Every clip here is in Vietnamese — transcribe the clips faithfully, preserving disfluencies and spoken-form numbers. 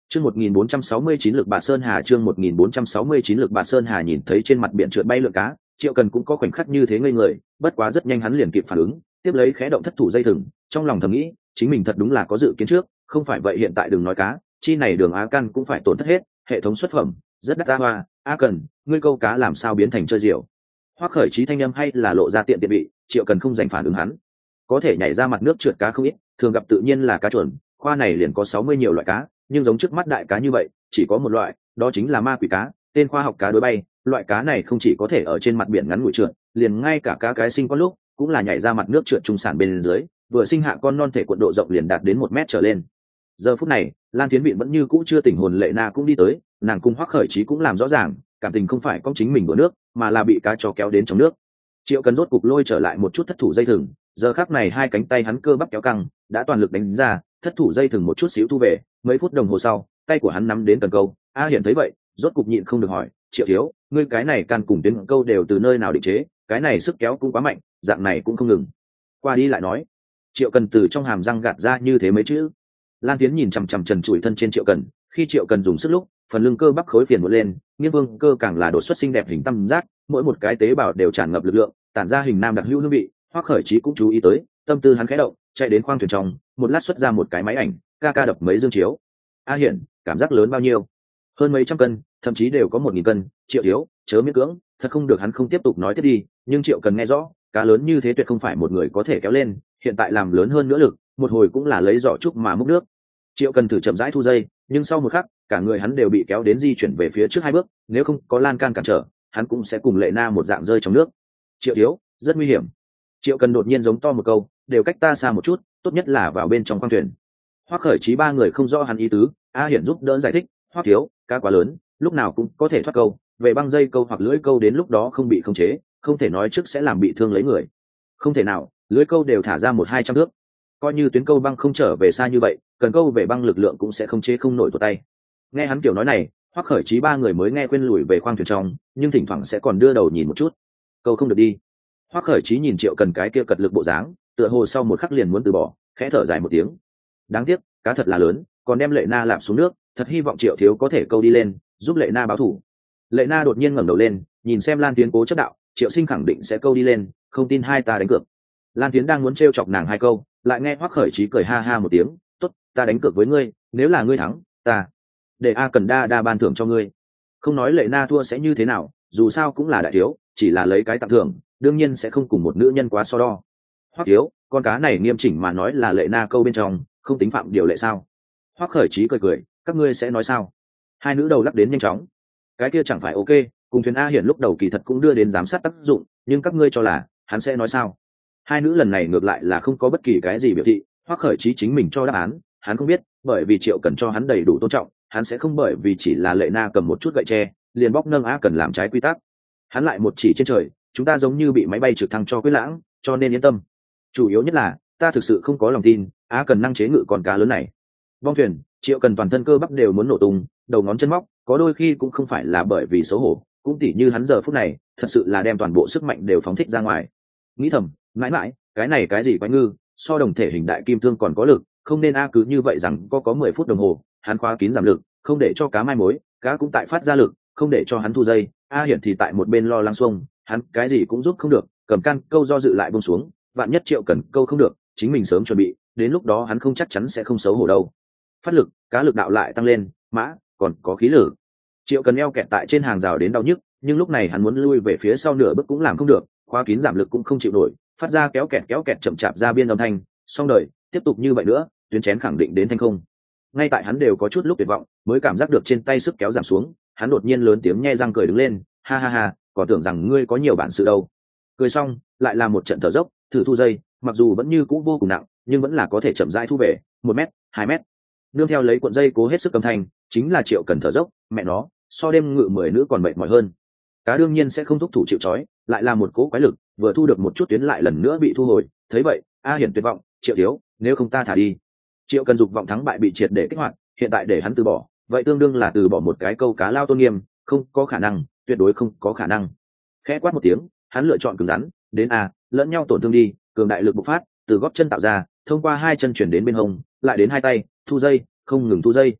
Chương một nghìn bốn trăm sáu mươi chín lực bạt sơn hà chương một nghìn bốn trăm sáu mươi chín lực bạt sơn hà nhìn thấy trên mặt biển trượt bay lượng cá, Triệu Cần cũng có khoảnh khắc như thế ngây người, bất quá rất nhanh hắn liền kịp phản ứng, tiếp lấy khẽ động thất thủ dây thừng, trong lòng thầm nghĩ, chính mình thật đúng là có dự kiến trước, không phải vậy hiện tại đừng nói cá, chi này đường Á Căn cũng phải tổn thất hết, hệ thống xuất phẩm, rất đắt a hoa, a Cần, ngươi câu cá làm sao biến thành chơi diều. Hoắc Khởi Chí thanh âm hay là lộ ra tiện tiện bị, Triệu Cần không dành phản ứng hắn. Có thể nhảy ra mặt nước trượt cá không ít, thường gặp tự nhiên là cá chuẩn, khoa này liền có sáu mươi nhiều loại cá, nhưng giống trước mắt đại cá như vậy chỉ có một loại, đó chính là ma quỷ cá, tên khoa học cá đối bay. Loại cá này không chỉ có thể ở trên mặt biển ngắn ngủi trượt, liền ngay cả cá cái sinh con lúc cũng là nhảy ra mặt nước trượt trung sản bên dưới, vừa sinh hạ con non thể cuộn độ rộng liền đạt đến một mét trở lên. Giờ phút này Lan Thiến Vịn vẫn như cũ chưa tỉnh hồn, Lệ Na cũng đi tới, nàng cùng Hoắc Khởi Chí cũng làm rõ ràng cảm tình không phải con chính mình đổ nước mà là bị cá chó kéo đến trong nước. Triệu Cần rốt cục lôi trở lại một chút thất thủ dây thừng, giờ khắc này hai cánh tay hắn cơ bắp kéo căng, đã toàn lực đánh ra, thất thủ dây thừng một chút xíu thu về. Mấy phút đồng hồ sau, tay của hắn nắm đến cần câu. A Hiển thấy vậy, rốt cục nhịn không được hỏi, Triệu thiếu, ngươi cái này can cùng tuyến câu đều từ nơi nào định chế, cái này sức kéo cũng quá mạnh, dạng này cũng không ngừng. Qua đi lại nói. Triệu Cần từ trong hàm răng gạt ra như thế mấy chữ. Lan Tiến nhìn chằm chằm trần trụi thân trên Triệu Cần, khi Triệu Cần dùng sức lúc, phần lưng cơ bắp khối phiền một lên, nghiêng vương cơ càng là đột xuất xinh đẹp hình tam giác, mỗi một cái tế bào đều tràn ngập lực lượng, tản ra hình nam đặc hữu hương vị. Hoắc Khởi Chí cũng chú ý tới, tâm tư hắn khẽ động, chạy đến khoang thuyền trong, một lát xuất ra một cái máy ảnh, ca ca đập mấy dương chiếu. A Hiển, cảm giác lớn bao nhiêu? Hơn mấy trăm cân, thậm chí đều có một nghìn cân. Triệu thiếu, chớ miễn cưỡng, thật không được. Hắn không tiếp tục nói tiếp đi, nhưng Triệu Cần nghe rõ, cá lớn như thế tuyệt không phải một người có thể kéo lên, hiện tại làm lớn hơn nữa lực, một hồi cũng là lấy giỏ trúc mà múc nước. Triệu Cần thử chậm rãi thu dây, nhưng sau một khắc, cả người hắn đều bị kéo đến di chuyển về phía trước hai bước, nếu không có lan can cản trở, hắn cũng sẽ cùng Lệ Na một dạng rơi trong nước. Triệu thiếu, rất nguy hiểm. Triệu Cần đột nhiên giống to một câu, đều cách ta xa một chút, tốt nhất là vào bên trong khoang thuyền. Hoắc Khởi Chí ba người không rõ hắn ý tứ, A Hiển giúp đỡ giải thích, Hoắc thiếu, cá quá lớn, lúc nào cũng có thể thoát câu, về băng dây câu hoặc lưỡi câu đến lúc đó không bị khống chế, không thể nói trước sẽ làm bị thương lấy người. Không thể nào, lưỡi câu đều thả ra một hai trăm thước, coi như tuyến câu băng không trở về xa như vậy, cần câu về băng lực lượng cũng sẽ không chế không nổi tuột tay. Nghe hắn kiểu nói này, Hoắc Khởi Chí ba người mới nghe quên lùi về khoang thuyền trong, nhưng thỉnh thoảng sẽ còn đưa đầu nhìn một chút. Câu không được đi. Hoắc Khởi Chí nhìn Triệu Cần cái kia cật lực bộ dáng, tựa hồ sau một khắc liền muốn từ bỏ, khẽ thở dài một tiếng. Đáng tiếc, cá thật là lớn, còn đem Lệ Na lạp xuống nước, thật hy vọng Triệu thiếu có thể câu đi lên, giúp Lệ Na báo thủ. Lệ Na đột nhiên ngẩng đầu lên, nhìn xem Lan Tiến cố chấp đạo, Triệu Sinh khẳng định sẽ câu đi lên, không tin hai ta đánh cược. Lan Tiến đang muốn trêu chọc nàng hai câu, lại nghe Hoắc Khởi Chí cười ha ha một tiếng, tốt, ta đánh cược với ngươi, nếu là ngươi thắng, ta để A Cần đa đa ban thưởng cho ngươi. Không nói Lệ Na thua sẽ như thế nào, dù sao cũng là đại thiếu, chỉ là lấy cái tặng thưởng, đương nhiên sẽ không cùng một nữ nhân quá so đo. Hoắc thiếu, con cá này nghiêm chỉnh mà nói là Lệ Na câu bên trong, không tính phạm điều lệ sao? Hoắc Khởi Chí cười cười, các ngươi sẽ nói sao? Hai nữ đầu lắc đến nhanh chóng. Cái kia chẳng phải ok, cùng thuyền A Hiển lúc đầu kỳ thật cũng đưa đến giám sát tác dụng, nhưng các ngươi cho là hắn sẽ nói sao? Hai nữ lần này ngược lại là không có bất kỳ cái gì biểu thị. Hoắc Khởi Chí chính mình cho đáp án, hắn không biết, bởi vì Triệu Cần cho hắn đầy đủ tôn trọng, hắn sẽ không bởi vì chỉ là Lệ Na cầm một chút gậy tre, liền bóc nâng A Cần làm trái quy tắc. Hắn lại một chỉ trên trời, chúng ta giống như bị máy bay trực thăng cho quyết lãng, cho nên yên tâm. Chủ yếu nhất là, ta thực sự không có lòng tin, A Cần năng chế ngự con cá lớn này. Vong thuyền, Triệu Cần toàn thân cơ bắp đều muốn nổ tung, đầu ngón chân móc, có đôi khi cũng không phải là bởi vì xấu hổ, cũng tỉ như hắn giờ phút này, thật sự là đem toàn bộ sức mạnh đều phóng thích ra ngoài. Nghĩ thầm, mãi mãi, cái này cái gì quái ngư, so đồng thể hình đại kim thương còn có lực, không nên A cứ như vậy rằng có có mười phút đồng hồ, hắn khóa kín giảm lực, không để cho cá mai mối, cá cũng tại phát ra lực, không để cho hắn thu dây. A Hiển thì tại một bên lo lắng xuông, hắn cái gì cũng giúp không được, cầm căn câu do dự lại buông xuống, vạn nhất Triệu Cần câu không được, chính mình sớm chuẩn bị, đến lúc đó hắn không chắc chắn sẽ không xấu hổ đâu. Phát lực, cá lực đạo lại tăng lên, mã còn có khí lực. Triệu Cần eo kẹt tại trên hàng rào đến đau nhức, nhưng lúc này hắn muốn lui về phía sau nửa bước cũng làm không được, khóa kín giảm lực cũng không chịu nổi, phát ra kéo kẹt kéo kẹt chậm chạp ra biên âm thanh. Xong đời, tiếp tục như vậy nữa, tuyến chén khẳng định đến thanh không. Ngay tại hắn đều có chút lúc tuyệt vọng, mới cảm giác được trên tay sức kéo giảm xuống, hắn đột nhiên lớn tiếng nhe răng cười đứng lên, ha ha ha, còn tưởng rằng ngươi có nhiều bản sự đâu. Cười xong, lại là một trận thở dốc, thử thu dây, mặc dù vẫn như cũ vô cùng nặng, nhưng vẫn là có thể chậm rãi thu về, một mét, hai mét. Nương theo lấy cuộn dây cố hết sức âm thanh, chính là Triệu Cần thở dốc, mẹ nó, so đêm ngự mười nữ còn mệt mỏi hơn. Cá đương nhiên sẽ không thúc thủ chịu trói, lại là một cố quái lực, vừa thu được một chút tuyến lại lần nữa bị thu hồi. Thấy vậy, A Hiển tuyệt vọng, Triệu thiếu, nếu không ta thả đi. Triệu Cần dục vọng thắng bại bị triệt để kích hoạt, hiện tại để hắn từ bỏ, vậy tương đương là từ bỏ một cái câu cá lao tôn nghiêm, không có khả năng, tuyệt đối không có khả năng. Khẽ quát một tiếng, hắn lựa chọn cứng rắn, đến a, lẫn nhau tổn thương đi, cường đại lực bộc phát, từ gót chân tạo ra, thông qua hai chân chuyển đến bên hông, lại đến hai tay, thu dây, không ngừng thu dây.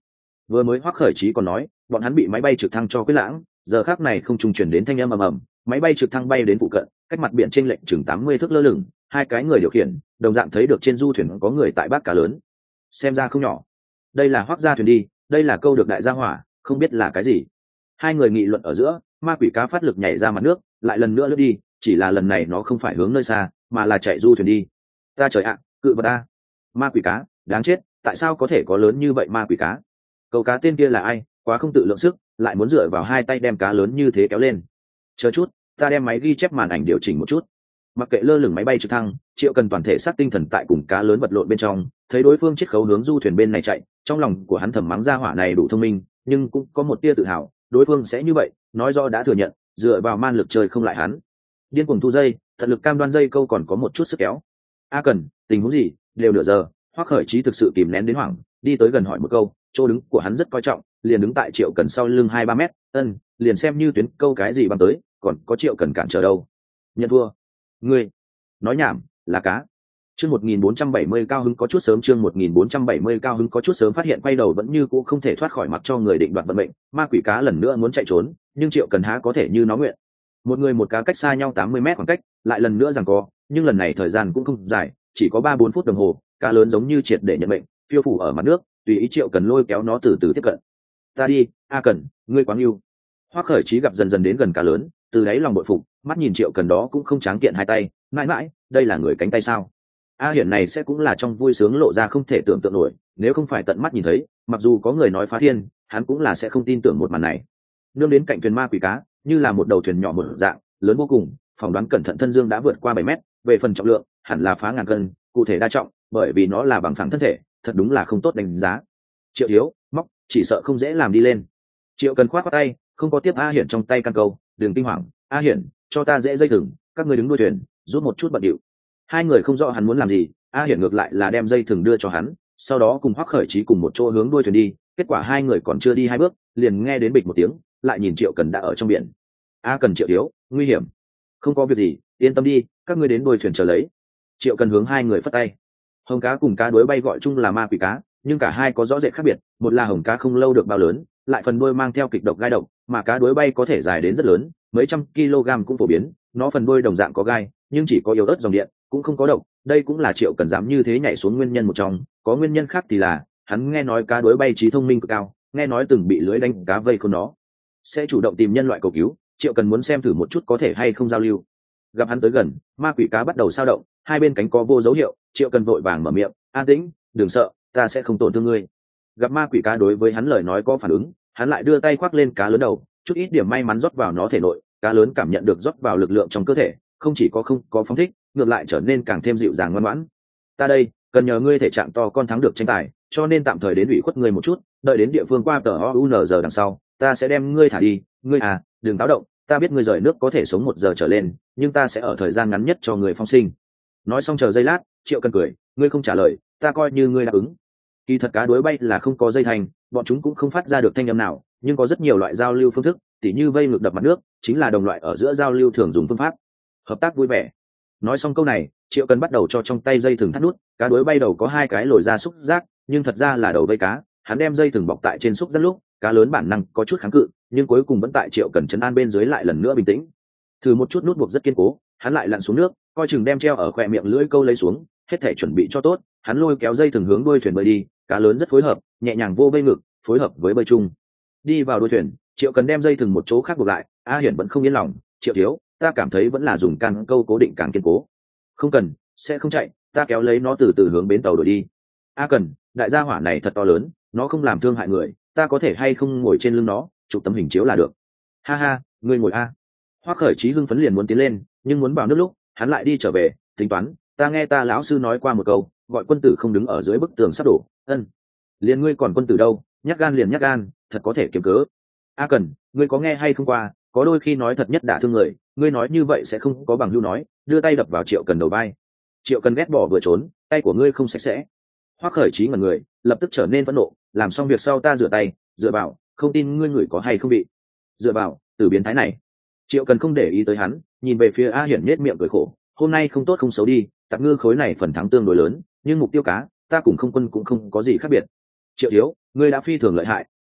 Vừa mới Hoắc Khởi Chí còn nói bọn hắn bị máy bay trực thăng cho quyết lãng, giờ khác này không trung chuyển đến thanh âm ầm ầm, máy bay trực thăng bay đến phụ cận, cách mặt biển trên lệch chừng tám mươi thước lơ lửng, hai cái người điều khiển đồng dạng thấy được trên du thuyền có người tại bát cá lớn, xem ra không nhỏ. Đây là Hoắc gia thuyền đi, đây là câu được đại gia hỏa, không biết là cái gì. Hai người nghị luận ở giữa, ma quỷ cá phát lực nhảy ra mặt nước, lại lần nữa lướt đi, chỉ là lần này nó không phải hướng nơi xa, mà là chạy du thuyền đi. Ta trời ạ, cự vật a! Ma quỷ cá, đáng chết, tại sao có thể có lớn như vậy ma quỷ cá? Câu cá tên kia là ai? Quá không tự lượng sức, lại muốn dựa vào hai tay đem cá lớn như thế kéo lên. Chờ chút, ta đem máy ghi chép màn ảnh điều chỉnh một chút. Mặc kệ lơ lửng máy bay trực thăng, Triệu Cần toàn thể sát tinh thần tại cùng cá lớn vật lộn bên trong, thấy đối phương chiết khấu hướng du thuyền bên này chạy, trong lòng của hắn thầm mắng ra hỏa này đủ thông minh, nhưng cũng có một tia tự hào, đối phương sẽ như vậy, nói do đã thừa nhận, dựa vào man lực chơi không lại hắn. Điên cuồng thu dây, thật lực cam đoan dây câu còn có một chút sức kéo. A Cần, tình huống gì? Đều nửa giờ, Hoắc Khởi Chí thực sự kìm nén đến hoảng, đi tới gần hỏi một câu, chỗ đứng của hắn rất coi trọng, liền đứng tại Triệu Cần sau lưng hai ba mét, ân, liền xem như tuyến câu cái gì băng tới, còn có Triệu Cần cản trở đâu. Nhận thua. Ngươi nói nhảm, là cá. Chương một nghìn bốn trăm bảy mươi cao hứng có chút sớm, chương một nghìn bốn trăm bảy mươi cao hứng có chút sớm, phát hiện quay đầu vẫn như cũ không thể thoát khỏi mặt cho người định đoạt vận mệnh, ma quỷ cá lần nữa muốn chạy trốn, nhưng Triệu Cần há có thể như nó nguyện. Một người một cá cách xa nhau tám mươi mét khoảng cách, lại lần nữa giằng co, nhưng lần này thời gian cũng không dài, chỉ có ba bốn phút đồng hồ, cá lớn giống như triệt để nhận mệnh, phiêu phủ ở mặt nước, tùy ý Triệu Cần lôi kéo nó từ từ tiếp cận. Ta đi, A Cần, ngươi quá yêu. Hoắc Khởi Chí gặp dần dần đến gần cá lớn, từ đáy lòng bội phục, mắt nhìn Triệu Cần đó cũng không tráng kiện hai tay, mãi mãi, đây là người cánh tay sao? A Hiển này sẽ cũng là trong vui sướng lộ ra không thể tưởng tượng nổi, nếu không phải tận mắt nhìn thấy, mặc dù có người nói phá thiên, hắn cũng là sẽ không tin tưởng một màn này. Nương đến cạnh thuyền ma quỷ cá, như là một đầu thuyền nhỏ một dạng, lớn vô cùng, phỏng đoán cẩn thận thân dương đã vượt qua bảy mét, về phần trọng lượng, hẳn là phá ngàn cân, cụ thể đa trọng, bởi vì nó là bằng phẳng thân thể, thật đúng là không tốt đánh giá. Triệu Thiếu, móc, chỉ sợ không dễ làm đi lên. Triệu Cần khoát qua tay, không có tiếp A Hiển trong tay căn câu, đừng kinh hoàng, A Hiển, cho ta dễ dây thừng, các ngươi đứng đuôi thuyền, rút một chút bận điệu. Hai người không rõ hắn muốn làm gì, A Hiển ngược lại là đem dây thừng đưa cho hắn, sau đó cùng Hoắc Khởi Chí cùng một chỗ hướng đuôi thuyền đi. Kết quả hai người còn chưa đi hai bước, liền nghe đến bịch một tiếng, lại nhìn Triệu Cần đã ở trong biển. A Cần, Triệu Thiếu, nguy hiểm. Không có việc gì, yên tâm đi, các ngươi đến đuôi thuyền chờ lấy. Triệu Cần hướng hai người phất tay. Hồng cá cùng cá đuối bay gọi chung là ma quỷ cá, nhưng cả hai có rõ rệt khác biệt, một là hồng cá không lâu được bao lớn, lại phần đuôi mang theo kịch độc gai độc, mà cá đuối bay có thể dài đến rất lớn, mấy trăm kg cũng phổ biến, nó phần đuôi đồng dạng có gai, nhưng chỉ có yếu ớt dòng điện, cũng không có độc, đây cũng là Triệu Cần dám như thế nhảy xuống nguyên nhân một trong, có nguyên nhân khác thì là, hắn nghe nói cá đuối bay trí thông minh cực cao, nghe nói từng bị lưới đánh cá vây khốn nó, sẽ chủ động tìm nhân loại cầu cứu, Triệu Cần muốn xem thử một chút có thể hay không giao lưu. Gặp hắn tới gần, ma quỷ cá bắt đầu sao động, hai bên cánh có vô dấu hiệu, Triệu Cần vội vàng mở miệng, an tĩnh, đừng sợ, ta sẽ không tổn thương ngươi. Gặp ma quỷ cá đối với hắn lời nói có phản ứng, hắn lại đưa tay khoác lên cá lớn đầu, chút ít điểm may mắn rót vào nó thể nội, cá lớn cảm nhận được rót vào lực lượng trong cơ thể, không chỉ có không có phóng thích, ngược lại trở nên càng thêm dịu dàng ngoan ngoãn. Ta đây, cần nhờ ngươi thể trạng to con thắng được tranh tài, cho nên tạm thời đến ủy khuất ngươi một chút, đợi đến địa phương qua tờ o u n giờ đằng sau, ta sẽ đem ngươi thả đi, ngươi à, đừng táo động, ta biết ngươi rời nước có thể sống một giờ trở lên, nhưng ta sẽ ở thời gian ngắn nhất cho người phong sinh. Nói xong chờ giây lát, Triệu Cần cười, ngươi không trả lời, ta coi như ngươi đáp ứng. Kỳ thật cá đuối bay là không có dây thành, bọn chúng cũng không phát ra được thanh âm nào, nhưng có rất nhiều loại giao lưu phương thức, tỉ như vây ngược đập mặt nước, chính là đồng loại ở giữa giao lưu thường dùng phương pháp. Hợp tác vui vẻ. Nói xong câu này, Triệu Cần bắt đầu cho trong tay dây thừng thắt nút, cá đuối bay đầu có hai cái lồi ra xúc giác, nhưng thật ra là đầu vây cá, hắn đem dây thừng bọc tại trên xúc giác lúc, cá lớn bản năng có chút kháng cự, nhưng cuối cùng vẫn tại Triệu Cần trấn an bên dưới lại lần nữa bình tĩnh. Thử một chút nút buộc rất kiên cố, hắn lại lặn xuống nước, coi chừng đem treo ở khóe miệng lưỡi câu lấy xuống, hết thể chuẩn bị cho tốt, hắn lôi kéo dây thừng hướng đuôi thuyền bơi đi, cá lớn rất phối hợp, nhẹ nhàng vô vây ngực, phối hợp với bơi chung. Đi vào đuôi thuyền, Triệu Cần đem dây thừng một chỗ khác buộc lại, A Hiển vẫn không yên lòng, Triệu Thiếu, ta cảm thấy vẫn là dùng can câu cố định càng kiên cố. Không cần, sẽ không chạy, ta kéo lấy nó từ từ hướng bến tàu đổi đi. A Cần, đại gia hỏa này thật to lớn, nó không làm thương hại người, ta có thể hay không ngồi trên lưng nó, chụp tấm hình chiếu là được. Ha ha, ngươi ngồi a. Hoắc Khởi Chí hưng phấn liền muốn tiến lên, nhưng muốn vào nước lúc, hắn lại đi trở về, tính toán, ta nghe ta lão sư nói qua một câu, gọi quân tử không đứng ở dưới bức tường sắp đổ, ân. Liền ngươi còn quân tử đâu, nhát gan liền nhát gan, thật có thể kiếm cớ. A Cần, ngươi có nghe hay không qua, có đôi khi nói thật nhất đả thương người, ngươi nói như vậy sẽ không có bằng hữu nói, đưa tay đập vào Triệu Cần đầu vai. Triệu Cần ghét bỏ vừa trốn, tay của ngươi không sạch sẽ. Hoắc Khởi Chí ngẩn người, lập tức trở nên phẫn nộ, làm xong việc sau ta rửa tay, dựa vào, không tin ngươi ngửi có hay không bị. Dựa vào, từ biến thái này. Triệu Cần không để ý tới hắn, nhìn về phía A Hiển nhếch miệng cười khổ, hôm nay không tốt không xấu đi, tạp ngư khối này phần thắng tương đối lớn, nhưng mục tiêu cá, ta cùng không quân cũng không có gì khác biệt. Triệu Thiếu, ngươi đã phi thường lợi hại,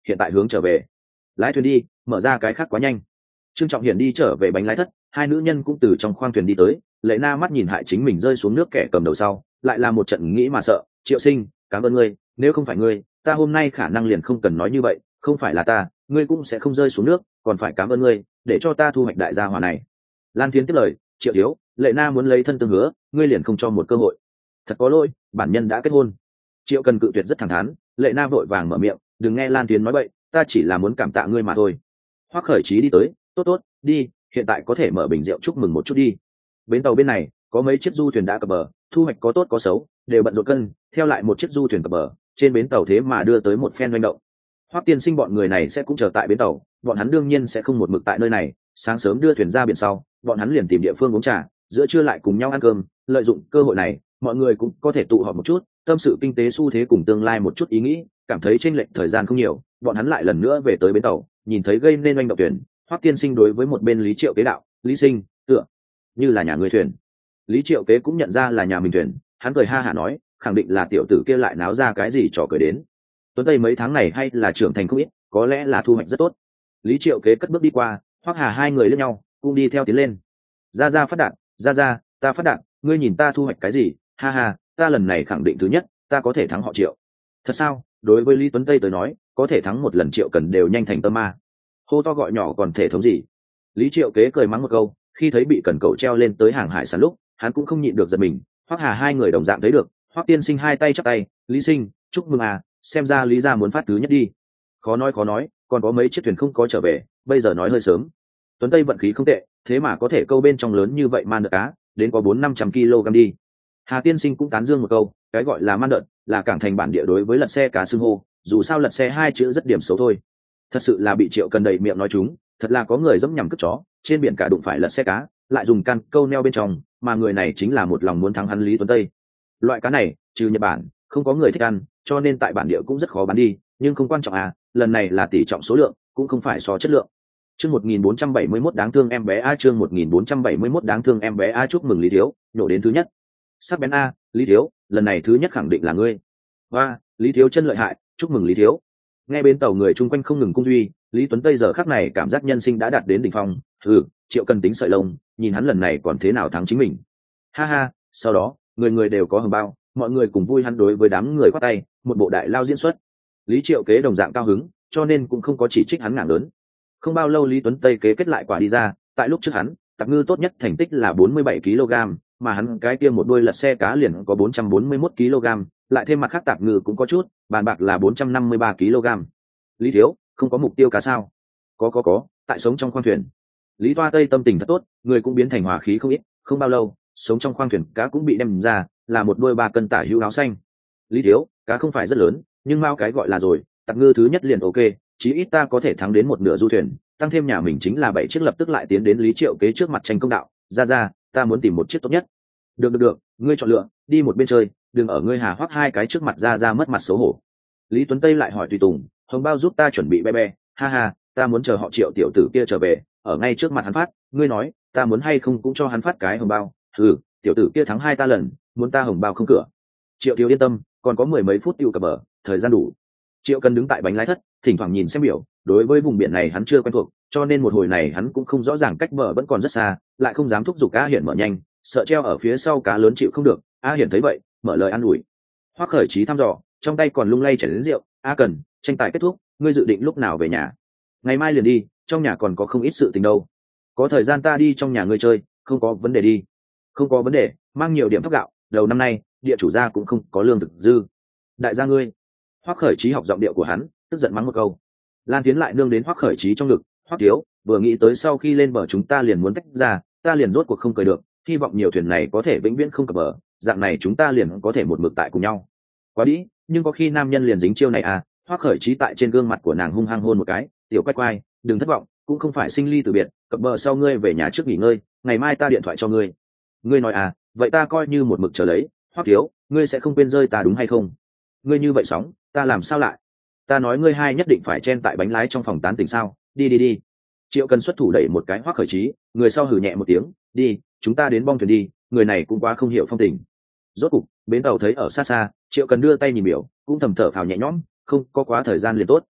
hiện tại hướng trở về. Lái thuyền đi, mở ra cái khác quá nhanh. Trương Trọng Hiển đi trở về bánh lái thất, hai nữ nhân cũng từ trong khoang thuyền đi tới. Lệ Na mắt nhìn hại chính mình rơi xuống nước kẻ cầm đầu sau, lại là một trận nghĩ mà sợ. Triệu Sinh, cảm ơn ngươi, nếu không phải ngươi, ta hôm nay khả năng liền không cần nói như vậy. Không phải là ta, ngươi cũng sẽ không rơi xuống nước, còn phải cảm ơn ngươi, để cho ta thu hoạch đại gia hỏa này. Lan Thiến tiếp lời, Triệu thiếu, Lệ Na muốn lấy thân tương hứa, ngươi liền không cho một cơ hội. Thật có lỗi, bản nhân đã kết hôn. Triệu Cần cự tuyệt rất thẳng thắn. Lệ Na vội vàng mở miệng, đừng nghe Lan Thiến nói bậy, ta chỉ là muốn cảm tạ ngươi mà thôi. Hoắc Khởi Chí đi tới, tốt tốt, đi, hiện tại có thể mở bình rượu chúc mừng một chút đi. Bến tàu bên này có mấy chiếc du thuyền đã cập bờ, thu hoạch có tốt có xấu, đều bận rộn cân. Theo lại một chiếc du thuyền cập bờ, trên bến tàu thế mà đưa tới một phen manh động. Hoắc Tiên Sinh bọn người này sẽ cũng chờ tại bến tàu, bọn hắn đương nhiên sẽ không một mực tại nơi này. Sáng sớm đưa thuyền ra biển sau, bọn hắn liền tìm địa phương uống trà, giữa trưa lại cùng nhau ăn cơm. Lợi dụng cơ hội này, mọi người cũng có thể tụ họp một chút, tâm sự kinh tế xu thế cùng tương lai một chút ý nghĩ. Cảm thấy chênh lệch thời gian không nhiều, bọn hắn lại lần nữa về tới bến tàu, nhìn thấy gây nên oanh động thuyền. Hoắc Tiên Sinh đối với một bên Lý Triệu Kế đạo, Lý Sinh, tựa như là nhà người thuyền. Lý Triệu Kế cũng nhận ra là nhà mình thuyền, hắn cười ha hả nói, khẳng định là tiểu tử kia lại náo ra cái gì trò cười đến. Tuấn Tây mấy tháng này hay là trưởng thành không ít, có lẽ là thu hoạch rất tốt. Lý Triệu Kế cất bước đi qua, Hoắc Hà hai người lẫn nhau, cũng đi theo tiến lên. Ra ra phát đạn, ra ra, ta phát đạn, ngươi nhìn ta thu hoạch cái gì? Ha ha, ta lần này khẳng định thứ nhất, ta có thể thắng họ Triệu. Thật sao? Đối với Lý Tuấn Tây tới nói, có thể thắng một lần Triệu Cần đều nhanh thành tâm ma. Hô to gọi nhỏ còn thể thống gì? Lý Triệu Kế cười mắng một câu, khi thấy bị cần cầu treo lên tới hàng hải sản lúc, hắn cũng không nhịn được giật mình. Hoắc Hà hai người đồng dạng thấy được, Hoắc Tiên Sinh hai tay chắp tay, Lý Sinh, chúc mừng à, xem ra Lý gia muốn phát thứ nhất đi. Khó nói khó nói, còn có mấy chiếc thuyền không có trở về, bây giờ nói hơi sớm. Tuấn Tây vận khí không tệ, thế mà có thể câu bên trong lớn như vậy man đợt cá, đến có bốn năm trăm kg đi. Hà Tiên Sinh cũng tán dương một câu, cái gọi là man đợt, là cảng thành bản địa đối với lật xe cá xưng hô, dù sao lật xe hai chữ rất điểm xấu thôi. Thật sự là bị Triệu Cần đầy miệng nói chúng, thật là có người dẫm nhằm cướp chó, trên biển cả đụng phải lật xe cá, lại dùng can câu neo bên trong, mà người này chính là một lòng muốn thắng hắn Lý Tuấn Tây. Loại cá này, trừ Nhật Bản, không có người thích ăn, cho nên tại bản địa cũng rất khó bán đi, nhưng không quan trọng à, lần này là tỷ trọng số lượng, cũng không phải so chất lượng. Chương một nghìn bốn trăm bảy mươi mốt đáng thương em bé A, chương một nghìn bốn trăm bảy mươi mốt đáng thương em bé A, chúc mừng Lý Thiếu, nhổ đến thứ nhất. Sắc bén A, Lý Thiếu, lần này thứ nhất khẳng định là ngươi. Và, Lý Thiếu chân lợi hại, chúc mừng Lý Thiếu. Nghe bên tàu người chung quanh không ngừng cung duy, Lý Tuấn Tây giờ khắc này cảm giác nhân sinh đã đạt đến đỉnh phong. Ừ, Triệu Cần tính sợi lông, nhìn hắn lần này còn thế nào thắng chính mình. Ha ha, sau đó, người người đều có hồng bao, mọi người cùng vui hắn đối với đám người khoát tay, một bộ đại lao diễn xuất. Lý Triệu Kế đồng dạng cao hứng, cho nên cũng không có chỉ trích hắn ngảng lớn. Không bao lâu Lý Tuấn Tây kế kết lại quả đi ra, tại lúc trước hắn, tạp ngư tốt nhất thành tích là bốn mươi bảy ki lô gam, mà hắn cái kia một đôi lật xe cá liền có bốn trăm bốn mươi mốt ki lô gam, lại thêm mặt khác tạp ngư cũng có chút, bàn bạc là bốn trăm năm mươi ba ki lô gam. Lý Thiếu, không có mục tiêu cá sao? Có có có, tại sống trong khoang thuyền. Lý Toa Tây tâm tình thật tốt, người cũng biến thành hòa khí không ít, không bao lâu, sống trong khoang thuyền cá cũng bị đem ra, là một đôi ba cân tả hữu áo xanh. Lý Thiếu, cá không phải rất lớn, nhưng mau cái gọi là rồi, tạp ngư thứ nhất liền ok, chí ít ta có thể thắng đến một nửa du thuyền, tăng thêm nhà mình chính là bảy chiếc, lập tức lại tiến đến Lý Triệu Kế trước mặt tranh công đạo, ra ra, ta muốn tìm một chiếc tốt nhất. Được được được, ngươi chọn lựa, đi một bên chơi, đừng ở ngươi hà hoắc hai cái trước mặt ra ra mất mặt xấu hổ. Lý Tuấn Tây lại hỏi tùy tùng, hồng bao giúp ta chuẩn bị be be, ha ha, ta muốn chờ họ Triệu tiểu tử kia trở về, ở ngay trước mặt hắn phát, ngươi nói, ta muốn hay không cũng cho hắn phát cái hồng bao. Ừ, tiểu tử kia thắng hai ta lần, muốn ta hồng bao không cửa. Triệu thiếu yên tâm, còn có mười mấy phút tiêu cập bờ, thời gian đủ. Triệu Cần đứng tại bánh lái thất, thỉnh thoảng nhìn xem biểu, đối với vùng biển này hắn chưa quen thuộc, cho nên một hồi này hắn cũng không rõ ràng cách bờ vẫn còn rất xa, lại không dám thúc giục A Hiển mở nhanh, sợ treo ở phía sau cá lớn chịu không được. A Hiển thấy vậy, mở lời an ủi. Hoắc Khởi Chí thăm dò, trong tay còn lung lay chảy đến rượu, A Cần, tranh tài kết thúc, ngươi dự định lúc nào về nhà? Ngày mai liền đi, trong nhà còn có không ít sự tình đâu. Có thời gian ta đi trong nhà ngươi chơi, không có vấn đề đi. Không có vấn đề, mang nhiều điểm thóc gạo, đầu năm nay, địa chủ gia cũng không có lương thực dư. Đại gia ngươi. Hoắc Khởi Chí học giọng điệu của hắn, tức giận mắng một câu. Lan Tiến lại nương đến Hoắc Khởi Chí trong ngực, Hoắc thiếu, vừa nghĩ tới sau khi lên bờ chúng ta liền muốn tách ra, ta liền rốt cuộc không cười được, hy vọng nhiều thuyền này có thể vĩnh viễn không cập bờ, dạng này chúng ta liền có thể một mực tại cùng nhau. Quá đĩ, nhưng có khi nam nhân liền dính chiêu này à? Hoắc Khởi Chí tại trên gương mặt của nàng hung hăng hôn một cái, tiểu quay quay, đừng thất vọng, cũng không phải sinh ly từ biệt, cập bờ sau ngươi về nhà trước nghỉ ngơi, ngày mai ta điện thoại cho ngươi. Ngươi nói à, vậy ta coi như một mực chờ lấy. Hoắc thiếu, ngươi sẽ không quên rơi ta đúng hay không? Ngươi như vậy sóng, ta làm sao lại? Ta nói ngươi hai nhất định phải chen tại bánh lái trong phòng tán tỉnh sao? Đi đi đi. Triệu Cần xuất thủ đẩy một cái Hoắc Khởi Chí, người sau hừ nhẹ một tiếng, đi, chúng ta đến bong thuyền đi, người này cũng quá không hiểu phong tình. Rốt cục, bến tàu thấy ở xa xa, Triệu Cần đưa tay nhìn biểu, cũng thầm thở phào nhẹ nhõm, không có quá thời gian liền tốt.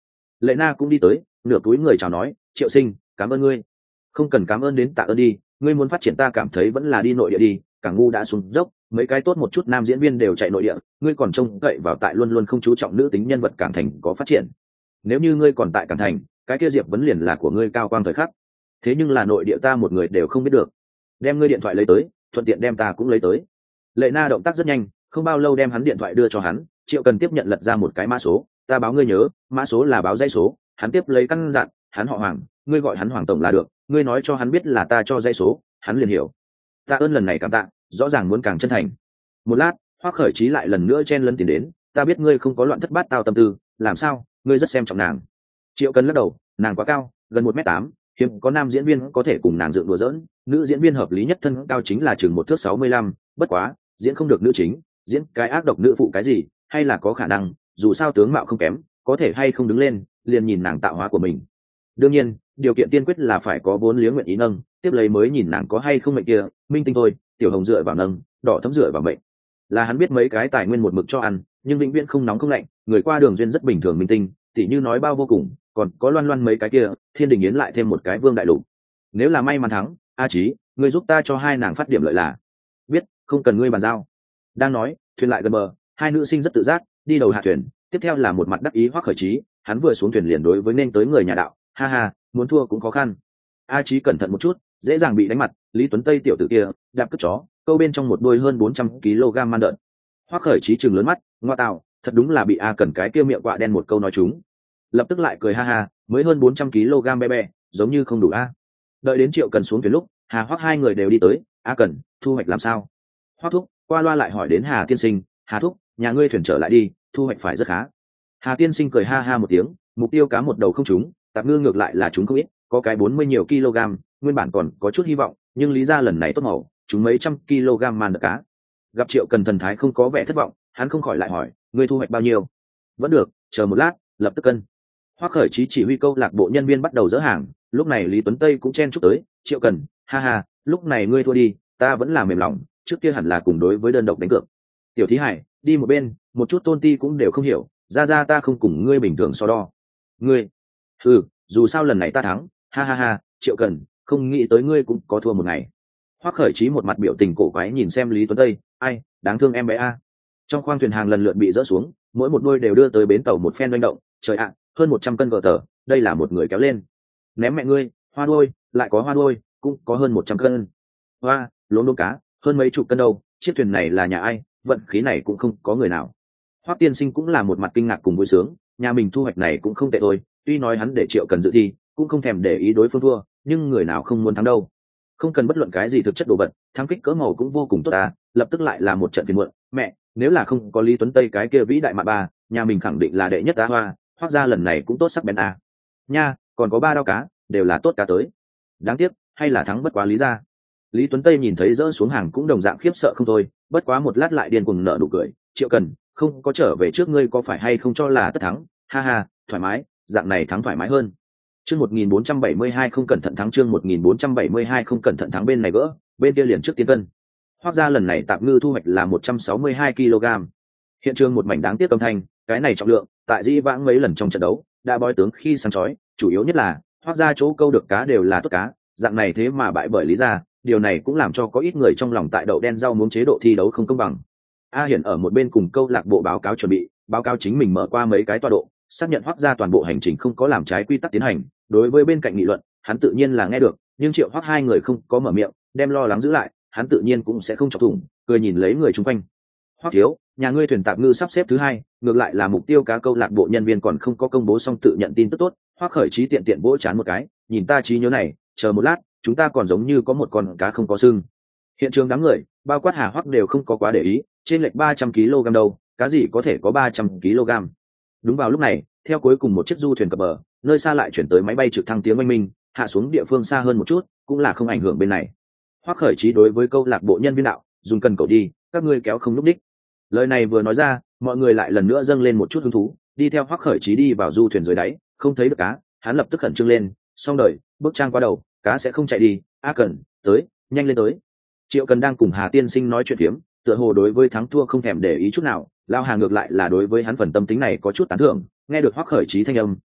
Lệ Na cũng đi tới, nửa túi người chào nói, Triệu Sinh, cảm ơn ngươi. Không cần cảm ơn đến tạ ơn đi, ngươi muốn phát triển ta cảm thấy vẫn là đi nội địa đi, Cảng Ngu đã xuống dốc, mấy cái tốt một chút nam diễn viên đều chạy nội địa, ngươi còn trông cậy vào tại luôn luôn không chú trọng nữ tính nhân vật Cảng Thành có phát triển. Nếu như ngươi còn tại Cảng Thành, cái kia Diệp Vấn liền là của ngươi cao quang thời khắc. Thế nhưng là nội địa ta một người đều không biết được. Đem ngươi điện thoại lấy tới, thuận tiện đem ta cũng lấy tới. Lệ Na động tác rất nhanh, không bao lâu đem hắn điện thoại đưa cho hắn, Triệu Cần tiếp nhận lật ra một cái mã số, ta báo ngươi nhớ, mã số là báo dây số, hắn tiếp lấy căn dặn, hắn họ Hoàng, ngươi gọi hắn Hoàng tổng là được, ngươi nói cho hắn biết là ta cho dây số, hắn liền hiểu. Ta ơn lần này cảm tạ, rõ ràng muốn càng chân thành. Một lát, Hoắc Khởi Chí lại lần nữa chen lấn tiền đến, ta biết ngươi không có loạn thất bát tao tâm tư, làm sao, ngươi rất xem trọng nàng. Triệu Cần lắc đầu, nàng quá cao, gần một mét tám, hiếm có nam diễn viên có thể cùng nàng dựng đùa giỡn, nữ diễn viên hợp lý nhất thân cao chính là chừng một thước sáu mươi lăm, bất quá, diễn không được nữ chính, diễn cái ác độc nữ phụ cái gì, hay là có khả năng, dù sao tướng mạo không kém, có thể hay không đứng lên, liền nhìn nàng tạo hóa của mình. Đương nhiên, điều kiện tiên quyết là phải có vốn liếng nguyện ý nâng, tiếp lấy mới nhìn nàng có hay không mệnh kia, minh tinh thôi, tiểu hồng dựa vào nâng, đỏ thấm dựa vào mệnh. Là hắn biết mấy cái tài nguyên một mực cho ăn, nhưng vĩnh viễn không nóng không lạnh, người qua đường duyên rất bình thường minh tinh, tỉ như nói bao vô cùng, còn có loan loan mấy cái kia, thiên đình yến lại thêm một cái vương đại lục. Nếu là may mắn thắng, a Chí, ngươi giúp ta cho hai nàng phát điểm lợi là. Biết, không cần ngươi bàn giao. Đang nói, thuyền lại gần bờ, hai nữ sinh rất tự giác đi đầu hạ thuyền, tiếp theo là một mặt đắc ý Hoắc Khởi Chí, hắn vừa xuống thuyền liền đối với nên tới người nhà đạo, ha ha, muốn thua cũng khó khăn. A Chí cẩn thận một chút, dễ dàng bị đánh mặt, Lý Tuấn Tây tiểu tử kia, đạp cất chó, câu bên trong một đôi hơn bốn trăm ki lô gam man đợn. Hoắc Khởi Chí trừng lớn mắt, ngoa tạo, thật đúng là bị A Cẩn cái kia miệng quạ đen một câu nói chúng. Lập tức lại cười ha ha, mới hơn bốn trăm ki lô gam be be, giống như không đủ a. Đợi đến Triệu Cần xuống thuyền lúc, Hà Hoắc hai người đều đi tới, A Cẩn, thu hoạch làm sao? Hoắc thúc, qua loa lại hỏi đến Hà tiên sinh, Hà thúc, nhà ngươi thuyền trở lại đi, thu hoạch phải rất khá. Hà tiên sinh cười ha ha một tiếng, mục tiêu cá một đầu không trúng, tạp ngư ngược lại là chúng không ít, có cái bốn mươi nhiều kg, nguyên bản còn có chút hy vọng, nhưng lý ra lần này tốt màu, chúng mấy trăm kg man được cá. Gặp Triệu Cần thần thái không có vẻ thất vọng, hắn không khỏi lại hỏi, ngươi thu hoạch bao nhiêu? Vẫn được, chờ một lát, lập tức cân. Hoắc Khởi Chí chỉ huy câu lạc bộ nhân viên bắt đầu dỡ hàng, lúc này Lý Tuấn Tây cũng chen chúc tới, Triệu Cần, ha ha, lúc này ngươi thua đi, ta vẫn là mềm lòng, trước kia hẳn là cùng đối với đơn độc đánh cược. Tiểu Thí Hải, đi một bên, một chút tôn ti cũng đều không hiểu, ra ra ta không cùng ngươi bình thường so đo. Ngươi, ừ, dù sao lần này ta thắng, ha ha ha, Triệu Cần, không nghĩ tới ngươi cũng có thua một ngày. Hoắc Khởi Chí một mặt biểu tình cổ quái nhìn xem Lý Tuấn Tây, ai, đáng thương em bé a. Trong khoang thuyền hàng lần lượt bị dỡ xuống, mỗi một đôi đều đưa tới bến tàu một phen doanh động, trời ạ, hơn một trăm cân gờ tờ, đây là một người kéo lên. Ném mẹ ngươi, hoa đôi, lại có hoa đôi, cũng có hơn một trăm cân. Hoa, lốm đốm cá, hơn mấy chục cân đâu, chiếc thuyền này là nhà ai, vận khí này cũng không có người nào. Hoắc tiên sinh cũng là một mặt kinh ngạc cùng vui sướng, nhà mình thu hoạch này cũng không tệ thôi, tuy nói hắn để Triệu Cần dự thi, cũng không thèm để ý đối phương thua, nhưng người nào không muốn thắng đâu. Không cần bất luận cái gì thực chất đồ vật, thắng kích cỡ màu cũng vô cùng tốt à, lập tức lại là một trận phiền muộn, mẹ, nếu là không có Lý Tuấn Tây cái kia vĩ đại mạ ba, nhà mình khẳng định là đệ nhất á hoa, Hoắc ra lần này cũng tốt sắc bén à. Nha, còn có ba đao cá, đều là tốt cá tới. Đáng tiếc, hay là thắng bất quá Lý ra. Lý Tuấn Tây nhìn thấy dỡ xuống hàng cũng đồng dạng khiếp sợ không thôi, bất quá một lát lại điên cuồng nở nụ cười, Triệu Cần, không có trở về trước ngươi có phải hay không cho là tất thắng, ha ha, thoải mái, dạng này thắng thoải mái hơn. Chương một nghìn bốn trăm bảy mươi hai không cẩn thận thắng chương một nghìn bốn trăm bảy mươi hai không cẩn thận thắng bên này vỡ, bên kia liền trước tiến cân. Hoắc ra lần này tạm ngư thu hoạch là một trăm sáu mươi hai ki lô gam. Hiện trường một mảnh đáng tiếc âm thanh, cái này trọng lượng, tại Dĩ Vãng mấy lần trong trận đấu, đã bói tướng khi sáng chói, chủ yếu nhất là, Hoắc ra chỗ câu được cá đều là tốt cá, dạng này thế mà bại bởi Lý gia, điều này cũng làm cho có ít người trong lòng tại đậu đen rau muống chế độ thi đấu không công bằng. A Hiển ở một bên cùng câu lạc bộ báo cáo chuẩn bị, báo cáo chính mình mở qua mấy cái tọa độ, xác nhận Hoắc ra toàn bộ hành trình không có làm trái quy tắc tiến hành. Đối với bên cạnh nghị luận, hắn tự nhiên là nghe được, nhưng Triệu Hoắc hai người không có mở miệng, đem lo lắng giữ lại, hắn tự nhiên cũng sẽ không chọc thủng, cười nhìn lấy người chung quanh. Hoắc thiếu, nhà ngươi thuyền tạp ngư sắp xếp thứ hai, ngược lại là mục tiêu cá câu lạc bộ nhân viên còn không có công bố xong tự nhận tin tức tốt. Hoắc Khởi Chí tiện tiện vỗ chán một cái, nhìn ta trí nhớ này, chờ một lát, chúng ta còn giống như có một con cá không có xương. Hiện trường đám người, bao quát Hà Hoắc đều không có quá để ý, trên lệch ba trăm ki lô gam đâu, cá gì có thể có ba trăm ki lô gam. Đúng vào lúc này, theo cuối cùng một chiếc du thuyền cập bờ, nơi xa lại chuyển tới máy bay trực thăng tiếng oanh minh, hạ xuống địa phương xa hơn một chút, cũng là không ảnh hưởng bên này. Hoắc Khởi Chí đối với câu lạc bộ nhân viên đạo, dùng cần cậu đi, các ngươi kéo không lúc đích. Lời này vừa nói ra, mọi người lại lần nữa dâng lên một chút hứng thú, đi theo Hoắc Khởi Chí đi vào du thuyền dưới đáy, không thấy được cá, hắn lập tức khẩn trương lên, xong đời, bước trang qua đầu, cá sẽ không chạy đi, a Cần, tới, nhanh lên tới. Triệu Cần đang cùng Hà tiên sinh nói chuyện phiếm, tựa hồ đối với thắng thua không thèm để ý chút nào, lao Hà ngược lại là đối với hắn phần tâm tính này có chút tán thưởng, nghe được Hoắc Khởi Chí thanh âm,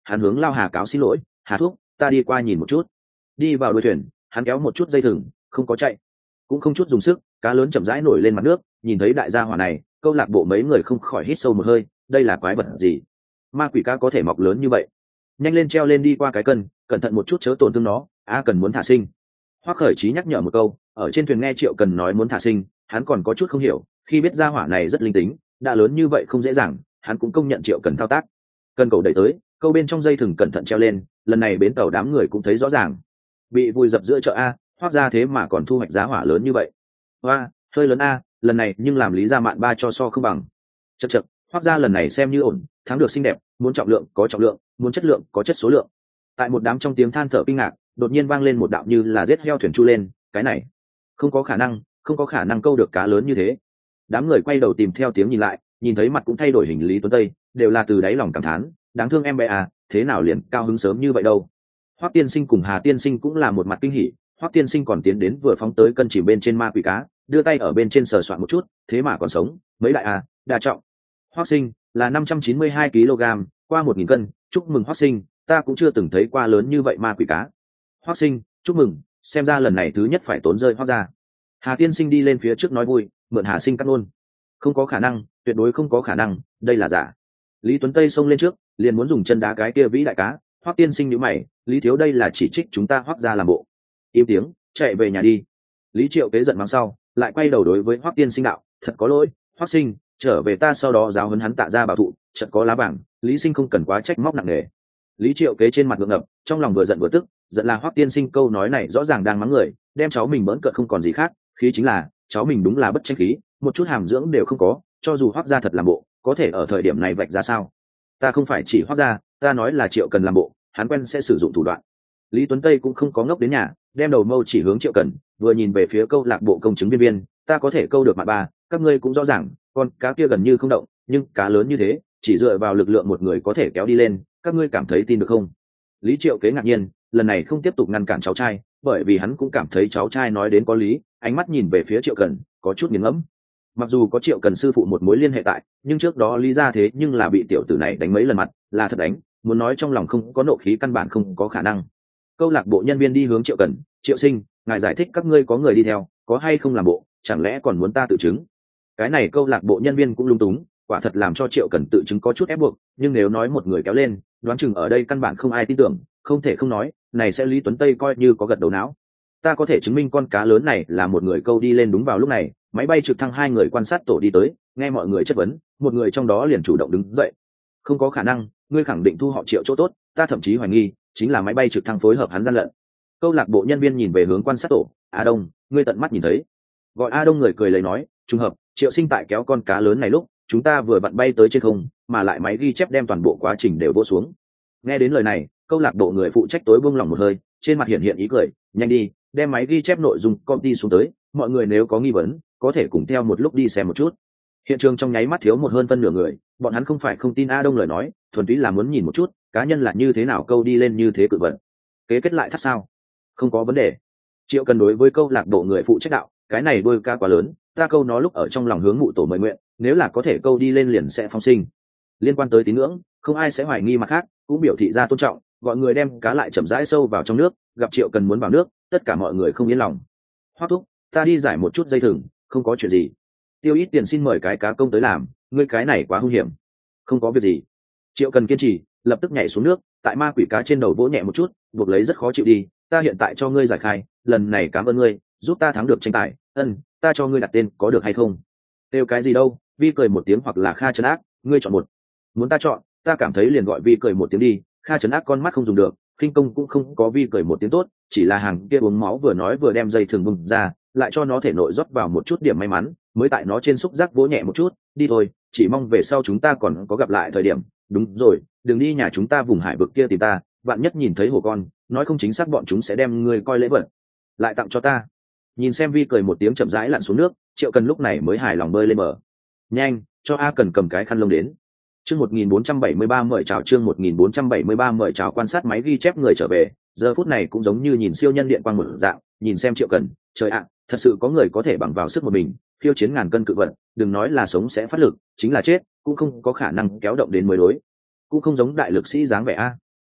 hắn hướng Lao Hà cáo xin lỗi, Hà thúc, ta đi qua nhìn một chút. Đi vào đuôi thuyền, hắn kéo một chút dây thừng, không có chạy, cũng không chút dùng sức, cá lớn chậm rãi nổi lên mặt nước. Nhìn thấy đại gia hỏa này, câu lạc bộ mấy người không khỏi hít sâu một hơi, đây là quái vật gì? Ma quỷ cá có thể mọc lớn như vậy? Nhanh lên treo lên đi qua cái cân, cẩn thận một chút chớ tổn thương nó. A Cần muốn thả sinh. Hoắc Khởi Chí nhắc nhở một câu, ở trên thuyền nghe Triệu Cần nói muốn thả sinh, hắn còn có chút không hiểu, khi biết gia hỏa này rất linh tính, đã lớn như vậy không dễ dàng, hắn cũng công nhận Triệu Cần thao tác. Cần cầu đẩy tới, câu bên trong dây thừng cẩn thận treo lên, lần này bến tàu đám người cũng thấy rõ ràng. Bị vùi dập giữa chợ a, Hoắc ra thế mà còn thu hoạch giá hỏa lớn như vậy. Hoa, hơi lớn a, lần này nhưng làm Lý Gia Mạn ba cho so không bằng. Chậc chậc, Hoắc ra lần này xem như ổn, thắng được xinh đẹp, muốn trọng lượng có trọng lượng, muốn chất lượng có chất số lượng. Tại một đám trong tiếng than thở kinh ngạc, đột nhiên vang lên một đạo như là giết heo thuyền chu lên, cái này không có khả năng, không có khả năng câu được cá lớn như thế. Đám người quay đầu tìm theo tiếng nhìn lại, nhìn thấy mặt cũng thay đổi hình Lý Tuấn Tây, đều là từ đáy lòng cảm thán, đáng thương em bé à, thế nào liền cao hứng sớm như vậy đâu. Hoắc tiên sinh cùng Hà tiên sinh cũng là một mặt kinh hỉ, Hoắc tiên sinh còn tiến đến vừa phóng tới cân chỉ bên trên ma quỷ cá, đưa tay ở bên trên sờ soạn một chút, thế mà còn sống, mấy đại à, đa trọng. Hoắc sinh là năm trăm chín mươi hai ki lô gam, qua một nghìn cân, chúc mừng Hoắc sinh, ta cũng chưa từng thấy qua lớn như vậy ma quỷ cá. Hoắc sinh, chúc mừng, xem ra lần này thứ nhất phải tốn rơi Hoắc ra. Hà tiên sinh đi lên phía trước nói vui, mượn Hà sinh cắt ngôn. Không có khả năng, tuyệt đối không có khả năng, đây là giả. Lý Tuấn Tây xông lên trước, liền muốn dùng chân đá cái kia vĩ đại cá. Hoắc tiên sinh nhíu mày, Lý thiếu đây là chỉ trích chúng ta Hoắc ra làm bộ. Im tiếng, chạy về nhà đi. Lý Triệu kế giận mắng sau, lại quay đầu đối với Hoắc tiên sinh đạo, thật có lỗi, Hoắc sinh, trở về ta sau đó giáo huấn hắn tạ ra bảo thụ, chợt có lá bảng, Lý sinh không cần quá trách móc nặng nề. Lý Triệu kế trên mặt ngượng ngập, trong lòng vừa giận vừa tức, giận là Hoắc tiên sinh câu nói này rõ ràng đang mắng người, đem cháu mình bỡn cợt không còn gì khác, khí chính là cháu mình đúng là bất tranh khí, một chút hàm dưỡng đều không có, cho dù Hoắc gia thật làm bộ, có thể ở thời điểm này vạch ra sao? Ta không phải chỉ Hoắc gia, ta nói là Triệu Cần làm bộ, hắn quen sẽ sử dụng thủ đoạn. Lý Tuấn Tây cũng không có ngốc đến nhà, đem đầu mâu chỉ hướng Triệu Cần, vừa nhìn về phía câu lạc bộ công chứng viên viên, ta có thể câu được mặt ba, các ngươi cũng rõ ràng, con cá kia gần như không động, nhưng cá lớn như thế, chỉ dựa vào lực lượng một người có thể kéo đi lên, các ngươi cảm thấy tin được không? Lý Triệu kế ngạc nhiên, lần này không tiếp tục ngăn cản cháu trai, bởi vì hắn cũng cảm thấy cháu trai nói đến có lý, ánh mắt nhìn về phía Triệu Cần, có chút nghiền ngẫm. Mặc dù có Triệu Cần sư phụ một mối liên hệ tại, nhưng trước đó Lý ra thế nhưng là bị tiểu tử này đánh mấy lần mặt, là thật đánh, muốn nói trong lòng không có nộ khí căn bản không có khả năng. Câu lạc bộ nhân viên đi hướng Triệu Cần, Triệu sinh, ngài giải thích các ngươi có người đi theo, có hay không làm bộ, chẳng lẽ còn muốn ta tự chứng? Cái này câu lạc bộ nhân viên cũng lung túng, quả thật làm cho Triệu Cần tự chứng có chút ép buộc, nhưng nếu nói một người kéo lên, đoán chừng ở đây căn bản không ai tin tưởng, không thể không nói, này sẽ Lý Tuấn Tây coi như có gật đầu não. Ta có thể chứng minh con cá lớn này là một người câu đi lên. Đúng vào lúc này, máy bay trực thăng hai người quan sát tổ đi tới, nghe mọi người chất vấn, một người trong đó liền chủ động đứng dậy. Không có khả năng, ngươi khẳng định thu họ Triệu chỗ tốt, ta thậm chí hoài nghi chính là máy bay trực thăng phối hợp hắn gian lận. Câu lạc bộ nhân viên nhìn về hướng quan sát tổ, A Đông, ngươi tận mắt nhìn thấy. Gọi A Đông người cười lấy nói, trùng hợp, Triệu sinh tại kéo con cá lớn này lúc chúng ta vừa vặn bay tới trên không, mà lại máy ghi chép đem toàn bộ quá trình đều vô xuống. Nghe đến lời này, câu lạc bộ người phụ trách tối buông lỏng một hơi, trên mặt hiện hiện ý cười, nhanh đi, đem máy ghi chép nội dung copy xuống tới, mọi người nếu có nghi vấn, có thể cùng theo một lúc đi xem một chút. Hiện trường trong nháy mắt thiếu một hơn phân nửa người, bọn hắn không phải không tin A Đông lời nói, thuần túy là muốn nhìn một chút, cá nhân là như thế nào câu đi lên như thế cự vận. Kế kết lại thắt sao? Không có vấn đề. Triệu Cần đối với câu lạc bộ người phụ trách đạo, cái này đôi cá quá lớn, ta câu nó lúc ở trong lòng hướng mụ tổ mời nguyện, nếu là có thể câu đi lên liền sẽ phong sinh. Liên quan tới tín ngưỡng, không ai sẽ hoài nghi mặt khác, cũng biểu thị ra tôn trọng, gọi người đem cá lại chậm rãi sâu vào trong nước, gặp Triệu Cần muốn vào nước, tất cả mọi người không yên lòng. Hoắc thúc, ta đi giải một chút dây thừng, không có chuyện gì. Tiêu ít tiền xin mời cái cá công tới làm, ngươi cái này quá hung hiểm. Không có việc gì. Triệu Cần kiên trì, lập tức nhảy xuống nước, tại ma quỷ cá trên đầu vỗ nhẹ một chút, buộc lấy rất khó chịu đi, ta hiện tại cho ngươi giải khai, lần này cảm ơn ngươi, giúp ta thắng được tranh tài, ân, ta cho ngươi đặt tên có được hay không? Tiêu cái gì đâu, Vi cười một tiếng hoặc là Kha Trấn Ác, ngươi chọn một. Muốn ta chọn, ta cảm thấy liền gọi Vi cười một tiếng đi, Kha Trấn Ác con mắt không dùng được, khinh công cũng không có Vi cười một tiếng tốt, chỉ là hàng kia uống máu vừa nói vừa đem dây thừng bùng ra, lại cho nó thể nội rót vào một chút điểm may mắn, mới tại nó trên xúc giác vỗ nhẹ một chút, đi thôi, chỉ mong về sau chúng ta còn có gặp lại thời điểm. Đúng rồi, đừng đi nhà chúng ta vùng hải vực kia tìm ta, bạn nhất nhìn thấy hổ con, nói không chính xác bọn chúng sẽ đem ngươi coi lễ vật lại tặng cho ta. Nhìn xem Vi cười một tiếng chậm rãi lặn xuống nước, Triệu Cần lúc này mới hài lòng bơi lên bờ. Nhanh, cho A Cần cầm cái khăn lông đến. Chương một nghìn bốn trăm bảy mươi ba mời chào chương một nghìn bốn trăm bảy mươi ba mời chào quan sát máy ghi chép người trở về, giờ phút này cũng giống như nhìn siêu nhân điện quang một dạng, nhìn xem Triệu Cần, trời ạ, thật sự có người có thể bằng vào sức một mình, phiêu chiến ngàn cân cự vật, đừng nói là sống sẽ phát lực, chính là chết, cũng không có khả năng kéo động đến mới đối. Cũng không giống đại lực sĩ dáng vẻ a.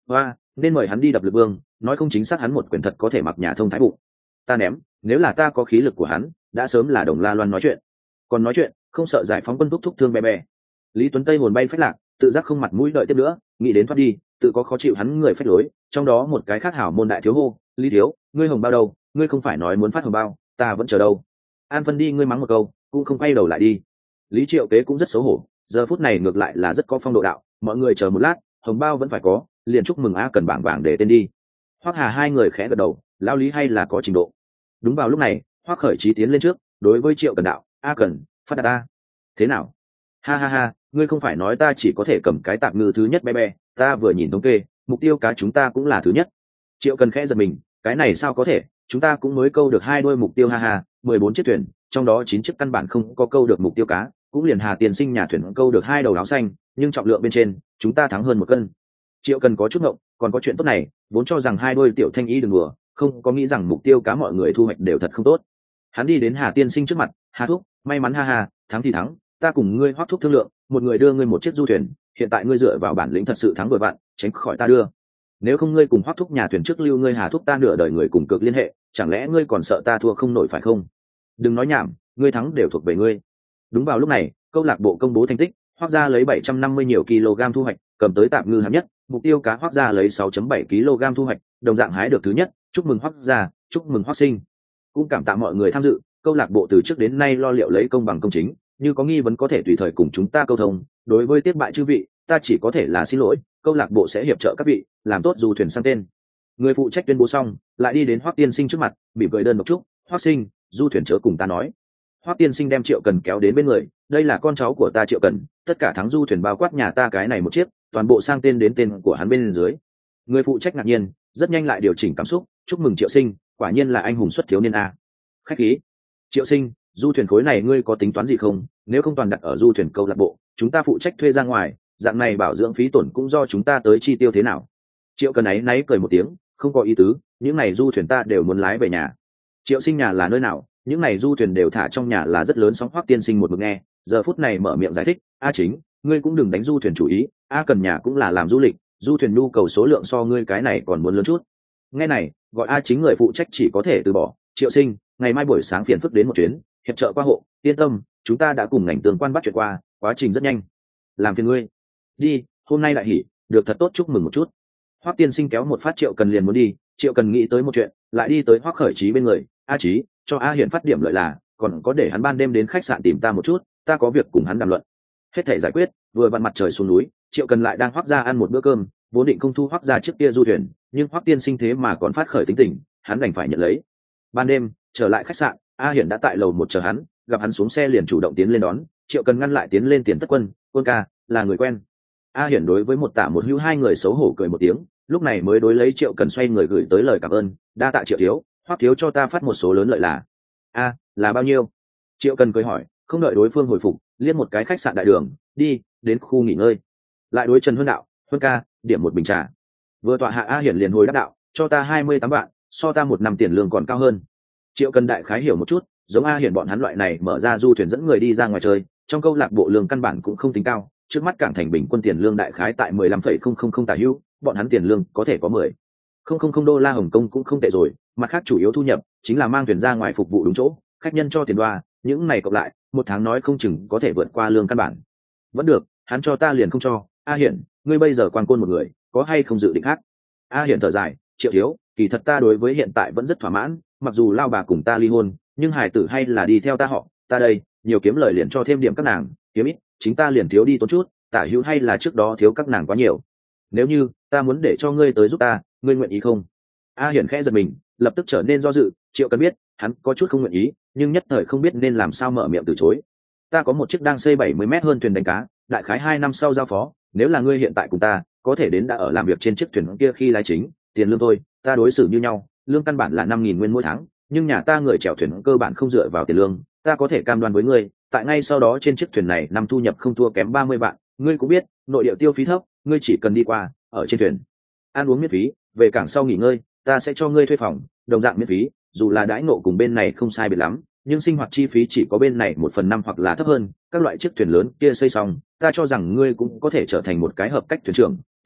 và nên mời hắn đi đập lực vương, nói không chính xác hắn một quyền thật có thể mặc nhà thông thái bụng. Ta ném, nếu là ta có khí lực của hắn đã sớm là đồng la loan nói chuyện, còn nói chuyện không sợ giải phóng quân thúc thúc thương bé bé. Lý Tuấn Tây hồn bay phách lạc, tự giác không mặt mũi đợi tiếp nữa, nghĩ đến thoát đi tự có khó chịu hắn người phách lối. Trong đó một cái khác hảo môn đại thiếu hô: Lý thiếu, ngươi hồng bao đâu? Ngươi không phải nói muốn phát hồng bao, ta vẫn chờ đâu. An phân đi, ngươi mắng một câu cũng không quay đầu lại đi. Lý Triệu Kế cũng rất xấu hổ, giờ phút này ngược lại là rất có phong độ đạo. Mọi người chờ một lát, hồng bao vẫn phải có, liền chúc mừng A Cần bảng bảng để tên đi. Hoắc Hà hai người khẽ gật đầu, lão Lý hay là có trình độ. Đúng vào lúc này, Hoắc Khởi Chí tiến lên trước, đối với Triệu Cần đạo: A Cần, phát đạt ta. Thế nào? Ha ha ha, ngươi không phải nói ta chỉ có thể cầm cái tạm ngư thứ nhất bé bé, ta vừa nhìn thống kê, mục tiêu cá chúng ta cũng là thứ nhất. Triệu Cần khẽ giật mình, cái này sao có thể, chúng ta cũng mới câu được hai đôi mục tiêu, ha ha, mười bốn chiếc thuyền, trong đó chín chiếc căn bản không có câu được mục tiêu cá, cũng liền Hà Tiền Sinh nhà thuyền câu được hai đầu áo xanh, nhưng trọng lượng bên trên, chúng ta thắng hơn một cân. Triệu Cần có chút ngộng, còn có chuyện tốt này, vốn cho rằng hai đôi tiểu thanh ý đừng đùa, không có nghĩ rằng mục tiêu cá mọi người thu hoạch đều thật không tốt. Hắn đi đến Hà Tiên Sinh trước mặt: Hà thúc, may mắn, ha ha, thắng thì thắng, ta cùng ngươi Hoắc thúc thương lượng, một người đưa ngươi một chiếc du thuyền, hiện tại ngươi dựa vào bản lĩnh thật sự thắng vừa vặn, tránh khỏi ta đưa. Nếu không ngươi cùng Hoắc thúc nhà thuyền trước lưu ngươi Hà thúc ta nửa đời người cùng cực liên hệ, chẳng lẽ ngươi còn sợ ta thua không nổi phải không? Đừng nói nhảm, ngươi thắng đều thuộc về ngươi. Đúng vào lúc này, câu lạc bộ công bố thành tích, Hoắc gia lấy bảy trăm năm mươi nhiều kg thu hoạch, cầm tới tạm ngư hạng nhất, mục tiêu cá Hoắc gia lấy sáu phẩy bảy kg thu hoạch, đồng dạng hái được thứ nhất, chúc mừng Hoắc gia, chúc mừng Hoắc sinh. Cũng cảm tạ mọi người tham dự, câu lạc bộ từ trước đến nay lo liệu lấy công bằng công chính, như có nghi vấn có thể tùy thời cùng chúng ta câu thông. Đối với tiếp bại chư vị, ta chỉ có thể là xin lỗi, câu lạc bộ sẽ hiệp trợ các vị làm tốt dù thuyền sang tên. Người phụ trách tuyên bố xong, lại đi đến Hoắc Tiên Sinh trước mặt, bị cười đơn độc chúc: Hoắc sinh, du thuyền chớ cùng ta nói. Hoắc Tiên Sinh đem Triệu Cần kéo đến bên người: đây là con cháu của ta Triệu Cần, tất cả thắng du thuyền bao quát nhà ta cái này một chiếc, toàn bộ sang tên đến tên của hắn bên dưới. Người phụ trách ngạc nhiên, rất nhanh lại điều chỉnh cảm xúc: chúc mừng Triệu sinh, quả nhiên là anh hùng xuất thiếu niên a. Khách khí. Triệu sinh, du thuyền khối này ngươi có tính toán gì không? Nếu không toàn đặt ở du thuyền câu lạc bộ, chúng ta phụ trách thuê ra ngoài, dạng này bảo dưỡng phí tổn cũng do chúng ta tới chi tiêu thế nào? Triệu Cần ấy náy cười một tiếng: không có ý tứ, những này du thuyền ta đều muốn lái về nhà. Triệu sinh nhà là nơi nào? Những này du thuyền đều thả trong nhà là rất lớn. Sóng Hoắc Tiên Sinh một mực nghe, giờ phút này mở miệng giải thích: a chính, ngươi cũng đừng đánh du thuyền chủ ý, a Cần nhà cũng là làm du lịch, du thuyền nhu cầu số lượng so ngươi cái này còn muốn lớn chút. Nghe này, gọi a chính người phụ trách chỉ có thể từ bỏ. Triệu sinh, ngày mai buổi sáng phiền phức đến một chuyến, hiệp trợ qua hộ, yên tâm, chúng ta đã cùng ngành tương quan bắt chuyện qua, quá trình rất nhanh. Làm phiền ngươi. Đi, hôm nay lại hỉ, được thật tốt, chúc mừng một chút. Hoắc Tiên Sinh kéo một phát Triệu Cần liền muốn đi, Triệu Cần nghĩ tới một chuyện, lại đi tới Hoắc Khởi Chí bên người: a Chí, cho a Hiển phát điểm lợi là, còn có để hắn ban đêm đến khách sạn tìm ta một chút, ta có việc cùng hắn đàm luận. Hết thể giải quyết, vừa vặn mặt trời xuống núi, Triệu Cần lại đang Hoắc gia ăn một bữa cơm, vốn định không thu Hoắc gia trước kia du thuyền, nhưng Hoắc Tiên Sinh thế mà còn phát khởi tính tình, hắn đành phải nhận lấy. Ban đêm trở lại khách sạn, a Hiển đã tại lầu một chờ hắn, gặp hắn xuống xe liền chủ động tiến lên đón. Triệu Cần ngăn lại tiến lên tiền tất quân: quân ca, là người quen. A Hiển đối với một tả một hữu hai người xấu hổ cười một tiếng, lúc này mới đối lấy Triệu Cần xoay người gửi tới lời cảm ơn: đa tạ Triệu thiếu, Hoắc thiếu cho ta phát một số lớn lợi là. A, là bao nhiêu? Triệu Cần cười hỏi, không đợi đối phương hồi phục, liên một cái khách sạn đại đường, đi đến khu nghỉ ngơi. Lại đối Trần Huân đạo: Huân ca, điểm một bình trà. Vừa tọa hạ, A Hiển liền hồi đáp đạo: cho ta hai mươi tám vạn, so ta một năm tiền lương còn cao hơn. Triệu Cần đại khái hiểu một chút, giống A Hiển bọn hắn loại này mở ra du thuyền dẫn người đi ra ngoài chơi, trong câu lạc bộ lương căn bản cũng không tính cao, trước mắt Cảng Thành bình quân tiền lương đại khái tại mười lăm phẩy không không không tả hữu, bọn hắn tiền lương có thể có mười không không không đô la Hồng Kông cũng không tệ rồi. Mặt khác chủ yếu thu nhập chính là mang thuyền ra ngoài phục vụ đúng chỗ, khách nhân cho tiền đoa, những này cộng lại một tháng nói không chừng có thể vượt qua lương căn bản. Vẫn được, hắn cho ta liền không cho. A Hiển, ngươi bây giờ quan côn một người, có hay không dự định khác? A Hiển thở dài: Triệu thiếu, kỳ thật ta đối với hiện tại vẫn rất thỏa mãn, mặc dù lao bà cùng ta ly hôn, nhưng hài tử hay là đi theo ta họ, ta đây nhiều kiếm lời liền cho thêm điểm các nàng, kiếm ít chính ta liền thiếu đi tốn chút, tả hữu hay là trước đó thiếu các nàng quá nhiều. Nếu như ta muốn để cho ngươi tới giúp ta, ngươi nguyện ý không? A Hiển khẽ giật mình, lập tức trở nên do dự. Triệu Cần biết hắn có chút không nguyện ý, nhưng nhất thời không biết nên làm sao mở miệng từ chối. Ta có một chiếc đang xây bảy mươi mét hơn thuyền đánh cá, đại khái hai năm sau giao phó, nếu là ngươi hiện tại cùng ta có thể đến đã ở làm việc trên chiếc thuyền kia khi lái chính, tiền lương thôi ta đối xử như nhau, lương căn bản là năm nghìn nguyên mỗi tháng, nhưng nhà ta người chèo thuyền cơ bản không dựa vào tiền lương, ta có thể cam đoan với ngươi, tại ngay sau đó trên chiếc thuyền này năm thu nhập không thua kém ba mươi vạn. Ngươi cũng biết nội địa tiêu phí thấp, ngươi chỉ cần đi qua ở trên thuyền ăn uống miễn phí, về cảng sau nghỉ ngơi ta sẽ cho ngươi thuê phòng đồng dạng miễn phí, dù là đãi ngộ cùng bên này không sai biệt lắm, nhưng sinh hoạt chi phí chỉ có bên này một phần năm hoặc là thấp hơn. Các loại chiếc thuyền lớn kia xây xong, ta cho rằng ngươi cũng có thể trở thành một cái hợp cách thuyền trưởng,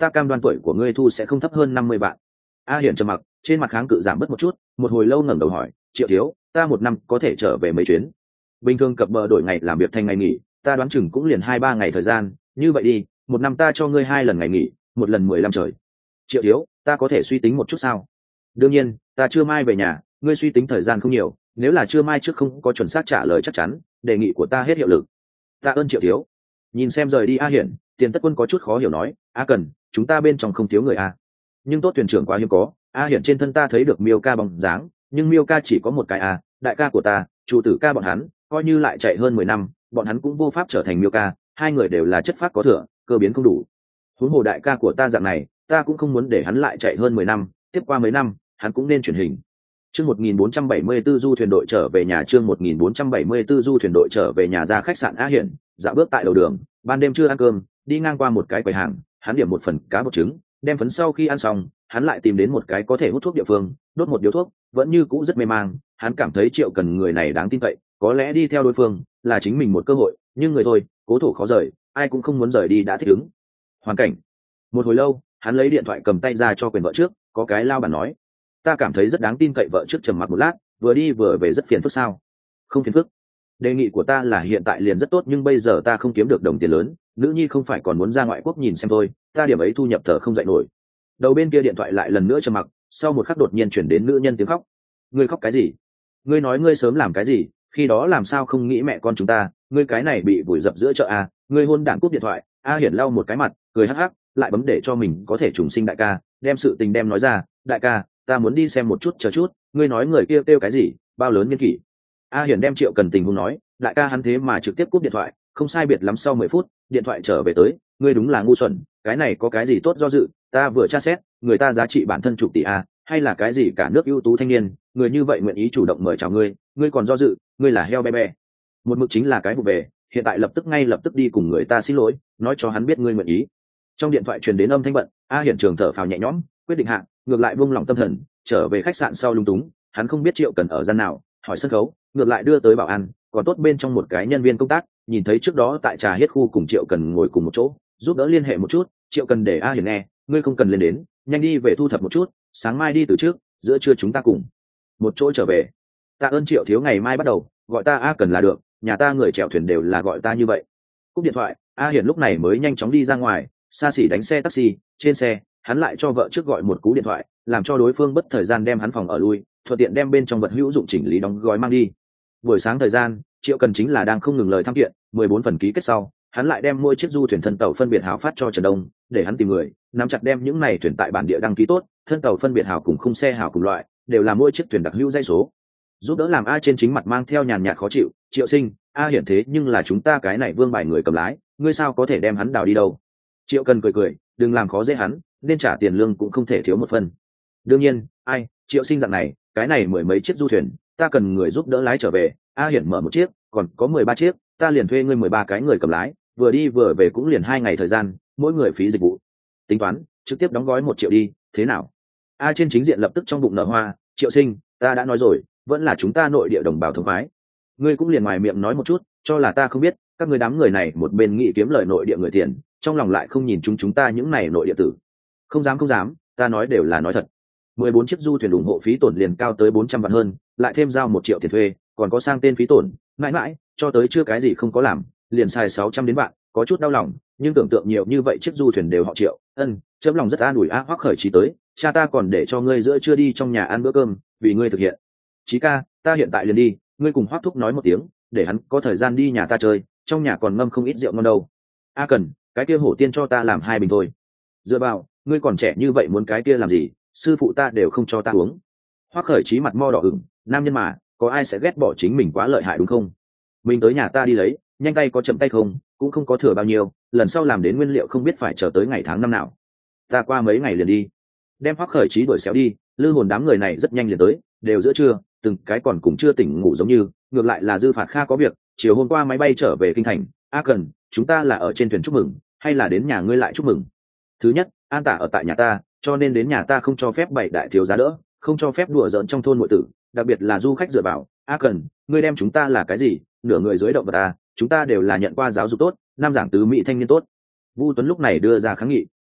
ta cam đoan tuổi của ngươi thu sẽ không thấp hơn năm mươi vạn. A Hiển trầm mặc, trên mặt kháng cự giảm bớt một chút, một hồi lâu ngẩng đầu hỏi, Triệu thiếu, ta một năm có thể trở về mấy chuyến? Bình thường cập bờ đổi ngày làm việc thành ngày nghỉ, ta đoán chừng cũng liền hai ba ngày thời gian, như vậy đi, một năm ta cho ngươi hai lần ngày nghỉ, một lần mười lăm trời. Triệu thiếu, ta có thể suy tính một chút sao? Đương nhiên, ta chưa mai về nhà, ngươi suy tính thời gian không nhiều, nếu là chưa mai trước không có chuẩn xác trả lời chắc chắn, đề nghị của ta hết hiệu lực. Ta ơn Triệu thiếu. Nhìn xem rời đi A Hiển, Tiền Tất Quân có chút khó hiểu nói, A Cần, chúng ta bên trong không thiếu người a. Nhưng tốt thuyền trưởng quá hiếm có, A Hiển trên thân ta thấy được Miêu ca bóng dáng, nhưng Miêu ca chỉ có một cái a, đại ca của ta, chủ tử ca bọn hắn, coi như lại chạy hơn mười năm, bọn hắn cũng vô pháp trở thành Miêu ca, hai người đều là chất phác có thừa, cơ biến không đủ. Huống hồ đại ca của ta dạng này, ta cũng không muốn để hắn lại chạy hơn mười năm, tiếp qua mấy năm, hắn cũng nên chuyển hình. Chương một nghìn bốn trăm bảy mươi tư du thuyền đội trở về nhà, chương một nghìn bốn trăm bảy mươi tư du thuyền đội trở về nhà. Ra khách sạn A Hiển, dạo bước tại đầu đường, ban đêm chưa ăn cơm, đi ngang qua một cái quầy hàng, hắn điểm một phần cá bột trứng, đem phấn sau khi ăn xong, hắn lại tìm đến một cái có thể hút thuốc địa phương, đốt một điếu thuốc, vẫn như cũ rất mê mang, hắn cảm thấy Triệu Cần người này đáng tin cậy, có lẽ đi theo đối phương là chính mình một cơ hội, nhưng người thôi, cố thủ khó rời, ai cũng không muốn rời đi đã thích ứng. Hoàn cảnh. Một hồi lâu, hắn lấy điện thoại cầm tay ra cho quyền vợ trước, có cái lao bản nói, ta cảm thấy rất đáng tin cậy. Vợ trước trầm mặc một lát, vừa đi vừa về. Rất phiền phức sao? Không phiền phức. Đề nghị của ta là hiện tại liền rất tốt, nhưng bây giờ ta không kiếm được đồng tiền lớn, nữ nhi không phải còn muốn ra ngoại quốc nhìn xem thôi, ta điểm ấy thu nhập thở không dậy nổi. Đầu bên kia điện thoại lại lần nữa trầm mặc, sau một khắc đột nhiên chuyển đến nữ nhân tiếng khóc. Ngươi khóc cái gì? Ngươi nói ngươi sớm làm cái gì, khi đó làm sao không nghĩ mẹ con chúng ta, ngươi cái này bị vùi dập giữa chợ à? Ngươi hôn đản, cúp điện thoại. A Hiển lau một cái mặt, cười hắc hắc, lại bấm để cho mình có thể trùng sinh. Đại ca, đem sự tình đem nói ra. Đại ca, ta muốn đi xem một chút, chờ chút. Ngươi nói người kia kêu cái gì, bao lớn niên kỷ? A Hiển đem Triệu Cần tình huống nói. Đại ca hắn thế mà trực tiếp cúp điện thoại, không sai biệt lắm sau mười phút, điện thoại trở về tới. Ngươi đúng là ngu xuẩn, cái này có cái gì tốt do dự, ta vừa tra xét, người ta giá trị bản thân chục tỷ a, hay là cái gì cả nước ưu tú thanh niên, người như vậy nguyện ý chủ động mời chào ngươi, ngươi còn do dự, ngươi là heo be be. Một mực chính là cái vụ về, hiện tại lập tức ngay lập tức đi cùng người ta xin lỗi, nói cho hắn biết ngươi nguyện ý. Trong điện thoại truyền đến âm thanh bận, A Hiển trường thở phào nhẹ nhõm, quyết định hạ, ngược lại buông lòng tâm thần, trở về khách sạn sau lung túng, hắn không biết Triệu Cần ở gian nào, hỏi sân khấu, ngược lại đưa tới bảo an, còn tốt bên trong một cái nhân viên công tác, nhìn thấy trước đó tại trà hết khu cùng Triệu Cần ngồi cùng một chỗ, giúp đỡ liên hệ một chút. Triệu Cần để A Hiển nghe, ngươi không cần lên đến, nhanh đi về thu thập một chút, sáng mai đi từ trước, giữa trưa chúng ta cùng một chỗ trở về. Tạ ơn Triệu thiếu, ngày mai bắt đầu gọi ta A Cần là được, nhà ta người chèo thuyền đều là gọi ta như vậy. Cúp điện thoại, A Hiển lúc này mới nhanh chóng đi ra ngoài, xa xỉ đánh xe taxi. Trên xe, hắn lại cho vợ trước gọi một cú điện thoại, làm cho đối phương bất thời gian đem hắn phòng ở lui, thuận tiện đem bên trong vật hữu dụng chỉnh lý đóng gói mang đi. Buổi sáng thời gian, Triệu Cần chính là đang không ngừng lời thăm kiện, mười bốn phần ký kết sau, hắn lại đem mỗi chiếc du thuyền thân tàu phân biệt hào phát cho Trần Đông, để hắn tìm người nắm chặt đem những này thuyền tại bản địa đăng ký tốt, thân tàu phân biệt hào cùng khung xe hào cùng loại, đều là mỗi chiếc thuyền đặc hữu dây số. Giúp đỡ làm A trên chính mặt mang theo nhàn nhạt khó chịu, Triệu Sinh, A Hiển thế nhưng là chúng ta cái này vương bài người cầm lái, ngươi sao có thể đem hắn đào đi đâu? Triệu Cần cười cười, đừng làm khó dễ hắn, nên trả tiền lương cũng không thể thiếu một phần. Đương nhiên, ai, Triệu Sinh dạng này, cái này mười mấy chiếc du thuyền, ta cần người giúp đỡ lái trở về. A Hiển mở một chiếc, còn có mười ba chiếc, ta liền thuê ngươi mười ba cái người cầm lái, vừa đi vừa về cũng liền hai ngày thời gian, mỗi người phí dịch vụ tính toán trực tiếp đóng gói một triệu đi, thế nào? A trên chính diện lập tức trong bụng nở hoa, Triệu Sinh, ta đã nói rồi, vẫn là chúng ta nội địa đồng bào thống phái, ngươi cũng liền ngoài miệng nói một chút, cho là ta không biết, các ngươi đám người này một bên nghĩ kiếm lời nội địa người tiền, trong lòng lại không nhìn chúng chúng ta những này nội địa tử. Không dám không dám, ta nói đều là nói thật. Mười bốn chiếc du thuyền ủng hộ phí tổn liền cao tới bốn trăm vạn hơn, lại thêm giao một triệu tiền thuê, còn có sang tên phí tổn, mãi mãi cho tới chưa cái gì không có làm, liền xài sáu trăm đến vạn, có chút đau lòng, nhưng tưởng tượng nhiều như vậy chiếc du thuyền đều họ Triệu, ân, chấm lòng rất an ủi. A Hoắc khởi trí tới, cha ta còn để cho ngươi giữa trưa đi trong nhà ăn bữa cơm, vì ngươi thực hiện. Chí ca, ta hiện tại liền đi, ngươi cùng Hoắc thúc nói một tiếng, để hắn có thời gian đi nhà ta chơi, trong nhà còn ngâm không ít rượu ngon đâu. A Cần, cái kia hổ tiên cho ta làm hai bình thôi. Dựa vào, ngươi còn trẻ như vậy muốn cái kia làm gì, sư phụ ta đều không cho ta uống. Hoắc khởi trí mặt mo đỏ ửng, nam nhân mà, có ai sẽ ghét bỏ chính mình quá lợi hại đúng không? Mình tới nhà ta đi lấy, nhanh tay có chậm tay không, cũng không có thừa bao nhiêu, lần sau làm đến nguyên liệu không biết phải chờ tới ngày tháng năm nào. Ta qua mấy ngày liền đi. Đem Hoắc khởi trí đuổi xéo đi, lư hồn đám người này rất nhanh liền tới, đều giữa trưa, từng cái còn cùng chưa tỉnh ngủ giống như, ngược lại là Dư Phạt Kha có việc, chiều hôm qua máy bay trở về kinh thành. A Cần, chúng ta là ở trên thuyền chúc mừng, hay là đến nhà ngươi lại chúc mừng? Thứ nhất, An Tả ở tại nhà ta, cho nên đến nhà ta không cho phép bày đại thiếu giá đỡ, không cho phép đùa giỡn trong thôn nội tử, đặc biệt là du khách dựa vào. A Cần, ngươi đem chúng ta là cái gì, nửa người dưới động vật ta, chúng ta đều là nhận qua giáo dục tốt, nam giảng tứ mỹ thanh niên tốt. Vu Tuấn lúc này đưa ra kháng nghị.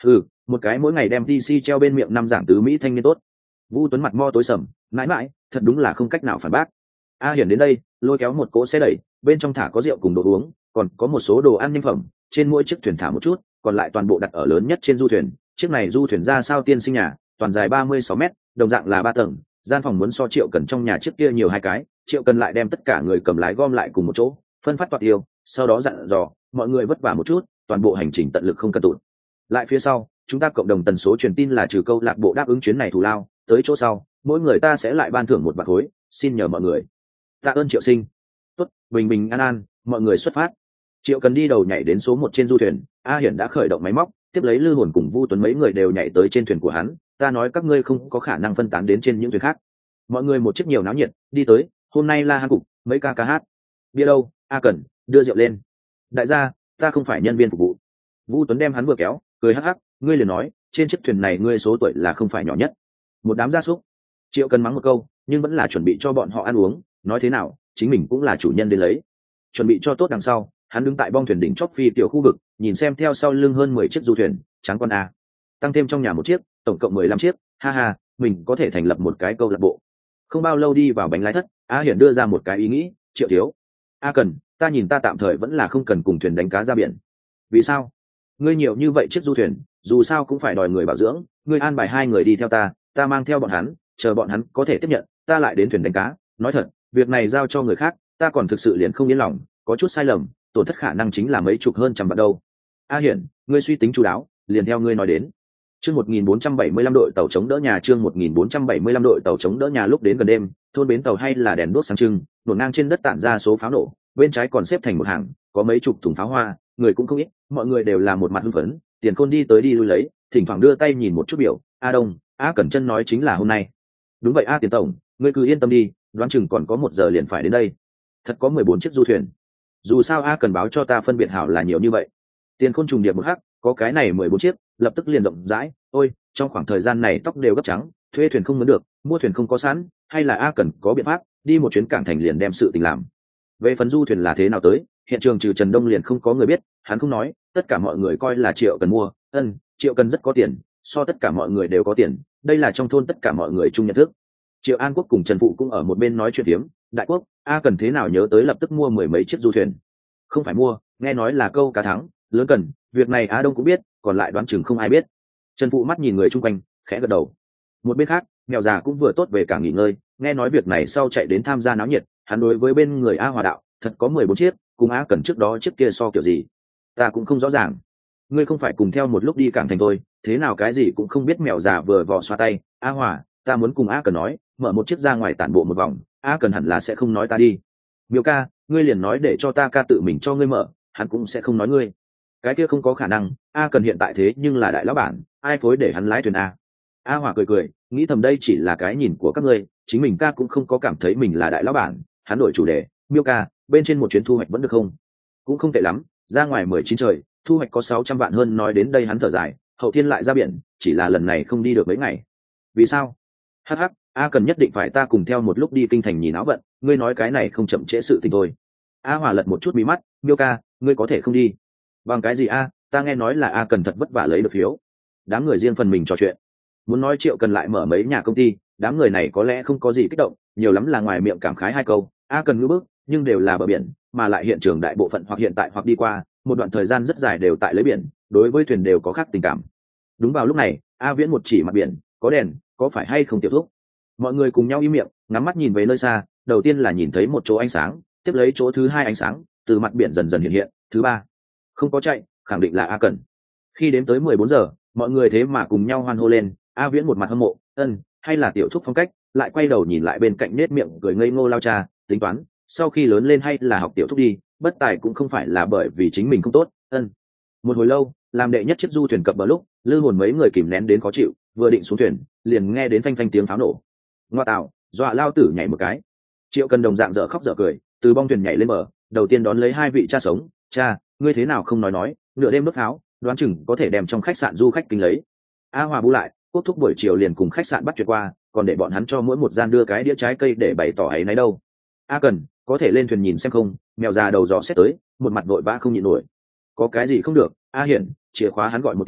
Ừ, một cái mỗi ngày đem tê xê treo bên miệng năm giảng tứ mỹ thanh niên tốt. Vu Tuấn mặt mo tối sầm, mãi mãi thật đúng là không cách nào phản bác. A Hiển đến đây lôi kéo một cỗ xe đẩy, bên trong thả có rượu cùng đồ uống, còn có một số đồ ăn nhanh phẩm, trên mỗi chiếc thuyền thả một chút, còn lại toàn bộ đặt ở lớn nhất trên du thuyền. Chiếc này du thuyền ra sao tiên sinh nhà, toàn dài ba mươi sáu mét, đồng dạng là ba tầng, gian phòng muốn so Triệu Cần trong nhà trước kia nhiều hai cái. Triệu Cần lại đem tất cả người cầm lái gom lại cùng một chỗ, phân phát toạt tiêu, sau đó dặn dò mọi người vất vả một chút, toàn bộ hành trình tận lực không cân tụt. Lại phía sau, chúng ta cộng đồng tần số truyền tin là trừ câu lạc bộ đáp ứng chuyến này thù lao, tới chỗ sau, mỗi người ta sẽ lại ban thưởng một bạc khối, xin nhờ mọi người. Tạ ơn Triệu sinh. Tốt, bình bình an an, mọi người xuất phát. Triệu Cần đi đầu nhảy đến số một trên du thuyền, A Hiển đã khởi động máy móc, tiếp lấy Lư Hồn cùng Vu Tuấn mấy người đều nhảy tới trên thuyền của hắn. Ta nói các ngươi không có khả năng phân tán đến trên những thuyền khác. Mọi người một chiếc nhiều náo nhiệt, đi tới, hôm nay la hán cục, mấy ca ca hát. Bia đâu, A Cần, đưa rượu lên. Đại gia, ta không phải nhân viên phục vụ. Vu Tuấn đem hắn vừa kéo, cười hắc hắc, ngươi liền nói, trên chiếc thuyền này ngươi số tuổi là không phải nhỏ nhất. Một đám gia súc. Triệu Cần mắng một câu, nhưng vẫn là chuẩn bị cho bọn họ ăn uống, nói thế nào, chính mình cũng là chủ nhân đến lấy. Chuẩn bị cho tốt đằng sau, hắn đứng tại bong thuyền đỉnh chóp phi tiểu khu vực, nhìn xem theo sau lưng hơn mười chiếc du thuyền, trắng con a. Tăng thêm trong nhà một chiếc, tổng cộng mười lăm chiếc, ha ha, mình có thể thành lập một cái câu lạc bộ. Không bao lâu đi vào bánh lái thất, A Hiển đưa ra một cái ý nghĩ, Triệu thiếu. A Cần, ta nhìn ta tạm thời vẫn là không cần cùng thuyền đánh cá ra biển. Vì sao? Ngươi nhiều như vậy chiếc du thuyền, dù sao cũng phải đòi người bảo dưỡng, ngươi an bài hai người đi theo ta, ta mang theo bọn hắn, chờ bọn hắn có thể tiếp nhận, ta lại đến thuyền đánh cá. Nói thật, việc này giao cho người khác, ta còn thực sự liền không yên lòng, có chút sai lầm, tổn thất khả năng chính là mấy chục hơn trăm vạn đâu. A Hiển, ngươi suy tính chu đáo, liền theo ngươi nói đến. Chương một nghìn bốn trăm bảy mươi lăm đội tàu chống đỡ nhà, chương một nghìn bốn trăm bảy mươi lăm đội tàu chống đỡ nhà. Lúc đến gần đêm, thôn bến tàu hay là đèn đuốc sáng trưng, nổ ngang trên đất tản ra số pháo nổ, bên trái còn xếp thành một hàng, có mấy chục thùng pháo hoa, người cũng không ít, mọi người đều là một mặt hưng phấn. Tiền Khôn đi tới đi lui lấy, thỉnh thoảng đưa tay nhìn một chút biểu, A Đông, A Cẩn Chân nói chính là hôm nay. Đúng vậy A Tiền tổng, ngươi cứ yên tâm đi, đoán chừng còn có một giờ liền phải đến đây. Thật có mười bốn chiếc du thuyền. Dù sao A cần báo cho ta phân biệt hảo là nhiều như vậy. Tiền Khôn trùng điệp một hắc, có cái này mười bốn chiếc, lập tức liền rộng rãi, ôi, trong khoảng thời gian này tóc đều gấp trắng, thuê thuyền không mướn được, mua thuyền không có sẵn, hay là A cần có biện pháp, đi một chuyến cảng thành liền đem sự tình làm. Về phần du thuyền là thế nào tới, hiện trường trừ Trần Đông liền không có người biết, hắn không nói, tất cả mọi người coi là Triệu Cần mua, ân, Triệu Cần rất có tiền, so tất cả mọi người đều có tiền, đây là trong thôn tất cả mọi người chung nhận thức. Triệu An Quốc cùng Trần Phụ cũng ở một bên nói chuyện tiếm, đại quốc, A cần thế nào nhớ tới lập tức mua mười mấy chiếc du thuyền. Không phải mua, nghe nói là câu cá thắng, lớn cần, việc này Á Đông cũng biết, còn lại đoán chừng không ai biết. Trần Phụ mắt nhìn người chung quanh, khẽ gật đầu. Một bên khác, mèo già cũng vừa tốt về cả nghỉ ngơi, nghe nói việc này sau chạy đến tham gia náo nhiệt, hắn đối với bên người A Hòa đạo, thật có mười bốn chiếc, cùng A cần trước đó chiếc kia so kiểu gì, ta cũng không rõ ràng. Ngươi không phải cùng theo một lúc đi cảng thành thôi, thế nào cái gì cũng không biết. Mèo già vừa vò xoa tay, A Hòa, ta muốn cùng A cần nói, mở một chiếc ra ngoài tản bộ một vòng, A cần hẳn là sẽ không nói ta đi. Miêu ca, ngươi liền nói để cho ta ca tự mình cho ngươi mở, hắn cũng sẽ không nói ngươi. Cái kia không có khả năng, A cần hiện tại thế nhưng là đại lão bản, ai phối để hắn lái thuyền A. A Hòa cười cười, nghĩ thầm đây chỉ là cái nhìn của các ngươi, chính mình ca cũng không có cảm thấy mình là đại lão bản. Hắn đổi chủ đề, Miêu ca, bên trên một chuyến thu hoạch vẫn được không? Cũng không tệ lắm, ra ngoài mười chín trời, thu hoạch có sáu trăm vạn hơn. Nói đến đây hắn thở dài, hậu thiên lại ra biển, chỉ là lần này không đi được mấy ngày. Vì sao? Hắc hắc, A cần nhất định phải ta cùng theo một lúc đi kinh thành nhìn áo vận, ngươi nói cái này không chậm trễ sự tình thôi. A Hòa lật một chút mí mắt, Miêu ca, ngươi có thể không đi? Bằng cái gì A, ta nghe nói là A cần thật vất vả lấy được phiếu. Đám người riêng phần mình trò chuyện, muốn nói Triệu cần lại mở mấy nhà công ty, đám người này có lẽ không có gì kích động, nhiều lắm là ngoài miệng cảm khái hai câu. A cần ngữ bức, nhưng đều là bờ biển, mà lại hiện trường đại bộ phận hoặc hiện tại hoặc đi qua một đoạn thời gian rất dài đều tại lấy biển, đối với thuyền đều có khác tình cảm. Đúng vào lúc này, A Viễn một chỉ mặt biển, có đèn, có phải hay không tiểu thúc? Mọi người cùng nhau im miệng, ngắm mắt nhìn về nơi xa, đầu tiên là nhìn thấy một chỗ ánh sáng, tiếp lấy chỗ thứ hai ánh sáng từ mặt biển dần dần hiện hiện, thứ ba không có chạy, khẳng định là A cần. Khi đến tới mười bốn giờ, mọi người thế mà cùng nhau hoan hô lên. A Viễn một mặt hâm mộ, ân, hay là tiểu thúc phong cách, lại quay đầu nhìn lại bên cạnh nết miệng cười ngây ngô lao cha, tính toán sau khi lớn lên hay là học tiểu thúc đi, bất tài cũng không phải là bởi vì chính mình không tốt, ân. Một hồi lâu, làm đệ nhất chiếc du thuyền cập bờ lúc, Lư Hồn mấy người kìm nén đến khó chịu, vừa định xuống thuyền, liền nghe đến phanh phanh tiếng pháo nổ. Ngoa tạo, dọa lao tử nhảy một cái. Triệu Cần đồng dạng dở khóc dở cười, từ bong thuyền nhảy lên bờ, đầu tiên đón lấy hai vị cha sống, cha, ngươi thế nào không nói nói, nửa đêm đốt pháo, đoán chừng có thể đem trong khách sạn du khách kinh lấy. A Hòa bu lại, Quốc thúc buổi chiều liền cùng khách sạn bắt chuyện qua, còn để bọn hắn cho mỗi một gian đưa cái đĩa trái cây để bày tỏ ấy nấy đâu. A cần, có thể lên thuyền nhìn xem không? Mèo già đầu gió xét tới, một mặt vội vã không nhịn nổi. Có cái gì không được? A Hiển, chìa khóa hắn gọi một tiếng,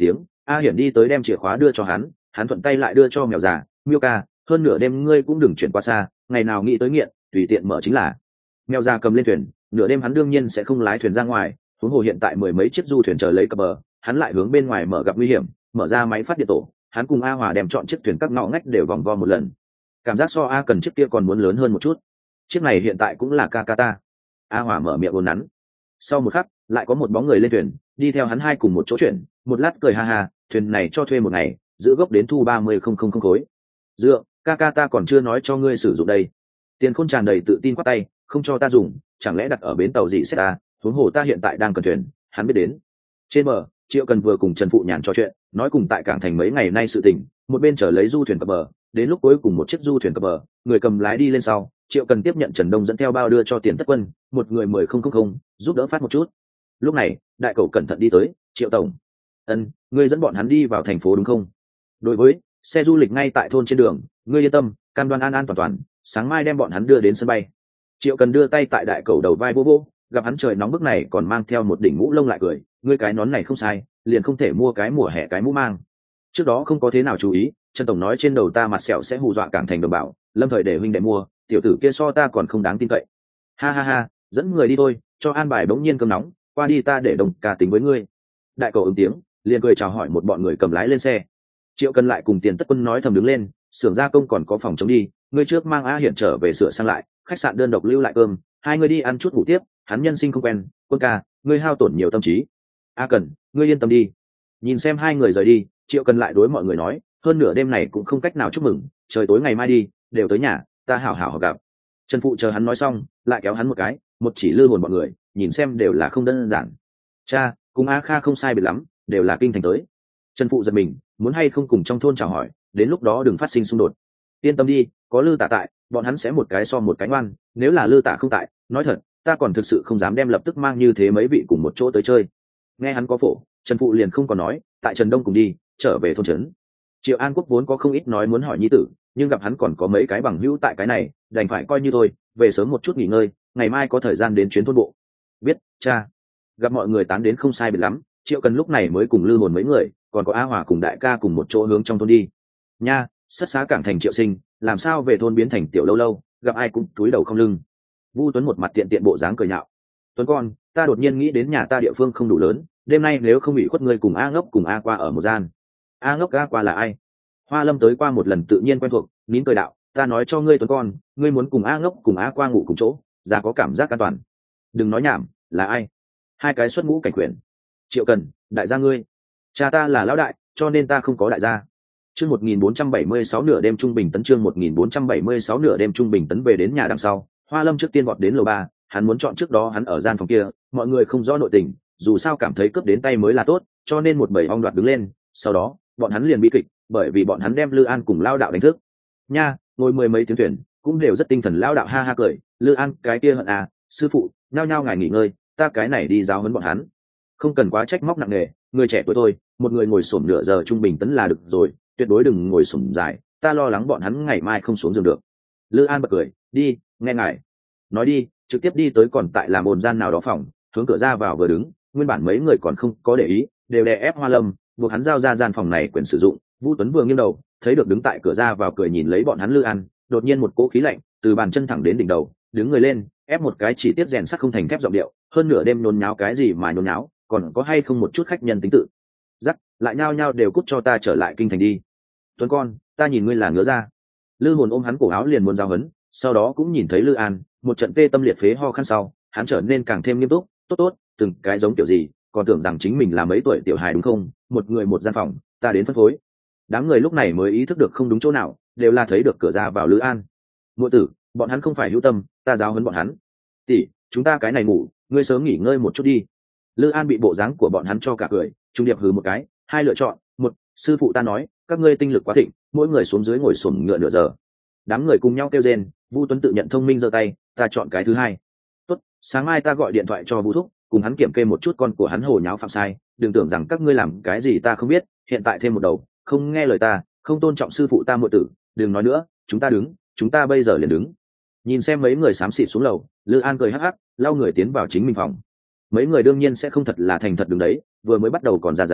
A Hiển đi tới đem chìa khóa đưa cho hắn, hắn thuận tay lại đưa cho mèo già. Miêu ca, hơn nửa đêm ngươi cũng đừng chuyển qua xa, ngày nào nghĩ tới nghiện tùy tiện mở chính là. Mèo già cầm lên thuyền, nửa đêm hắn đương nhiên sẽ không lái thuyền ra ngoài, huống hồ hiện tại mười mấy chiếc du thuyền chờ lấy cập bờ, hắn lại hướng bên ngoài mở gặp nguy hiểm, mở ra máy phát điện tổ, hắn cùng A Hòa đem chọn chiếc thuyền các ngõ ngách đều vòng vo một lần. Cảm giác so A Cần chiếc kia còn muốn lớn hơn một chút. Chiếc này hiện tại cũng là Kakata. A Hòa mở miệng ồn nắn. Sau một khắc, lại có một bóng người lên thuyền, đi theo hắn hai cùng một chỗ chuyển, một lát cười ha ha, thuyền này cho thuê một ngày, giữ gốc đến thu ba mươi không không không khối. Dựa, Kakata còn chưa nói cho ngươi sử dụng đây. Tiền Khôn tràn đầy tự tin quát tay, không cho ta dùng, chẳng lẽ đặt ở bến tàu gì xét ta, huống hồ ta hiện tại đang cần thuyền, hắn biết đến. Trên bờ, Triệu Cần vừa cùng Trần Phụ Nhàn trò chuyện, nói cùng tại cảng thành mấy ngày nay sự tình, một bên chở lấy du thuyền cập bờ, đến lúc cuối cùng một chiếc du thuyền cập bờ, người cầm lái đi lên sau, Triệu Cần tiếp nhận Trần Đông dẫn theo bao đưa cho Tiền Tất Quân, một người mười không không không, giúp đỡ phát một chút. Lúc này, đại cẩu cẩn thận đi tới, Triệu tổng, ân, ngươi dẫn bọn hắn đi vào thành phố đúng không? Đối với xe du lịch ngay tại thôn trên đường, ngươi yên tâm, cam đoan an an toàn toàn, sáng mai đem bọn hắn đưa đến sân bay. Triệu Cần đưa tay tại đại cẩu đầu vai vô vô, gặp hắn trời nóng bức này còn mang theo một đỉnh mũ lông lại cười, ngươi cái nón này không sai, liền không thể mua cái mùa hè cái mũ mang. Trước đó không có thế nào chú ý, Trần tổng nói trên đầu ta mặt sẹo sẽ hù dọa cảng thành đồng bảo, lâm thời để huynh đệ mua, tiểu tử kia so ta còn không đáng tin cậy. Ha ha ha, dẫn người đi thôi, cho an bài bỗng nhiên cơm nóng, qua đi ta để đồng ca tính với ngươi. Đại cẩu ứng tiếng, liền cười chào hỏi một bọn người cầm lái lên xe. Triệu Cần lại cùng Tiền Tất Quân nói thầm đứng lên, xưởng gia công còn có phòng chống đi, ngươi trước mang A Hiển trở về sửa sang lại, khách sạn đơn độc lưu lại cơm, hai người đi ăn chút ngủ tiếp, hắn nhân sinh không quen, Quân ca, ngươi hao tổn nhiều tâm trí. A Cần, ngươi yên tâm đi. Nhìn xem hai người rời đi, Triệu Cần lại đối mọi người nói, hơn nửa đêm này cũng không cách nào chúc mừng, trời tối ngày mai đi, đều tới nhà, ta hảo hảo gặp. Trần Phụ chờ hắn nói xong, lại kéo hắn một cái, một chỉ lư hồn bọn người, nhìn xem đều là không đơn giản. Cha, cùng A Kha không sai biệt lắm, đều là kinh thành tới. Trần Phụ giật mình, muốn hay không cùng trong thôn chào hỏi, đến lúc đó đừng phát sinh xung đột. Yên tâm đi, có Lư Tả tại, bọn hắn sẽ một cái so một cái ngoan, nếu là Lư Tả không tại, nói thật, ta còn thực sự không dám đem lập tức mang như thế mấy vị cùng một chỗ tới chơi. Nghe hắn có phổ, Trần Phụ liền không còn nói, tại Trần Đông cùng đi, trở về thôn trấn. Triệu An Quốc vốn có không ít nói muốn hỏi nhi tử, nhưng gặp hắn còn có mấy cái bằng hữu tại cái này, đành phải coi như thôi, về sớm một chút nghỉ ngơi, ngày mai có thời gian đến chuyến thôn bộ. Biết, cha. Gặp mọi người tán đến không sai biệt lắm, Triệu Cần lúc này mới cùng Lư Hồn mấy người, còn có A Hòa cùng đại ca cùng một chỗ hướng trong thôn đi. Nha, sất xá cảng thành Triệu Sinh, làm sao về thôn biến thành tiểu lâu lâu, gặp ai cũng túi đầu không lưng. Vu Tuấn một mặt tiện tiện bộ dáng cười nhạo. Tuấn con, ta đột nhiên nghĩ đến nhà ta địa phương không đủ lớn, đêm nay nếu không bị khuất ngươi cùng A Ngốc cùng A Qua ở một gian. A Ngốc A Qua là ai? Hoa Lâm tới qua một lần tự nhiên quen thuộc, nín cười đạo, ta nói cho ngươi Tuấn con, ngươi muốn cùng A Ngốc cùng A Qua ngủ cùng chỗ, ra có cảm giác an toàn. Đừng nói nhảm, là ai? Hai cái xuất ngũ cảnh quyền. Triệu Cần, đại gia ngươi. Cha ta là lão đại, cho nên ta không có đại gia. Chương một nghìn bốn trăm bảy mươi sáu nửa đêm trung bình tấn chương một nghìn bốn trăm bảy mươi sáu nửa đêm trung bình tấn về đến nhà đằng sau, Hoa Lâm trước tiên vọt đến lầu ba, hắn muốn chọn trước đó hắn ở gian phòng kia, mọi người không rõ nội tình, dù sao cảm thấy cướp đến tay mới là tốt, cho nên một bầy ong đoạt đứng lên, sau đó, bọn hắn liền bị kịch, bởi vì bọn hắn đem Lư An cùng Lao đạo đánh thức. Nha, ngồi mười mấy tiếng thuyền, cũng đều rất tinh thần. Lao đạo ha ha cười, Lư An, cái kia hận à, sư phụ, nhao nhao ngài nghỉ ngơi, ta cái này đi giáo huấn bọn hắn. Không cần quá trách móc nặng nề, người trẻ tuổi thôi, một người ngồi xổm nửa giờ trung bình tấn là được rồi, tuyệt đối đừng ngồi xổm dài, ta lo lắng bọn hắn ngày mai không xuống giường được. Lư An bật cười, đi, nghe ngài nói đi, trực tiếp đi tới còn tại làm ồn gian nào đó phòng, hướng cửa ra vào vừa đứng, nguyên bản mấy người còn không có để ý, đều đè ép Hoa Lâm, buộc hắn giao ra gian phòng này quyền sử dụng. Vu Tuấn vừa nghiêng đầu, thấy được đứng tại cửa ra vào cười nhìn lấy bọn hắn Lư An, đột nhiên một cỗ khí lạnh từ bàn chân thẳng đến đỉnh đầu, đứng người lên, ép một cái chỉ tiếp rèn sắt không thành thép giọng điệu, hơn nửa đêm nhốn nháo cái gì mà nhốn nháo, còn có hay không một chút khách nhân tính tự dắt, lại nhao nhao đều cút cho ta trở lại kinh thành đi. Tuấn con, ta nhìn ngươi là ngứa ra. Lư Hồn ôm hắn cổ áo liền muốn giao hấn, sau đó cũng nhìn thấy Lư An, một trận tê tâm liệt phế ho khăn sau, hắn trở nên càng thêm nghiêm túc, tốt tốt, từng cái giống kiểu gì, còn tưởng rằng chính mình là mấy tuổi tiểu hài đúng không? Một người một gian phòng, ta đến phân phối. Đám người lúc này mới ý thức được không đúng chỗ nào, đều là thấy được cửa ra vào Lư An. Muội tử, bọn hắn không phải hữu tâm, ta giáo huấn bọn hắn. Tỷ, chúng ta cái này ngủ, ngươi sớm nghỉ ngơi một chút đi. Lư An bị bộ dáng của bọn hắn cho cả cười, trung điệp hừ một cái, hai lựa chọn, một, sư phụ ta nói, các ngươi tinh lực quá thịnh, mỗi người xuống dưới ngồi xổm ngựa nửa giờ. Đám người cùng nhau kêu rên, Vu Tuấn tự nhận thông minh giơ tay, ta chọn cái thứ hai. Tốt, sáng mai ta gọi điện thoại cho Vu thúc, cùng hắn kiểm kê một chút con của hắn hồ nháo phạm sai, đừng tưởng rằng các ngươi làm cái gì ta không biết, hiện tại thêm một đầu, không nghe lời ta, không tôn trọng sư phụ ta muội tử, đừng nói nữa, chúng ta đứng, chúng ta bây giờ liền đứng. Nhìn xem mấy người xám xịt xuống lầu, Lư An cười hắc hắc, lau người tiến vào chính mình phòng. Mấy người đương nhiên sẽ không thật là thành thật đứng đấy, vừa mới bắt đầu còn ra dáng,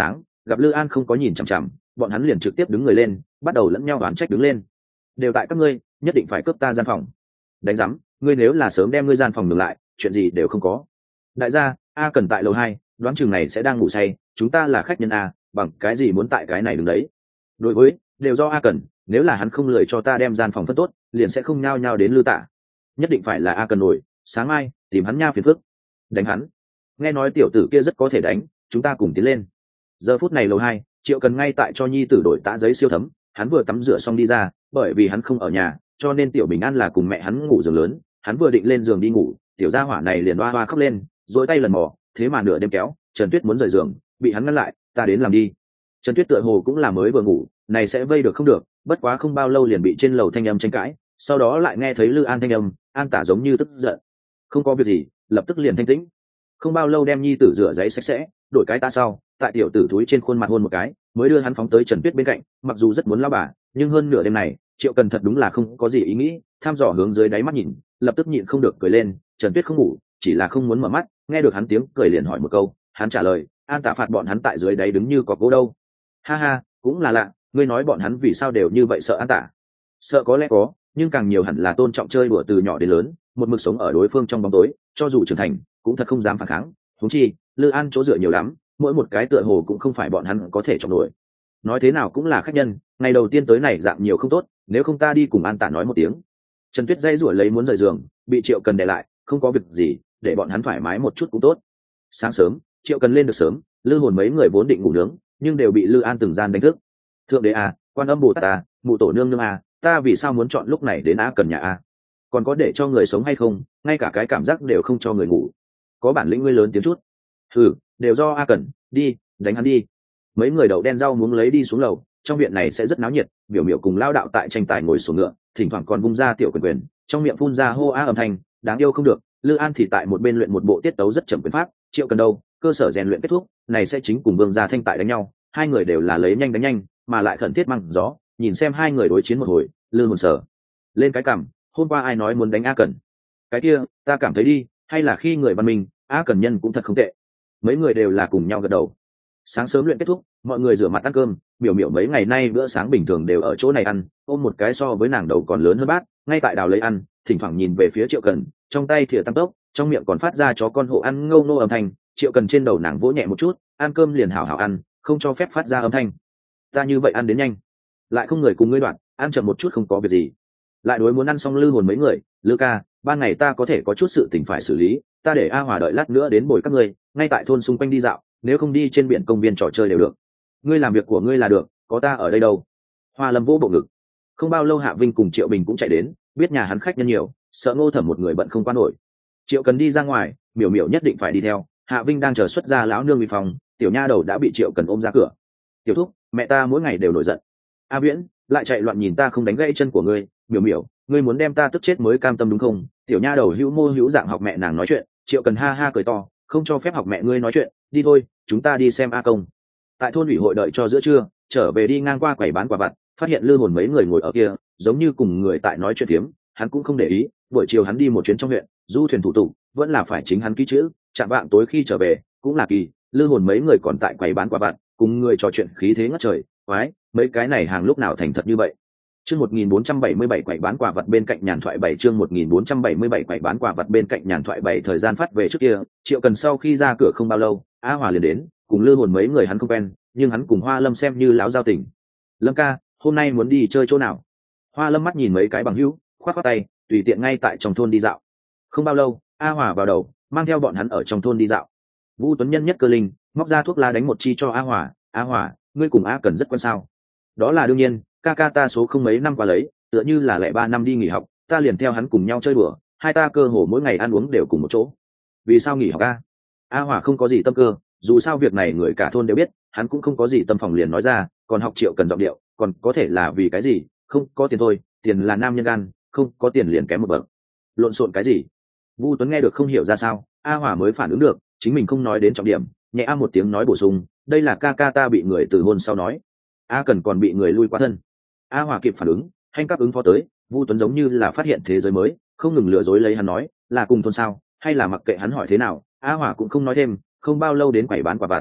gặp Lư An không có nhìn chằm chằm, bọn hắn liền trực tiếp đứng người lên, bắt đầu lẫn nhau đoán trách đứng lên. Đều tại các ngươi, nhất định phải cướp ta gian phòng. Đánh rắm, ngươi nếu là sớm đem ngươi gian phòng ngừng lại, chuyện gì đều không có. Đại gia, A Cần tại lầu hai, đoán chừng này sẽ đang ngủ say, chúng ta là khách nhân A, bằng cái gì muốn tại cái này đứng đấy. Đối với, đều do A Cần, nếu là hắn không lười cho ta đem gian phòng phân tốt, liền sẽ không nhao nhao đến Lư Tạ. Nhất định phải là A Cần nổi, sáng mai tìm hắn nha phiền phức. Đánh hắn. Nghe nói tiểu tử kia rất có thể đánh, chúng ta cùng tiến lên. Giờ phút này lầu hai, Triệu Cần ngay tại cho nhi tử đổi tã giấy siêu thấm, hắn vừa tắm rửa xong đi ra, bởi vì hắn không ở nhà, cho nên tiểu Bình An là cùng mẹ hắn ngủ giường lớn, hắn vừa định lên giường đi ngủ, tiểu gia hỏa này liền oa oa khóc lên, dối tay lần mò, thế mà nửa đêm kéo, Trần Tuyết muốn rời giường, bị hắn ngăn lại, ta đến làm đi. Trần Tuyết tựa hồ cũng là mới vừa ngủ, này sẽ vây được không được, bất quá không bao lâu liền bị trên lầu thanh âm tranh cãi, sau đó lại nghe thấy Lư An thanh âm, An Tả giống như tức giận. Không có việc gì, lập tức liền thanh tĩnh. Không bao lâu đem nhi tử rửa giấy sạch sẽ, đổi cái ta sau, tại tiểu tử túi trên khuôn mặt hôn một cái, mới đưa hắn phóng tới Trần Tuyết bên cạnh, mặc dù rất muốn lao bà, nhưng hơn nửa đêm này, Triệu Cần thật đúng là không có gì ý nghĩ, tham dò hướng dưới đáy mắt nhìn, lập tức nhịn không được cười lên. Trần Tuyết không ngủ, chỉ là không muốn mở mắt, nghe được hắn tiếng cười liền hỏi một câu, hắn trả lời, An Tả phạt bọn hắn tại dưới đáy đứng như cọc gỗ đâu. Ha ha, cũng là lạ, ngươi nói bọn hắn vì sao đều như vậy sợ An Tả? Sợ có lẽ có, nhưng càng nhiều hẳn là tôn trọng chơi đùa từ nhỏ đến lớn, một mực sống ở đối phương trong bóng tối, cho dù trưởng thành, cũng thật không dám phản kháng. Huống chi, Lư An chỗ dựa nhiều lắm, mỗi một cái tựa hồ cũng không phải bọn hắn có thể chọn nổi. Nói thế nào cũng là khách nhân, ngày đầu tiên tới này dạng nhiều không tốt, nếu không ta đi cùng An Tả nói một tiếng. Trần Tuyết dây rủa lấy muốn rời giường, bị Triệu Cần đè lại, không có việc gì, để bọn hắn thoải mái một chút cũng tốt. Sáng sớm, Triệu Cần lên được sớm, Lư Hồn mấy người vốn định ngủ nướng, nhưng đều bị Lư An từng gian đánh thức. Thượng đế à, Quan Âm Bồ Tát à, mụ tổ nương nương à, ta vì sao muốn chọn lúc này đến A Cần nhà a? Còn có để cho người sống hay không, ngay cả cái cảm giác đều không cho người ngủ. Có bản lĩnh ngươi lớn tiếng chút. Ừ, đều do A Cần, đi, đánh hắn đi. Mấy người đậu đen rau muốn lấy đi xuống lầu, trong viện này sẽ rất náo nhiệt, biểu miểu cùng lao đạo tại tranh tài ngồi xuống ngựa, thỉnh thoảng còn vung ra tiểu quyền quyền, trong miệng phun ra hô a âm thanh, đáng yêu không được. Lư An thì tại một bên luyện một bộ tiết tấu rất chậm quyền pháp, Triệu Cần đâu, cơ sở rèn luyện kết thúc, này sẽ chính cùng Vương Gia Thanh tại đánh nhau, hai người đều là lấy nhanh đánh nhanh, mà lại khẩn thiết măng gió, nhìn xem hai người đối chiến một hồi, Lư Hồn sở lên cái cằm, hôm qua ai nói muốn đánh A Cần? Cái kia, ta cảm thấy đi, hay là khi người văn minh, A Cần nhân cũng thật không tệ. Mấy người đều là cùng nhau gật đầu. Sáng sớm luyện kết thúc, mọi người rửa mặt ăn cơm, Miểu Miểu mấy ngày nay bữa sáng bình thường đều ở chỗ này ăn, ôm một cái so với nàng đầu còn lớn hơn bát, ngay tại đào lấy ăn, thỉnh thoảng nhìn về phía Triệu Cần, trong tay thìa tăng tốc, trong miệng còn phát ra chó con hộ ăn ngâu nô âm thanh. Triệu Cần trên đầu nàng vỗ nhẹ một chút, ăn cơm liền hảo hảo ăn, không cho phép phát ra âm thanh. Ta như vậy ăn đến nhanh, lại không người cùng ngươi đoạn, ăn chậm một chút không có việc gì. Lại đối muốn ăn xong Lư Hồn mấy người, Lư ca, ban ngày ta có thể có chút sự tình phải xử lý, ta để A Hòa đợi lát nữa đến bồi các ngươi, ngay tại thôn xung quanh đi dạo, nếu không đi trên biển công viên trò chơi đều được. Ngươi làm việc của ngươi là được, có ta ở đây đâu. Hoa Lâm vỗ bộ ngực. Không bao lâu Hạ Vinh cùng Triệu Bình cũng chạy đến, biết nhà hắn khách nhân nhiều, sợ Ngô Thẩm một người bận không qua nổi. Triệu Cần đi ra ngoài, Miểu Miểu nhất định phải đi theo. Hạ Vinh đang chờ xuất ra lão nương vi phòng, tiểu nha đầu đã bị Triệu Cần ôm ra cửa. Tiểu thúc, mẹ ta mỗi ngày đều nổi giận. A Viễn lại chạy loạn nhìn ta không đánh gãy chân của ngươi. Miểu Miểu, ngươi muốn đem ta tức chết mới cam tâm đúng không? Tiểu nha đầu hữu mô hữu dạng học mẹ nàng nói chuyện. Triệu Cần ha ha cười to, không cho phép học mẹ ngươi nói chuyện, đi thôi, chúng ta đi xem A Công. Tại thôn ủy hội đợi cho giữa trưa, trở về đi ngang qua quầy bán quả vặt, phát hiện Lư Hồn mấy người ngồi ở kia, giống như cùng người tại nói chuyện phiếm, hắn cũng không để ý. Buổi chiều hắn đi một chuyến trong huyện, du thuyền thủ tục vẫn là phải chính hắn ký chữ, chạm vạng tối khi trở về cũng là kỳ. Lư Hồn mấy người còn tại quầy bán quả vặt, cùng người trò chuyện khí thế ngất trời. Quái, mấy cái này hàng lúc nào thành thật như vậy. Chương một nghìn bốn trăm bảy mươi bảy quầy bán quả vật bên cạnh nhàn thoại bảy chương một nghìn bốn trăm bảy mươi bảy quầy bán quả vật bên cạnh nhàn thoại bảy thời gian phát về trước kia, Triệu Cần sau khi ra cửa không bao lâu, A Hòa liền đến, cùng Lư Hồn mấy người hắn không quen, nhưng hắn cùng Hoa Lâm xem như láo giao tình. Lâm ca, hôm nay muốn đi chơi chỗ nào? Hoa Lâm mắt nhìn mấy cái bằng hữu, khoát khoát tay, tùy tiện ngay tại trong thôn đi dạo. Không bao lâu, A Hòa vào đầu, mang theo bọn hắn ở trong thôn đi dạo. Vũ Tuấn Nhân nhất cơ linh, móc ra thuốc lá đánh một chi cho A Hòa. A Hòa, ngươi cùng A Cần rất quen sao? Đó là đương nhiên, ca ca ta số không mấy năm qua lấy, tựa như là lẻ ba năm đi nghỉ học, ta liền theo hắn cùng nhau chơi đùa, hai ta cơ hồ mỗi ngày ăn uống đều cùng một chỗ. Vì sao nghỉ học a? A Hòa không có gì tâm cơ, dù sao việc này người cả thôn đều biết, hắn cũng không có gì tâm phòng liền nói ra, còn học Triệu Cần giọng điệu, còn có thể là vì cái gì? Không có tiền thôi, tiền là nam nhân gan, không có tiền liền kém một bậc. Lộn xộn cái gì? Vu Tuấn nghe được không hiểu ra sao, A Hòa mới phản ứng được, chính mình không nói đến trọng điểm, nhẹ a một tiếng nói bổ sung, đây là ca ca ta bị người từ hôn sau nói. A Cần còn bị người lui qua thân. A Hòa kịp phản ứng, hành cấp ứng phó tới. Vu Tuấn giống như là phát hiện thế giới mới, không ngừng lừa dối lấy hắn nói là cùng thôn sao, hay là mặc kệ hắn hỏi thế nào, A Hòa cũng không nói thêm. Không bao lâu đến quầy bán quả vặt,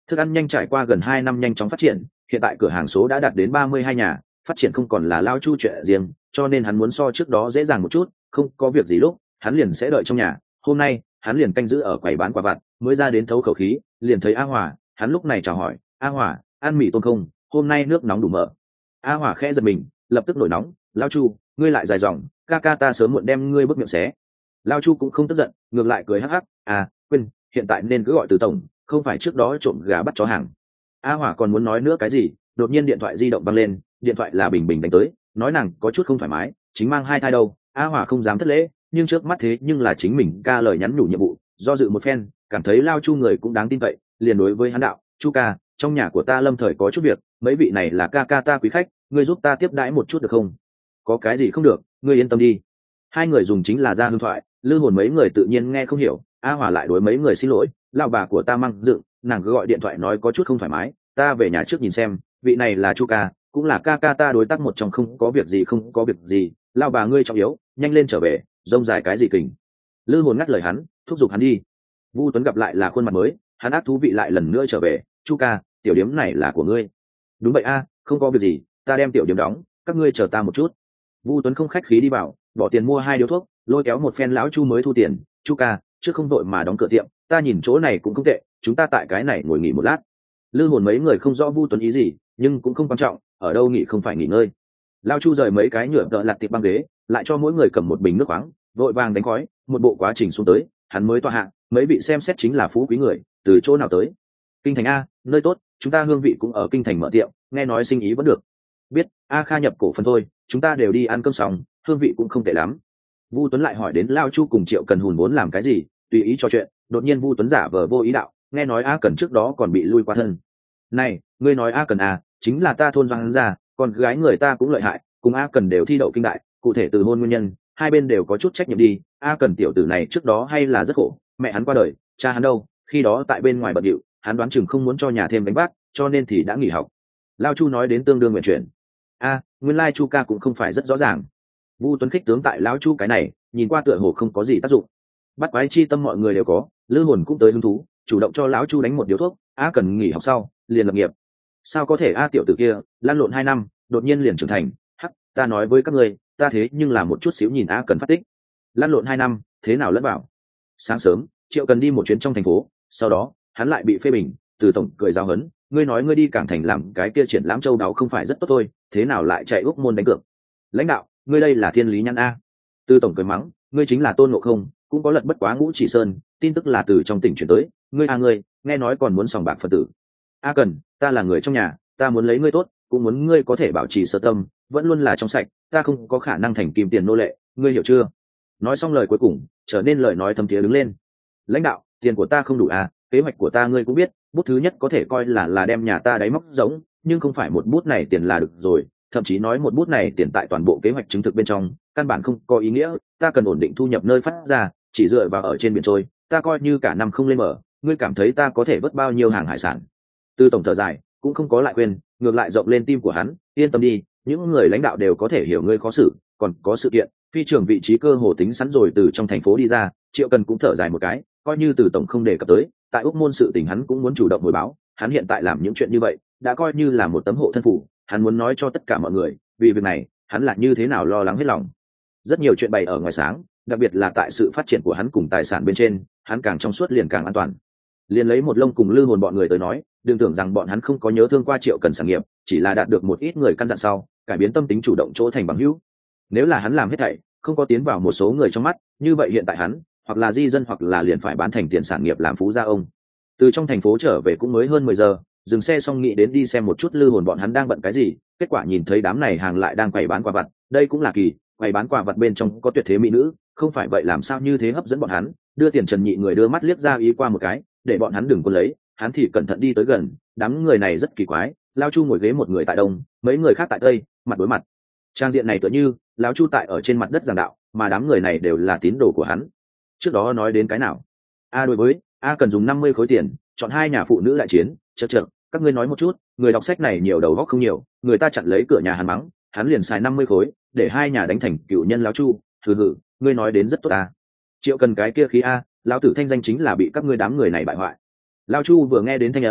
Thức ăn nhanh trải qua gần hai năm nhanh chóng phát triển, hiện tại cửa hàng số đã đạt đến ba mươi hai nhà, phát triển không còn là lao chu chuyện riêng, cho nên hắn muốn so trước đó dễ dàng một chút, không có việc gì lúc hắn liền sẽ đợi trong nhà. Hôm nay hắn liền canh giữ ở quầy bán quả vặt, mới ra đến thấu khẩu khí liền thấy A Hòa. Hắn lúc này chào hỏi: A Hòa, ăn mì tôm không? Hôm nay nước nóng đủ mỡ. A Hòa khẽ giật mình, lập tức nổi nóng: Lao chu, ngươi lại dài dòng, ca ca ta sớm muộn đem ngươi bức miệng xé. Lao chu cũng không tức giận, ngược lại cười hắc hắc: à quên, hiện tại nên cứ gọi từ tổng, không phải trước đó trộm gà bắt chó hàng. A Hòa còn muốn nói nữa cái gì, đột nhiên điện thoại di động văng lên, điện thoại là Bình Bình đánh tới, nói nàng có chút không thoải mái, chính mang hai thai đâu. A Hòa không dám thất lễ, nhưng trước mắt thế nhưng là chính mình ca lời nhắn nhủ nhiệm vụ, do dự một phen, cảm thấy Lao chu người cũng đáng tin cậy, liền đối với hắn đạo: chu ca, trong nhà của ta lâm thời có chút việc, mấy vị này là ca ca ta quý khách, ngươi giúp ta tiếp đãi một chút được không? Có cái gì không được, ngươi yên tâm đi. Hai người dùng chính là ra hương thoại, lư hồn mấy người tự nhiên nghe không hiểu. A Hòa lại đối mấy người xin lỗi: lão bà của ta mang dựng, nàng cứ gọi điện thoại nói có chút không thoải mái, ta về nhà trước nhìn xem. Vị này là chu ca, cũng là ca ca ta đối tác một trong, không có việc gì không có việc gì. Lão bà ngươi trọng yếu, nhanh lên trở về, rông dài cái gì kình. Lư hồn ngắt lời hắn, thúc giục hắn đi. Vu Tuấn gặp lại là khuôn mặt mới, hắn ác thú vị lại lần nữa trở về: chu ca, tiểu điếm này là của ngươi. Đúng vậy a, không có việc gì, ta đem tiểu điếm đóng, các ngươi chờ ta một chút. Vu Tuấn không khách khí đi vào, bỏ tiền mua hai điếu thuốc, lôi kéo một phen lão chu mới thu tiền. Chu ca, trước không đội mà đóng cửa tiệm, ta nhìn chỗ này cũng không tệ, chúng ta tại cái này ngồi nghỉ một lát. Lư hồn mấy người không rõ Vu Tuấn ý gì, nhưng cũng không quan trọng, ở đâu nghỉ không phải nghỉ ngơi. Lão chu rời mấy cái nhựa đỡ lặt tiệp băng ghế, lại cho mỗi người cầm một bình nước khoáng, vội vàng đánh khói, một bộ quá trình xuống tới, hắn mới tọa hạ. Mấy vị xem xét chính là phú quý người, từ chỗ nào tới? Kinh thành a, nơi tốt, chúng ta hương vị cũng ở kinh thành mở tiệm, nghe nói sinh ý vẫn được. Biết, a Kha nhập cổ phần thôi, chúng ta đều đi ăn cơm xong, hương vị cũng không tệ lắm. Vu Tuấn lại hỏi đến Lao chu cùng Triệu Cần hùn vốn làm cái gì, tùy ý trò chuyện. Đột nhiên Vu Tuấn giả vờ vô ý đạo: nghe nói A Cần trước đó còn bị lui qua thân. Này, ngươi nói A Cần à, chính là ta thôn Giang hắn ra, còn gái người ta cũng lợi hại, cùng A Cần đều thi đậu kinh đại, cụ thể từ hôn nguyên nhân, hai bên đều có chút trách nhiệm đi. A Cần tiểu tử này trước đó hay là rất khổ, mẹ hắn qua đời, cha hắn đâu, khi đó tại bên ngoài bận điệu, hắn đoán chừng không muốn cho nhà thêm đánh bác, cho nên thì đã nghỉ học. Lao chu nói đến tương đương nguyện chuyển. A, nguyên lai chu ca cũng không phải rất rõ ràng. Vu Tuấn khích tướng tại lão chu cái này, nhìn qua tựa hồ không có gì tác dụng. Bắt quái chi tâm mọi người đều có, lư hồn cũng tới hứng thú, chủ động cho lão chu đánh một điếu thuốc. A Cần nghỉ học sau liền lập nghiệp. Sao có thể? A tiểu tử kia lăn lộn hai năm, đột nhiên liền trưởng thành. Hắc, ta nói với các ngươi, ta thế nhưng là một chút xíu nhìn A Cần phát tích. Lăn lộn hai năm, thế nào lẫn bảo? Sáng sớm, Triệu Cần đi một chuyến trong thành phố, sau đó hắn lại bị phê bình. Từ tổng cười giáo hấn: ngươi nói ngươi đi cảng thành làm cái kia triển lãm châu đáo không phải rất tốt thôi, thế nào lại chạy úc môn đánh cược? Lãnh đạo, ngươi đây là thiên lý nhãn a. Từ tổng cười mắng: ngươi chính là Tôn Ngộ Không, cũng có lật bất quá Ngũ Chỉ Sơn, tin tức là từ trong tỉnh chuyển tới, ngươi a ngươi nghe nói còn muốn sòng bạc phật tử. A Cần, ta là người trong nhà, ta muốn lấy ngươi tốt, cũng muốn ngươi có thể bảo trì sơ tâm, vẫn luôn là trong sạch, ta không có khả năng thành kim tiền nô lệ, ngươi hiểu chưa? Nói xong lời cuối cùng, trở nên lời nói thâm thiế đứng lên: lãnh đạo, tiền của ta không đủ à, kế hoạch của ta ngươi cũng biết, bút thứ nhất có thể coi là là đem nhà ta đáy móc giống, nhưng không phải một bút này tiền là được rồi, thậm chí nói một bút này tiền tại toàn bộ kế hoạch chứng thực bên trong căn bản không có ý nghĩa, ta cần ổn định thu nhập nơi phát ra, chỉ dựa vào ở trên biển trôi, ta coi như cả năm không lên mở, ngươi cảm thấy ta có thể vớt bao nhiêu hàng hải sản? Từ tổng thở dài, cũng không có lại quên, ngược lại rộng lên tim của hắn: yên tâm đi, những người lãnh đạo đều có thể hiểu ngươi khó xử, còn có sự kiện phi trường vị trí cơ hồ tính sẵn rồi từ trong thành phố đi ra. Triệu Cần cũng thở dài một cái, coi như từ tổng không đề cập tới, tại úc môn sự tình hắn cũng muốn chủ động hồi báo, hắn hiện tại làm những chuyện như vậy đã coi như là một tấm hộ thân phủ, hắn muốn nói cho tất cả mọi người, vì việc này hắn là như thế nào lo lắng hết lòng. Rất nhiều chuyện bày ở ngoài sáng, đặc biệt là tại sự phát triển của hắn cùng tài sản bên trên, hắn càng trong suốt liền càng an toàn. Liền lấy một lông cùng lư hồn bọn người tới nói, đừng tưởng rằng bọn hắn không có nhớ thương qua Triệu Cần sản nghiệp, chỉ là đạt được một ít người căn dặn sau, cải biến tâm tính chủ động chỗ thành bằng hữu. Nếu là hắn làm hết thảy, không có tiến vào một số người trong mắt, như vậy hiện tại hắn hoặc là di dân hoặc là liền phải bán thành tiền sản nghiệp làm phú gia ông. Từ trong thành phố trở về cũng mới hơn mười giờ, dừng xe xong nghĩ đến đi xem một chút lư hồn bọn hắn đang bận cái gì, kết quả nhìn thấy đám này hàng lại đang quầy bán quà vặt, đây cũng là kỳ, quầy bán quà vặt bên trong có tuyệt thế mỹ nữ, không phải vậy làm sao như thế hấp dẫn bọn hắn. Đưa tiền Trần Nhị người đưa mắt liếc ra ý qua một cái, để bọn hắn đừng có lấy, hắn thì cẩn thận đi tới gần, đám người này rất kỳ quái, Lao Chu ngồi ghế một người tại đông, mấy người khác tại tây, mặt đối mặt. Trang diện này tựa như Lão Chu tại ở trên mặt đất giảng đạo, mà đám người này đều là tín đồ của hắn. Trước đó nói đến cái nào? A đối với A cần dùng năm mươi khối tiền chọn hai nhà phụ nữ đại chiến, chợt chợt, các ngươi nói một chút, người đọc sách này nhiều đầu óc không nhiều, người ta chặn lấy cửa nhà hắn mắng, hắn liền xài năm mươi khối để hai nhà đánh thành cựu nhân. Lão Chu, hừ hừ, ngươi nói đến rất tốt a. Triệu Cần cái kia khí a, lão tử thanh danh chính là bị các ngươi đám người này bại hoại. Lão Chu vừa nghe đến thanh âm,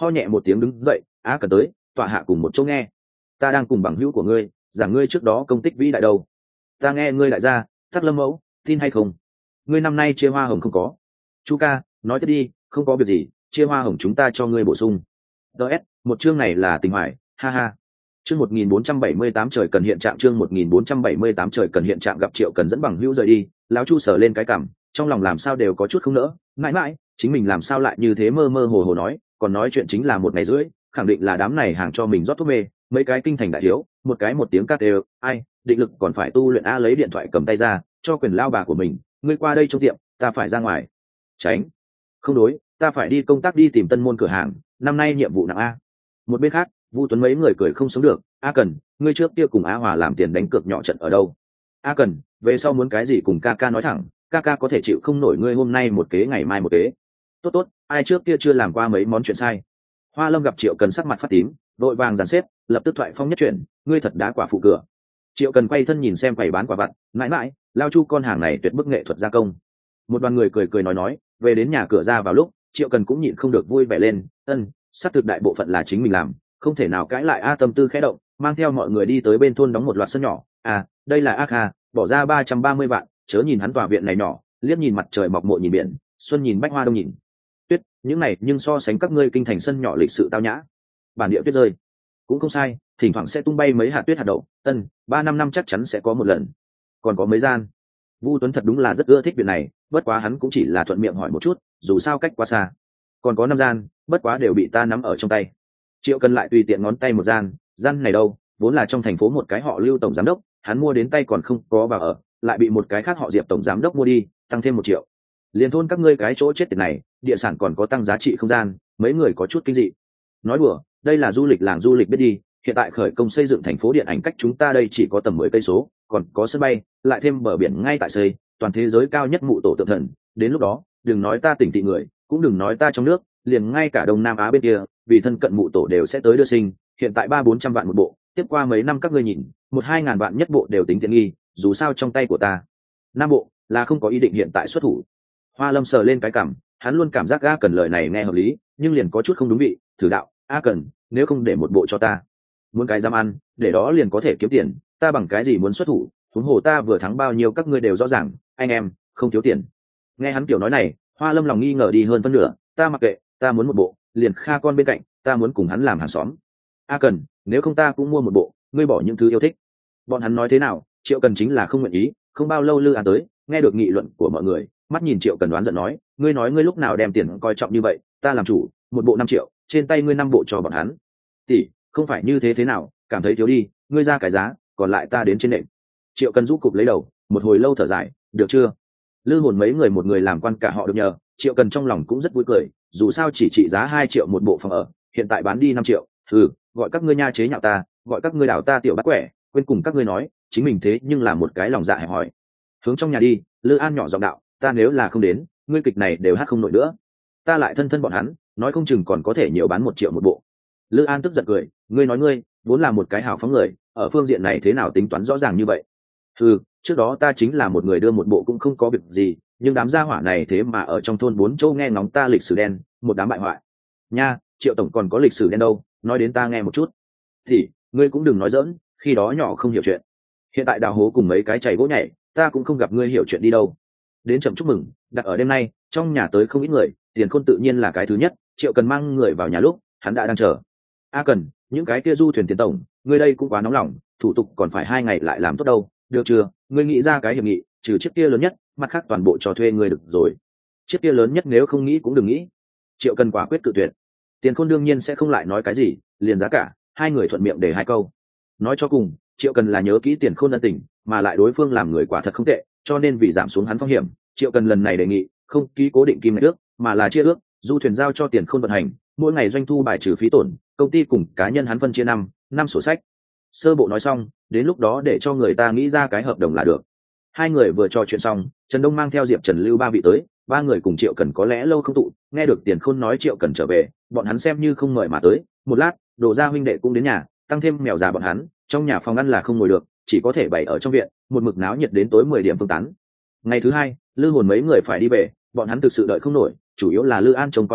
ho nhẹ một tiếng đứng dậy. A Cần tới, tọa hạ cùng một chỗ nghe. Ta đang cùng bằng hữu của ngươi giảng ngươi trước đó công tích vĩ đại đâu. Ta nghe ngươi đại gia Tắc Lâm mẫu, tin hay không? Ngươi năm nay chia hoa hồng không có? Chu ca, nói tiếp đi, không có việc gì, chia hoa hồng chúng ta cho ngươi bổ sung. ds một chương này là tình hoài, ha ha. Chương một nghìn bốn trăm bảy mươi tám trời cần hiện trạng chương một nghìn bốn trăm bảy mươi tám trời cần hiện trạng gặp Triệu Cần dẫn bằng hữu rời đi, lão Chu sờ lên cái cằm, trong lòng làm sao đều có chút không nỡ, mãi mãi, chính mình làm sao lại như thế mơ mơ hồ hồ nói, còn nói chuyện chính là một ngày rưỡi, khẳng định là đám này hàng cho mình rót thuốc mê, mấy cái kinh thành đại thiếu, một cái một tiếng cắt đều, ai, định lực còn phải tu luyện a lấy điện thoại cầm tay ra, cho quyền lao bà của mình, ngươi qua đây trong tiệm, ta phải ra ngoài. Tránh. Không đối, ta phải đi công tác đi tìm tân môn cửa hàng, năm nay nhiệm vụ nặng a. Một bên khác, Vu Tuấn mấy người cười không sống được, A Cần, ngươi trước kia cùng Á Hòa làm tiền đánh cược nhỏ trận ở đâu? A Cần, về sau muốn cái gì cùng ca ca nói thẳng, ca ca có thể chịu không nổi ngươi hôm nay một kế ngày mai một kế. Tốt tốt, ai trước kia chưa làm qua mấy món chuyện sai. Hoa Lâm gặp Triệu Cần sắc mặt phát tím, đội vàng dàn xếp, lập tức thoại phong nhất chuyện, ngươi thật đá quả phụ cửa. Triệu Cần quay thân nhìn xem quầy bán quả vặt, mãi mãi, lao Chu con hàng này tuyệt bức nghệ thuật gia công. Một đoàn người cười cười nói nói, về đến nhà cửa ra vào lúc, Triệu Cần cũng nhịn không được vui vẻ lên, ân, xác thực đại bộ phận là chính mình làm, không thể nào cãi lại. A tâm tư khẽ động, mang theo mọi người đi tới bên thôn đóng một loạt sân nhỏ. À, đây là A Kha, bỏ ra ba trăm ba mươi vạn, chớ nhìn hắn tòa viện này nhỏ, liếc nhìn mặt trời mọc mộ nhìn biển, xuân nhìn bách hoa đông nhìn tuyết, những này nhưng so sánh các ngươi kinh thành sân nhỏ lịch sự tao nhã. Bản địa tuyết rơi cũng không sai, thỉnh thoảng sẽ tung bay mấy hạt tuyết hạt đậu, ân, ba năm năm chắc chắn sẽ có một lần. Còn có mấy gian. Vu Tuấn thật đúng là rất ưa thích viện này, bất quá hắn cũng chỉ là thuận miệng hỏi một chút, dù sao cách quá xa. Còn có năm gian, bất quá đều bị ta nắm ở trong tay. Triệu Cần lại tùy tiện ngón tay một gian, gian này đâu, vốn là trong thành phố một cái họ Lưu tổng giám đốc, hắn mua đến tay còn không có vào ở, lại bị một cái khác họ Diệp tổng giám đốc mua đi, tăng thêm một triệu. Liên thôn các ngươi cái chỗ chết tiệt này, địa sản còn có tăng giá trị không gian, mấy người có chút kinh dị. Nói đùa, đây là du lịch làng du lịch biết đi, hiện tại khởi công xây dựng thành phố điện ảnh cách chúng ta đây chỉ có tầm mười cây số, còn có sân bay, lại thêm bờ biển ngay tại xây, toàn thế giới cao nhất mụ tổ tượng thần, đến lúc đó, đừng nói ta tỉnh tị người, cũng đừng nói ta trong nước, liền ngay cả Đông Nam Á bên kia, vì thân cận mụ tổ đều sẽ tới đưa sinh, hiện tại ba bốn trăm vạn một bộ, tiếp qua mấy năm các ngươi nhìn, một hai ngàn vạn nhất bộ đều tính tiện nghi, dù sao trong tay của ta, năm bộ là không có ý định hiện tại xuất thủ. Hoa Lâm sờ lên cái cằm, hắn luôn cảm giác A Cần lời này nghe hợp lý, nhưng liền có chút không đúng vị, thử đạo, A Cần, nếu không để một bộ cho ta, muốn cái dám ăn, để đó liền có thể kiếm tiền, ta bằng cái gì muốn xuất thủ, huống hồ ta vừa thắng bao nhiêu các ngươi đều rõ ràng, anh em, không thiếu tiền. Nghe hắn kiểu nói này, Hoa Lâm lòng nghi ngờ đi hơn phân nửa, ta mặc kệ, ta muốn một bộ, liền Kha con bên cạnh, ta muốn cùng hắn làm hàng xóm. A Cần, nếu không ta cũng mua một bộ, ngươi bỏ những thứ yêu thích. Bọn hắn nói thế nào, Triệu Cần chính là không nguyện ý. Không bao lâu Lư An tới, nghe được nghị luận của mọi người, mắt nhìn Triệu Cần đoán giận nói, ngươi nói ngươi lúc nào đem tiền coi trọng như vậy, ta làm chủ, một bộ năm triệu, trên tay ngươi năm bộ cho bọn hắn. Tỷ, không phải như thế thế nào, cảm thấy thiếu đi, ngươi ra cái giá, còn lại ta đến trên nệm. Triệu Cần rũ cục lấy đầu, một hồi lâu thở dài, được chưa? Lư Hồn mấy người một người làm quan cả họ được nhờ, Triệu Cần trong lòng cũng rất vui cười, dù sao chỉ trị giá hai triệu một bộ phòng ở, hiện tại bán đi năm triệu, ừ, gọi các ngươi nha chế nhạo ta, gọi các ngươi đảo ta tiểu bắt quẻ, quên cùng các ngươi nói, chính mình thế nhưng là một cái lòng dạ hẹp hòi. Hướng trong nhà đi, Lư An nhỏ giọng đạo, ta nếu là không đến, ngươi kịch này đều hát không nổi nữa. Ta lại thân thân bọn hắn, nói không chừng còn có thể nhiều bán một triệu một bộ. Lư An tức giận cười, ngươi nói ngươi, vốn là một cái hào phóng người, ở phương diện này thế nào tính toán rõ ràng như vậy? Ừ, trước đó ta chính là một người đưa một bộ cũng không có việc gì, nhưng đám gia hỏa này thế mà ở trong thôn bốn châu nghe ngóng ta lịch sử đen, một đám bại hoại. Nha, Triệu tổng còn có lịch sử đen đâu, nói đến ta nghe một chút. Thì, ngươi cũng đừng nói giỡn, khi đó nhỏ không hiểu chuyện. Hiện tại đào hố cùng mấy cái chày gỗ nhảy, ta cũng không gặp ngươi hiểu chuyện đi đâu. Đến chậm chúc mừng, đặt ở đêm nay, trong nhà tới không ít người, Tiền Khôn tự nhiên là cái thứ nhất, Triệu Cần mang người vào nhà lúc, hắn đã đang chờ. A Cần, những cái kia du thuyền tiền tổng, ngươi đây cũng quá nóng lòng, thủ tục còn phải hai ngày lại làm tốt đâu, được chưa? Ngươi nghĩ ra cái hiệp nghị, trừ chiếc kia lớn nhất, mặt khác toàn bộ cho thuê ngươi được rồi. Chiếc kia lớn nhất nếu không nghĩ cũng đừng nghĩ. Triệu Cần quả quyết cự tuyệt. Tiền Khôn đương nhiên sẽ không lại nói cái gì, liền giá cả, hai người thuận miệng để hai câu. Nói cho cùng, Triệu Cần là nhớ kỹ Tiền Khôn ân tình, mà lại đối phương làm người quả thật không tệ, cho nên vì giảm xuống hắn phong hiểm, Triệu Cần lần này đề nghị không ký cố định kim ngạch ước, mà là chia ước, du thuyền giao cho Tiền Khôn vận hành, mỗi ngày doanh thu bài trừ phí tổn, công ty cùng cá nhân hắn phân chia năm, năm sổ sách. Sơ bộ nói xong, đến lúc đó để cho người ta nghĩ ra cái hợp đồng là được. Hai người vừa trò chuyện xong, Trần Đông mang theo Diệp Trần Lưu ba vị tới, ba người cùng Triệu Cần có lẽ lâu không tụ, nghe được Tiền Khôn nói Triệu Cần trở về, bọn hắn xem như không mời mà tới. Một lát, Đồ gia huynh đệ cũng đến nhà, tăng thêm mèo già bọn hắn, trong nhà phòng ăn là không ngồi được, chỉ có thể bày ở trong viện, một mực náo nhiệt đến tối mười điểm phương tán. Ngày thứ hai, Lư Hồn mấy người phải đi về, bọn hắn thực sự đợi không nổi, chủ yếu là Lư An trông coi đâu,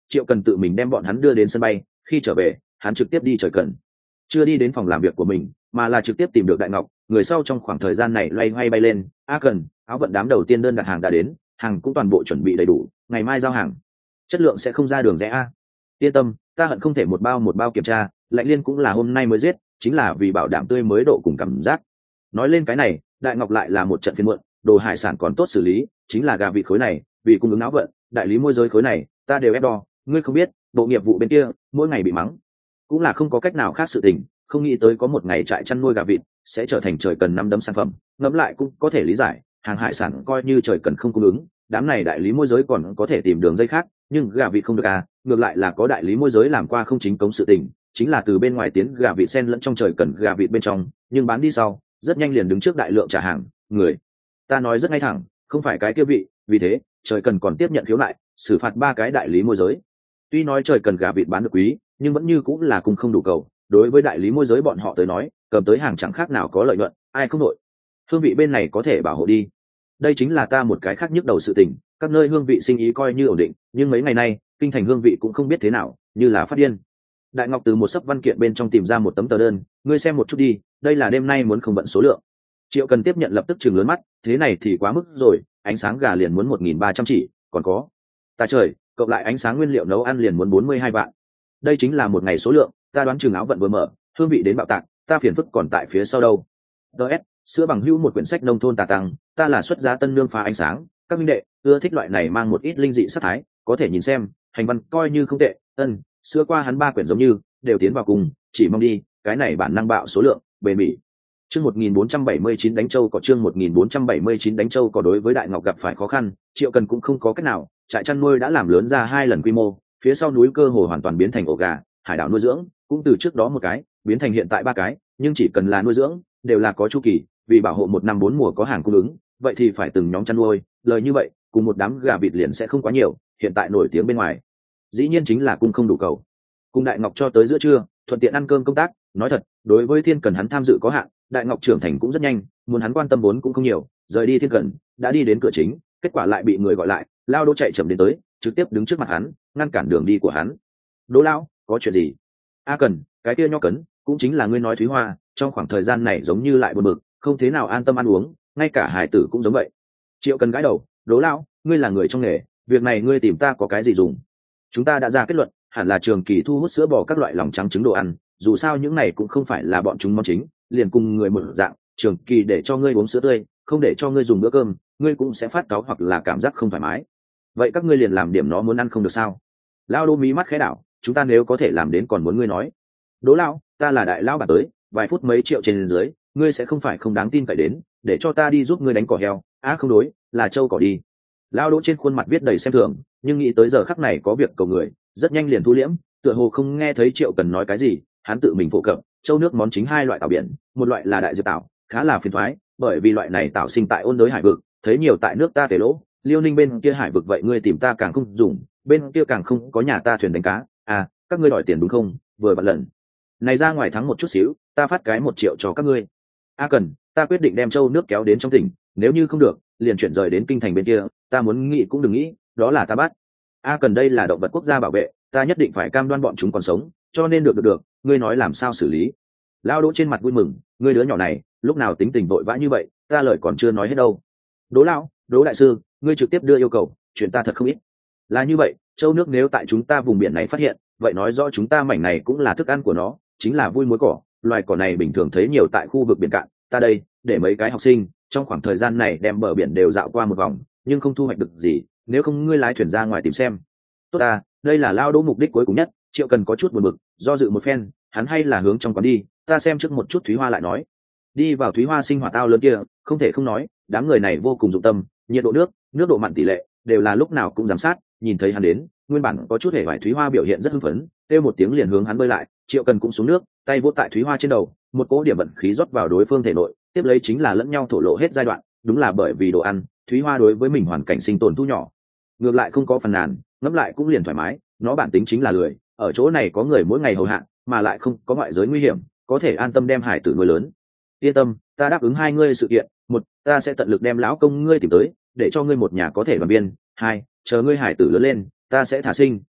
Triệu Cần tự mình đem bọn hắn đưa đến sân bay. Khi trở về, hắn trực tiếp đi trời cần, chưa đi đến phòng làm việc của mình, mà là trực tiếp tìm được Đại Ngọc. Người sau trong khoảng thời gian này loay hoay bay lên. A Cần, áo vận đám đầu tiên đơn đặt hàng đã đến, hàng cũng toàn bộ chuẩn bị đầy đủ, ngày mai giao hàng, chất lượng sẽ không ra đường rẽ a. Yên tâm, ta hận không thể một bao một bao kiểm tra, Lạnh Liên cũng là hôm nay mới giết, chính là vì bảo đảm tươi mới độ cùng cảm giác. Nói lên cái này, Đại Ngọc lại là một trận phiên muộn, đồ hải sản còn tốt xử lý, chính là gà vịt khối này, vì cung ứng áo vận, đại lý môi giới khối này, ta đều ép đo, ngươi không biết, bộ nghiệp vụ bên kia mỗi ngày bị mắng, cũng là không có cách nào khác sự tình, không nghĩ tới có một ngày trại chăn nuôi gà vịt sẽ trở thành trời cần năm đấm sản phẩm, ngẫm lại cũng có thể lý giải, hàng hải sản coi như trời cần không cung ứng, đám này đại lý môi giới còn có thể tìm đường dây khác, nhưng gà vịt không được à, ngược lại là có đại lý môi giới làm qua không chính cống sự tình, chính là từ bên ngoài tiến gà vịt xen lẫn trong trời cần gà vịt bên trong, nhưng bán đi sau rất nhanh liền đứng trước đại lượng trả hàng. Người ta nói rất ngay thẳng, không phải cái kia vị, vì thế trời cần còn tiếp nhận khiếu nại, xử phạt ba cái đại lý môi giới. Tuy nói trời cần gà vịt bán được quý, nhưng vẫn như cũng là cung không đủ cầu, đối với đại lý môi giới bọn họ tới nói, cầm tới hàng chẳng khác nào có lợi nhuận, ai không nội. Hương vị bên này có thể bảo hộ đi, đây chính là ta một cái khác nhức đầu sự tình, các nơi hương vị sinh ý coi như ổn định, nhưng mấy ngày nay kinh thành hương vị cũng không biết thế nào, như là phát điên. Đại Ngọc từ một sấp văn kiện bên trong tìm ra một tấm tờ đơn, ngươi xem một chút đi, đây là đêm nay muốn không vận số lượng. Triệu Cần tiếp nhận lập tức chừng lớn mắt, thế này thì quá mức rồi, ánh sáng gà liền muốn một nghìn ba trăm chỉ, còn có, ta trời, cộng lại ánh sáng nguyên liệu nấu ăn liền muốn bốn mươi hai vạn. Đây chính là một ngày số lượng, ta đoán chừng áo vận vừa mở, hương vị đến bạo tạc, ta phiền phức còn tại phía sau đâu. ds sữa bằng hữu một quyển sách nông thôn tà tăng, ta là xuất gia tân nương phá ánh sáng, các minh đệ ưa thích loại này mang một ít linh dị sắc thái, có thể nhìn xem, hành văn coi như không tệ. Ân, sữa qua hắn ba quyển giống như đều tiến vào cùng, chỉ mong đi, cái này bản năng bạo số lượng, bền bỉ. Chương một nghìn bốn trăm bảy mươi chín đánh châu có chương một nghìn bốn trăm bảy mươi chín đánh châu có đối với Đại Ngọc gặp phải khó khăn, Triệu Cần cũng không có cách nào, trại chăn nuôi đã làm lớn ra hai lần quy mô, phía sau núi cơ hồ hoàn toàn biến thành ổ gà, hải đảo nuôi dưỡng cũng từ trước đó một cái biến thành hiện tại ba cái, nhưng chỉ cần là nuôi dưỡng đều là có chu kỳ, vì bảo hộ một năm bốn mùa có hàng cung ứng, vậy thì phải từng nhóm chăn nuôi, lời như vậy cùng một đám gà vịt liền sẽ không quá nhiều, hiện tại nổi tiếng bên ngoài dĩ nhiên chính là cung không đủ cầu. Cùng Đại Ngọc cho tới giữa trưa thuận tiện ăn cơm công tác, nói thật đối với Thiên Cần hắn tham dự có hạn, Đại Ngọc trưởng thành cũng rất nhanh, muốn hắn quan tâm vốn cũng không nhiều, rời đi Thiên Cần đã đi đến cửa chính, kết quả lại bị người gọi lại, Lao Đỗ chạy chậm đến tới, trực tiếp đứng trước mặt hắn ngăn cản đường đi của hắn. Đỗ lão, có chuyện gì? A Cần, cái kia nho cấn cũng chính là ngươi nói Thúy Hoa, trong khoảng thời gian này giống như lại buồn bực, không thế nào an tâm ăn uống, ngay cả hải tử cũng giống vậy. Triệu Cần gãi đầu, Đỗ lão, ngươi là người trong nghề, việc này ngươi tìm ta có cái gì dùng? Chúng ta đã ra kết luận, hẳn là trường kỳ thu hút sữa bò các loại lòng trắng trứng đồ ăn, dù sao những này cũng không phải là bọn chúng món chính, liền cùng người một dạng, trường kỳ để cho ngươi uống sữa tươi, không để cho ngươi dùng bữa cơm, ngươi cũng sẽ phát cáu hoặc là cảm giác không thoải mái. Vậy các ngươi liền làm điểm nó muốn ăn không được sao? Lao Đỗ mí mắt khẽ đảo, chúng ta nếu có thể làm đến còn muốn ngươi nói. Đỗ lão, ta là đại lão bản tới, vài phút mấy triệu trên dưới, ngươi sẽ không phải không đáng tin cậy đến, để cho ta đi giúp ngươi đánh cỏ heo, á à, không đối, là trâu cỏ đi. Lao Đỗ trên khuôn mặt viết đầy xem thường, nhưng nghĩ tới giờ khắc này có việc cầu người, rất nhanh liền thu liễm, tựa hồ không nghe thấy Triệu Cần nói cái gì, hắn tự mình phổ cập, châu nước món chính hai loại tảo biển, một loại là đại diệp tảo, khá là phiền toái, bởi vì loại này tảo sinh tại ôn đới hải vực, thấy nhiều tại nước ta Tề Lỗ, Liêu Ninh bên kia hải vực, vậy ngươi tìm ta càng không dùng, bên kia càng không có nhà ta thuyền đánh cá, à, các ngươi đòi tiền đúng không? Vừa vặn lần này ra ngoài thắng một chút xíu, ta phát cái một triệu cho các ngươi. A Cần, ta quyết định đem châu nước kéo đến trong tỉnh, nếu như không được, liền chuyển rời đến kinh thành bên kia, ta muốn nghĩ cũng đừng nghĩ, đó là ta bắt. A Cần, đây là động vật quốc gia bảo vệ, ta nhất định phải cam đoan bọn chúng còn sống, cho nên được được được, ngươi nói làm sao xử lý? Lao Đỗ trên mặt vui mừng, ngươi đứa nhỏ này, lúc nào tính tình vội vã như vậy, ta lời còn chưa nói hết đâu. Đỗ lão, Đỗ đại sư, ngươi trực tiếp đưa yêu cầu, chuyện ta thật không ít. Là như vậy, châu nước nếu tại chúng ta vùng biển này phát hiện, vậy nói rõ chúng ta mảnh này cũng là thức ăn của nó, chính là vui muối cỏ, loài cỏ này bình thường thấy nhiều tại khu vực biển cạn, ta đây để mấy cái học sinh trong khoảng thời gian này đem bờ biển đều dạo qua một vòng, nhưng không thu hoạch được gì, nếu không ngươi lái thuyền ra ngoài tìm xem. Tốt à, đây là Lao Đỗ mục đích cuối cùng nhất. Triệu Cần có chút buồn bực, do dự một phen, hắn hay là hướng trong quán đi, ta xem trước một chút Thúy Hoa lại nói. Đi vào Thúy Hoa sinh hoạt tao lớn kia, không thể không nói, đám người này vô cùng dụng tâm, nhiệt độ nước, nước độ mặn tỷ lệ đều là lúc nào cũng giám sát, nhìn thấy hắn đến, nguyên bản có chút hề vải Thúy Hoa biểu hiện rất hưng phấn, kêu một tiếng liền hướng hắn bơi lại, Triệu Cần cũng xuống nước, tay vỗ tại Thúy Hoa trên đầu, một cỗ điểm vận khí rót vào đối phương thể nội, tiếp lấy chính là lẫn nhau thổ lộ hết giai đoạn, đúng là bởi vì đồ ăn, Thúy Hoa đối với mình hoàn cảnh sinh tồn thu nhỏ, ngược lại không có phần nàn, ngẫm lại cũng liền thoải mái, nó bản tính chính là lười, ở chỗ này có người mỗi ngày hầu hạ, mà lại không có ngoại giới nguy hiểm, có thể an tâm đem hải tử nuôi lớn. Yên tâm, ta đáp ứng hai ngươi sự kiện, một, ta sẽ tận lực đem lão công ngươi tìm tới, để cho ngươi một nhà có thể đoàn viên, hai, chờ ngươi hải tử lớn lên, ta sẽ thả sinh,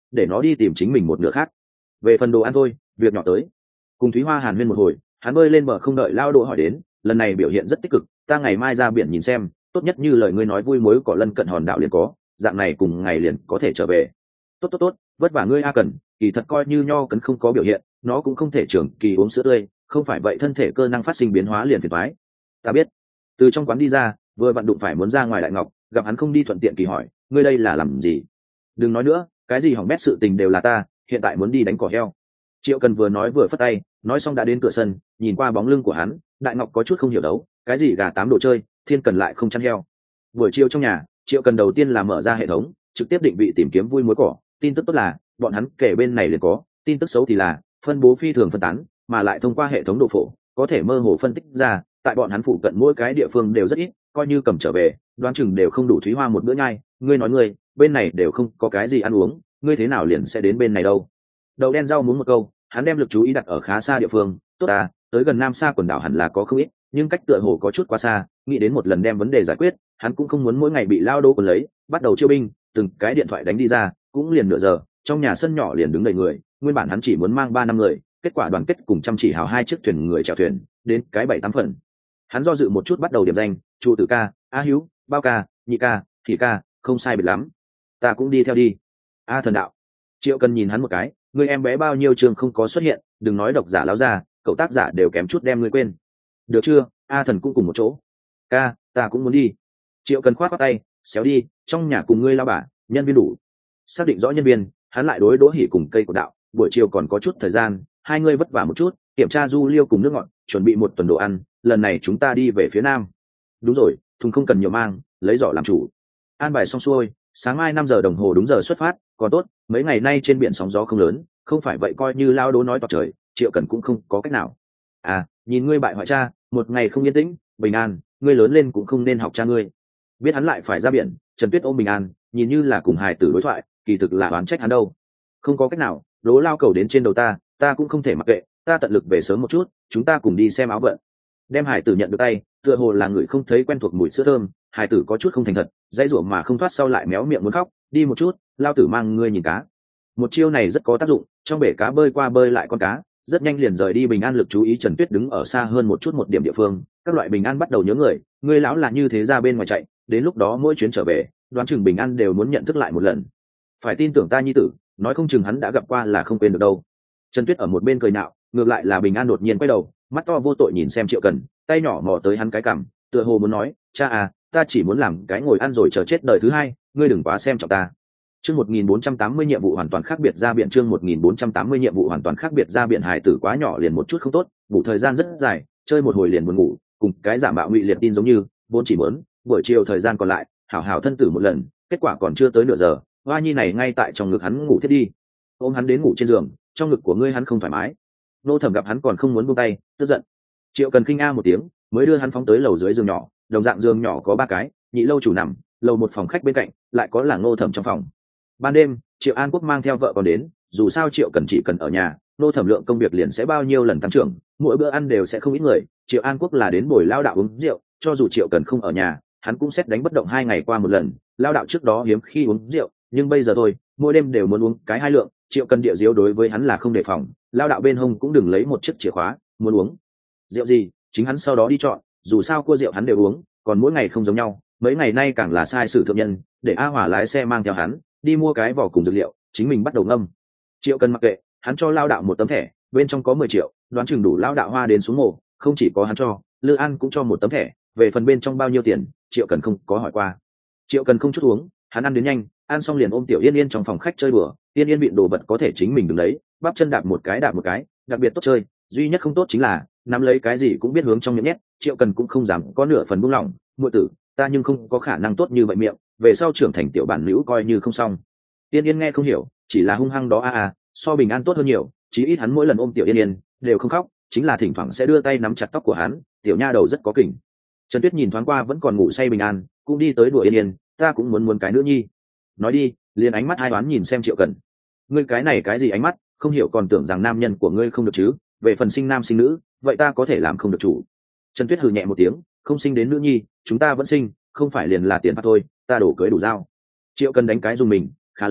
để nó đi tìm chính mình một nửa khác. Về phần đồ ăn thôi, việc nhỏ tới. Cùng Thúy Hoa hàn huyên một hồi, hắn bơi lên bờ không đợi lao đỗ hỏi đến, lần này biểu hiện rất tích cực, ta ngày mai ra biển nhìn xem, tốt nhất như lời ngươi nói vui mối cỏ lân cận hòn đảo liền có, dạng này cùng ngày liền có thể trở về. Tốt tốt tốt, vất vả ngươi A Cần, kỳ thật coi như nho cấn không có biểu hiện, nó cũng không thể trưởng kỳ uống sữa tươi, không phải vậy thân thể cơ năng phát sinh biến hóa liền phiền toái. Ta biết. Từ trong quán đi ra, vừa vặn đụng phải muốn ra ngoài Đại Ngọc, gặp hắn không đi thuận tiện kỳ hỏi, ngươi đây là làm gì? Đừng nói nữa, cái gì hỏng bét sự tình đều là ta, hiện tại muốn đi đánh cỏ heo. Triệu Cần vừa nói vừa phất tay, nói xong đã đến cửa sân, nhìn qua bóng lưng của hắn, Đại Ngọc có chút không hiểu đấu, cái gì gà tám đồ chơi, Thiên Cần lại không chăn heo. Buổi chiều trong nhà, Triệu Cần đầu tiên là mở ra hệ thống, trực tiếp định vị tìm kiếm vui mối cỏ, tin tức tốt là bọn hắn kể bên này liền có, tin tức xấu thì là phân bố phi thường phân tán, mà lại thông qua hệ thống độ phổ, có thể mơ hồ phân tích ra, tại bọn hắn phụ cận mỗi cái địa phương đều rất ít, coi như cầm trở về, đoán chừng đều không đủ Thúy Hoa một bữa nhai, ngươi nói ngươi, bên này đều không có cái gì ăn uống, ngươi thế nào liền sẽ đến bên này đâu? Đậu đen rau muốn một câu, hắn đem lực chú ý đặt ở khá xa địa phương, tốt à, tới gần Nam Sa quần đảo hẳn là có không ít, nhưng cách tựa hồ có chút quá xa, nghĩ đến một lần đem vấn đề giải quyết, hắn cũng không muốn mỗi ngày bị lao đô quần lấy, bắt đầu chiêu binh, từng cái điện thoại đánh đi ra, cũng liền nửa giờ, trong nhà sân nhỏ liền đứng đầy người, nguyên bản hắn chỉ muốn mang ba năm người, kết quả đoàn kết cùng chăm chỉ hào hai chiếc thuyền người chèo thuyền, đến cái bảy tám phần. Hắn do dự một chút bắt đầu điểm danh, Chu Tử ca, A Hữu, Bao ca, Nhị ca, Thị ca, không sai biệt lắm, ta cũng đi theo đi. A Thần đạo. Triệu Cần nhìn hắn một cái, người em bé bao nhiêu trường không có xuất hiện, đừng nói độc giả láo ra, cậu tác giả đều kém chút đem ngươi quên. Được chưa? A Thần cũng cùng một chỗ. Ca, ta cũng muốn đi. Triệu Cần khoát khoát tay, xéo đi, trong nhà cùng ngươi lao bà, nhân viên đủ. Xác định rõ nhân viên, hắn lại đối Đỗ Hỉ cùng cây của đạo, buổi chiều còn có chút thời gian, hai ngươi vất vả một chút, kiểm tra du liêu cùng nước ngọt, chuẩn bị một tuần đồ ăn, lần này chúng ta đi về phía nam. Đúng rồi, thùng không cần nhiều mang, lấy giỏ làm chủ. An bài xong xuôi, sáng mai năm giờ đồng hồ đúng giờ xuất phát, còn tốt, mấy ngày nay trên biển sóng gió không lớn, không phải vậy coi như lao đố nói toạc trời, Triệu Cần cũng không có cách nào. À, nhìn ngươi bại hoại cha, một ngày không yên tĩnh, Bình An, ngươi lớn lên cũng không nên học cha ngươi. Biết hắn lại phải ra biển, Trần Tuyết ôm Bình An, nhìn như là cùng hài tử đối thoại, kỳ thực là oán trách hắn đâu. Không có cách nào, đố lao cầu đến trên đầu ta, ta cũng không thể mặc kệ, ta tận lực về sớm một chút, chúng ta cùng đi xem áo vận. Đem hải tử nhận được tay, tựa hồ là người không thấy quen thuộc mùi sữa thơm, hải tử có chút không thành thật, dãy rủa mà không thoát, sau lại méo miệng muốn khóc, đi một chút, lao tử mang ngươi nhìn cá. Một chiêu này rất có tác dụng, trong bể cá bơi qua bơi lại con cá, rất nhanh liền rời đi. Bình An lực chú ý Trần Tuyết đứng ở xa hơn một chút một điểm địa phương, các loại Bình An bắt đầu nhớ người, ngươi lão là như thế ra bên ngoài chạy, đến lúc đó mỗi chuyến trở về, đoán chừng Bình An đều muốn nhận thức lại một lần. Phải tin tưởng ta nhi tử, nói không chừng hắn đã gặp qua là không quên được đâu. Trần Tuyết ở một bên cười nạo, ngược lại là Bình An đột nhiên quay đầu, mắt to vô tội nhìn xem Triệu Cần, tay nhỏ mò tới hắn cái cằm, tựa hồ muốn nói, cha à, ta chỉ muốn làm cái ngồi ăn rồi chờ chết đời thứ hai, ngươi đừng quá xem trọng ta. Chương một nghìn bốn trăm tám mươi nhiệm vụ hoàn toàn khác biệt ra biển, chương một nghìn bốn trăm tám mươi nhiệm vụ hoàn toàn khác biệt ra biển. Hải tử quá nhỏ liền một chút không tốt, ngủ thời gian rất dài, chơi một hồi liền buồn ngủ, cùng cái giả mạo ngụy liệt tin giống như, vốn chỉ muốn buổi chiều thời gian còn lại, hảo hảo thân tử một lần, kết quả còn chưa tới nửa giờ, hoa nhi này ngay tại trong ngực hắn ngủ thiết đi. Ôm hắn đến ngủ trên giường, trong ngực của ngươi hắn không thoải mái. Nô Thẩm gặp hắn còn không muốn buông tay, tức giận. Triệu Cần kinh a một tiếng, mới đưa hắn phóng tới lầu dưới giường nhỏ, đồng dạng giường nhỏ có ba cái, nhị lâu chủ nằm, lầu một phòng khách bên cạnh, lại có là Nô Thẩm trong phòng. Ban đêm, Triệu An Quốc mang theo vợ còn đến, dù sao Triệu Cần chỉ cần ở nhà, Nô Thẩm lượng công việc liền sẽ bao nhiêu lần tăng trưởng, mỗi bữa ăn đều sẽ không ít người. Triệu An Quốc là đến buổi lao đạo uống rượu, cho dù Triệu Cần không ở nhà, hắn cũng xét đánh bất động hai ngày qua một lần. Lao đạo trước đó hiếm khi uống rượu, nhưng bây giờ thôi, mỗi đêm đều muốn uống cái hai lượng. Triệu Cần địa diếu đối với hắn là không đề phòng, lao đạo bên hông cũng đừng lấy một chiếc chìa khóa, muốn uống rượu gì chính hắn sau đó đi chọn, dù sao cua rượu hắn đều uống, còn mỗi ngày không giống nhau. Mấy ngày nay càng là sai sử thượng nhân, để A Hỏa lái xe mang theo hắn đi mua cái vỏ cùng dược liệu, chính mình bắt đầu ngâm. Triệu Cần mặc kệ, hắn cho lao đạo một tấm thẻ, bên trong có mười triệu, đoán chừng đủ lao đạo hoa đến xuống mồ. Không chỉ có hắn cho, Lư An cũng cho một tấm thẻ, về phần bên trong bao nhiêu tiền, Triệu Cần không có hỏi qua. Triệu Cần không chút uống, hắn ăn đến nhanh, ăn xong liền ôm Tiểu Yên Yên trong phòng khách chơi đùa. Yên Yên bịn đồ vật có thể chính mình đứng đấy, bắp chân đạp một cái đạp một cái, đặc biệt tốt chơi. Duy nhất không tốt chính là nắm lấy cái gì cũng biết hướng trong miệng nhét. Triệu Cần cũng không dám có nửa phần buông lỏng, muội tử, ta nhưng không có khả năng tốt như vậy miệng, về sau trưởng thành tiểu bản nữ coi như không xong. Yên Yên nghe không hiểu, chỉ là hung hăng đó a a, so Bình An tốt hơn nhiều, chí ít hắn mỗi lần ôm Tiểu Yên Yên đều không khóc, chính là thỉnh thoảng sẽ đưa tay nắm chặt tóc của hắn, tiểu nha đầu rất có kình. Trần Tuyết nhìn thoáng qua vẫn còn ngủ say Bình An, cũng đi tới đùa Yên Yên, ta cũng muốn muốn cái nữ nhi. Nói đi, liền ánh mắt hai đoán nhìn xem Triệu Cần. Ngươi cái này cái gì ánh mắt, không hiểu còn tưởng rằng nam nhân của ngươi không được chứ, về phần sinh nam sinh nữ, vậy ta có thể làm không được chủ. Trần Tuyết hừ nhẹ một tiếng, không sinh đến nữ nhi, chúng ta vẫn sinh, không phải liền là tiền phạt thôi, ta đổ cưới đủ dao. Triệu Cần đánh cái dùng mình, khá lắm,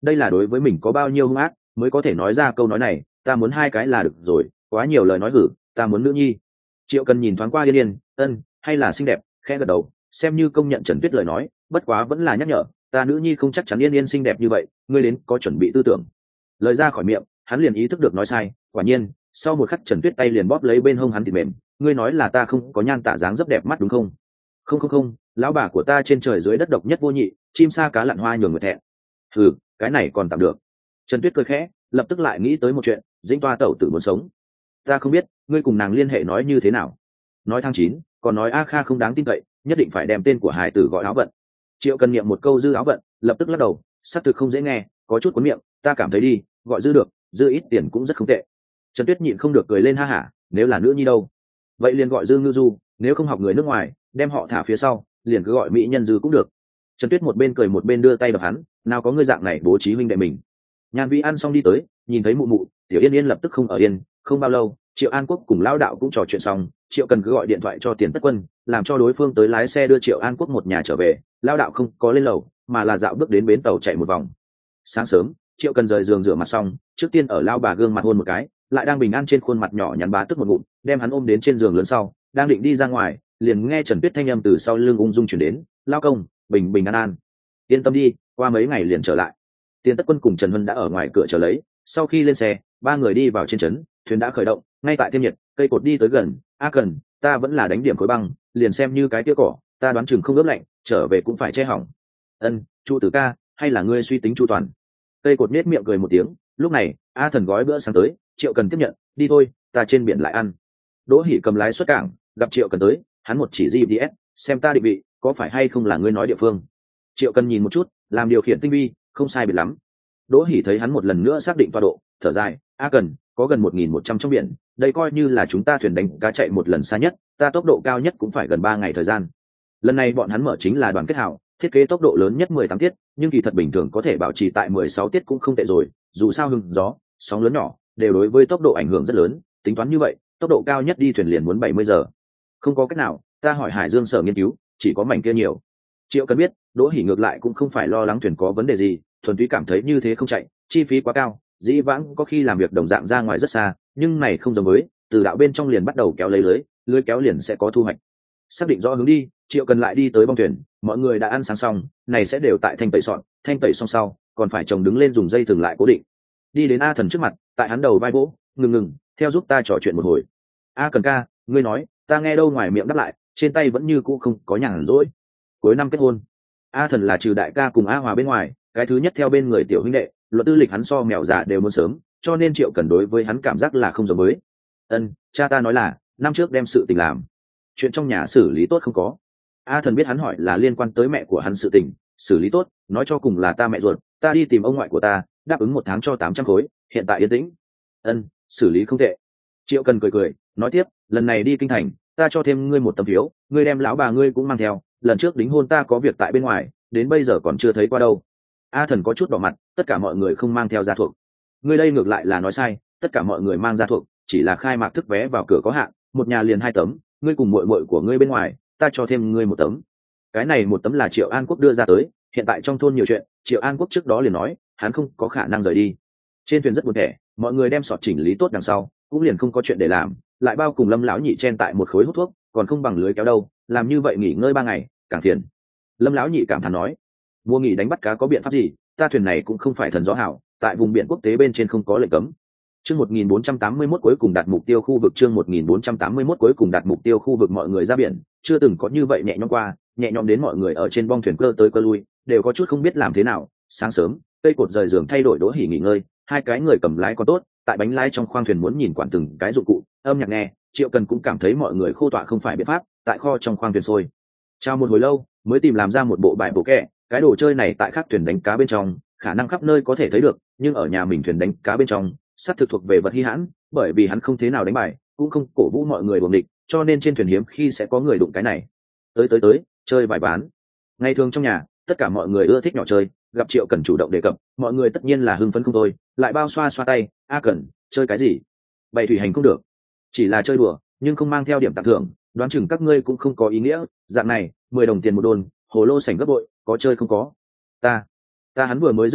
đây là đối với mình có bao nhiêu hung ác mới có thể nói ra câu nói này, ta muốn hai cái là được rồi, quá nhiều lời nói hử, ta muốn nữ nhi. Triệu Cần nhìn thoáng qua Yên Yên, ân, hay là xinh đẹp, khẽ gật đầu, xem như công nhận Trần Tuyết lời nói, bất quá vẫn là nhắc nhở, ta nữ nhi không chắc chắn Yên Yên xinh đẹp như vậy, ngươi đến có chuẩn bị tư tưởng. Lời ra khỏi miệng, hắn liền ý thức được nói sai, quả nhiên, sau một khắc Trần Tuyết tay liền bóp lấy bên hông hắn thịt mềm, ngươi nói là ta không có nhan tạ dáng rất đẹp mắt đúng không? Không không không, lão bà của ta trên trời dưới đất độc nhất vô nhị, chim sa cá lặn hoa nhường người thẹn. Ừ, cái này còn tạm được. Trần Tuyết cười khẽ, lập tức lại nghĩ tới một chuyện, dĩnh toa tẩu tử muốn sống. Ta không biết, ngươi cùng nàng liên hệ nói như thế nào? Nói tháng chín, còn nói A Kha không đáng tin cậy, nhất định phải đem tên của hải tử gọi áo vận. Triệu Cần niệm một câu dư áo vận, lập tức lắc đầu, xác thực không dễ nghe, có chút cuốn miệng, ta cảm thấy đi, gọi dư được, dư ít tiền cũng rất không tệ. Trần Tuyết nhịn không được cười lên ha hả, nếu là nữ nhi đâu? Vậy liền gọi dư ngư du, nếu không học người nước ngoài, đem họ thả phía sau, liền cứ gọi mỹ nhân dư cũng được. Trần Tuyết một bên cười một bên đưa tay đập hắn, nào có ngươi dạng này bố trí huynh đệ mình. Nhan Vĩ ăn xong đi tới, nhìn thấy mụ mụ, Tiểu Yên Yên lập tức không ở yên, không bao lâu, Triệu An Quốc cùng Lão đạo cũng trò chuyện xong, Triệu Cần cứ gọi điện thoại cho Tiền Tất Quân, làm cho đối phương tới lái xe đưa Triệu An Quốc một nhà trở về. Lão đạo không có lên lầu, mà là dạo bước đến bến tàu chạy một vòng. Sáng sớm, Triệu Cần rời giường rửa mặt xong, trước tiên ở Lão bà gương mặt hôn một cái, lại đang bình an trên khuôn mặt nhỏ nhắn bá tức một ngụm, đem hắn ôm đến trên giường lớn sau, đang định đi ra ngoài, liền nghe Trần Tuyết thanh âm từ sau lưng ung dung chuyển đến, "Lão công, bình bình an an, yên tâm đi, qua mấy ngày liền trở lại." Tiền Tất Quân cùng Trần Vân đã ở ngoài cửa chờ lấy, sau khi lên xe, ba người đi vào trên trấn, thuyền đã khởi động, ngay tại thêm nhiệt, cây cột đi tới gần, "A Cần, ta vẫn là đánh điểm khối băng, liền xem như cái kia cỏ, ta đoán chừng không ướp lạnh, trở về cũng phải che hỏng." "Ân, Chu Tử ca, hay là ngươi suy tính chu toàn." Cây cột nết miệng cười một tiếng, lúc này, A Thần gói bữa sáng tới, Triệu Cần tiếp nhận, "Đi thôi, ta trên biển lại ăn." Đỗ Hỷ cầm lái xuất cảng, gặp Triệu Cần tới, hắn một chỉ giê pê ét, xem ta định vị, có phải hay không là ngươi nói địa phương. Triệu Cần nhìn một chút, làm điều khiển tinh vi, không sai biệt lắm. Đỗ Hỷ thấy hắn một lần nữa xác định tọa độ, thở dài, "A Cần, có gần một nghìn một trăm trong biển, đây coi như là chúng ta thuyền đánh cá chạy một lần xa nhất, ta tốc độ cao nhất cũng phải gần ba ngày thời gian." Lần này bọn hắn mở chính là đoàn kết hảo, thiết kế tốc độ lớn nhất mười tám tiết, nhưng kỳ thật bình thường có thể bảo trì tại mười sáu tiết cũng không tệ rồi, dù sao hưng gió, sóng lớn nhỏ đều đối với tốc độ ảnh hưởng rất lớn, tính toán như vậy, tốc độ cao nhất đi thuyền liền muốn bảy mươi giờ. Không có cách nào, ta hỏi Hải Dương sở nghiên cứu, chỉ có mảnh kia nhiều. Triệu Cần biết, Đỗ Hỷ ngược lại cũng không phải lo lắng thuyền có vấn đề gì, thuần túy cảm thấy như thế không chạy, chi phí quá cao, dĩ vãng có khi làm việc đồng dạng ra ngoài rất xa, nhưng này không giống với, từ đạo bên trong liền bắt đầu kéo lấy lưới, lưới kéo liền sẽ có thu hoạch. Xác định rõ hướng đi, Triệu Cần lại đi tới bong thuyền, mọi người đã ăn sáng xong, này sẽ đều tại thanh tẩy soạn, thanh tẩy xong sau, còn phải chồng đứng lên dùng dây thừng lại cố định. Đi đến A Thần trước mặt, tại hắn đầu vai vỗ, ngừng ngừng, theo giúp ta trò chuyện một hồi. "A Cần ca, ngươi nói, ta nghe đâu ngoài miệng đáp lại, trên tay vẫn như cũ không có nhàn rỗi. Cuối năm kết hôn." A Thần là trừ đại ca cùng A Hòa bên ngoài, cái thứ nhất theo bên người tiểu huynh đệ, luật tư lịch hắn so mèo già đều muốn sớm, cho nên Triệu Cần đối với hắn cảm giác là không giống với. "Ân, cha ta nói là năm trước đem sự tình làm, chuyện trong nhà xử lý tốt không có?" A Thần biết hắn hỏi là liên quan tới mẹ của hắn sự tình, xử lý tốt, nói cho cùng là ta mẹ ruột, ta đi tìm ông ngoại của ta, đáp ứng một tháng cho tám trăm khối, hiện tại yên tĩnh. "Ân, xử lý không tệ." Triệu Cần cười cười, nói tiếp, "Lần này đi kinh thành, ta cho thêm ngươi một tấm phiếu, ngươi đem lão bà ngươi cũng mang theo, lần trước đính hôn ta có việc tại bên ngoài, đến bây giờ còn chưa thấy qua đâu." A Thần có chút đỏ mặt, tất cả mọi người không mang theo gia thuộc. Ngươi đây ngược lại là nói sai, tất cả mọi người mang gia thuộc, chỉ là khai mạc thức vé vào cửa có hạn, một nhà liền hai tấm, ngươi cùng muội muội của ngươi bên ngoài, ta cho thêm ngươi một tấm. Cái này một tấm là Triệu An Quốc đưa ra tới, hiện tại trong thôn nhiều chuyện, Triệu An Quốc trước đó liền nói, hắn không có khả năng rời đi. Trên thuyền rất buồn tẻ, mọi người đem sọt chỉnh lý tốt đằng sau, cũng liền không có chuyện để làm, lại bao cùng Lâm lão nhị chen tại một khối hút thuốc, còn không bằng lưới kéo đâu, làm như vậy nghỉ ngơi ba ngày, càng phiền. Lâm lão nhị cảm thán nói, "Mua nghỉ đánh bắt cá có biện pháp gì, ta thuyền này cũng không phải thần gió hảo, tại vùng biển quốc tế bên trên không có lệnh cấm." Chương một nghìn bốn trăm tám mươi mốt cuối cùng đạt mục tiêu khu vực, chương một nghìn bốn trăm tám mươi mốt cuối cùng đạt mục tiêu khu vực, mọi người ra biển, chưa từng có như vậy nhẹ nhõm qua, nhẹ nhõm đến mọi người ở trên bong thuyền cơ tới cơ lui, đều có chút không biết làm thế nào. Sáng sớm, cây cột rời giường thay đổi Đỗ Hỷ nghỉ ngơi, hai cái người cầm lái có tốt, tại bánh lái trong khoang thuyền muốn nhìn quản từng cái dụng cụ, âm nhạc nghe, Triệu Cần cũng cảm thấy mọi người khô tọa không phải biện pháp, tại kho trong khoang thuyền sôi trao một hồi lâu, mới tìm làm ra một bộ bài bổ kẹ, cái đồ chơi này tại khác thuyền đánh cá bên trong, khả năng khắp nơi có thể thấy được, nhưng ở nhà mình thuyền đánh cá bên trong, sắp thực thuộc về vật hi hãn, bởi vì hắn không thế nào đánh bài, cũng không cổ vũ mọi người đuổi địch, cho nên trên thuyền hiếm khi sẽ có người đụng cái này. Tới tới tới, chơi bài bán. Ngày thường trong nhà, tất cả mọi người ưa thích nhỏ chơi, gặp Triệu Cần chủ động đề cập, mọi người tất nhiên là hưng phấn không thôi, lại bao xoa xoa tay, "A Cần, chơi cái gì? Bày thủy hành không được, chỉ là chơi đùa, nhưng không mang theo điểm tặng thưởng, đoán chừng các ngươi cũng không có ý nghĩa, dạng này, mười đồng tiền một đồn, hồ lô sảnh gấp bội, có chơi không có?" Ta, ta hắn vừa mới dứt lời,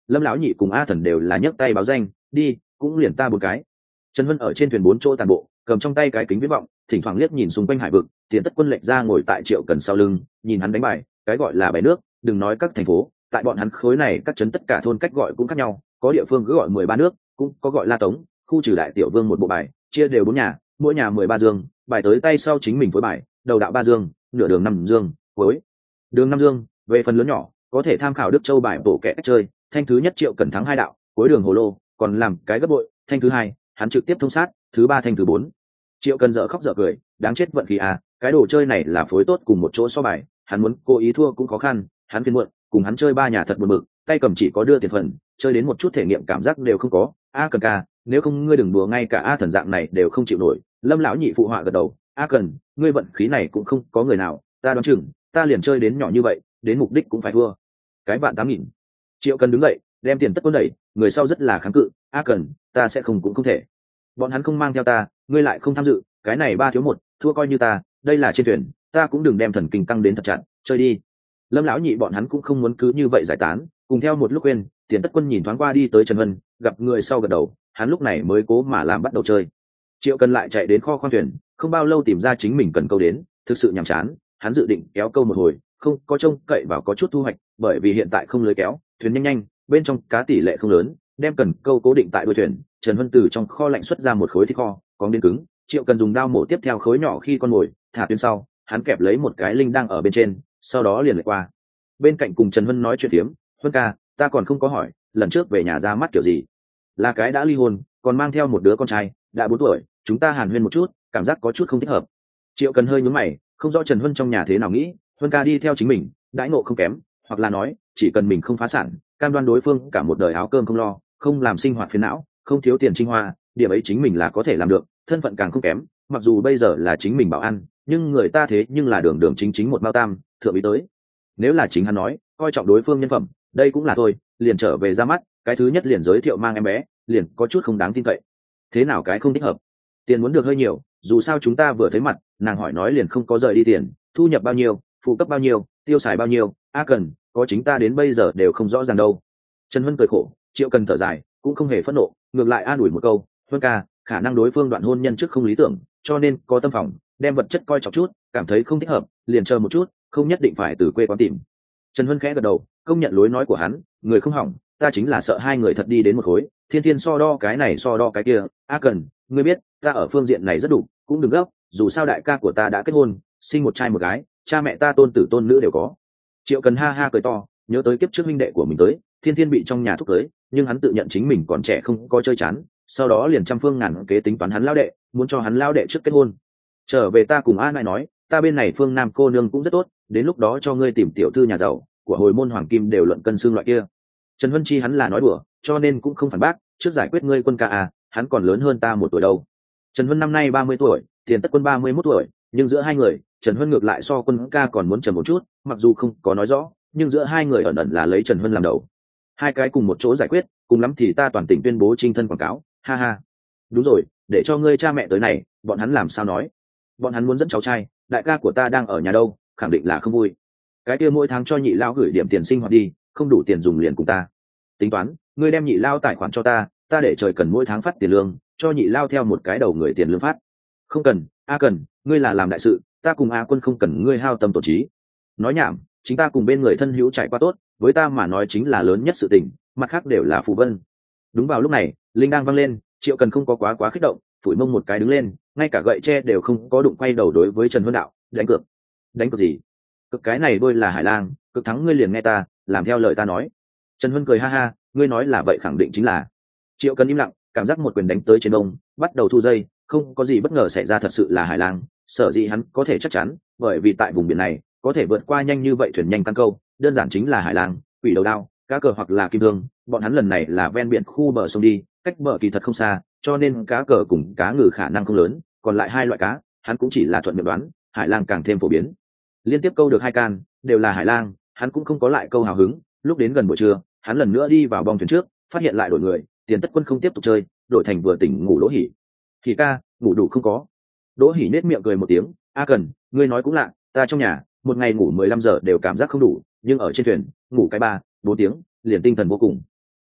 Lâm lão nhị cùng A Thần đều là nhấc tay báo danh, đi, cũng liền ta bốn cái. Trần Vân ở trên thuyền bốn chỗ tàn bộ, cầm trong tay cái kính viễn vọng, thỉnh thoảng liếc nhìn xung quanh hải vực. Tiền Tất Quân lệnh ra ngồi tại Triệu Cần sau lưng, nhìn hắn đánh bài, cái gọi là bài nước, đừng nói các thành phố, tại bọn hắn khối này các trấn tất cả thôn cách gọi cũng khác nhau, có địa phương cứ gọi mười ba nước, cũng có gọi La Tống, khu trừ đại tiểu vương một bộ bài, chia đều bốn nhà, mỗi nhà mười ba dương, bài tới tay sau chính mình phối bài, đầu đạo ba dương, nửa đường năm dương, cuối đường năm dương. Về phần lớn nhỏ, có thể tham khảo Đức Châu bài bổ kẻ cách chơi, thanh thứ nhất Triệu Cần thắng hai đạo, cuối đường hồ lô, còn làm cái gấp bội, thanh thứ hai, hắn trực tiếp thông sát, thứ ba thanh thứ bốn. Triệu Cần dở khóc dở cười, đáng chết vận khí à, cái đồ chơi này là phối tốt cùng một chỗ so bài, hắn muốn cố ý thua cũng khó khăn, hắn phiền muộn, cùng hắn chơi ba nhà thật buồn bực, tay cầm chỉ có đưa tiền phần, chơi đến một chút thể nghiệm cảm giác đều không có. A Cần ca, nếu không ngươi đừng đùa, ngay cả A Thần dạng này đều không chịu nổi. Lâm lão nhị phụ họa gật đầu, A Cần, ngươi vận khí này cũng không có người nào, ta đoán chừng, ta liền chơi đến nhỏ như vậy, đến mục đích cũng phải thua. Cái vạn tám nghìn. Triệu Cần đứng dậy, đem Tiền Tất Quân đẩy, người sau rất là kháng cự, A Cần, ta sẽ không cũng không thể. Bọn hắn không mang theo ta, ngươi lại không tham dự, cái này ba thiếu một, thua coi như ta, đây là trên thuyền, ta cũng đừng đem thần kinh căng đến thật chặt, chơi đi. Lâm lão nhị bọn hắn cũng không muốn cứ như vậy giải tán, cùng theo một lúc quên. Tiền Tất Quân nhìn thoáng qua đi tới Trần Vân, gặp người sau gật đầu, hắn lúc này mới cố mà làm bắt đầu chơi. Triệu Cần lại chạy đến kho khoang thuyền, không bao lâu tìm ra chính mình cần câu đến, thực sự nhàm chán, hắn dự định kéo câu một hồi, không có trông cậy vào có chút thu hoạch, bởi vì hiện tại không lưới kéo, thuyền nhanh nhanh, bên trong cá tỷ lệ không lớn, đem cần câu cố định tại đuôi thuyền. Trần Vân từ trong kho lạnh xuất ra một khối thịt kho, có đến cứng, Triệu Cần dùng dao mổ tiếp theo khối nhỏ khi con mồi, thả tuyến sau, hắn kẹp lấy một cái linh đang ở bên trên, sau đó liền lệch qua. Bên cạnh cùng Trần Vân nói chuyện phiếm, Vân ca, ta còn không có hỏi, lần trước về nhà ra mắt kiểu gì? Là cái đã ly hôn, còn mang theo một đứa con trai, đã bốn tuổi, chúng ta hàn huyên một chút, cảm giác có chút không thích hợp. Triệu Cần hơi nhướng mày, không rõ Trần Vân trong nhà thế nào nghĩ, Vân ca đi theo chính mình, đãi ngộ không kém, hoặc là nói, chỉ cần mình không phá sản, cam đoan đối phương cả một đời áo cơm không lo, không làm sinh hoạt phiền não, không thiếu tiền trinh hoa, điểm ấy chính mình là có thể làm được, thân phận càng không kém, mặc dù bây giờ là chính mình bảo ăn, nhưng người ta thế nhưng là đường đường chính chính một mao tam, thượng ý tới. Nếu là chính hắn nói, coi trọng đối phương nhân phẩm, đây cũng là thôi, liền trở về ra mắt, cái thứ nhất liền giới thiệu mang em bé, liền có chút không đáng tin cậy. Thế nào cái không thích hợp? Tiền muốn được hơi nhiều, dù sao chúng ta vừa thấy mặt, nàng hỏi nói liền không có rời đi tiền, thu nhập bao nhiêu, phụ cấp bao nhiêu, tiêu xài bao nhiêu, a cần, có chính ta đến bây giờ đều không rõ ràng đâu. Trần Vân cười khổ, Triệu Cần thở dài, cũng không hề phẫn nộ, ngược lại an ủi một câu, Vân ca, khả năng đối phương đoạn hôn nhân trước không lý tưởng, cho nên có tâm phòng, đem vật chất coi trọng chút, cảm thấy không thích hợp, liền chờ một chút, không nhất định phải từ quê quán tìm. Trần Vân khẽ gật đầu, công nhận lối nói của hắn, người không hỏng, ta chính là sợ hai người thật đi đến một khối, thiên thiên so đo cái này so đo cái kia. A Cần, ngươi biết, ta ở phương diện này rất đủ, cũng đừng gấp, dù sao đại ca của ta đã kết hôn, sinh một trai một gái, cha mẹ ta tôn tử tôn nữ đều có. Triệu Cần ha ha cười to, nhớ tới kiếp trước huynh đệ của mình tới, thiên thiên bị trong nhà thúc tới, nhưng hắn tự nhận chính mình còn trẻ không có chơi chán, sau đó liền trăm phương ngàn kế tính toán hắn lao đệ, muốn cho hắn lao đệ trước kết hôn. Trở về ta cùng A Nại nói, ta bên này phương Nam cô nương cũng rất tốt, đến lúc đó cho ngươi tìm tiểu thư nhà giàu, của hồi môn hoàng kim đều luận cân xương loại kia. Trần Vân Chi hắn là nói đùa, cho nên cũng không phản bác, trước giải quyết ngươi Quân ca à, hắn còn lớn hơn ta một tuổi đâu. Trần Vân năm nay ba mươi tuổi, Tiền Tất Quân ba mươi mốt tuổi, nhưng giữa hai người, Trần Vân ngược lại so Quân ca còn muốn trầm một chút, mặc dù không có nói rõ, nhưng giữa hai người ẩn ẩn là lấy Trần Vân làm đầu. Hai cái cùng một chỗ giải quyết, cùng lắm thì ta toàn tỉnh tuyên bố trinh thân quảng cáo, ha ha. Đúng rồi, để cho ngươi cha mẹ tới này, bọn hắn làm sao nói? Bọn hắn muốn dẫn cháu trai, đại ca của ta đang ở nhà đâu, khẳng định là không vui. Cái kia mỗi tháng cho nhị lao gửi điểm tiền sinh hoạt đi, không đủ tiền dùng liền cùng ta tính toán, ngươi đem nhị lao tài khoản cho ta, ta để trời cần mỗi tháng phát tiền lương, cho nhị lao theo một cái đầu người tiền lương phát. Không cần, A Cần, ngươi là làm đại sự, ta cùng A Quân không cần ngươi hao tâm tổn trí. Nói nhảm, chính ta cùng bên người thân hữu trải qua tốt, với ta mà nói chính là lớn nhất sự tình, mặt khác đều là phù vân. Đúng vào lúc này, linh đang văng lên, Triệu Cần không có quá quá kích động, phủi mông một cái đứng lên, ngay cả gậy tre đều không có đụng, quay đầu đối với Trần Vân đạo, đánh cược. Đánh cược gì? Cực cái này đôi là Hải Lang, cực thắng ngươi liền nghe ta, làm theo lời ta nói. Trần Vân cười ha ha, ngươi nói là vậy khẳng định chính là. Triệu Cần im lặng, cảm giác một quyền đánh tới trên đông, bắt đầu thu dây, không có gì bất ngờ xảy ra, thật sự là Hải Lang. Sở dĩ hắn có thể chắc chắn, bởi vì tại vùng biển này có thể vượt qua nhanh như vậy thuyền nhanh căn câu, đơn giản chính là Hải Lang, quỷ đầu đao, cá cờ hoặc là kim thương. Bọn hắn lần này là ven biển khu bờ sông đi, cách bờ kỳ thật không xa, cho nên cá cờ cùng cá ngừ khả năng không lớn, còn lại hai loại cá, hắn cũng chỉ là thuận miệng đoán, Hải Lang càng thêm phổ biến. Liên tiếp câu được hai can, đều là Hải Lang, hắn cũng không có lại câu hào hứng. Lúc đến gần buổi trưa, hắn lần nữa đi vào bong thuyền trước, phát hiện lại đổi người, Tiền Tất Quân không tiếp tục chơi, đổi thành vừa tỉnh ngủ Đỗ Hỉ. Hỉ ca, ngủ đủ không có? Đỗ Hỉ nết miệng cười một tiếng, A Cần, ngươi nói cũng lạ, ta trong nhà một ngày ngủ mười lăm giờ đều cảm giác không đủ, nhưng ở trên thuyền ngủ cái ba bốn tiếng liền tinh thần vô cùng.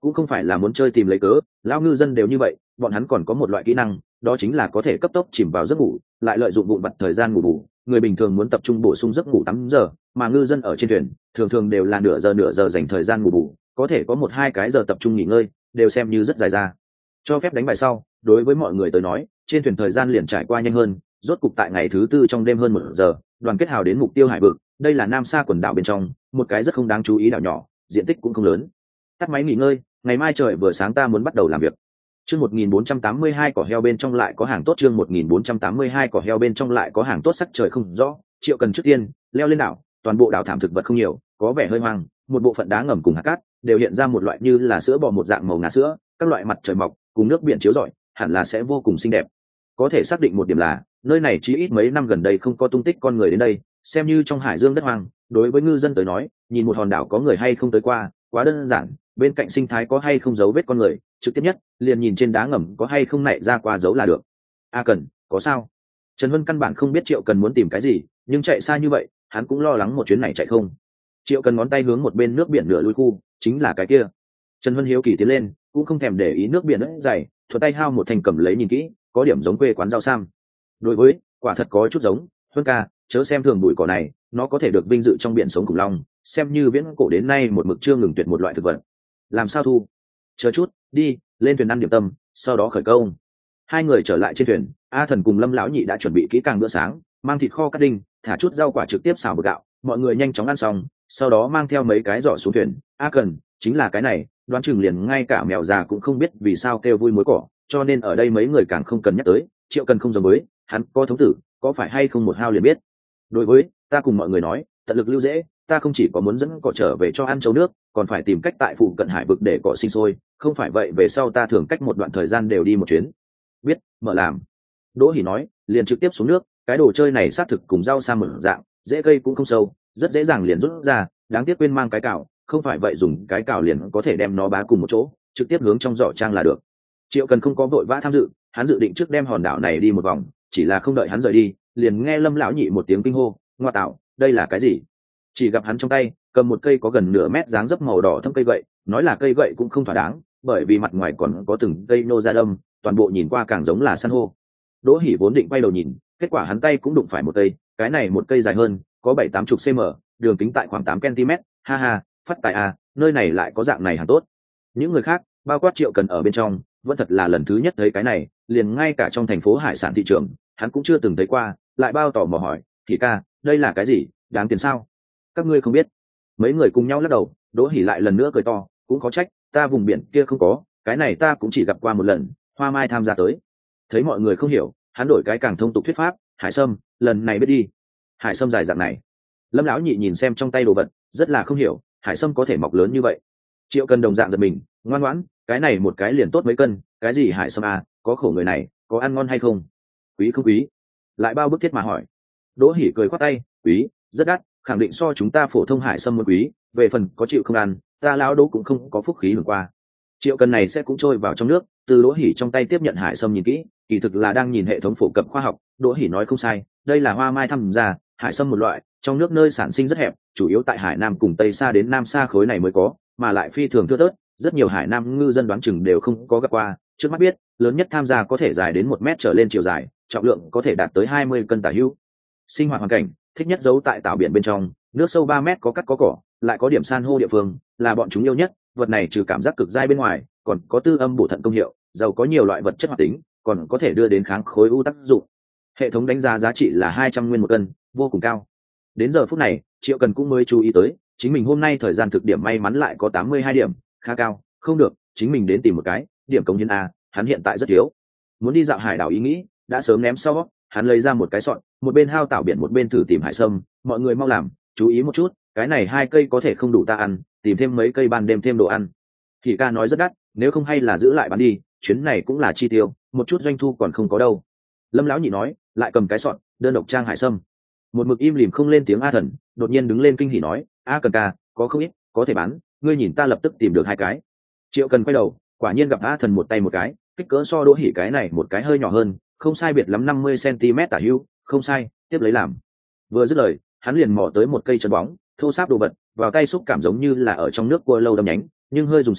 cũng không phải là muốn chơi tìm lấy cớ, lão ngư dân đều như vậy, bọn hắn còn có một loại kỹ năng, đó chính là có thể cấp tốc chìm vào giấc ngủ, lại lợi dụng vụn vặt thời gian ngủ bù. Người bình thường muốn tập trung bổ sung giấc ngủ tám giờ, mà ngư dân ở trên thuyền thường thường đều là nửa giờ nửa giờ dành thời gian ngủ bù, có thể có một hai cái giờ tập trung nghỉ ngơi, đều xem như rất dài ra. Cho phép đánh bài sau, đối với mọi người tới nói, trên thuyền thời gian liền trải qua nhanh hơn, rốt cục tại ngày thứ tư trong đêm hơn một giờ, đoàn kết hào đến mục tiêu hải vực. Đây là Nam Sa quần đảo bên trong, một cái rất không đáng chú ý đảo nhỏ, diện tích cũng không lớn. Tắt máy nghỉ ngơi, ngày mai trời vừa sáng ta muốn bắt đầu làm việc. Chương một nghìn bốn trăm tám mươi hai cỏ heo bên trong lại có hàng tốt, chương một nghìn bốn trăm tám mươi hai cỏ heo bên trong lại có hàng tốt, sắc trời không rõ, Triệu Cần trước tiên leo lên đảo, toàn bộ đảo thảm thực vật không nhiều, có vẻ hơi hoang, một bộ phận đá ngầm cùng hạt cát đều hiện ra một loại như là sữa bò một dạng màu ngà sữa, các loại mặt trời mọc cùng nước biển chiếu rọi, hẳn là sẽ vô cùng xinh đẹp. Có thể xác định một điểm là, nơi này chỉ ít mấy năm gần đây không có tung tích con người đến đây, xem như trong hải dương đất hoang, đối với ngư dân tới nói, nhìn một hòn đảo có người hay không tới qua, quá đơn giản, bên cạnh sinh thái có hay không dấu vết con người, trực tiếp nhất liền nhìn trên đá ngầm có hay không nảy ra qua dấu là được. A Cần, có sao? Trần Vân căn bản không biết Triệu Cần muốn tìm cái gì, nhưng chạy xa như vậy, hắn cũng lo lắng một chuyến này chạy không. Triệu Cần ngón tay hướng một bên nước biển nửa lui khu, chính là cái kia. Trần Vân hiếu kỳ tiến lên, cũng không thèm để ý nước biển đất dày, thuận tay hao một thành cầm lấy nhìn kỹ, có điểm giống quê quán rau sam. Đối với, quả thật có chút giống. Vân ca, chớ xem thường bụi cỏ này, nó có thể được vinh dự trong biển sống khủng long, xem như viễn cổ đến nay một mực chưa ngừng tuyệt một loại thực vật. Làm sao thu? Chờ chút, đi lên thuyền ăn điểm tâm, sau đó khởi công. Hai người trở lại trên thuyền, A Thần cùng Lâm lão nhị đã chuẩn bị kỹ càng bữa sáng, mang thịt kho cắt đinh, thả chút rau quả trực tiếp xào bột gạo, mọi người nhanh chóng ăn xong, sau đó mang theo mấy cái giỏ xuống thuyền. A Cần, chính là cái này, đoán chừng liền ngay cả mèo già cũng không biết vì sao kêu vui muối cỏ, cho nên ở đây mấy người càng không cần nhắc tới. Triệu Cần không giống với, hắn có thống tử, có phải hay không một hao liền biết. Đối với, ta cùng mọi người nói, tận lực lưu dễ, ta không chỉ có muốn dẫn cỏ trở về cho ăn trâu nước, còn phải tìm cách tại phụ cận hải vực để cỏ sinh sôi, không phải vậy về sau ta thường cách một đoạn thời gian đều đi một chuyến. Biết, mở làm. Đỗ Hỉ nói, liền trực tiếp xuống nước, cái đồ chơi này xác thực cùng rau sa một dạng, dễ cây cũng không sâu, rất dễ dàng liền rút ra, đáng tiếc quên mang cái cào, không phải vậy dùng cái cào liền có thể đem nó bá cùng một chỗ, trực tiếp hướng trong giỏ trang là được. Triệu Cần không có vội vã tham dự, hắn dự định trước đem hòn đảo này đi một vòng, chỉ là không đợi hắn rời đi, liền nghe Lâm lão nhị một tiếng kinh hô, ngoa tạo, đây là cái gì? Chỉ gặp hắn trong tay cầm một cây có gần nửa mét dáng dấp màu đỏ thâm cây gậy, nói là cây gậy cũng không thỏa đáng, bởi vì mặt ngoài còn có từng cây nô ra đâm, toàn bộ nhìn qua càng giống là san hô. Đỗ Hỉ vốn định quay đầu nhìn, kết quả hắn tay cũng đụng phải một cây, cái này một cây dài hơn, có bảy tám chục cm, đường kính tại khoảng tám cm, ha ha, phát tài à, nơi này lại có dạng này hàng tốt. Những người khác, bao quát Triệu Cần ở bên trong, vẫn thật là lần thứ nhất thấy cái này, liền ngay cả trong thành phố hải sản thị trường, hắn cũng chưa từng thấy qua, lại bao tỏ mò hỏi, "Thì ca, đây là cái gì, đáng tiền sao?" Các ngươi không biết. Mấy người cùng nhau lắc đầu. Đỗ Hỉ lại lần nữa cười to, cũng có trách, ta vùng biển kia không có, cái này ta cũng chỉ gặp qua một lần, Hoa Mai tham gia tới. Thấy mọi người không hiểu, hắn đổi cái càng thông tục thuyết pháp, hải sâm, lần này biết đi. Hải sâm dài dạng này. Lâm lão nhị nhìn xem trong tay đồ vật, rất là không hiểu, hải sâm có thể mọc lớn như vậy. Triệu Cần đồng dạng giật mình, ngoan ngoãn, cái này một cái liền tốt mấy cân, cái gì hải sâm à, có khổ người này, có ăn ngon hay không? Quý không quý? Lại bao bức thiết mà hỏi. Đỗ Hỉ cười khoát tay, quý, rất đắt, khẳng định so chúng ta phổ thông hải sâm một quý, về phần có chịu không ăn, ta lão Đỗ cũng không có phúc khí hưởng qua. Triệu Cần này sẽ cũng trôi vào trong nước, từ Đỗ Hỉ trong tay tiếp nhận hải sâm nhìn kỹ, kỳ thực là đang nhìn hệ thống phổ cập khoa học. Đỗ Hỉ nói không sai, đây là hoa mai thăm ra, hải sâm một loại, trong nước nơi sản sinh rất hẹp, chủ yếu tại Hải Nam cùng Tây Sa đến Nam Sa khối này mới có, mà lại phi thường thưa thớt, rất nhiều Hải Nam ngư dân đoán chừng đều không có gặp qua. Trước mắt biết, lớn nhất tham gia có thể dài đến một mét trở lên chiều dài, trọng lượng có thể đạt tới hai mươi cân tả hữu. Sinh hoạt hoàn cảnh, thích nhất giấu tại tảo biển bên trong, nước sâu ba mét có cắt có cỏ, lại có điểm san hô địa phương, là bọn chúng yêu nhất. Vật này trừ cảm giác cực dai bên ngoài, còn có tư âm bổ thận công hiệu, giàu có nhiều loại vật chất hoạt tính, còn có thể đưa đến kháng khối u tác dụng. Hệ thống đánh giá giá trị là hai trăm nguyên một cân, vô cùng cao. Đến giờ phút này, Triệu Cần cũng mới chú ý tới, chính mình hôm nay thời gian thực điểm may mắn lại có tám mươi hai điểm, khá cao. Không được, chính mình đến tìm một cái điểm cống hiến a, hắn hiện tại rất thiếu. Muốn đi dạo hải đảo ý nghĩ đã sớm ném sau, hắn lấy ra một cái sọn, một bên hao tảo biển một bên thử tìm hải sâm. Mọi người mau làm, chú ý một chút, cái này hai cây có thể không đủ ta ăn, tìm thêm mấy cây ban đêm thêm đồ ăn. Thì ca nói rất đắt, nếu không hay là giữ lại bán đi, chuyến này cũng là chi tiêu, một chút doanh thu còn không có đâu. Lâm lão nhị nói, lại cầm cái sọn, đơn độc trang hải sâm. Một mực im lìm không lên tiếng A Thần đột nhiên đứng lên kinh hỉ nói, A Cần ca, có không ít, có thể bán, ngươi nhìn ta lập tức tìm được hai cái. Triệu Cần quay đầu, quả nhiên gặp A Thần một tay một cái, kích cỡ so Đỗ Hỉ cái này một cái hơi nhỏ hơn, không sai biệt lắm năm mươi xăng-ti-mét tả hữu, không sai, tiếp lấy làm. Vừa dứt lời, hắn liền mò tới một cây chân bóng, thô sáp đồ vật, vào tay xúc cảm giống như là ở trong nước cua lâu đâm nhánh, nhưng hơi dùng sức,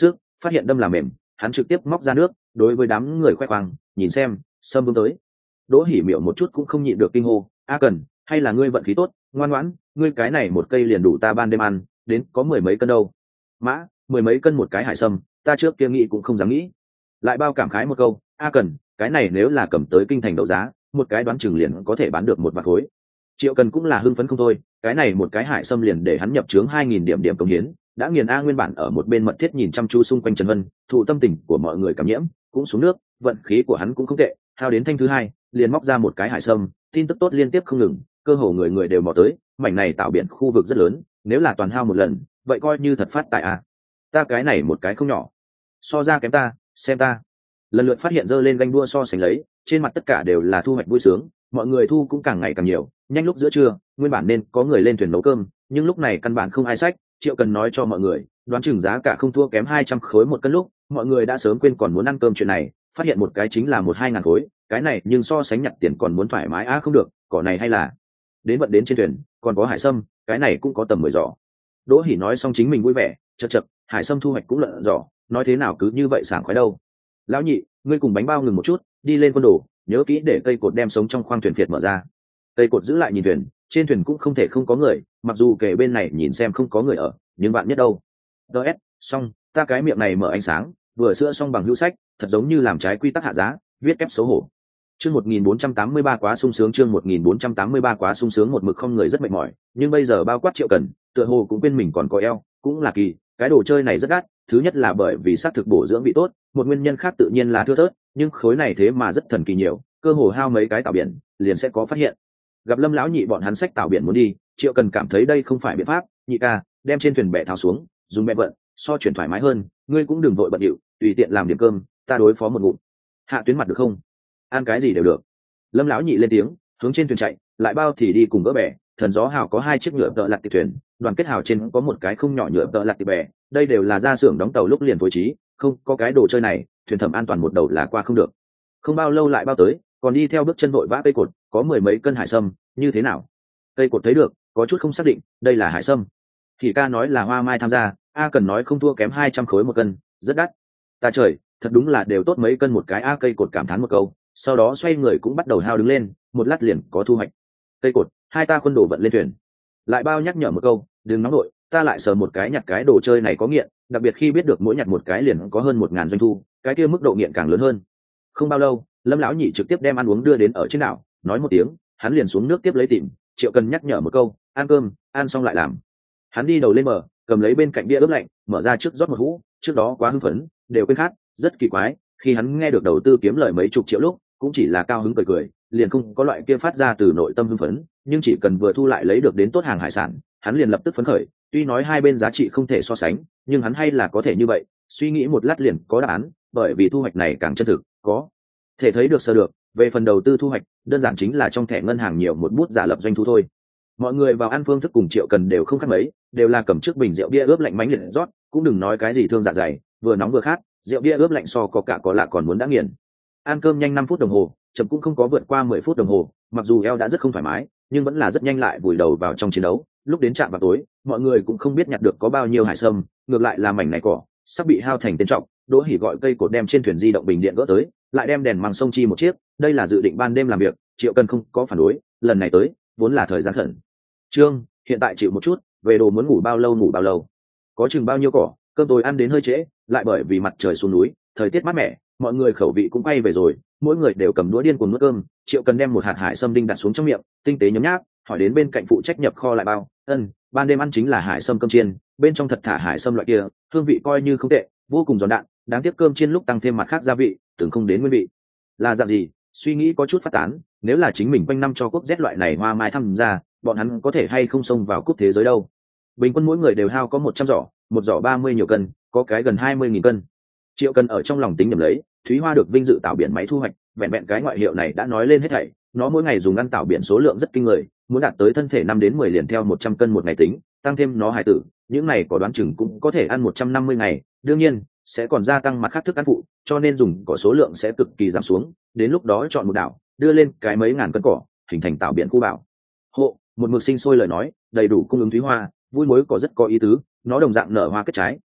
phát hiện đâm là mềm, hắn trực tiếp móc ra nước đối với đám người khoe khoang, nhìn xem sâm vương tới. Đỗ Hỉ miệu một chút cũng không nhịn được kinh hô, a Cần, hay là ngươi vận khí tốt, ngoan ngoãn, ngươi cái này một cây liền đủ ta ban đêm ăn, đến có mười mấy cân đâu. Mã, mười mấy cân một cái hải sâm, ta trước kia nghĩ cũng không dám nghĩ. Lại bao cảm khái một câu, a Cần, cái này nếu là cầm tới kinh thành đấu giá, một cái đoán chừng liền có thể bán được một vạn khối. Triệu Cần cũng là hưng phấn không thôi, cái này một cái hải sâm liền để hắn nhập chướng hai nghìn điểm điểm công hiến, đã nghiền a nguyên bản ở một bên mật thiết nhìn chăm chú xung quanh Trần Vân, thụ tâm tình của mọi người cảm nhiễm, cũng xuống nước, vận khí của hắn cũng không tệ, thao đến thanh thứ hai, liền móc ra một cái hải sâm, tin tức tốt liên tiếp không ngừng, cơ hồ người người đều mò tới, mảnh này tạo biển khu vực rất lớn, nếu là toàn hao một lần, vậy coi như thật phát tài à. Ta cái này một cái không nhỏ, so ra kém ta, xem ta. Lần lượt phát hiện dơ lên ganh đua so sánh lấy, trên mặt tất cả đều là thu hoạch vui sướng, mọi người thu cũng càng ngày càng nhiều, nhanh lúc giữa trưa, nguyên bản nên có người lên thuyền nấu cơm, nhưng lúc này căn bản không ai xách, Triệu Cần nói cho mọi người, đoán chừng giá cả không thua kém hai trăm khối một cân lúc, mọi người đã sớm quên còn muốn ăn cơm chuyện này, phát hiện một cái chính là một hai ngàn khối, cái này nhưng so sánh nhặt tiền còn muốn thoải mái á. À không được, cỏ này hay là đến vận đến trên thuyền, còn có hải sâm, cái này cũng có tầm mười giỏ. Đỗ Hỉ nói xong chính mình vui vẻ, chật chật, hải sâm thu hoạch cũng lợn giỏ, nói thế nào cứ như vậy sảng khoái đâu. Lão nhị, ngươi cùng bánh bao ngừng một chút, đi lên quân đồ, nhớ kỹ để cây cột đem sống trong khoang thuyền phiệt mở ra. Cây cột giữ lại nhìn thuyền, trên thuyền cũng không thể không có người, mặc dù kể bên này nhìn xem không có người ở, nhưng bạn nhất đâu. ds xong, ta cái miệng này mở ánh sáng, vừa sữa xong bằng hữu sách, thật giống như làm trái quy tắc hạ giá, viết kép xấu hổ. Chương một nghìn bốn trăm tám mươi ba quá sung sướng, chương một nghìn bốn trăm tám mươi ba quá sung sướng, một mực không người rất mệt mỏi, nhưng bây giờ bao quát Triệu Cần, tựa hồ cũng quên mình còn có eo, cũng là kỳ, cái đồ chơi này rất đắt, thứ nhất là bởi vì xác thực bổ dưỡng vị tốt, một nguyên nhân khác tự nhiên là thưa thớt, nhưng khối này thế mà rất thần kỳ nhiều, cơ hồ hao mấy cái tàu biển, liền sẽ có phát hiện. Gặp Lâm lão nhị bọn hắn xách tàu biển muốn đi, Triệu Cần cảm thấy đây không phải biện pháp, nhị ca, đem trên thuyền bè tháo xuống, dùng bè vận, so chuyển thoải mái hơn, ngươi cũng đừng vội bận điệu, tùy tiện làm điểm cơm, ta đối phó một ngụm. Hạ tuyến mặt được không? Ăn cái gì đều được. Lâm lão nhị lên tiếng, hướng trên thuyền chạy, lại bao thì đi cùng gỡ bè. Thần gió hào có hai chiếc nhựa tợ lặt tiệp thuyền, đoàn kết hào trên có một cái không nhỏ nhựa tợ lặt tiệp bè, đây đều là ra xưởng đóng tàu lúc liền phối trí, không có cái đồ chơi này, thuyền thẩm an toàn một đầu là qua không được. Không bao lâu lại bao tới, còn đi theo bước chân vội vã cây cột, có mười mấy cân hải sâm, như thế nào? Cây cột thấy được, có chút không xác định, đây là hải sâm. Thì ca nói là hoa mai tham gia, a Cần nói không thua kém hai trăm khối một cân, rất đắt. Ta trời, thật đúng là đều tốt mấy cân một cái a. Cây cột cảm thán một câu, sau đó xoay người cũng bắt đầu hao đứng lên, một lát liền có thu hoạch. Cây cột, hai ta quân đồ vận lên thuyền. Lại bao nhắc nhở một câu, đừng nóng đội, ta lại sờ một cái nhặt cái đồ chơi này có nghiện, đặc biệt khi biết được mỗi nhặt một cái liền có hơn một ngàn doanh thu, cái kia mức độ nghiện càng lớn hơn. Không bao lâu, Lâm lão nhị trực tiếp đem ăn uống đưa đến ở trên đảo, nói một tiếng, hắn liền xuống nước tiếp lấy tìm. Triệu Cần nhắc nhở một câu, ăn cơm, ăn xong lại làm. Hắn đi đầu lên mở, cầm lấy bên cạnh bia ướp lạnh, mở ra trước rót một hũ, trước đó quá hưng phấn, đều quên khát, rất kỳ quái, khi hắn nghe được đầu tư kiếm lời mấy chục triệu lúc, cũng chỉ là cao hứng cười cười, liền không có loại kia phát ra từ nội tâm hưng phấn, nhưng chỉ cần vừa thu lại lấy được đến tốt hàng hải sản, hắn liền lập tức phấn khởi, tuy nói hai bên giá trị không thể so sánh, nhưng hắn hay là có thể như vậy, suy nghĩ một lát liền có đáp án, bởi vì thu hoạch này càng chân thực, có thể thấy được sơ được, về phần đầu tư thu hoạch, đơn giản chính là trong thẻ ngân hàng nhiều một bút giả lập doanh thu thôi. Mọi người vào ăn phương thức cùng Triệu Cần đều không khác mấy, đều là cầm trước bình rượu bia ướp lạnh mánh liệt rót, cũng đừng nói cái gì thương dạ dày, vừa nóng vừa khát, rượu bia ướp lạnh so có cả có lạ còn muốn đã nghiền. Ăn cơm nhanh năm phút đồng hồ, chậm cũng không có vượt qua mười phút đồng hồ, mặc dù eo đã rất không thoải mái, nhưng vẫn là rất nhanh lại vùi đầu vào trong chiến đấu. Lúc đến trạm vào tối, mọi người cũng không biết nhặt được có bao nhiêu hải sâm, ngược lại là mảnh này cỏ sắp bị hao thành tên trọng. Đỗ Hỉ gọi cây cột đem trên thuyền di động bình điện gỡ tới, lại đem đèn măng sông chi một chiếc, đây là dự định ban đêm làm việc. Triệu Cần không có phản đối, lần này tới vốn là thời gian khẩn trương, hiện tại chịu một chút, về đồ muốn ngủ bao lâu ngủ bao lâu, có chừng bao nhiêu cỏ, cơm tối ăn đến hơi trễ, lại bởi vì mặt trời xuống núi, thời tiết mát mẻ, mọi người khẩu vị cũng quay về rồi, mỗi người đều cầm đũa điên cuồng nuốt cơm. Triệu Cần đem một hạt hải sâm đinh đặt xuống trong miệng, tinh tế nhấm nháp, hỏi đến bên cạnh phụ trách nhập kho lại bao, ân, ban đêm ăn chính là hải sâm cơm chiên, bên trong thật thả hải sâm loại kia, hương vị coi như không tệ, vô cùng giòn đạn, đáng tiếc cơm chiên lúc tăng thêm mặt khác gia vị, tưởng không đến nguyên vị là dạng gì. Suy nghĩ có chút phát tán, nếu là chính mình quanh năm cho quốc Z loại này hoa mai tham gia, bọn hắn có thể hay không xông vào cúp thế giới đâu. Bình quân mỗi người đều hao có một trăm giỏ, một giỏ ba mươi nhiều cân, có cái gần hai mươi nghìn cân. Triệu Cần ở trong lòng tính nhầm lấy, Thúy Hoa được vinh dự tạo biển máy thu hoạch, vẹn vẹn cái ngoại hiệu này đã nói lên hết thảy, nó mỗi ngày dùng ăn tạo biển số lượng rất kinh người, muốn đạt tới thân thể năm đến mười liền theo một trăm cân một ngày tính, tăng thêm nó hài tử, những này có đoán chừng cũng có thể ăn một trăm năm mươi ngày, đương nhiên sẽ còn gia tăng mặt khác thức ăn phụ, cho nên dùng cỏ số lượng sẽ cực kỳ giảm xuống, đến lúc đó chọn một đảo, đưa lên cái mấy ngàn cân cỏ, hình thành tạo biển khu bảo hộ. Một mực sinh sôi lời nói, đầy đủ cung ứng Thúy Hoa, vui mối cỏ rất có ý tứ, nó đồng dạng nở hoa kết trái,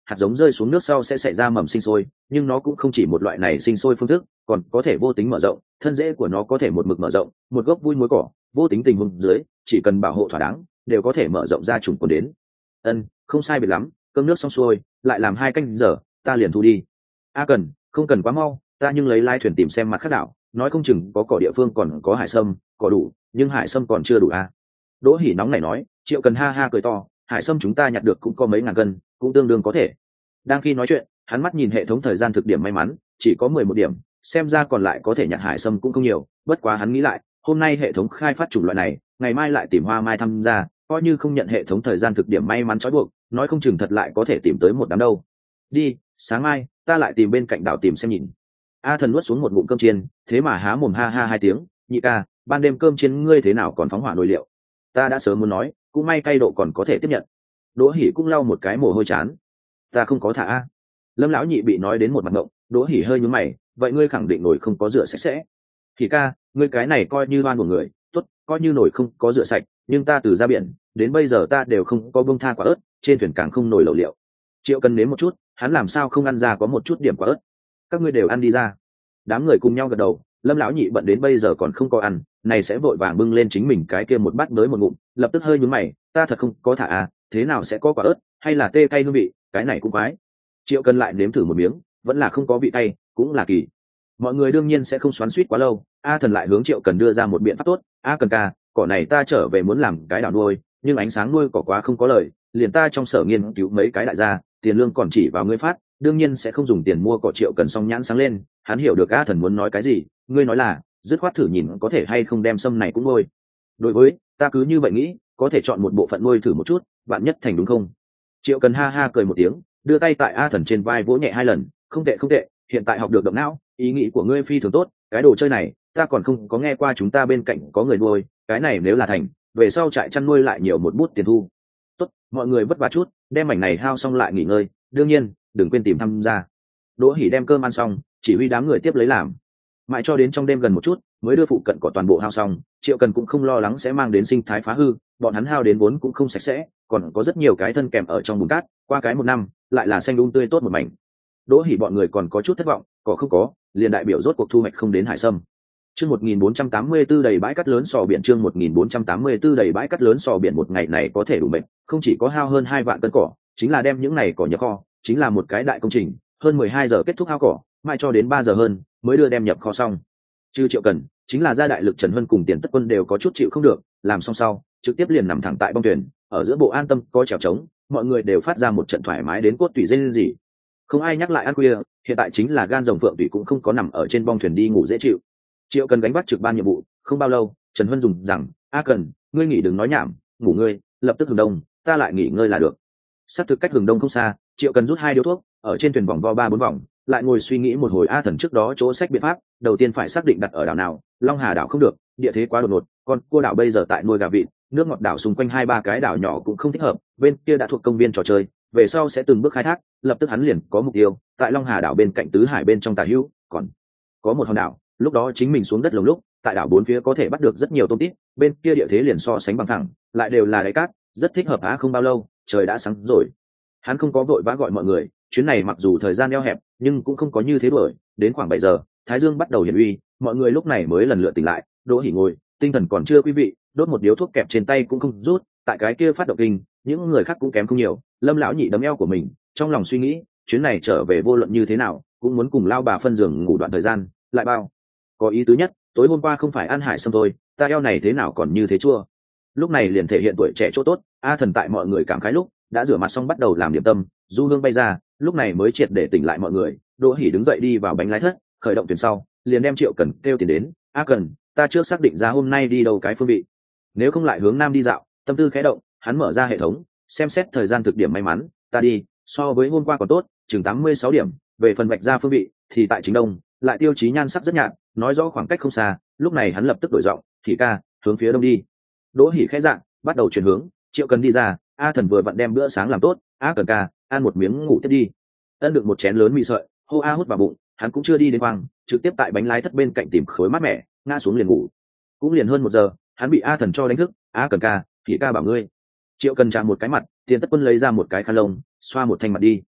hạt giống rơi xuống nước sau sẽ xảy ra mầm sinh sôi, nhưng nó cũng không chỉ một loại này sinh sôi phương thức, còn có thể vô tính mở rộng, thân rễ của nó có thể một mực mở rộng, một gốc vui muối cỏ, vô tính tình huống dưới, chỉ cần bảo hộ thỏa đáng, đều có thể mở rộng ra trùng cuốn đến. Ân, không sai biệt lắm, cơm nước xong xuôi, lại làm hai canh giờ, ta liền thu đi. A Cần, không cần quá mau, ta nhưng lấy lai thuyền tìm xem mặt khác đảo, nói không chừng có cỏ địa phương còn có hải sâm, cỏ đủ, nhưng hải sâm còn chưa đủ a. Đỗ Hỉ nóng nảy nói. Triệu Cần ha ha cười to, hải sâm chúng ta nhặt được cũng có mấy ngàn cân, cũng tương đương có thể. Đang khi nói chuyện, hắn mắt nhìn hệ thống thời gian thực điểm may mắn, chỉ có mười một điểm, xem ra còn lại có thể nhặt hải sâm cũng không nhiều, bất quá hắn nghĩ lại, hôm nay hệ thống khai phát chủng loại này, ngày mai lại tìm Hoa Mai tham gia, coi như không nhận hệ thống thời gian thực điểm may mắn trói buộc, nói không chừng thật lại có thể tìm tới một đám đâu. Đi, sáng mai ta lại tìm bên cạnh đảo tìm xem nhìn. A Thần nuốt xuống một ngụm cơm chiên, thế mà há mồm ha ha hai tiếng, nhị ca, ban đêm cơm chiên ngươi thế nào còn phóng hỏa nồi liệu? Ta đã sớm muốn nói, cũng may cay độ còn có thể tiếp nhận. Đỗ Hỉ cũng lau một cái mồ hôi chán. Ta không có thả a. Lâm lão nhị bị nói đến một mặt ngộng, Đỗ Hỉ hơi nhướng mày, vậy ngươi khẳng định nồi không có rửa sạch sẽ. Thì ca, ngươi cái này coi như oan của người, tốt, coi như nồi không có rửa sạch, nhưng ta từ ra biển, đến bây giờ ta đều không có bông tha quả ớt, trên thuyền càng không nồi lẩu liệu. Triệu Cần nếm một chút, hắn làm sao không ăn ra có một chút điểm quả ớt. Các ngươi đều ăn đi ra. Đám người cùng nhau gật đầu, Lâm lão nhị bận đến bây giờ còn không có ăn, này sẽ vội vàng bưng lên chính mình cái kia một bát tới một ngụm, lập tức hơi nhướng mày, ta thật không có thả à, thế nào sẽ có quả ớt, hay là tê cay hương vị, cái này cũng quái. Triệu Cần lại nếm thử một miếng, vẫn là không có vị cay, cũng là kỳ. Mọi người đương nhiên sẽ không xoắn xuýt quá lâu, A Thần lại hướng Triệu Cần đưa ra một biện pháp tốt, A Cần ca, cỏ này ta trở về muốn làm cái đảo nuôi, nhưng ánh sáng nuôi cỏ quá không có lời, liền ta trong sở nghiên cứu mấy cái đại gia, tiền lương còn chỉ vào ngươi phát, đương nhiên sẽ không dùng tiền mua cỏ. Triệu Cần song nhãn sáng lên, hắn hiểu được A Thần muốn nói cái gì, ngươi nói là dứt khoát thử nhìn có thể hay không đem sâm này cũng nuôi. Đối với ta cứ như vậy nghĩ, có thể chọn một bộ phận nuôi thử một chút, bạn nhất thành đúng không? Triệu Cần ha ha cười một tiếng, đưa tay tại A Thần trên vai vỗ nhẹ hai lần, không tệ không tệ, hiện tại học được động não, ý nghĩ của ngươi phi thường tốt, cái đồ chơi này ta còn không có nghe qua, chúng ta bên cạnh có người nuôi, cái này nếu là thành, về sau trại chăn nuôi lại nhiều một bút tiền thu. Tốt, mọi người vất vả chút, đem mảnh này hao xong lại nghỉ ngơi, đương nhiên đừng quên tìm tham gia. Đỗ Hỉ đem cơm ăn xong, chỉ huy đám người tiếp lấy làm, mãi cho đến trong đêm gần một chút mới đưa phụ cận của toàn bộ hao xong. Triệu Cần cũng không lo lắng sẽ mang đến sinh thái phá hư, bọn hắn hao đến vốn cũng không sạch sẽ, còn có rất nhiều cái thân kèm ở trong bùn cát, qua cái một năm lại là xanh um tươi tốt một mảnh. Đỗ Hỉ bọn người còn có chút thất vọng, có không có, liền đại biểu rốt cuộc thu hoạch không đến hải sâm. Chương một nghìn bốn trăm tám mươi tư đầy bãi cát lớn sò biển, chương một nghìn bốn trăm tám mươi tư đầy bãi cát lớn sò biển. Một ngày này có thể đủ mệnh, không chỉ có hao hơn hai vạn cân cỏ, chính là đem những này cỏ nhập kho, chính là một cái đại công trình, hơn mười hai giờ kết thúc hao cỏ, mai cho đến ba giờ hơn mới đưa đem nhập kho xong. Trừ Triệu Cần, chính là gia đại lực Trần Huân cùng Tiền Tất Quân đều có chút chịu không được, làm xong sau, trực tiếp liền nằm thẳng tại bong thuyền, ở giữa bộ an tâm có trèo trống, mọi người đều phát ra một trận thoải mái đến cốt tủy rên rỉ. Không ai nhắc lại ăn khuya, hiện tại chính là gan rồng phượng tủy cũng không có nằm ở trên bong thuyền đi ngủ dễ chịu. Triệu Cần gánh vác trực ban nhiệm vụ, không bao lâu, Trần Huân dùng rằng, "A Cần, ngươi nghỉ đừng nói nhảm, ngủ ngươi, lập tức hừng đông, ta lại nghỉ ngơi là được." Sắp thực cách hừng đông không xa, Triệu Cần rút hai điếu thuốc, ở trên thuyền vòng vo ba bốn vòng, lại ngồi suy nghĩ một hồi. A Thần trước đó chỗ sách biện pháp, đầu tiên phải xác định đặt ở đảo nào. Long Hà đảo không được, địa thế quá đột ngột, còn cua đảo bây giờ tại nuôi gà vịt, nước ngọt đảo xung quanh hai ba cái đảo nhỏ cũng không thích hợp, bên kia đã thuộc công viên trò chơi, về sau sẽ từng bước khai thác. Lập tức hắn liền có mục tiêu, tại Long Hà đảo bên cạnh tứ hải bên trong tả hữu, còn có một hòn đảo, lúc đó chính mình xuống đất lồng lúc, tại đảo bốn phía có thể bắt được rất nhiều tôm tít, bên kia địa thế liền so sánh bằng thẳng, lại đều là đáy cát, rất thích hợp. Á không bao lâu, trời đã sáng rồi. Hắn không có vội vã gọi mọi người, chuyến này mặc dù thời gian eo hẹp, nhưng cũng không có như thế đuổi, đến khoảng bảy giờ, thái dương bắt đầu hiển uy, mọi người lúc này mới lần lượt tỉnh lại. Đỗ Hỉ ngồi, tinh thần còn chưa quý vị, đốt một điếu thuốc kẹp trên tay cũng không rút, tại cái kia phát động kinh, những người khác cũng kém không nhiều. Lâm lão nhị đấm eo của mình, trong lòng suy nghĩ, chuyến này trở về vô luận như thế nào, cũng muốn cùng lao bà phân giường ngủ đoạn thời gian, lại bao. Có ý tứ nhất, tối hôm qua không phải ăn hải sâm thôi, ta eo này thế nào còn như thế chua. Lúc này liền thể hiện tuổi trẻ chỗ tốt. A Thần tại mọi người cảm khái lúc, đã rửa mặt xong bắt đầu làm điểm tâm, du hương bay ra, lúc này mới triệt để tỉnh lại mọi người. Đỗ Hỉ đứng dậy đi vào bánh lái thất, khởi động thuyền sau, liền đem Triệu Cần kêu tiền đến. A Cần, ta trước xác định ra hôm nay đi đâu cái phương vị, nếu không lại hướng nam đi dạo. Tâm tư khẽ động, hắn mở ra hệ thống, xem xét thời gian thực điểm may mắn, ta đi, so với hôm qua còn tốt, chừng tám mươi sáu điểm. Về phần vạch ra phương vị, thì tại chính đông, lại tiêu chí nhan sắc rất nhạt, nói rõ khoảng cách không xa. Lúc này hắn lập tức đổi giọng, thì ca, hướng phía đông đi. Đỗ Hỉ khẽ dạng, bắt đầu chuyển hướng. Triệu Cần đi ra, A Thần vừa vặn đem bữa sáng làm tốt. A Cần ca, ăn một miếng ngủ tiếp đi. Ân được một chén lớn mì sợi, hô a hút vào bụng, hắn cũng chưa đi đến khoang, trực tiếp tại bánh lái thất bên cạnh tìm khối mát mẻ, ngã xuống liền ngủ. Cũng liền hơn một giờ, hắn bị A Thần cho đánh thức. A Cần ca, thì ca bảo ngươi. Triệu Cần chạm một cái mặt, Tiền Tất Quân lấy ra một cái khăn lông, xoa một thanh mặt đi.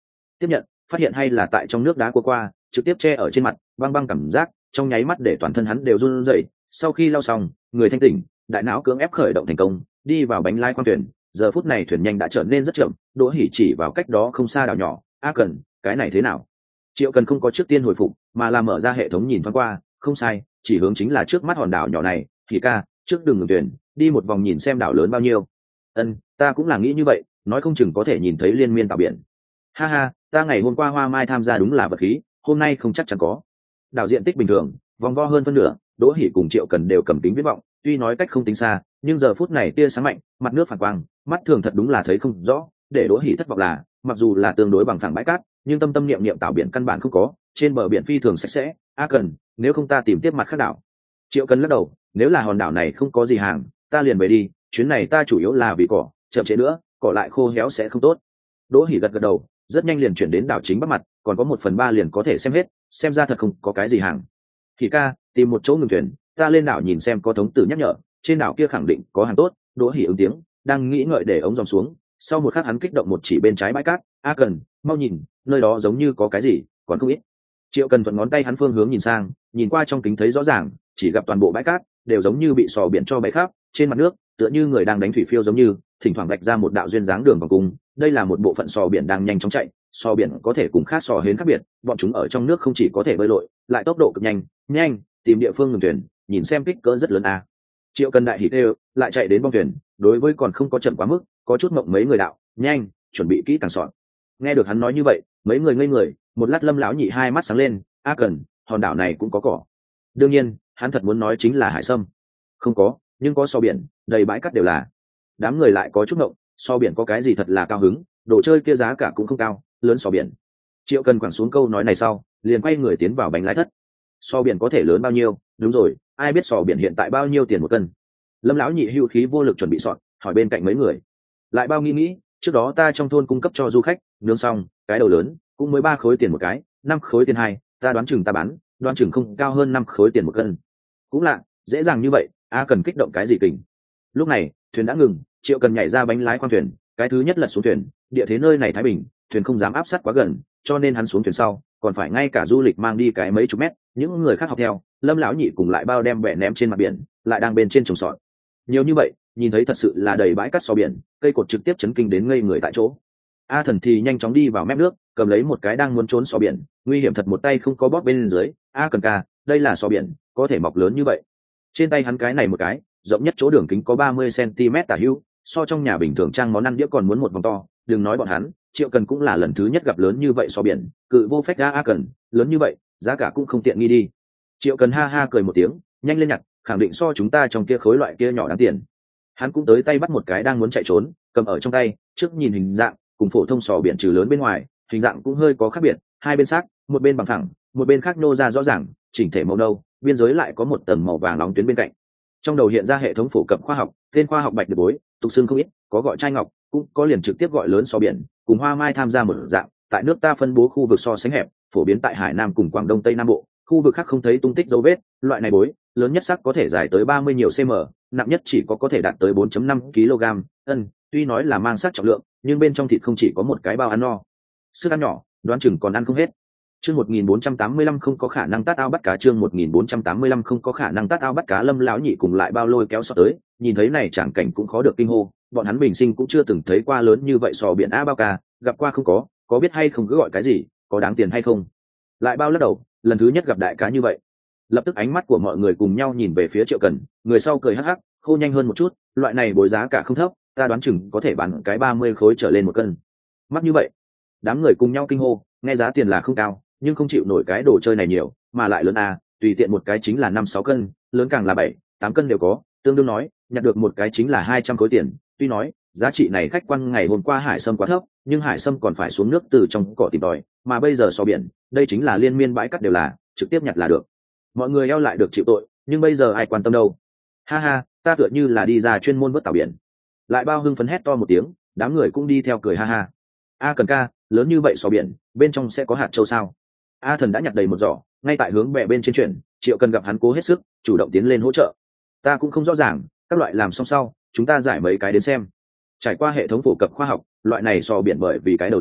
tiếp nhận phát hiện hay là tại trong nước đá qua qua trực tiếp che ở trên mặt, băng băng cảm giác trong nháy mắt để toàn thân hắn đều run rẩy. Sau khi lau xong, người thanh tỉnh, đại não cưỡng ép khởi động thành công, đi vào bánh lái khoang thuyền. Giờ phút này thuyền nhanh đã trở nên rất chậm, Đỗ Hỉ chỉ vào cách đó không xa đảo nhỏ. A Cần, cái này thế nào? Triệu Cần không có trước tiên hồi phục, mà là mở ra hệ thống nhìn thoáng qua. Không sai, chỉ hướng chính là trước mắt hòn đảo nhỏ này. Thì ca, trước đường ngừng thuyền, đi một vòng nhìn xem đảo lớn bao nhiêu. Ân, ta cũng là nghĩ như vậy, nói không chừng có thể nhìn thấy liên miên tảo biển. Ha ha, ta ngày hôm qua hoa mai tham gia đúng là vật khí, hôm nay không chắc chắn có. Đảo diện tích bình thường, vòng vo hơn phân nửa, Đỗ Hỉ cùng Triệu Cần đều cầm kính viễn vọng, tuy nói cách không tính xa, nhưng giờ phút này tia sáng mạnh, mặt nước phản quang, mắt thường thật đúng là thấy không rõ. Để Đỗ Hỉ thất vọng là, mặc dù là tương đối bằng phẳng bãi cát, nhưng tâm tâm niệm niệm tảo biển căn bản không có, trên bờ biển phi thường sạch sẽ. A Cần, nếu không ta tìm tiếp mặt khác đảo. Triệu Cần lắc đầu, nếu là hòn đảo này không có gì hàng, ta liền về đi, chuyến này ta chủ yếu là vì cỏ, chậm trễ nữa, cỏ lại khô héo sẽ không tốt. Đỗ Hỉ gật gật đầu, rất nhanh liền chuyển đến đảo chính bắc mặt, còn có một phần ba liền có thể xem hết, xem ra thật không có cái gì hàng. Thì ca, tìm một chỗ ngừng thuyền, ta lên đảo nhìn xem có thống tử nhắc nhở, trên đảo kia khẳng định có hàng tốt. Đỗ Hỉ ứng tiếng, đang nghĩ ngợi để ống dòng xuống, sau một khắc hắn kích động một chỉ bên trái bãi cát. A Cần, mau nhìn, nơi đó giống như có cái gì, còn không ít. Triệu Cần thuận ngón tay hắn phương hướng nhìn sang, nhìn qua trong kính thấy rõ ràng, chỉ gặp toàn bộ bãi cát đều giống như bị sò biển cho bay khắp, trên mặt nước tựa như người đang đánh thủy phiêu giống như, thỉnh thoảng vạch ra một đạo duyên dáng đường vòng cung. Đây là một bộ phận sò biển đang nhanh chóng chạy, sò biển có thể cùng khác sò hến khác biệt, bọn chúng ở trong nước không chỉ có thể bơi lội, lại tốc độ cực nhanh, nhanh, tìm địa phương ngừng thuyền, nhìn xem kích cỡ rất lớn a. Triệu Cần đại hỉ đều, lại chạy đến bong thuyền, đối với còn không có chậm quá mức, có chút mộng mấy người đạo, nhanh, chuẩn bị kỹ càng soạn. Nghe được hắn nói như vậy, mấy người ngây người, một lát Lâm lão nhị hai mắt sáng lên. A Cần, hòn đảo này cũng có cỏ. Đương nhiên, hắn thật muốn nói chính là hải sâm. Không có, nhưng có sò biển, đầy bãi cát đều là. Đám người lại có chút ngộng, sò biển có cái gì thật là cao hứng, đồ chơi kia giá cả cũng không cao, lớn sò biển. Triệu Cần quẳng xuống câu nói này sau, liền quay người tiến vào bánh lái thất. Sò biển có thể lớn bao nhiêu? Đúng rồi, ai biết sò biển hiện tại bao nhiêu tiền một cân? Lâm lão nhị hưu khí vô lực chuẩn bị soạn, hỏi bên cạnh mấy người. Lại bao nghĩ nghĩ, trước đó ta trong thôn cung cấp cho du khách, nướng xong, cái đầu lớn cũng mới ba khối tiền một cái, năm khối tiền hai, ta đoán chừng ta bán, đoán chừng không cao hơn năm khối tiền một cân. Cũng lạ, dễ dàng như vậy, a cần kích động cái gì kình. Lúc này, thuyền đã ngừng, Triệu Cần nhảy ra bánh lái khoang thuyền, cái thứ nhất lật xuống thuyền, địa thế nơi này thái bình, thuyền không dám áp sát quá gần, cho nên hắn xuống thuyền sau, còn phải ngay cả du lịch mang đi cái mấy chục mét, những người khác học theo. Lâm lão nhị cùng lại bao đem bẹ ném trên mặt biển, lại đang bên trên trồng sọt. Nhiều như vậy, nhìn thấy thật sự là đầy bãi cát sò biển, cây cột trực tiếp chấn kinh đến ngây người tại chỗ. A Thần thì nhanh chóng đi vào mép nước, cầm lấy một cái đang muốn trốn sò biển, nguy hiểm thật một tay không có bóp bên dưới. A Cần ca, đây là sò biển, có thể mọc lớn như vậy. Trên tay hắn cái này một cái, rộng nhất chỗ đường kính có ba mươi xăng-ti-mét tả hữu, so trong nhà bình thường trang món ăn đĩa còn muốn một vòng to. Đừng nói bọn hắn, Triệu Cần cũng là lần thứ nhất gặp lớn như vậy sò biển, cự vô phách ra. A Cần, lớn như vậy, giá cả cũng không tiện nghi đi. Triệu Cần ha ha cười một tiếng, nhanh lên nhặt, khẳng định so chúng ta trong kia khối loại kia nhỏ đáng tiền. Hắn cũng tới tay bắt một cái đang muốn chạy trốn, cầm ở trong tay, trước nhìn hình dạng cùng phổ thông sò biển trừ lớn bên ngoài, hình dạng cũng hơi có khác biệt, hai bên xác, một bên bằng thẳng, một bên khác nô ra rõ ràng, chỉnh thể màu nâu, biên giới lại có một tầng màu vàng nóng tuyến bên cạnh. Trong đầu hiện ra hệ thống phổ cập khoa học, tên khoa học bạch được bối, tục xương không ít, có gọi trai ngọc, cũng có liền trực tiếp gọi lớn sò biển, cùng hoa mai tham gia một dạng. Tại nước ta phân bố khu vực so sánh hẹp, phổ biến tại Hải Nam cùng Quảng Đông Tây Nam Bộ, khu vực khác không thấy tung tích dấu vết. Loại này bối lớn nhất sắc có thể dài tới ba mươi nhiều cm, nặng nhất chỉ có có thể đạt tới bốn phẩy năm ki lô gam. Ân, tuy nói là mang sắc trọng lượng, nhưng bên trong thịt không chỉ có một cái bao ăn no, sức ăn nhỏ, đoán chừng còn ăn không hết. Chương một nghìn bốn trăm tám mươi lăm không có khả năng tát ao bắt cá. Chương một nghìn bốn trăm tám mươi lăm không có khả năng tát ao bắt cá. Lâm lão nhị cùng lại bao lôi kéo sọt tới, nhìn thấy này chẳng cảnh cũng khó được kinh hô, bọn hắn bình sinh cũng chưa từng thấy qua lớn như vậy sò biển a bao ca, gặp qua không có, có biết hay không cứ gọi cái gì, có đáng tiền hay không. Lại bao lắc đầu, lần thứ nhất gặp đại cá như vậy. Lập tức ánh mắt của mọi người cùng nhau nhìn về phía Triệu Cần, người sau cười hắc hắc, khô nhanh hơn một chút, loại này bồi giá cả không thấp, ta đoán chừng có thể bán cái ba mươi khối trở lên một cân. Mắc như vậy. Đám người cùng nhau kinh hô, nghe giá tiền là không cao, nhưng không chịu nổi cái đồ chơi này nhiều, mà lại lớn a, tùy tiện một cái chính là năm sáu cân, lớn càng là bảy, tám cân đều có, tương đương nói, nhặt được một cái chính là hai trăm khối tiền. Tuy nói, giá trị này khách quan ngày hôm qua hải sâm quá thấp, nhưng hải sâm còn phải xuống nước từ trong cỏ tìm tòi, mà bây giờ sò biển, đây chính là liên miên bãi cát đều là, trực tiếp nhặt là được. Mọi người eo lại được chịu tội, nhưng bây giờ ai quan tâm đâu. Ha ha, ta tựa như là đi ra chuyên môn vớt tảo biển. Lại bao hưng phấn hét to một tiếng, đám người cũng đi theo cười ha ha. A Cần ca, lớn như vậy sò biển, bên trong sẽ có hạt châu sao? A Thần đã nhặt đầy một giỏ, ngay tại hướng bè bên trên chuyển. Triệu Cần gặp hắn cố hết sức, chủ động tiến lên hỗ trợ. Ta cũng không rõ ràng, các loại làm xong sau, chúng ta giải mấy cái đến xem. Trải qua hệ thống phổ cập khoa học, loại này sò biển bởi vì cái đầu lớn,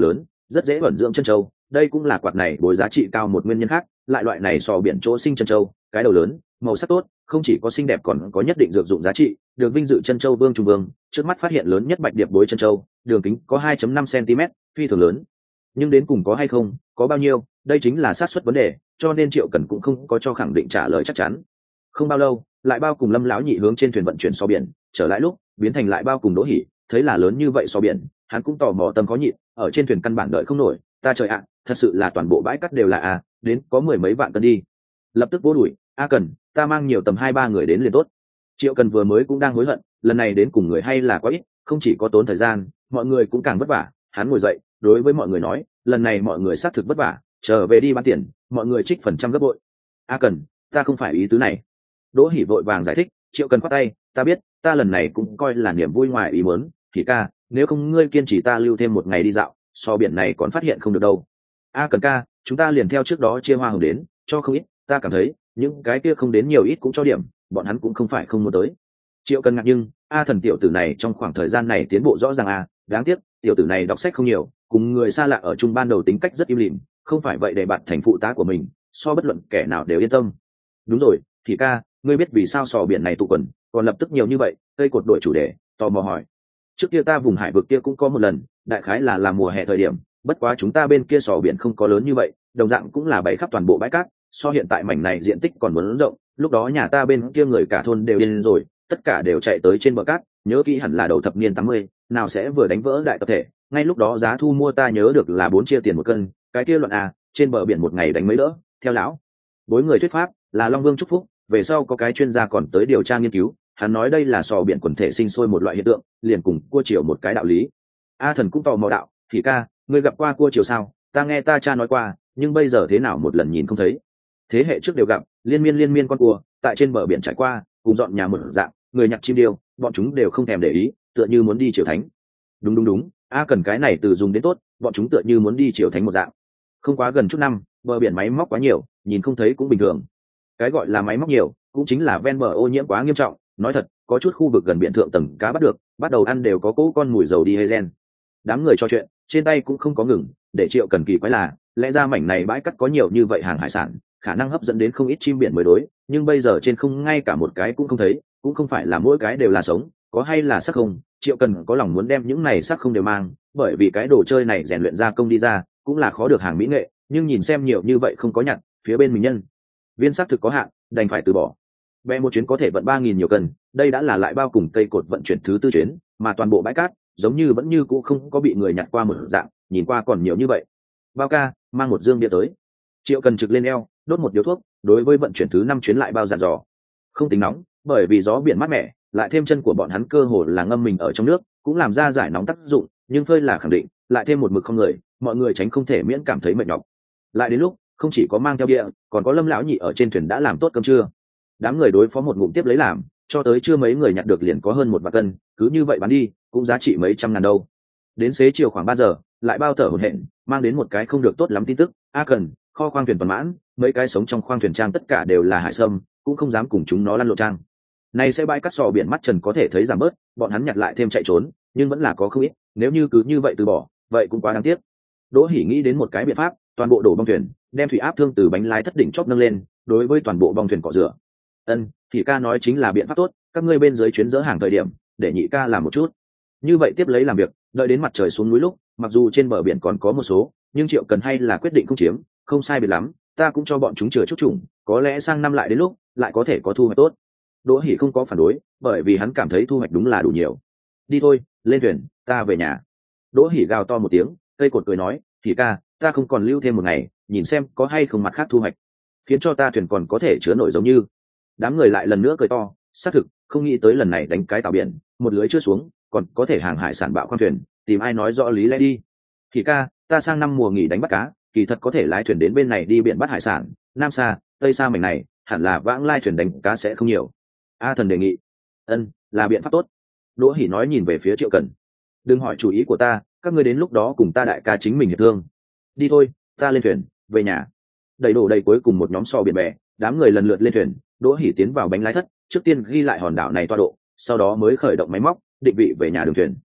rất dễ vận dưỡng chân trâu, đây cũng là quạt này bối giá trị cao một nguyên nhân khác. Lại loại này sò biển chỗ sinh chân trâu, cái đầu lớn, màu sắc tốt, không chỉ có xinh đẹp còn có nhất định dược dụng giá trị, được vinh dự chân trâu vương trung vương, trước mắt phát hiện lớn nhất bạch điệp bối chân trâu, đường kính có hai phẩy năm xăng-ti-mét, phi thường lớn. Nhưng đến cùng có hay không, có bao nhiêu, đây chính là xác suất vấn đề, cho nên Triệu Cần cũng không có cho khẳng định trả lời chắc chắn. Không bao lâu, lại bao cùng Lâm lão nhị hướng trên thuyền vận chuyển sò biển, trở lại lúc, biến thành lại bao cùng Đỗ Hỉ, thấy là lớn như vậy sò biển, hắn cũng tò mò tâm có nhịn, ở trên thuyền căn bản đợi không nổi, ta trời ạ, thật sự là toàn bộ bãi cát đều là à, đến có mười mấy vạn cân đi. Lập tức vỗ đùi, a Cần, ta mang nhiều tầm hai ba người đến liền tốt. Triệu Cần vừa mới cũng đang hối hận, lần này đến cùng người hay là quá ít, không chỉ có tốn thời gian, mọi người cũng càng vất vả. Hắn ngồi dậy, đối với mọi người nói, lần này mọi người xác thực vất vả, trở về đi bán tiền, mọi người trích phần trăm gấp bội. A Cần, ta không phải ý tứ này. Đỗ Hỉ vội vàng giải thích. Triệu Cần khoát tay, ta biết, ta lần này cũng coi là niềm vui ngoài ý muốn, Hỉ ca, nếu không ngươi kiên trì ta lưu thêm một ngày đi dạo, so biển này còn phát hiện không được đâu. A Cần ca, chúng ta liền theo trước đó chia hoa hồng đến, cho không ít, ta cảm thấy những cái kia không đến nhiều ít cũng cho điểm, bọn hắn cũng không phải không muốn tới. Triệu Cần ngạc nhưng, a thần tiểu tử này trong khoảng thời gian này tiến bộ rõ ràng à, đáng tiếc tiểu tử này đọc sách không nhiều, cùng người xa lạ ở chung ban đầu tính cách rất im lìm, không phải vậy để bạn thành phụ tá của mình, so bất luận kẻ nào đều yên tâm. Đúng rồi, thì ca, ngươi biết vì sao sò biển này tụ quần còn lập tức nhiều như vậy? Cây cột đổi chủ đề, tò mò hỏi. Trước kia ta vùng hải vực kia cũng có một lần, đại khái là làm mùa hè thời điểm, bất quá chúng ta bên kia sò biển không có lớn như vậy, đồng dạng cũng là bày khắp toàn bộ bãi cát, so hiện tại mảnh này diện tích còn muốn rộng. Lúc đó nhà ta bên kia người cả thôn đều điên rồi, tất cả đều chạy tới trên bờ cát, nhớ kỹ hẳn là đầu thập niên tám mươi, nào sẽ vừa đánh vỡ đại tập thể. Ngay lúc đó giá thu mua ta nhớ được là bốn chia tiền một cân, cái kia luận à, trên bờ biển một ngày đánh mấy đỡ. Theo lão bối người thuyết pháp là Long Vương chúc phúc, về sau có cái chuyên gia còn tới điều tra nghiên cứu, hắn nói đây là sò biển quần thể sinh sôi một loại hiện tượng, liền cùng cua chiều một cái đạo lý. A thần cũng tò mò đạo, thì ca, ngươi gặp qua cua chiều sao? Ta nghe ta cha nói qua, nhưng bây giờ thế nào một lần nhìn không thấy. Thế hệ trước đều gặp, liên miên liên miên con cua tại trên bờ biển trải qua, cùng dọn nhà một dạng, người nhặt chim điêu, bọn chúng đều không thèm để ý, tựa như muốn đi triều thánh. Đúng đúng đúng, a cần cái này từ dùng đến tốt, bọn chúng tựa như muốn đi triều thánh một dạng. Không quá gần chút năm, bờ biển máy móc quá nhiều, nhìn không thấy cũng bình thường. Cái gọi là máy móc nhiều, cũng chính là ven bờ ô nhiễm quá nghiêm trọng. Nói thật, có chút khu vực gần biển thượng tầng cá bắt được, bắt đầu ăn đều có cỗ con mùi dầu đi hay gen. Đám người trò chuyện, trên tay cũng không có ngừng, để Triệu Cần kỳ quái là, lẽ ra mảnh này bãi cát có nhiều như vậy hàng hải sản, khả năng hấp dẫn đến không ít chim biển mới đối, nhưng bây giờ trên không ngay cả một cái cũng không thấy, cũng không phải là mỗi cái đều là sống, có hay là xác không. Triệu Cần có lòng muốn đem những này xác không đều mang, bởi vì cái đồ chơi này rèn luyện ra công đi ra, cũng là khó được hàng mỹ nghệ, nhưng nhìn xem nhiều như vậy không có nhặt, phía bên mình nhân viên xác thực có hạn, đành phải từ bỏ. Bè một chuyến có thể vận ba nghìn nhiều cân, đây đã là lại bao cùng cây cột vận chuyển thứ tư chuyến, mà toàn bộ bãi cát giống như vẫn như cũ không có bị người nhặt qua một dạng, nhìn qua còn nhiều như vậy. Bao ca, mang một dương bia tới. Triệu Cần trực lên eo, đốt một điếu thuốc, đối với vận chuyển thứ năm chuyến lại bao dặn dò. Không tính nóng, bởi vì gió biển mát mẻ, lại thêm chân của bọn hắn cơ hồ là ngâm mình ở trong nước, cũng làm ra giải nóng tác dụng, nhưng phơi là khẳng định, lại thêm một mực không người, mọi người tránh không thể miễn cảm thấy mệt nhọc. Lại đến lúc, không chỉ có mang theo bia, còn có Lâm lão nhị ở trên thuyền đã làm tốt cơm trưa. Đám người đối phó một ngụm tiếp lấy làm, cho tới chưa mấy người nhặt được liền có hơn một vạn cân, cứ như vậy bán đi, cũng giá trị mấy trăm ngàn đâu. Đến xế chiều khoảng ba giờ, lại bao thở hổn hển, mang đến một cái không được tốt lắm tin tức. A Cần, kho khoang thuyền toàn mãn, mấy cái sống trong khoang thuyền trang tất cả đều là hải sâm, cũng không dám cùng chúng nó lăn lộn trang. Này sẽ bãi cát sò biển mắt trần có thể thấy giảm bớt, bọn hắn nhặt lại thêm chạy trốn, nhưng vẫn là có không ít, nếu như cứ như vậy từ bỏ, vậy cũng quá đáng tiếc. Đỗ Hỉ nghĩ đến một cái biện pháp, toàn bộ đổ bong thuyền, đem thủy áp thương từ bánh lái thất đỉnh chóp nâng lên, đối với toàn bộ bong thuyền cọ rửa. Ân, thì ca nói chính là biện pháp tốt, các ngươi bên dưới chuyến dỡ hàng thời điểm, để nhị ca làm một chút. Như vậy tiếp lấy làm việc, đợi đến mặt trời xuống núi lúc, mặc dù trên bờ biển còn có một số, nhưng Triệu Cần hay là quyết định không chiếm, không sai biệt lắm, ta cũng cho bọn chúng chừa chút chủng, có lẽ sang năm lại đến lúc, lại có thể có thu hoạch tốt. Đỗ Hỉ không có phản đối, bởi vì hắn cảm thấy thu hoạch đúng là đủ nhiều. Đi thôi, lên thuyền, ta về nhà. Đỗ Hỉ gào to một tiếng, cây cột cười nói, thì ca, ta không còn lưu thêm một ngày, nhìn xem có hay không mặt khác thu hoạch, khiến cho ta thuyền còn có thể chứa nổi giống như. Đám người lại lần nữa cười to, xác thực không nghĩ tới lần này đánh cái tàu biển, một lưới chưa xuống, còn có thể hàng hải sản bạo khoang thuyền, tìm ai nói rõ lý lẽ đi. Thì ca, ta sang năm mùa nghỉ đánh bắt cá, kỳ thật có thể lái thuyền đến bên này đi biển bắt hải sản, nam xa tây xa mảnh này hẳn là vãng lai thuyền đánh cá sẽ không nhiều. A thần đề nghị. Ân, là biện pháp tốt. Đỗ Hỉ nói nhìn về phía Triệu Cần. Đừng hỏi chủ ý của ta, các ngươi đến lúc đó cùng ta đại ca chính mình hiệp thương. Đi thôi, ta lên thuyền, về nhà. Đầy đổ đầy cuối cùng một nhóm sò biển bè, đám người lần lượt lên thuyền. Đỗ Hỉ tiến vào bánh lái thất, trước tiên ghi lại hòn đảo này toa độ, sau đó mới khởi động máy móc, định vị về nhà đường thuyền.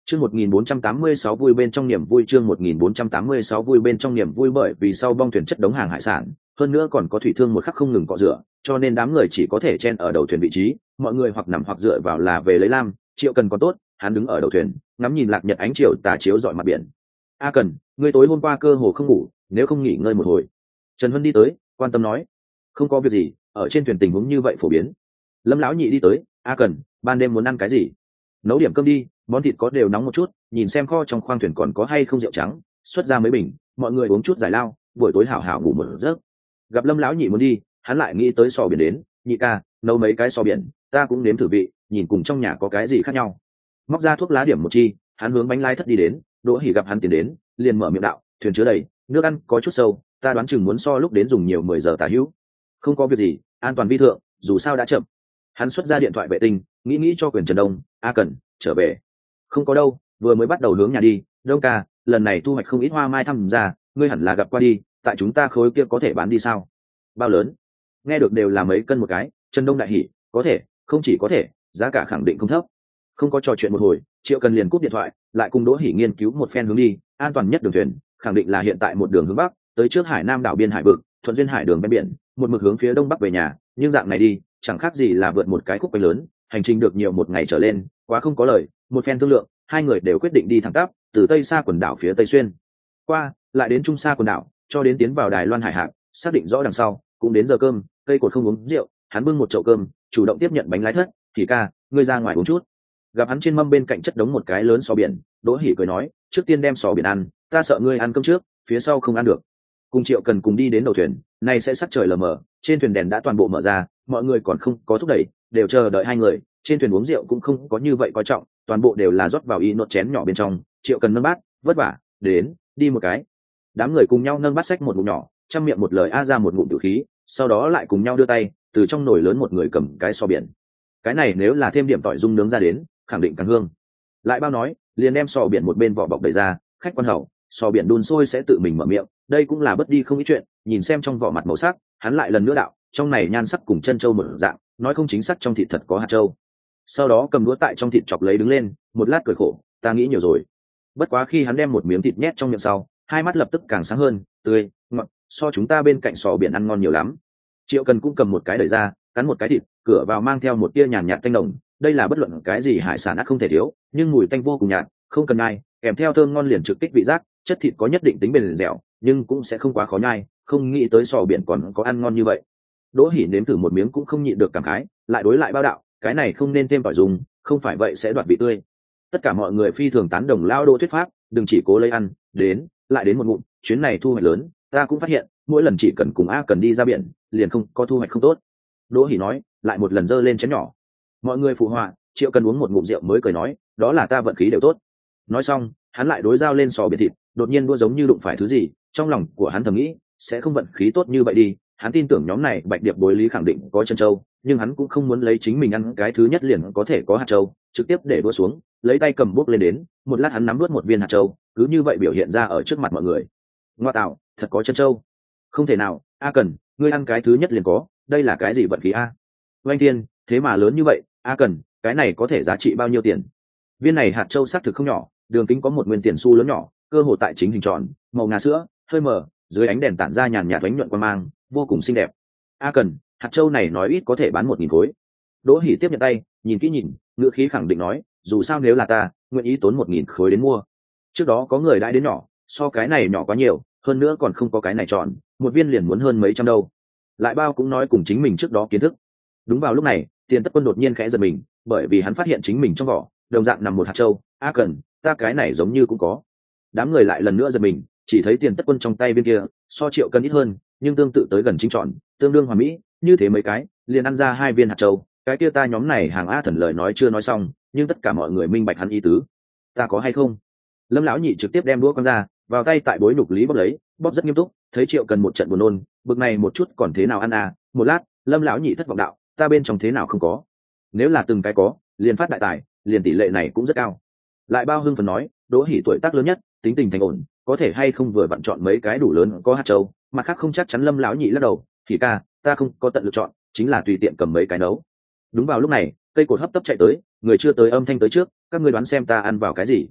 Chương một nghìn bốn trăm tám mươi sáu vui bên trong niềm vui chương một nghìn bốn trăm tám mươi sáu vui bên trong niềm vui bởi vì sau bong thuyền chất đống hàng hải sản, hơn nữa còn có thủy thương một khắc không ngừng cọ rửa, cho nên đám người chỉ có thể chen ở đầu thuyền vị trí, mọi người hoặc nằm hoặc dựa vào là về lấy lam, Triệu Cần còn tốt, hắn đứng ở đầu thuyền, ngắm nhìn lạc nhật ánh chiều tà chiếu rọi mặt biển. "A Cần, ngươi tối hôm qua cơ hồ không ngủ, nếu không nghỉ ngơi một hồi." Trần Vân đi tới, quan tâm nói. "Không có việc gì, ở trên thuyền tình huống như vậy phổ biến." Lâm lão nhị đi tới. "A Cần, ban đêm muốn ăn cái gì? Nấu điểm cơm đi, món thịt có đều nóng một chút, nhìn xem kho trong khoang thuyền còn có hay không rượu trắng, xuất ra mấy bình, mọi người uống chút giải lao, buổi tối hảo hảo ngủ một giấc." Gặp Lâm lão nhị muốn đi, hắn lại nghĩ tới sò biển đến. "Nhị ca, nấu mấy cái sò biển, ta cũng nếm thử vị, nhìn cùng trong nhà có cái gì khác nhau." Móc ra thuốc lá điểm một chi, hắn hướng bánh lai thất đi đến. Đỗ Hỉ gặp hắn tiến đến, liền mở miệng đạo: "Thuyền chứa đầy, nước ăn có chút sâu, ta đoán chừng muốn so lúc đến dùng nhiều mười giờ tả hữu." "Không có việc gì, an toàn vi thượng, dù sao đã chậm." Hắn xuất ra điện thoại vệ tinh, nghĩ nghĩ cho Quyền Trần Đông. "A Cần, trở về." "Không có đâu, vừa mới bắt đầu hướng nhà đi." "Đông ca, lần này thu hoạch không ít hoa mai thăm ra, ngươi hẳn là gặp qua đi, tại chúng ta khối kia có thể bán đi sao?" "Bao lớn?" "Nghe được đều là mấy cân một cái." Trần Đông đại hỉ. "Có thể, không chỉ có thể, giá cả khẳng định không thấp." Không có trò chuyện một hồi, Triệu Cần liền cúp điện thoại, lại cùng Đỗ Hỉ nghiên cứu một phen hướng đi, an toàn nhất đường thuyền, khẳng định là hiện tại một đường hướng bắc, tới trước Hải Nam đảo biên hải vực, thuận duyên hải đường ven biển, một mực hướng phía đông bắc về nhà, nhưng dạng này đi, chẳng khác gì là vượt một cái khúc quanh lớn, hành trình được nhiều một ngày trở lên, quá không có lời. Một phen thương lượng, hai người đều quyết định đi thẳng tắp, từ tây xa quần đảo phía tây xuyên qua, lại đến trung xa quần đảo, cho đến tiến vào Đài Loan hải hạm, xác định rõ đằng sau, cũng đến giờ cơm, cây cột không uống rượu, hắn bưng một chậu cơm, chủ động tiếp nhận bánh lái thất. "Thì ca, ngươi ra ngoài uống chút." Gặp hắn trên mâm bên cạnh chất đống một cái lớn sò biển, Đỗ Hỉ cười nói: "Trước tiên đem sò biển ăn, ta sợ ngươi ăn cơm trước, phía sau không ăn được." Cùng Triệu Cần cùng đi đến đầu thuyền, nay sẽ sắc trời lờ mờ, trên thuyền đèn đã toàn bộ mở ra, mọi người còn không có thúc đẩy, đều chờ đợi hai người. Trên thuyền uống rượu cũng không có như vậy coi trọng, toàn bộ đều là rót vào y nốt chén nhỏ bên trong. Triệu Cần nâng bát, "Vất vả, đến, đi một cái." Đám người cùng nhau nâng bát xách một ngụm nhỏ, trăm miệng một lời a ra một ngụm tử khí, sau đó lại cùng nhau đưa tay, từ trong nồi lớn một người cầm cái sò biển. Cái này nếu là thêm điểm tỏi dung nướng ra đến, khẳng định càng hương. Lại bao nói, liền đem sò biển một bên vỏ bọc đẩy ra. "Khách quan hậu, sò biển đun sôi sẽ tự mình mở miệng, đây cũng là bất đi không ít chuyện." Nhìn xem trong vỏ mặt màu sắc, hắn lại lần nữa đạo: "Trong này nhan sắc cùng chân châu một dạng, nói không chính xác trong thịt thật có hạt châu." Sau đó cầm đũa tại trong thịt chọc lấy đứng lên, một lát cười khổ: "Ta nghĩ nhiều rồi." Bất quá khi hắn đem một miếng thịt nhét trong miệng sau, hai mắt lập tức càng sáng hơn, tươi, ngọt, so chúng ta bên cạnh sò biển ăn ngon nhiều lắm. Triệu Cần cũng cầm một cái đẩy ra, cắn một cái thịt, cửa vào mang theo một tia nhàn nhạt tanh nồng, đây là bất luận cái gì hải sản ắt không thể thiếu, nhưng mùi tanh vô cùng nhạt, không cần nhai, kèm theo thơm ngon liền trực kích vị giác, chất thịt có nhất định tính bền dẻo, nhưng cũng sẽ không quá khó nhai, không nghĩ tới sò biển còn có ăn ngon như vậy. Đỗ Hỉ nếm thử một miếng cũng không nhịn được cảm khái, lại đối lại bao đạo: "Cái này không nên thêm tỏi dùng, không phải vậy sẽ đoạt vị tươi." Tất cả mọi người phi thường tán đồng lao Đỗ thuyết pháp, đừng chỉ cố lấy ăn, đến, lại đến một ngụm, chuyến này thu hoạch lớn, ta cũng phát hiện, mỗi lần chỉ cần cùng A Cần đi ra biển, liền không có thu hoạch không tốt. Đỗ Hỉ nói, lại một lần giơ lên chén nhỏ. Mọi người phụ họa. Triệu Cần uống một ngụm rượu mới cười nói: "Đó là ta vận khí đều tốt." Nói xong, hắn lại đối dao lên sò biển thịt, đột nhiên đua giống như đụng phải thứ gì, trong lòng của hắn thầm nghĩ, sẽ không vận khí tốt như vậy đi. Hắn tin tưởng nhóm này bạch điệp bối lý khẳng định có chân châu, nhưng hắn cũng không muốn lấy chính mình ăn cái thứ nhất liền có thể có hạt châu, trực tiếp để đua xuống, lấy tay cầm bốc lên đến, một lát hắn nắm nuốt một viên hạt châu, cứ như vậy biểu hiện ra ở trước mặt mọi người. "Ngoa tạo, thật có chân châu." "Không thể nào, A Cần, ngươi ăn cái thứ nhất liền có, đây là cái gì vận khí a?" "Oanh thiên, thế mà lớn như vậy, A Cần, cái này có thể giá trị bao nhiêu tiền?" Viên này hạt châu xác thực không nhỏ, đường kính có một nguyên tiền xu lớn nhỏ, cơ hồ tại chính hình tròn, màu ngà sữa, hơi mờ, dưới ánh đèn tản ra nhàn nhạt ánh nhuận quang mang, vô cùng xinh đẹp. "A Cần, hạt châu này nói ít có thể bán một nghìn khối." Đỗ Hỉ tiếp nhận tay, nhìn kỹ nhìn, ngữ khí khẳng định nói: "Dù sao nếu là ta, nguyện ý tốn một nghìn khối đến mua." Trước đó có người đãi đến nhỏ, so cái này nhỏ quá nhiều, hơn nữa còn không có cái này tròn, một viên liền muốn hơn mấy trăm đâu. Lại bao cũng nói cùng chính mình trước đó kiến thức. Đúng vào lúc này, Tiền Tất Quân đột nhiên khẽ giật mình, bởi vì hắn phát hiện chính mình trong vỏ đồng dạng nằm một hạt châu. "A Cần, ta cái này giống như cũng có." Đám người lại lần nữa giật mình, chỉ thấy Tiền Tất Quân trong tay bên kia so Triệu Cần ít hơn, nhưng tương tự tới gần chính tròn, tương đương hoàn mỹ, như thế mấy cái liền ăn ra hai viên hạt châu. Cái kia ta nhóm này hàng A Thần lời nói chưa nói xong, nhưng tất cả mọi người minh bạch hắn ý tứ. "Ta có hay không?" Lâm lão nhị trực tiếp đem đũa con ra, vào tay tại bối nhục lý bóp lấy, bóp rất nghiêm túc, thấy Triệu Cần một trận buồn nôn, bực này một chút còn thế nào ăn à? Một lát, Lâm lão nhị thất vọng đạo: "Ta bên trong thế nào không có? Nếu là từng cái có, liền phát đại tài, liền tỷ lệ này cũng rất cao." Lại bao hưng phấn nói: "Đỗ Hỉ tuổi tác lớn nhất, tính tình thành ổn, có thể hay không vừa vặn chọn mấy cái đủ lớn có hạt châu." Mặt khác không chắc chắn. Lâm lão nhị lắc đầu: "Thì ca, ta không có tận lựa chọn, chính là tùy tiện cầm mấy cái nấu." Đúng vào lúc này, cây cột hấp tấp chạy tới, người chưa tới âm thanh tới trước: "Các ngươi đoán xem ta ăn vào cái gì?"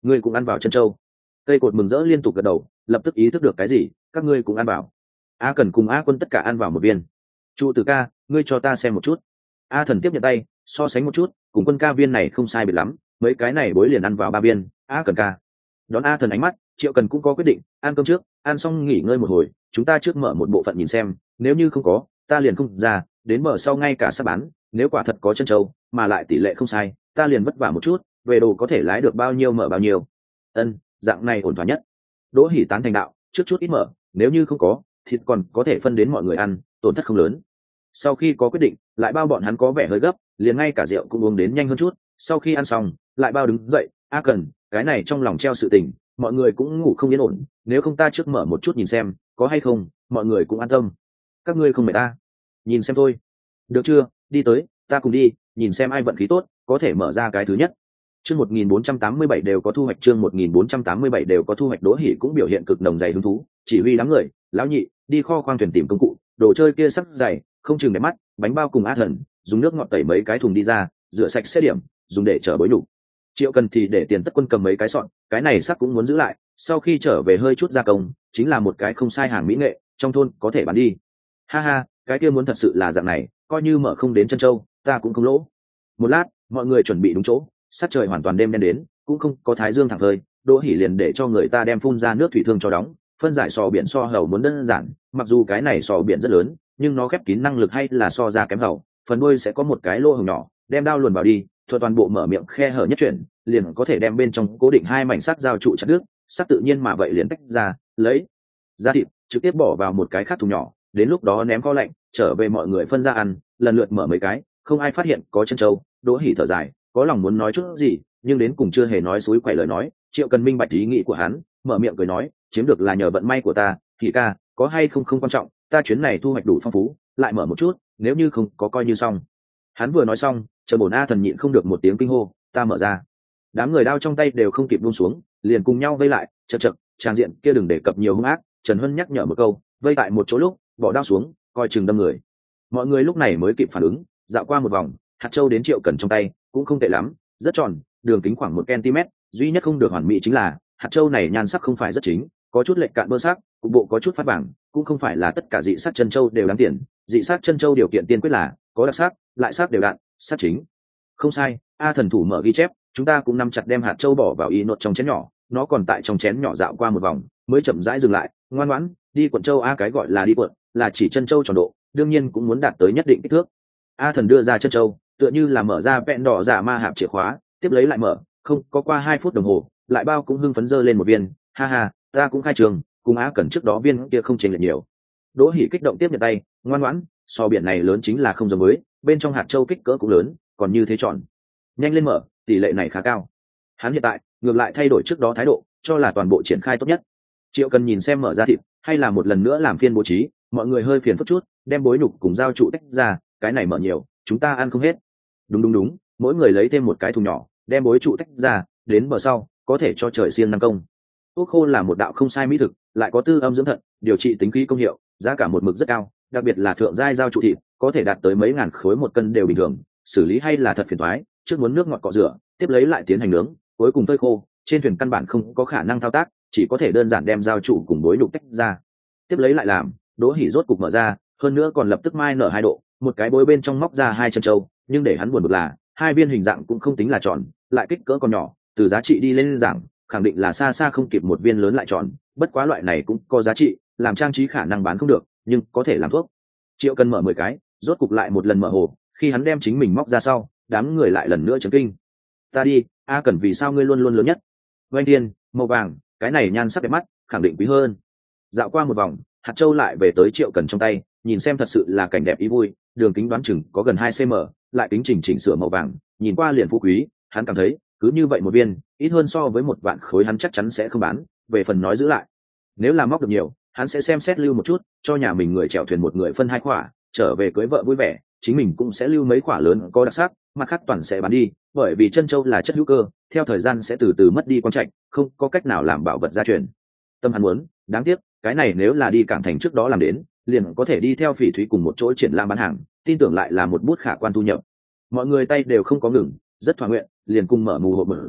ngươi cũng ăn vào chân châu. Cây cột mừng rỡ liên tục gật đầu, lập tức ý thức được cái gì, các ngươi cũng ăn vào. A Cần cùng A Quân tất cả ăn vào một viên. Chu Tử ca, ngươi cho ta xem một chút. A Thần tiếp nhận tay, so sánh một chút, cùng Quân ca viên này không sai biệt lắm, mấy cái này bối liền ăn vào ba viên. A Cần ca. Đón A Thần ánh mắt, Triệu Cần cũng có quyết định, ăn cơm trước, ăn xong nghỉ ngơi một hồi, chúng ta trước mở một bộ phận nhìn xem, nếu như không có, ta liền không ra, đến mở sau ngay cả sắp bán, nếu quả thật có chân châu, mà lại tỷ lệ không sai, ta liền vất vả một chút, về đồ có thể lái được bao nhiêu mở bao nhiêu. Ân, dạng này ổn thỏa nhất. Đỗ Hỉ tán thành đạo, trước chút ít mở, nếu như không có, thịt còn có thể phân đến mọi người ăn, tổn thất không lớn. Sau khi có quyết định, lại bao bọn hắn có vẻ hơi gấp, liền ngay cả rượu cũng uống đến nhanh hơn chút. Sau khi ăn xong, lại bao đứng dậy, A Cần, cái này trong lòng treo sự tình, mọi người cũng ngủ không yên ổn, nếu không ta trước mở một chút nhìn xem, có hay không, mọi người cũng an tâm. Các ngươi không mệt ta, nhìn xem thôi. Được chưa, đi tới, ta cùng đi, nhìn xem ai vận khí tốt, có thể mở ra cái thứ nhất. Chương một nghìn bốn trăm tám mươi bảy đều có thu hoạch, chương một nghìn bốn trăm tám mươi bảy đều có thu hoạch. Đỗ Hỉ cũng biểu hiện cực nồng dày hứng thú, chỉ huy đám người, lão nhị, đi kho khoang thuyền tìm công cụ, đồ chơi kia sắc dày, không chừng đẹp mắt, bánh bao cùng A Thần, dùng nước ngọt tẩy mấy cái thùng đi ra, rửa sạch xét điểm, dùng để chở bối đủ. Triệu Cần thì để tiền tất quân cầm mấy cái sọn, cái này sắc cũng muốn giữ lại, sau khi trở về hơi chút gia công, chính là một cái không sai hàng mỹ nghệ, trong thôn có thể bán đi. Ha ha, cái kia muốn thật sự là dạng này, coi như mở không đến chân châu, ta cũng không lỗ. Một lát, mọi người chuẩn bị đúng chỗ, sát trời hoàn toàn đêm đen đến, cũng không có thái dương thẳng phơi, Đỗ Hỉ liền để cho người ta đem phun ra nước thủy thương cho đóng, phân giải sò biển so hầu muốn đơn giản, mặc dù cái này sò biển rất lớn, nhưng nó khép kín năng lực hay là so ra kém hầu, phần đuôi sẽ có một cái lỗ hổng nhỏ, đem dao luồn vào đi, thuật toàn bộ mở miệng khe hở nhất chuyển, liền có thể đem bên trong cố định hai mảnh sắt dao trụ chặt đứt, sắt tự nhiên mà vậy liền tách ra, lấy ra thịt, trực tiếp bỏ vào một cái khác thùng nhỏ, đến lúc đó ném kho lạnh, trở về mọi người phân ra ăn, lần lượt mở mấy cái, không ai phát hiện có chân trâu. Đỗ Hỉ thở dài, có lòng muốn nói chút gì, nhưng đến cùng chưa hề nói suối quậy lời nói. Triệu Cần minh bạch ý nghĩ của hắn, mở miệng cười nói, chiếm được là nhờ vận may của ta, Hỉ ca, có hay không không quan trọng, ta chuyến này thu hoạch đủ phong phú, lại mở một chút, nếu như không có coi như xong. Hắn vừa nói xong, chờ bổn A Thần nhịn không được một tiếng kinh hô, ta mở ra. Đám người đao trong tay đều không kịp buông xuống, liền cùng nhau vây lại, chậc chậc, trang diện kia đừng đề cập nhiều hung ác. Trần Hân nhắc nhở một câu, vây tại một chỗ lúc, bỏ đao xuống, coi chừng đâm người. Mọi người lúc này mới kịp phản ứng, dạo qua một vòng, hạt châu đến Triệu Cần trong tay, cũng không tệ lắm, rất tròn, đường kính khoảng một cm, duy nhất không được hoàn mỹ chính là hạt châu này nhan sắc không phải rất chính, có chút lệch cạn bơ sắc, cục bộ có chút phát vàng, cũng không phải là tất cả dị sắc chân châu đều đáng tiền, dị sắc chân châu điều kiện tiên quyết là có đặc sắc, lại sắc đều đặn, sắc chính. Không sai, A Thần thủ mở ghi chép, chúng ta cũng nắm chặt đem hạt châu bỏ vào y nốt trong chén nhỏ, nó còn tại trong chén nhỏ dạo qua một vòng, mới chậm rãi dừng lại, ngoan ngoãn, đi cuộn châu A, cái gọi là đi cuộn, là chỉ chân châu tròn độ, đương nhiên cũng muốn đạt tới nhất định kích thước. A Thần đưa ra chân châu, tựa như là mở ra vẹn đỏ giả ma hạp chìa khóa, tiếp lấy lại mở, không có qua hai phút đồng hồ, lại bao cũng hưng phấn dơ lên một viên, ha ha, ta cũng khai trường, cùng A Cần trước đó viên kia không chênh lệch nhiều. Đỗ Hỉ kích động tiếp nhận tay, ngoan ngoãn, so biển này lớn chính là không giống với, bên trong hạt châu kích cỡ cũng lớn, còn như thế tròn. Nhanh lên mở, tỷ lệ này khá cao. Hắn hiện tại ngược lại thay đổi trước đó thái độ, cho là toàn bộ triển khai tốt nhất. Triệu Cần nhìn xem mở ra thịt, hay là một lần nữa làm phiên bố trí, mọi người hơi phiền phức chút, đem bối nhục cùng dao trụ tách ra, cái này mở nhiều, chúng ta ăn không hết. Đúng đúng đúng, mỗi người lấy thêm một cái thùng nhỏ, đem bối trụ tách ra, đến bờ sau, có thể cho trời xiên năng công. Thuốc khô là một đạo không sai mỹ thực, lại có tư âm dưỡng thận, điều trị tính khí công hiệu, giá cả một mực rất cao, đặc biệt là thượng giai dao trụ thịt, có thể đạt tới mấy ngàn khối một cân đều bình thường, xử lý hay là thật phiền toái, trước muốn nước ngọt cọ rửa, tiếp lấy lại tiến hành nướng, cuối cùng phơi khô, trên thuyền căn bản không có khả năng thao tác, chỉ có thể đơn giản đem dao trụ cùng bối nhục tách ra, tiếp lấy lại làm. Đỗ Hỉ rốt cục mở ra, hơn nữa còn lập tức mai nở hai độ, một cái bối bên trong móc ra hai chân trâu, nhưng để hắn buồn bực là hai viên hình dạng cũng không tính là tròn, lại kích cỡ còn nhỏ, từ giá trị đi lên giảng, khẳng định là xa xa không kịp một viên lớn lại tròn, bất quá loại này cũng có giá trị, làm trang trí khả năng bán không được, nhưng có thể làm thuốc. Triệu Cần mở mười cái, rốt cục lại một lần mở hồ, khi hắn đem chính mình móc ra sau, đám người lại lần nữa chấn kinh. Ta đi, A Cần vì sao ngươi luôn luôn lớn nhất? Vành tiền, màu vàng, cái này nhan sắc đẹp mắt, khẳng định quý hơn. Dạo qua một vòng, hạt châu lại về tới Triệu Cần trong tay, nhìn xem thật sự là cảnh đẹp ý vui, đường kính đoán chừng có gần hai xăng ti mét, lại kính chỉnh chỉnh sửa màu vàng, nhìn qua liền phú quý, hắn cảm thấy, cứ như vậy một viên, ít hơn so với một vạn khối hắn chắc chắn sẽ không bán, về phần nói giữ lại. Nếu là móc được nhiều, hắn sẽ xem xét lưu một chút, cho nhà mình người chèo thuyền một người phân hai khỏa, trở về cưới vợ vui vẻ, chính mình cũng sẽ lưu mấy khỏa lớn có đặc sắc, mặt khác toàn sẽ bán đi, bởi vì chân châu là chất hữu cơ, theo thời gian sẽ từ từ mất đi quan trọng, không có cách nào làm bảo vật gia truyền. Tâm hắn muốn, đáng tiếc, cái này nếu là đi cảng thành trước đó làm đến, liền có thể đi theo Phỉ Thúy cùng một chỗ triển lãm bán hàng, tin tưởng lại là một bút khả quan thu nhập. Mọi người tay đều không có ngừng, rất thỏa nguyện, liền cùng mở mù hộp mở dạng,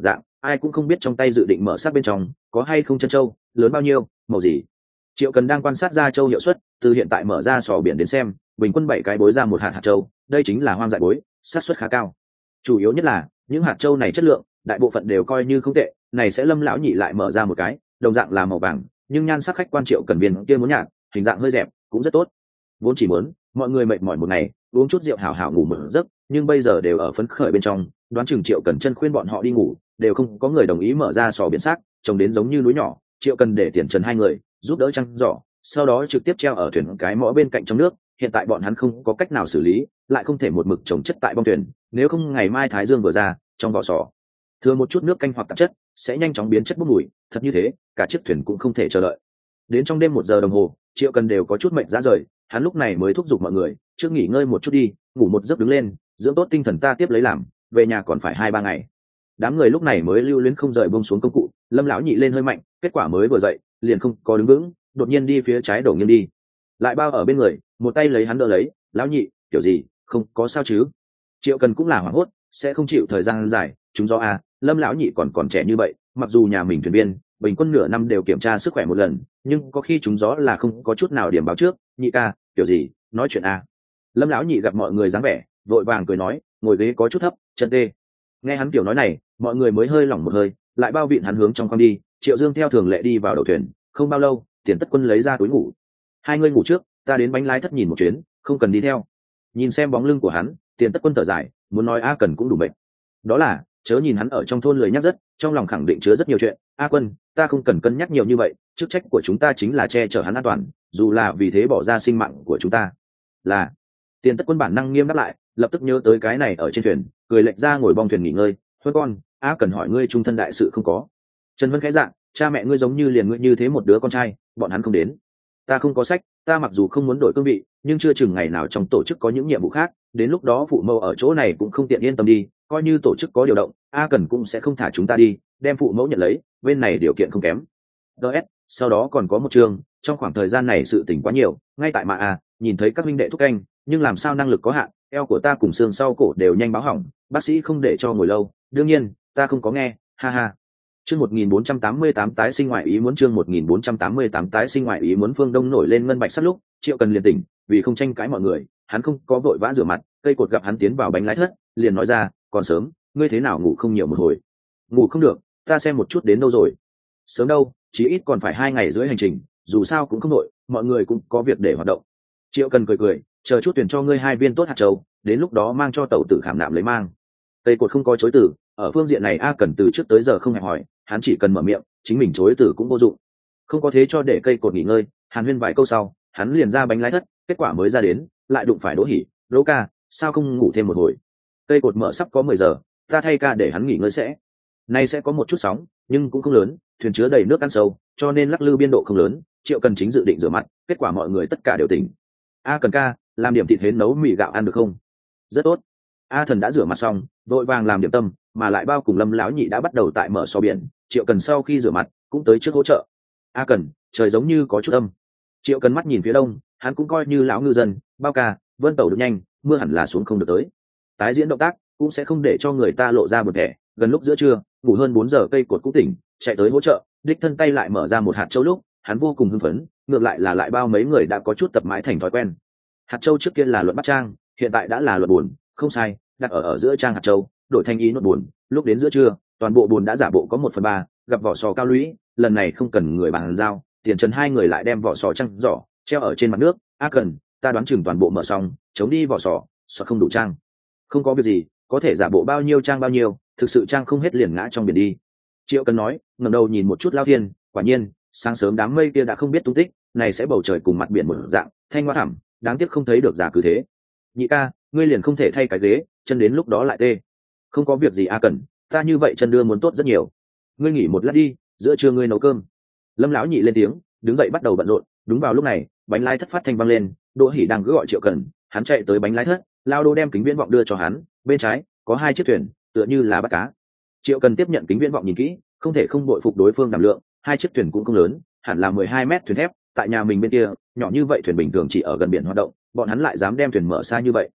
ai cũng không biết trong tay dự định mở xác bên trong có hay không chân châu, lớn bao nhiêu, màu gì. Triệu Cần đang quan sát ra châu hiệu suất, từ hiện tại mở ra sò biển đến xem, bình quân bảy cái bối ra một hạt hạt châu, đây chính là hoang dại bối, xác suất khá cao. Chủ yếu nhất là những hạt châu này chất lượng, đại bộ phận đều coi như không tệ, này sẽ Lâm lão nhị lại mở ra một cái, đồng dạng là màu vàng, nhưng nhan sắc khách quan Triệu Cần viên kia muốn nhạt, hình dạng hơi dẹp, cũng rất tốt. Vốn chỉ muốn mọi người mệt mỏi một ngày, uống chút rượu hảo hảo ngủ một giấc, nhưng bây giờ đều ở phấn khởi bên trong, đoán chừng Triệu Cần chân khuyên bọn họ đi ngủ, đều không có người đồng ý mở ra sò biển xác, trông đến giống như núi nhỏ. Triệu Cần để tiền trần hai người giúp đỡ trăng giỏ, sau đó trực tiếp treo ở thuyền cái mõ bên cạnh trong nước. Hiện tại bọn hắn không có cách nào xử lý, lại không thể một mực trồng chất tại bong thuyền, nếu không ngày mai thái dương vừa ra, trong vỏ sò thừa một chút nước canh hoặc tạp chất sẽ nhanh chóng biến chất bốc mùi, thật như thế cả chiếc thuyền cũng không thể chờ đợi. Đến trong đêm một giờ đồng hồ, Triệu Cần đều có chút mệt ra rời, hắn lúc này mới thúc giục mọi người trước nghỉ ngơi một chút đi, ngủ một giấc đứng lên dưỡng tốt tinh thần, ta tiếp lấy làm, về nhà còn phải hai ba ngày. Đám người lúc này mới lưu luyến không rời buông xuống công cụ. Lâm lão nhị lên hơi mạnh, kết quả mới vừa dậy liền không có đứng vững, đột nhiên đi phía trái đổ nghiêng đi. Lại bao ở bên người, một tay lấy hắn đỡ lấy, lão nhị kiểu gì không có sao chứ? Triệu Cần cũng là hoảng hốt, sẽ không chịu thời gian dài, chúng do à, Lâm lão nhị còn còn trẻ như vậy, mặc dù nhà mình thuyền viên bình quân nửa năm đều kiểm tra sức khỏe một lần, nhưng có khi chúng gió là không có chút nào điểm báo trước. Nhị ca kiểu gì nói chuyện à? Lâm lão nhị gặp mọi người dáng vẻ, vội vàng cười nói, ngồi ghế có chút thấp, chân tê. Nghe hắn kiểu nói này, mọi người mới hơi lỏng một hơi, lại bao vịn hắn hướng trong khoang đi. Triệu Dương theo thường lệ đi vào đầu thuyền, không bao lâu Tiền Tất Quân lấy ra túi ngủ, hai người ngủ trước, ta đến bánh lái thất nhìn một chuyến, không cần đi theo. Nhìn xem bóng lưng của hắn, Tiền Tất Quân thở dài, muốn nói A Cần cũng đủ mệt. Đó là chớ nhìn hắn ở trong thôn lười nhắc rất, trong lòng khẳng định chứa rất nhiều chuyện. A Quân, ta không cần cân nhắc nhiều như vậy, chức trách của chúng ta chính là che chở hắn an toàn, dù là vì thế bỏ ra sinh mạng của chúng ta. Là. Tiền Tất Quân bản năng nghiêm đáp lại, lập tức nhớ tới cái này ở trên thuyền, cười lệch ra ngồi bong thuyền nghỉ ngơi. Huân con, A Cần hỏi ngươi trung thân đại sự không có? Trần Vân khẽ dạng, cha mẹ ngươi giống như liền ngươi như thế một đứa con trai, bọn hắn không đến. Ta không có sách, ta mặc dù không muốn đổi cương vị, nhưng chưa chừng ngày nào trong tổ chức có những nhiệm vụ khác, đến lúc đó phụ mẫu ở chỗ này cũng không tiện yên tâm đi, coi như tổ chức có điều động, A Cần cũng sẽ không thả chúng ta đi, đem phụ mẫu nhận lấy, bên này điều kiện không kém. ds sau đó còn có một chương, trong khoảng thời gian này sự tình quá nhiều, ngay tại mà a nhìn thấy các minh đệ thúc canh, nhưng làm sao năng lực có hạn, eo của ta cùng xương sau cổ đều nhanh báo hỏng, bác sĩ không để cho ngồi lâu, đương nhiên ta không có nghe, ha ha. Chương một nghìn bốn trăm tám mươi tám tái sinh ngoại ý muốn, chương một nghìn bốn trăm tám mươi tám tái sinh ngoại ý muốn. Phương Đông nổi lên ngân bạch sắt lúc, Triệu Cần liền tỉnh, vì không tranh cãi mọi người, hắn không có vội vã rửa mặt, cây cột gặp hắn tiến vào bánh lái thất, liền nói ra, còn sớm, ngươi thế nào ngủ không nhiều một hồi? Ngủ không được, ta xem một chút đến đâu rồi. Sớm đâu, chí ít còn phải hai ngày rưỡi hành trình, dù sao cũng không nội, mọi người cũng có việc để hoạt động. Triệu Cần cười cười, chờ chút tuyển cho ngươi hai viên tốt hạt châu, đến lúc đó mang cho tẩu tử khảm nạm lấy mang. Cây cột không có chối từ, ở phương diện này A Cần từ trước tới giờ không hề hỏi, hắn chỉ cần mở miệng, chính mình chối từ cũng vô dụng. Không có thế cho để cây cột nghỉ ngơi, hàn huyên vài câu sau, hắn liền ra bánh lái thất, kết quả mới ra đến, lại đụng phải Đỗ Hỉ. Đỗ ca, sao không ngủ thêm một hồi? Cây cột mở sắp có mười giờ, ta thay ca để hắn nghỉ ngơi sẽ. Nay sẽ có một chút sóng, nhưng cũng không lớn, thuyền chứa đầy nước ăn sâu, cho nên lắc lư biên độ không lớn. Triệu Cần chính dự định rửa mặt, kết quả mọi người tất cả đều tỉnh. A Cần ca, làm điểm thịt hến nấu mì gạo ăn được không? Rất tốt. A Thần đã rửa mặt xong, vội vàng làm điểm tâm, mà lại bao cùng Lâm lão nhị đã bắt đầu tại mở sò biển. Triệu Cần sau khi rửa mặt cũng tới trước hỗ trợ. A Cần, trời giống như có chút âm. Triệu Cần mắt nhìn phía đông, hắn cũng coi như lão ngư dân, bao ca, vân tàu được nhanh, mưa hẳn là xuống không được tới. Tái diễn động tác cũng sẽ không để cho người ta lộ ra một vẻ. Gần lúc giữa trưa, ngủ hơn bốn giờ cây cột cũng tỉnh, chạy tới hỗ trợ, đích thân tay lại mở ra một hạt châu lúc, hắn vô cùng hưng phấn, ngược lại là lại bao mấy người đã có chút tập mãi thành thói quen. Hạt châu trước kia là luận bắt trang, hiện tại đã là luận buồn, không sai, đặt ở ở giữa trang hạt châu, đổi thành ý nốt buồn, lúc đến giữa trưa, toàn bộ buồn đã giả bộ có một phần ba, gặp vỏ sò cao lũy, lần này không cần người bàn giao, Tiền Trần hai người lại đem vỏ sò trăng giỏ treo ở trên mặt nước. A Cần, ta đoán chừng toàn bộ mở xong, chống đi vỏ sò, sò không đủ trang. Không có việc gì, có thể giả bộ bao nhiêu trang bao nhiêu, thực sự trang không hết liền ngã trong biển đi. Triệu Cần nói, ngẩng đầu nhìn một chút lao thiên, quả nhiên, sáng sớm đám mây kia đã không biết tung tích, này sẽ bầu trời cùng mặt biển một dạng, thanh hoa thẳm, đáng tiếc không thấy được giả cứ thế. Nhị ca, ngươi liền không thể thay cái ghế, chân đến lúc đó lại tê. Không có việc gì A Cần, ta như vậy chân đưa muốn tốt rất nhiều. Ngươi nghỉ một lát đi, giữa trưa ngươi nấu cơm. Lâm lão nhị lên tiếng, đứng dậy bắt đầu bận rộn. Đúng vào lúc này, bánh lái thất phát thanh vang lên, Đỗ Hỉ đang cứ gọi Triệu Cần, hắn chạy tới bánh lái thất, lao đô đem kính viễn vọng đưa cho hắn, bên trái có hai chiếc thuyền, tựa như là bắt cá. Triệu Cần tiếp nhận kính viễn vọng nhìn kỹ, không thể không bội phục đối phương đảm lượng, hai chiếc thuyền cũng không lớn, hẳn là mười hai mét thuyền thép, tại nhà mình bên kia, nhỏ như vậy thuyền bình thường chỉ ở gần biển hoạt động, bọn hắn lại dám đem thuyền mở xa như vậy.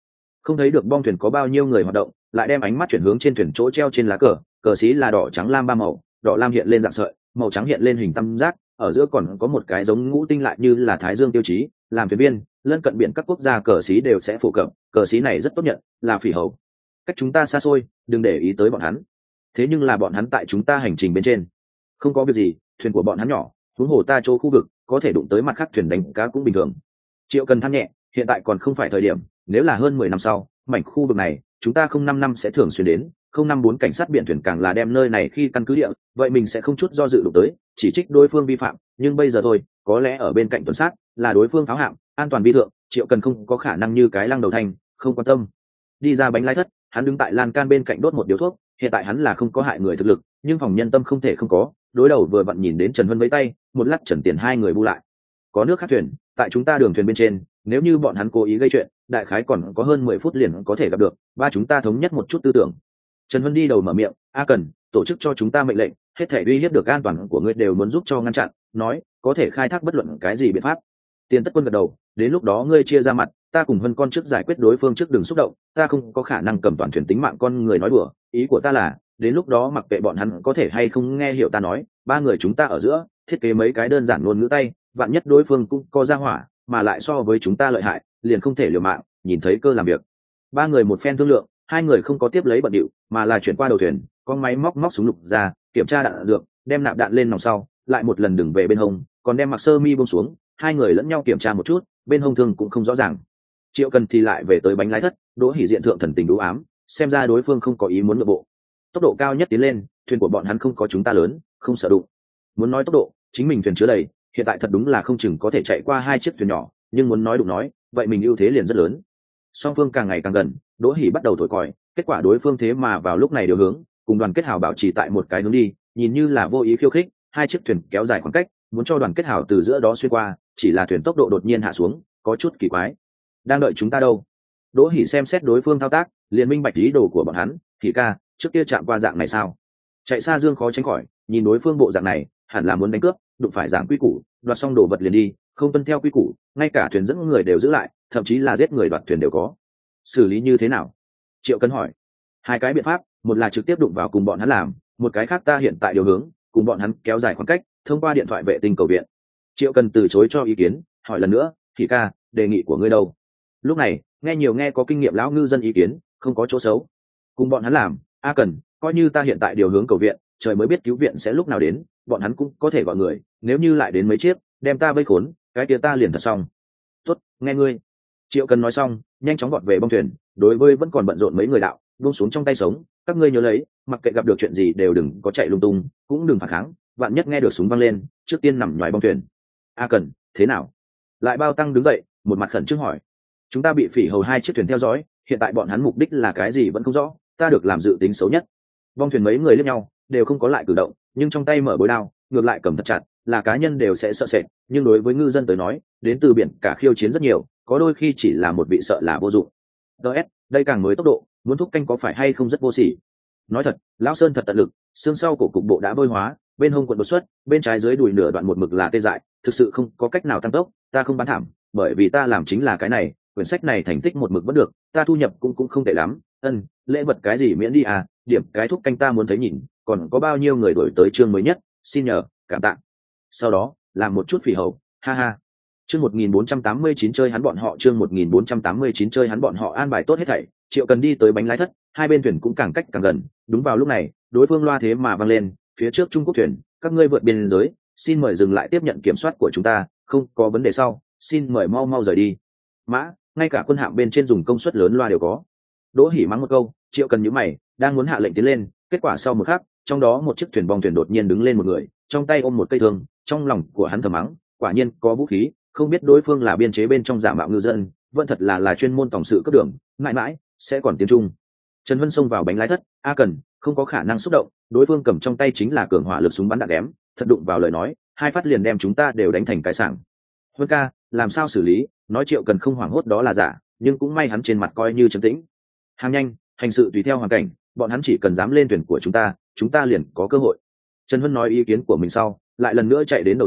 không thấy được bong thuyền có bao nhiêu người hoạt động, lại đem ánh mắt chuyển hướng trên thuyền chỗ treo trên lá cờ. Cờ xí là đỏ trắng lam ba màu, đỏ lam hiện lên dạng sợi, màu trắng hiện lên hình tam giác, ở giữa còn có một cái giống ngũ tinh lại như là thái dương tiêu chí. Làm thuyền viên lân cận biển các quốc gia cờ xí đều sẽ phổ cập, cờ xí này rất tốt nhận, là phỉ hầu. Cách chúng ta xa xôi, đừng để ý tới bọn hắn. Thế nhưng là bọn hắn tại chúng ta hành trình bên trên, không có việc gì, thuyền của bọn hắn nhỏ, huống hồ ta chỗ khu vực có thể đụng tới mặt khác thuyền đánh cá cũng bình thường. Triệu Cần than nhẹ, hiện tại còn không phải thời điểm, nếu là hơn mười năm sau, mảnh khu vực này chúng ta không năm năm sẽ thường xuyên đến, không năm bốn cảnh sát biển thuyền càng là đem nơi này khi căn cứ địa, vậy mình sẽ không chút do dự đụng tới, chỉ trích đối phương vi phạm. Nhưng bây giờ thôi, có lẽ ở bên cạnh tuần sát là đối phương pháo hạm, an toàn vi thượng, Triệu Cần không có khả năng như cái lăng đầu thanh, không quan tâm. Đi ra bánh lái thất, hắn đứng tại lan can bên cạnh đốt một điếu thuốc. Hiện tại hắn là không có hại người thực lực, nhưng phòng nhân tâm không thể không có. Đối đầu vừa vặn nhìn đến Trần Vân vẫy tay, một lát Trần Tiền hai người bu lại. Có nước khác thuyền, tại chúng ta đường thuyền bên trên, nếu như bọn hắn cố ý gây chuyện, đại khái còn có hơn mười phút liền có thể gặp được. Ba chúng ta thống nhất một chút tư tưởng. Trần Vân đi đầu mở miệng, a Cần, tổ chức cho chúng ta mệnh lệnh, hết thể uy hiếp được an toàn của ngươi đều muốn giúp cho ngăn chặn, nói có thể khai thác bất luận cái gì biện pháp. Tiền Tất Quân gật đầu, đến lúc đó ngươi chia ra mặt, ta cùng Vân con trước giải quyết đối phương trước, đừng xúc động, ta không có khả năng cầm toàn thuyền tính mạng con người nói đùa, ý của ta là đến lúc đó mặc kệ bọn hắn có thể hay không nghe hiểu ta nói, ba người chúng ta ở giữa thiết kế mấy cái đơn giản ngôn ngữ tay, vạn nhất đối phương cũng có ra hỏa mà lại so với chúng ta lợi hại, liền không thể liều mạng, nhìn thấy cơ làm việc. Ba người một phen thương lượng, hai người không có tiếp lấy bận điệu, mà là chuyển qua đầu thuyền, con máy móc móc súng lục ra, kiểm tra đạn dược, đem nạp đạn lên nòng sau, lại một lần đừng về bên hông, còn đem mặc sơ mi buông xuống, hai người lẫn nhau kiểm tra một chút, bên hông thương cũng không rõ ràng. Triệu Cần thì lại về tới bánh lái thất, Đỗ Hỉ diện thượng thần tình đú ám, xem ra đối phương không có ý muốn nội bộ. Tốc độ cao nhất tiến lên, thuyền của bọn hắn không có chúng ta lớn, không sợ đụng. Muốn nói tốc độ, chính mình thuyền chứa đầy, hiện tại thật đúng là không chừng có thể chạy qua hai chiếc thuyền nhỏ, nhưng muốn nói đụng nói, vậy mình ưu thế liền rất lớn. Song phương càng ngày càng gần, Đỗ Hỉ bắt đầu thổi còi, kết quả đối phương thế mà vào lúc này điều hướng, cùng Đoàn Kết Hào bảo trì tại một cái hướng đi, nhìn như là vô ý khiêu khích, hai chiếc thuyền kéo dài khoảng cách, muốn cho Đoàn Kết Hào từ giữa đó xuyên qua, chỉ là thuyền tốc độ đột nhiên hạ xuống, có chút kỳ quái. Đang đợi chúng ta đâu? Đỗ Hỉ xem xét đối phương thao tác, liền minh bạch ý đồ của bọn hắn, thì ca, trước kia chạm qua dạng này sao? Chạy xa dương khó tránh khỏi, nhìn đối phương bộ dạng này, hẳn là muốn đánh cướp, đụng phải giảng quy củ, đoạt xong đồ vật liền đi, không tuân theo quy củ, ngay cả thuyền dẫn người đều giữ lại, thậm chí là giết người đoạt thuyền đều có. Xử lý như thế nào? Triệu Cân hỏi. Hai cái biện pháp, một là trực tiếp đụng vào cùng bọn hắn làm, một cái khác ta hiện tại điều hướng, cùng bọn hắn kéo dài khoảng cách, thông qua điện thoại vệ tinh cầu viện. Triệu Cần từ chối cho ý kiến, hỏi lần nữa, thì ca, đề nghị của ngươi đâu? Lúc này, nghe nhiều nghe có kinh nghiệm lão ngư dân ý kiến, không có chỗ xấu. Cùng bọn hắn làm, a Cần, coi như ta hiện tại điều hướng cầu viện, trời mới biết cứu viện sẽ lúc nào đến, bọn hắn cũng có thể gọi người, nếu như lại đến mấy chiếc, đem ta vây khốn, cái kia ta liền thật xong. Tốt, nghe ngươi. Triệu Cần nói xong, nhanh chóng gọt về bong thuyền, đối với vẫn còn bận rộn mấy người đạo, buông xuống trong tay sống, các ngươi nhớ lấy, mặc kệ gặp được chuyện gì đều đừng có chạy lung tung, cũng đừng phản kháng, vạn nhất nghe được súng vang lên, trước tiên nằm ngoài bong thuyền. A Cần, thế nào? Lại Bao Tăng đứng dậy, một mặt khẩn trương hỏi. Chúng ta bị phỉ hầu hai chiếc thuyền theo dõi, hiện tại bọn hắn mục đích là cái gì vẫn không rõ, ta được làm dự tính xấu nhất. Bong thuyền mấy người liếc nhau, đều không có lại cử động, nhưng trong tay mở bối đao, ngược lại cầm thật chặt, là cá nhân đều sẽ sợ sệt, nhưng đối với ngư dân tới nói, đến từ biển cả khiêu chiến rất nhiều, có đôi khi chỉ là một vị sợ là vô dụng. ds đây càng mới tốc độ, muốn thúc canh có phải hay không rất vô sỉ. Nói thật, lão Sơn thật tận lực, xương sau cổ cục bộ đã bôi hóa, bên hông quần đột xuất, bên trái dưới đùi nửa đoạn một mực là tê dại, thực sự không có cách nào tăng tốc, ta không bán thảm, bởi vì ta làm chính là cái này, quyển sách này thành tích một mực vẫn được, ta thu nhập cũng cũng không tệ lắm. Ân, lễ vật cái gì miễn đi à, điểm cái thúc canh ta muốn thấy nhìn, còn có bao nhiêu người đổi tới chương mới nhất, xin nhờ, cảm tạ. Sau đó, làm một chút phỉ hầu, ha ha. Chương một nghìn bốn trăm tám mươi chín chơi hắn bọn họ, chương một nghìn bốn trăm tám mươi chín chơi hắn bọn họ an bài tốt hết thảy, Triệu Cần đi tới bánh lái thất, hai bên thuyền cũng càng cách càng gần, đúng vào lúc này, đối phương loa thế mà vang lên, phía trước Trung Quốc thuyền, các ngươi vượt biên giới, xin mời dừng lại tiếp nhận kiểm soát của chúng ta, không có vấn đề sau, xin mời mau mau rời đi. Mã, ngay cả quân hạm bên trên dùng công suất lớn loa đều có. Đỗ Hỉ mắng một câu, Triệu Cần nhíu mày, đang muốn hạ lệnh tiến lên, kết quả sau một khắc, trong đó một chiếc thuyền bong thuyền đột nhiên đứng lên một người, trong tay ôm một cây thương, trong lòng của hắn thầm mắng, quả nhiên có vũ khí, không biết đối phương là biên chế bên trong giả mạo ngư dân, vẫn thật là là chuyên môn tổng sự cấp đường, mãi mãi sẽ còn tiếng Trung. Trần Vân xông vào bánh lái thất, a Cần, không có khả năng xúc động, đối phương cầm trong tay chính là cường hỏa lực súng bắn đạn đém, thật đụng vào lời nói, hai phát liền đem chúng ta đều đánh thành cái sảng. Vân ca, làm sao xử lý? Nói Triệu Cần không hoảng hốt đó là giả, nhưng cũng may hắn trên mặt coi như trấn tĩnh. Hàng nhanh, hành sự tùy theo hoàn cảnh, bọn hắn chỉ cần dám lên thuyền của chúng ta, chúng ta liền có cơ hội. Trần Vân nói ý kiến của mình sau, lại lần nữa chạy đến đầu thuyền,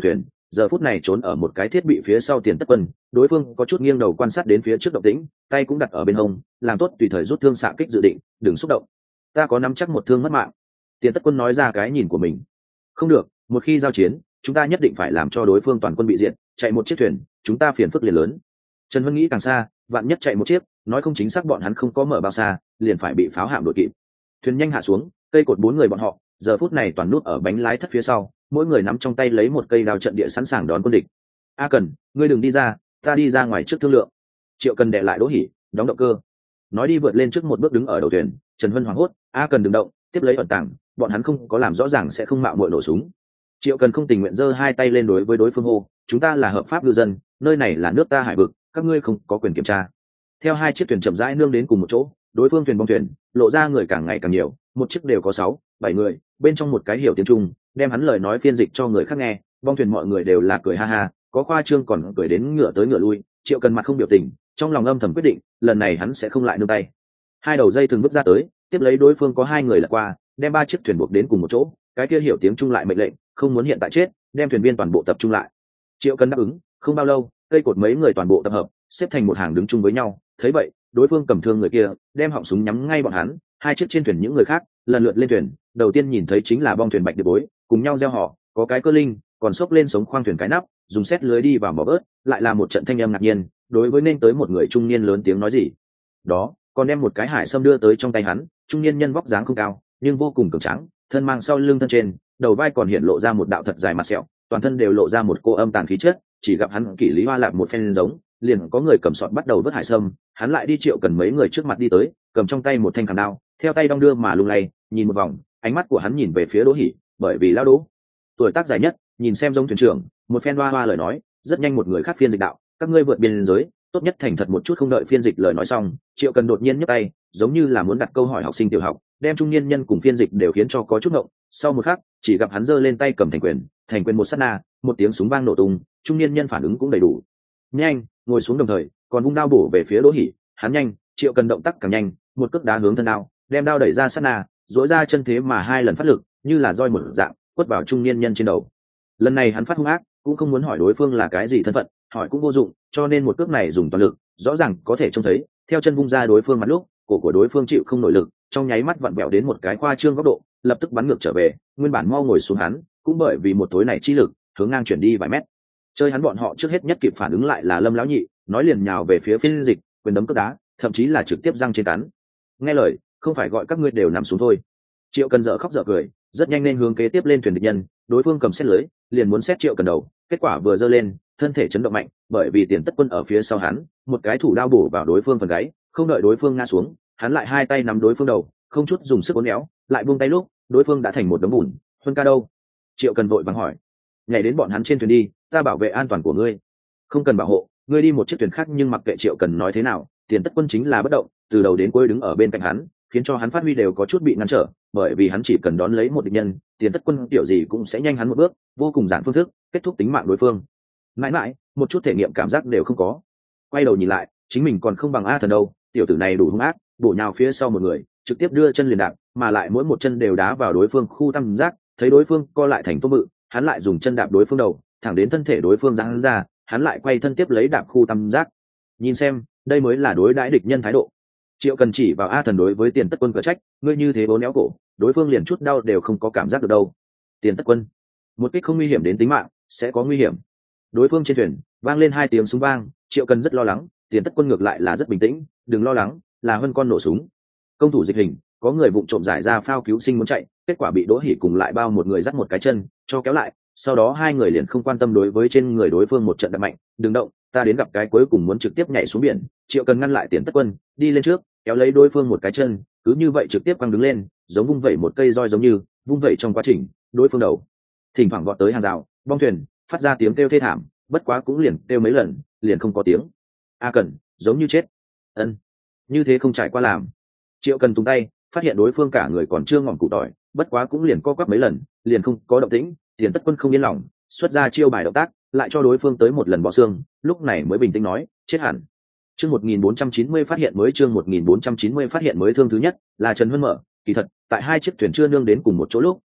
giờ phút này trốn ở một cái thiết bị phía sau Tiền Tất Quân, đối phương có chút nghiêng đầu quan sát đến phía trước động tĩnh, tay cũng đặt ở bên hông, làm tốt tùy thời rút thương xạ kích dự định, đừng xúc động. Ta có nắm chắc một thương mất mạng. Tiền Tất Quân nói ra cái nhìn của mình. Không được, một khi giao chiến, chúng ta nhất định phải làm cho đối phương toàn quân bị diệt, chạy một chiếc thuyền, chúng ta phiền phức liền lớn. Trần Vân nghĩ càng xa, vạn nhất chạy một chiếc, nói không chính xác bọn hắn không có mở bao xa, liền phải bị pháo hạm đuổi kịp. Thuyền nhanh hạ xuống, cây cột bốn người bọn họ, giờ phút này toàn núp ở bánh lái thất phía sau, mỗi người nắm trong tay lấy một cây đao trận địa sẵn sàng đón quân địch. A Cần, ngươi đừng đi ra, ta đi ra ngoài trước thương lượng. Triệu Cần đệ lại Đỗ Hỉ, đóng động cơ. Nói đi vượt lên trước một bước đứng ở đầu thuyền. Trần Vân hoảng hốt, A Cần đừng động, tiếp lấy ẩn tàng, bọn hắn không có làm rõ ràng sẽ không mạo muội nổ súng. Triệu Cần không tình nguyện giơ hai tay lên đối với đối phương hô, chúng ta là hợp pháp ngư dân, nơi này là nước ta hải vực, các ngươi không có quyền kiểm tra. Theo hai chiếc thuyền chậm rãi nương đến cùng một chỗ, đối phương thuyền bong thuyền lộ ra người càng ngày càng nhiều, một chiếc đều có sáu bảy người, bên trong một cái hiểu tiếng Trung, đem hắn lời nói phiên dịch cho người khác nghe. Bong thuyền mọi người đều là cười ha ha, có khoa trương còn cười đến ngửa tới ngửa lui. Triệu Cần mặt không biểu tình, trong lòng âm thầm quyết định, lần này hắn sẽ không lại nương tay. Hai đầu dây thường bước ra tới, tiếp lấy đối phương có hai người lật qua, đem ba chiếc thuyền buộc đến cùng một chỗ. Cái kia hiểu tiếng Trung lại mệnh lệnh, không muốn hiện tại chết, đem thuyền viên toàn bộ tập trung lại. Triệu Cần đáp ứng. Không bao lâu, cây cột mấy người toàn bộ tập hợp, xếp thành một hàng đứng chung với nhau. Thấy vậy, đối phương cầm thương người kia, đem họng súng nhắm ngay bọn hắn. Hai chiếc trên thuyền những người khác lần lượt lên thuyền, đầu tiên nhìn thấy chính là bong thuyền Bạch Điệp Bối, cùng nhau gieo họ, có cái cơ linh, còn xốc lên sống khoang thuyền cái nắp, dùng xét lưới đi vào mỏ bớt, lại là một trận thanh âm ngạc nhiên. Đối với nên tới một người trung niên lớn tiếng nói gì đó, còn đem một cái hải sâm đưa tới trong tay hắn. Trung niên nhân vóc dáng không cao, nhưng vô cùng cường tráng, thân mang sau lưng thân trên, đầu vai còn hiện lộ ra một đạo thật dài mặt sẹo, toàn thân đều lộ ra một cô âm tàn khí chất. Chỉ gặp hắn kỷ lý hoa lạc một phen giống, liền có người cầm sọt bắt đầu vớt hải sâm. Hắn lại đi Triệu Cần mấy người trước mặt đi tới, cầm trong tay một thanh khảm đao, theo tay đong đưa mà lung lay, nhìn một vòng, ánh mắt của hắn nhìn về phía Đỗ Hỉ, bởi vì lao Đỗ tuổi tác dài nhất, nhìn xem giống thuyền trưởng, một phen hoa hoa lời nói. Rất nhanh một người khác phiên dịch đạo, các ngươi vượt biên giới, tốt nhất thành thật một chút. Không đợi phiên dịch lời nói xong, Triệu Cần đột nhiên nhấc tay, giống như là muốn đặt câu hỏi học sinh tiểu học, đem trung niên nhân cùng phiên dịch đều khiến cho có chút ngộng. Sau một khắc, chỉ gặp hắn giơ lên tay cầm thành quyền, thành quyền một sát na, một tiếng súng vang nổ tung, trung niên nhân phản ứng cũng đầy đủ nhanh, ngồi xuống đồng thời còn vung đao bổ về phía Đỗ Hỉ. Hắn nhanh, Triệu Cần động tác càng nhanh, một cước đá hướng thân đao, đem đao đẩy ra sát na, duỗi ra chân thế mà hai lần phát lực, như là roi một dạng, quất vào trung niên nhân trên đầu. Lần này hắn phát hung ác, cũng không muốn hỏi đối phương là cái gì thân phận, hỏi cũng vô dụng, cho nên một cước này dùng toàn lực, rõ ràng có thể trông thấy, theo chân vung ra đối phương mặt lúc, cổ của đối phương chịu không nổi lực, trong nháy mắt vặn vẹo đến một cái khoa trương góc độ, lập tức bắn ngược trở về. Nguyên bản mau ngồi xuống hắn, cũng bởi vì một tối này chi lực, hướng ngang chuyển đi vài mét. Chơi hắn bọn họ trước hết nhất kịp phản ứng lại là Lâm lão nhị, nói liền nhào về phía phiên dịch, quyền đấm cước đá, thậm chí là trực tiếp răng trên cắn. Nghe lời, không phải gọi các ngươi đều nằm xuống thôi. Triệu Cần dở khóc dở cười, rất nhanh nên hướng kế tiếp lên thuyền địch nhân. Đối phương cầm xét lưới, liền muốn xét Triệu Cần đầu, kết quả vừa giơ lên, thân thể chấn động mạnh, bởi vì Tiền Tất Quân ở phía sau hắn, một cái thủ đao bổ vào đối phương phần gáy. Không đợi đối phương ngã xuống, hắn lại hai tay nắm đối phương đầu, không chút dùng sức uốn éo, lại buông tay lúc, đối phương đã thành một đống bùn. Huân ca đâu? Triệu Cần vội vàng hỏi. Nhảy đến bọn hắn trên thuyền đi, ta bảo vệ an toàn của ngươi. Không cần bảo hộ, ngươi đi một chiếc thuyền khác. Nhưng mặc kệ Triệu Cần nói thế nào, Tiền Tất Quân chính là bất động, từ đầu đến cuối đứng ở bên cạnh hắn, khiến cho hắn phát huy đều có chút bị ngăn trở, bởi vì hắn chỉ cần đón lấy một địch nhân, Tiền Tất Quân kiểu gì cũng sẽ nhanh hắn một bước, vô cùng giản phương thức kết thúc tính mạng đối phương. Mãi mãi, một chút thể nghiệm cảm giác đều không có. Quay đầu nhìn lại, chính mình còn không bằng A Thần đâu. Tiểu tử này đủ hung ác, bổ nhào phía sau một người, trực tiếp đưa chân liền đạp, mà lại mỗi một chân đều đá vào đối phương khu tam giác. Thấy đối phương co lại thành tôm bự, hắn lại dùng chân đạp đối phương đầu, thẳng đến thân thể đối phương giáng ra, hắn lại quay thân tiếp lấy đạp khu tam giác. Nhìn xem, đây mới là đối đãi địch nhân thái độ. Triệu Cần chỉ vào A Thần đối với Tiền Tất Quân cở trách, ngươi như thế bốn néo cổ, đối phương liền chút đau đều không có cảm giác được đâu. Tiền Tất Quân, một kích không nguy hiểm đến tính mạng, sẽ có nguy hiểm. Đối phương trên thuyền vang lên hai tiếng súng vang, Triệu Cần rất lo lắng, Tiền Tất Quân ngược lại là rất bình tĩnh, đừng lo lắng, là hơn con nổ súng. Công thủ dịch hình, có người vụng trộm giải ra phao cứu sinh muốn chạy, kết quả bị Đỗ Hỉ cùng lại bao một người dắt một cái chân cho kéo lại. Sau đó hai người liền không quan tâm đối với trên người đối phương một trận đập mạnh, đừng động, ta đến gặp cái cuối cùng muốn trực tiếp nhảy xuống biển. Triệu Cần ngăn lại Tiền Tất Quân, đi lên trước, kéo lấy đối phương một cái chân, cứ như vậy trực tiếp quăng đứng lên, giống vung vẩy một cây roi giống như, vung vẩy trong quá trình, đối phương đầu thỉnh thoảng vọt tới hàng rào, bong thuyền, phát ra tiếng kêu thê thảm, bất quá cũng liền kêu mấy lần, liền không có tiếng. A Cần, giống như chết. Ân, như thế không trải qua làm. Triệu Cần tung tay, phát hiện đối phương cả người còn chưa ngỏm cụ tỏi, bất quá cũng liền co quắp mấy lần, liền không có động tĩnh. Tiền Tất Quân không yên lòng, xuất ra chiêu bài động tác, lại cho đối phương tới một lần bỏ xương, lúc này mới bình tĩnh nói, chết hẳn. Chương một nghìn bốn trăm chín mươi phát hiện mới chương một nghìn bốn trăm chín mươi phát hiện mới thương thứ nhất là Trần Vân mở, kỳ thật, tại hai chiếc thuyền chưa nương đến cùng một chỗ lúc,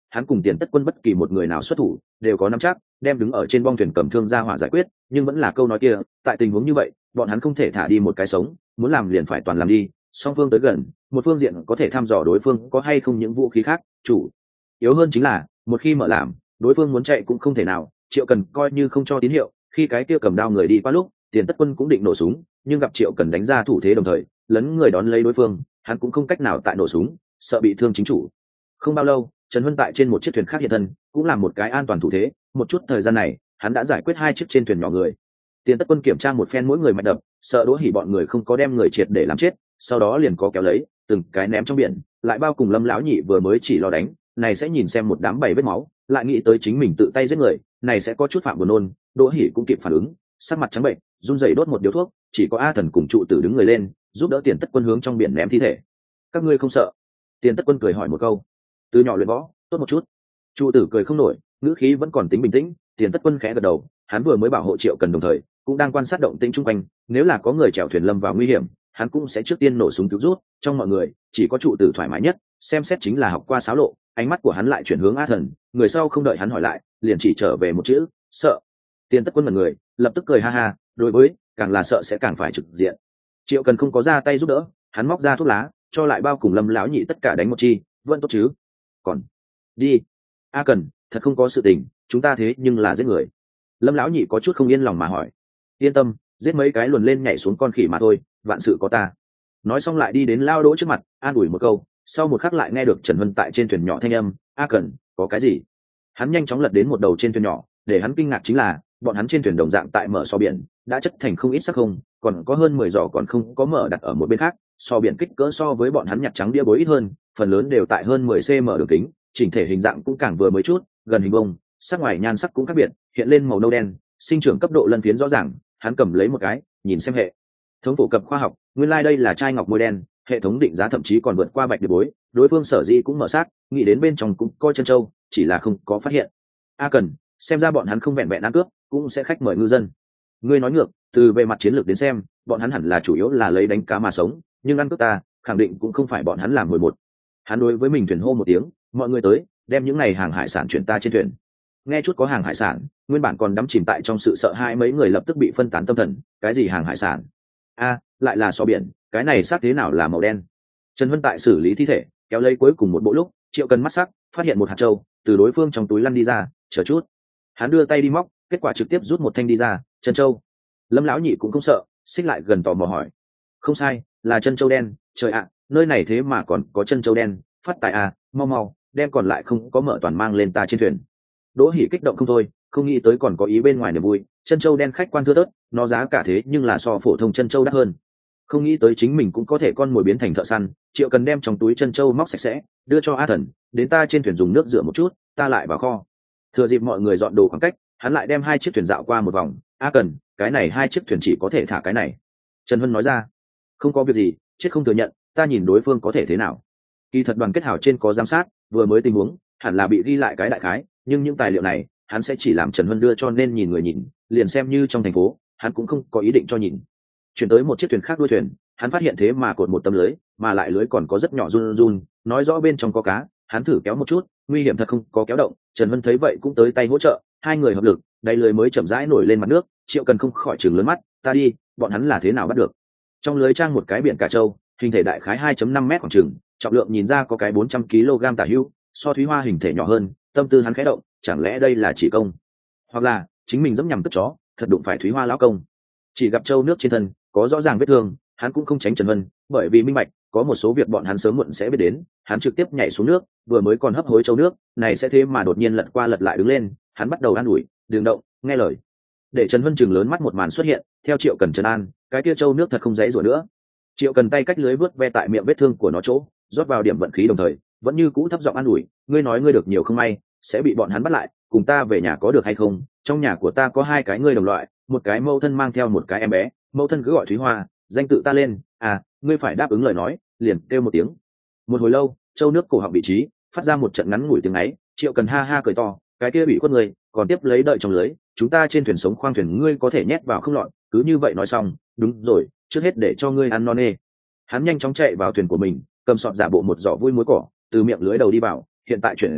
hắn cùng Tiền Tất Quân bất kỳ một người nào xuất thủ đều có nắm chắc đem đứng ở trên bong thuyền cầm thương ra hỏa giải quyết, nhưng vẫn là câu nói kia, tại tình huống như vậy bọn hắn không thể thả đi một cái sống, muốn làm liền phải toàn làm đi. Song phương tới gần, một phương diện có thể thăm dò đối phương có hay không những vũ khí khác, chủ yếu hơn chính là một khi mở làm, đối phương muốn chạy cũng không thể nào. Triệu Cần coi như không cho tín hiệu, khi cái kia cầm đao người đi qua lúc, Tiền Tất Quân cũng định nổ súng, nhưng gặp Triệu Cần đánh ra thủ thế đồng thời lấn người đón lấy đối phương, hắn cũng không cách nào tại nổ súng, sợ bị thương chính chủ. Không bao lâu, Trần Huân tại trên một chiếc thuyền khác hiện thân, cũng làm một cái an toàn thủ thế. Một chút thời gian này, hắn đã giải quyết hai chiếc trên thuyền nhỏ người. Tiền Tất Quân kiểm tra một phen mỗi người mạch đập, sợ Đỗ Hỉ bọn người không có đem người triệt để làm chết, sau đó liền có kéo lấy từng cái ném trong biển, lại bao cùng Lâm lão nhị vừa mới chỉ lo đánh, này sẽ nhìn xem một đám bầy vết máu, lại nghĩ tới chính mình tự tay giết người, này sẽ có chút phạm buồn nôn. Đỗ Hỉ cũng kịp phản ứng, sắc mặt trắng bệch, run rẩy đốt một điếu thuốc, chỉ có A Thần cùng trụ tử đứng người lên, giúp đỡ Tiền Tất Quân hướng trong biển ném thi thể. Các ngươi không sợ? Tiền Tất Quân cười hỏi một câu. Từ nhỏ luyện võ, tốt một chút. Trụ tử cười không nổi, ngữ khí vẫn còn tính bình tĩnh. Tiền Tất Quân khẽ gật đầu, hắn vừa mới bảo hộ Triệu Cần đồng thời cũng đang quan sát động tĩnh chung quanh, nếu là có người chèo thuyền lâm vào nguy hiểm, hắn cũng sẽ trước tiên nổ súng cứu rút. Trong mọi người, chỉ có trụ tử thoải mái nhất, xem xét chính là học qua xáo lộ. Ánh mắt của hắn lại chuyển hướng A Thần, người sau không đợi hắn hỏi lại, liền chỉ trở về một chữ, sợ. Tiền Tất Quân mật người, lập tức cười ha ha, đối với càng là sợ sẽ càng phải trực diện. Triệu Cần không có ra tay giúp đỡ, hắn móc ra thuốc lá, cho lại bao cùng Lâm lão nhị tất cả đánh một chi, vẫn tốt chứ? Còn đi. A Cần, thật không có sự tình, chúng ta thế nhưng là giết người. Lâm lão nhị có chút không yên lòng mà hỏi. Yên tâm, giết mấy cái luồn lên nhảy xuống con khỉ mà thôi, vạn sự có ta. Nói xong lại đi đến Lao Đỗ trước mặt, an ủi một câu, sau một khắc lại nghe được Trần Huân tại trên thuyền nhỏ thanh âm, A Cần, có cái gì? Hắn nhanh chóng lật đến một đầu trên thuyền nhỏ, để hắn kinh ngạc chính là bọn hắn trên thuyền đồng dạng tại mở so biển đã chất thành không ít sắc không, còn có hơn mười giỏ còn không có mở đặt ở một bên khác. So biển kích cỡ so với bọn hắn nhặt trắng đĩa bối ít hơn, phần lớn đều tại hơn mười xăng-ti-mét đường kính, chỉnh thể hình dạng cũng càng vừa mới chút, gần hình bông, sắc ngoài nhan sắc cũng khác biệt, hiện lên màu nâu đen, sinh trưởng cấp độ lân phiến rõ ràng. Hắn cầm lấy một cái, nhìn xem hệ thống phổ cập khoa học, nguyên lai like đây là chai ngọc môi đen, hệ thống định giá thậm chí còn vượt qua bạch đĩa bối. Đối phương sở dĩ cũng mở sát, nghĩ đến bên trong cũng coi chân châu, chỉ là không có phát hiện. A Cần, xem ra bọn hắn không vẹn vẹn ăn cướp, cũng sẽ khách mời ngư dân. Ngươi nói ngược, từ về mặt chiến lược đến xem, bọn hắn hẳn là chủ yếu là lấy đánh cá mà sống, nhưng ăn cướp ta khẳng định cũng không phải bọn hắn làm mười một. Hắn đối với mình thuyền hô một tiếng, mọi người tới, đem những này hàng hải sản chuyển ta trên thuyền. Nghe chút có hàng hải sản, nguyên bản còn đắm chìm tại trong sự sợ hãi mấy người lập tức bị phân tán tâm thần. Cái gì hàng hải sản? A, lại là so biển, cái này xác thế nào là màu đen? Trần Vân tại xử lý thi thể, kéo lấy cuối cùng một bộ lúc, Triệu Cần mắt sắc, phát hiện một hạt châu từ đối phương trong túi lăn đi ra. Chờ chút, hắn đưa tay đi móc, kết quả trực tiếp rút một thanh đi ra. Chân châu. Lâm lão nhị cũng không sợ, xích lại gần tò mò hỏi. Không sai, là chân châu đen. Trời ạ, nơi này thế mà còn có chân châu đen, phát tài à, mau mau đem còn lại không có mở toàn mang lên ta trên thuyền. Đỗ Hỉ kích động không thôi, không nghĩ tới còn có ý bên ngoài niềm vui. Chân châu đen khách quan thưa thớt, nó giá cả thế nhưng là so phổ thông chân châu đắt hơn. Không nghĩ tới chính mình cũng có thể con mồi biến thành thợ săn. Triệu Cần đem trong túi chân châu móc sạch sẽ, đưa cho A Thần, đến ta trên thuyền dùng nước rửa một chút, ta lại vào kho. Thừa dịp mọi người dọn đồ khoảng cách, hắn lại đem hai chiếc thuyền dạo qua một vòng. A Cần, cái này hai chiếc thuyền chỉ có thể thả cái này. Trần Vân nói ra. Không có việc gì, chết không thừa nhận, ta nhìn đối phương có thể thế nào. Kỳ thật đoàn kết hảo trên có giám sát, vừa mới tình huống hẳn là bị ghi lại cái đại khái, nhưng những tài liệu này hắn sẽ chỉ làm Trần Vân đưa cho nên nhìn người nhìn, liền xem như trong thành phố hắn cũng không có ý định cho nhìn. Chuyển tới một chiếc thuyền khác đuôi thuyền, hắn phát hiện thế mà cột một tấm lưới, mà lại lưới còn có rất nhỏ run run, nói rõ bên trong có cá. Hắn thử kéo một chút, nguy hiểm thật không có kéo động. Trần Vân thấy vậy cũng tới tay hỗ trợ, hai người hợp lực, đáy lưới mới chậm rãi nổi lên mặt nước. Triệu Cần không khỏi chừng lớn mắt, ta đi, bọn hắn là thế nào bắt được? Trong lưới trang một cái biển cả trâu, hình thể đại khái hai phẩy năm mét khoảng chừng, trọng lượng nhìn ra có cái bốn trăm ki lô gam tả hữu, so Thúy Hoa hình thể nhỏ hơn. Tâm tư hắn khẽ động, chẳng lẽ đây là chỉ công, hoặc là chính mình giống nhầm cất chó, thật đụng phải Thúy Hoa lão công. Chỉ gặp trâu nước trên thân có rõ ràng vết thương, hắn cũng không tránh Trần Vân, bởi vì minh bạch có một số việc bọn hắn sớm muộn sẽ biết đến. Hắn trực tiếp nhảy xuống nước, vừa mới còn hấp hối trâu nước này sẽ thế mà đột nhiên lật qua lật lại đứng lên. Hắn bắt đầu an ủi, đừng động, nghe lời. Để Trần Vân chừng lớn mắt một màn xuất hiện, theo Triệu Cần trấn an, cái kia trâu nước thật không dãy rủa nữa. Triệu Cần tay cách lưới vớt ve tại miệng vết thương của nó chỗ, rót vào điểm vận khí đồng thời vẫn như cũ thấp giọng an ủi, ngươi nói ngươi được nhiều không may, sẽ bị bọn hắn bắt lại, cùng ta về nhà có được hay không? Trong nhà của ta có hai cái ngươi đồng loại, một cái mẫu thân mang theo một cái em bé, mẫu thân cứ gọi Thúy Hoa, danh tự ta lên. À, ngươi phải đáp ứng lời nói, liền kêu một tiếng. Một hồi lâu, châu nước cổ họng vị trí phát ra một trận ngắn ngủi tiếng ấy. Triệu Cần ha ha cười to, cái kia bị khuất người, còn tiếp lấy đợi trong lưới, chúng ta trên thuyền sống khoang thuyền ngươi có thể nhét vào không lọt. Cứ như vậy nói xong, đúng rồi, trước hết để cho ngươi ăn non nê. Hắn nhanh chóng chạy vào thuyền của mình, cầm sọt giả bộ một giỏ vui muối cỏ, từ miệng lưới đầu đi vào. Hiện tại chuyện gì,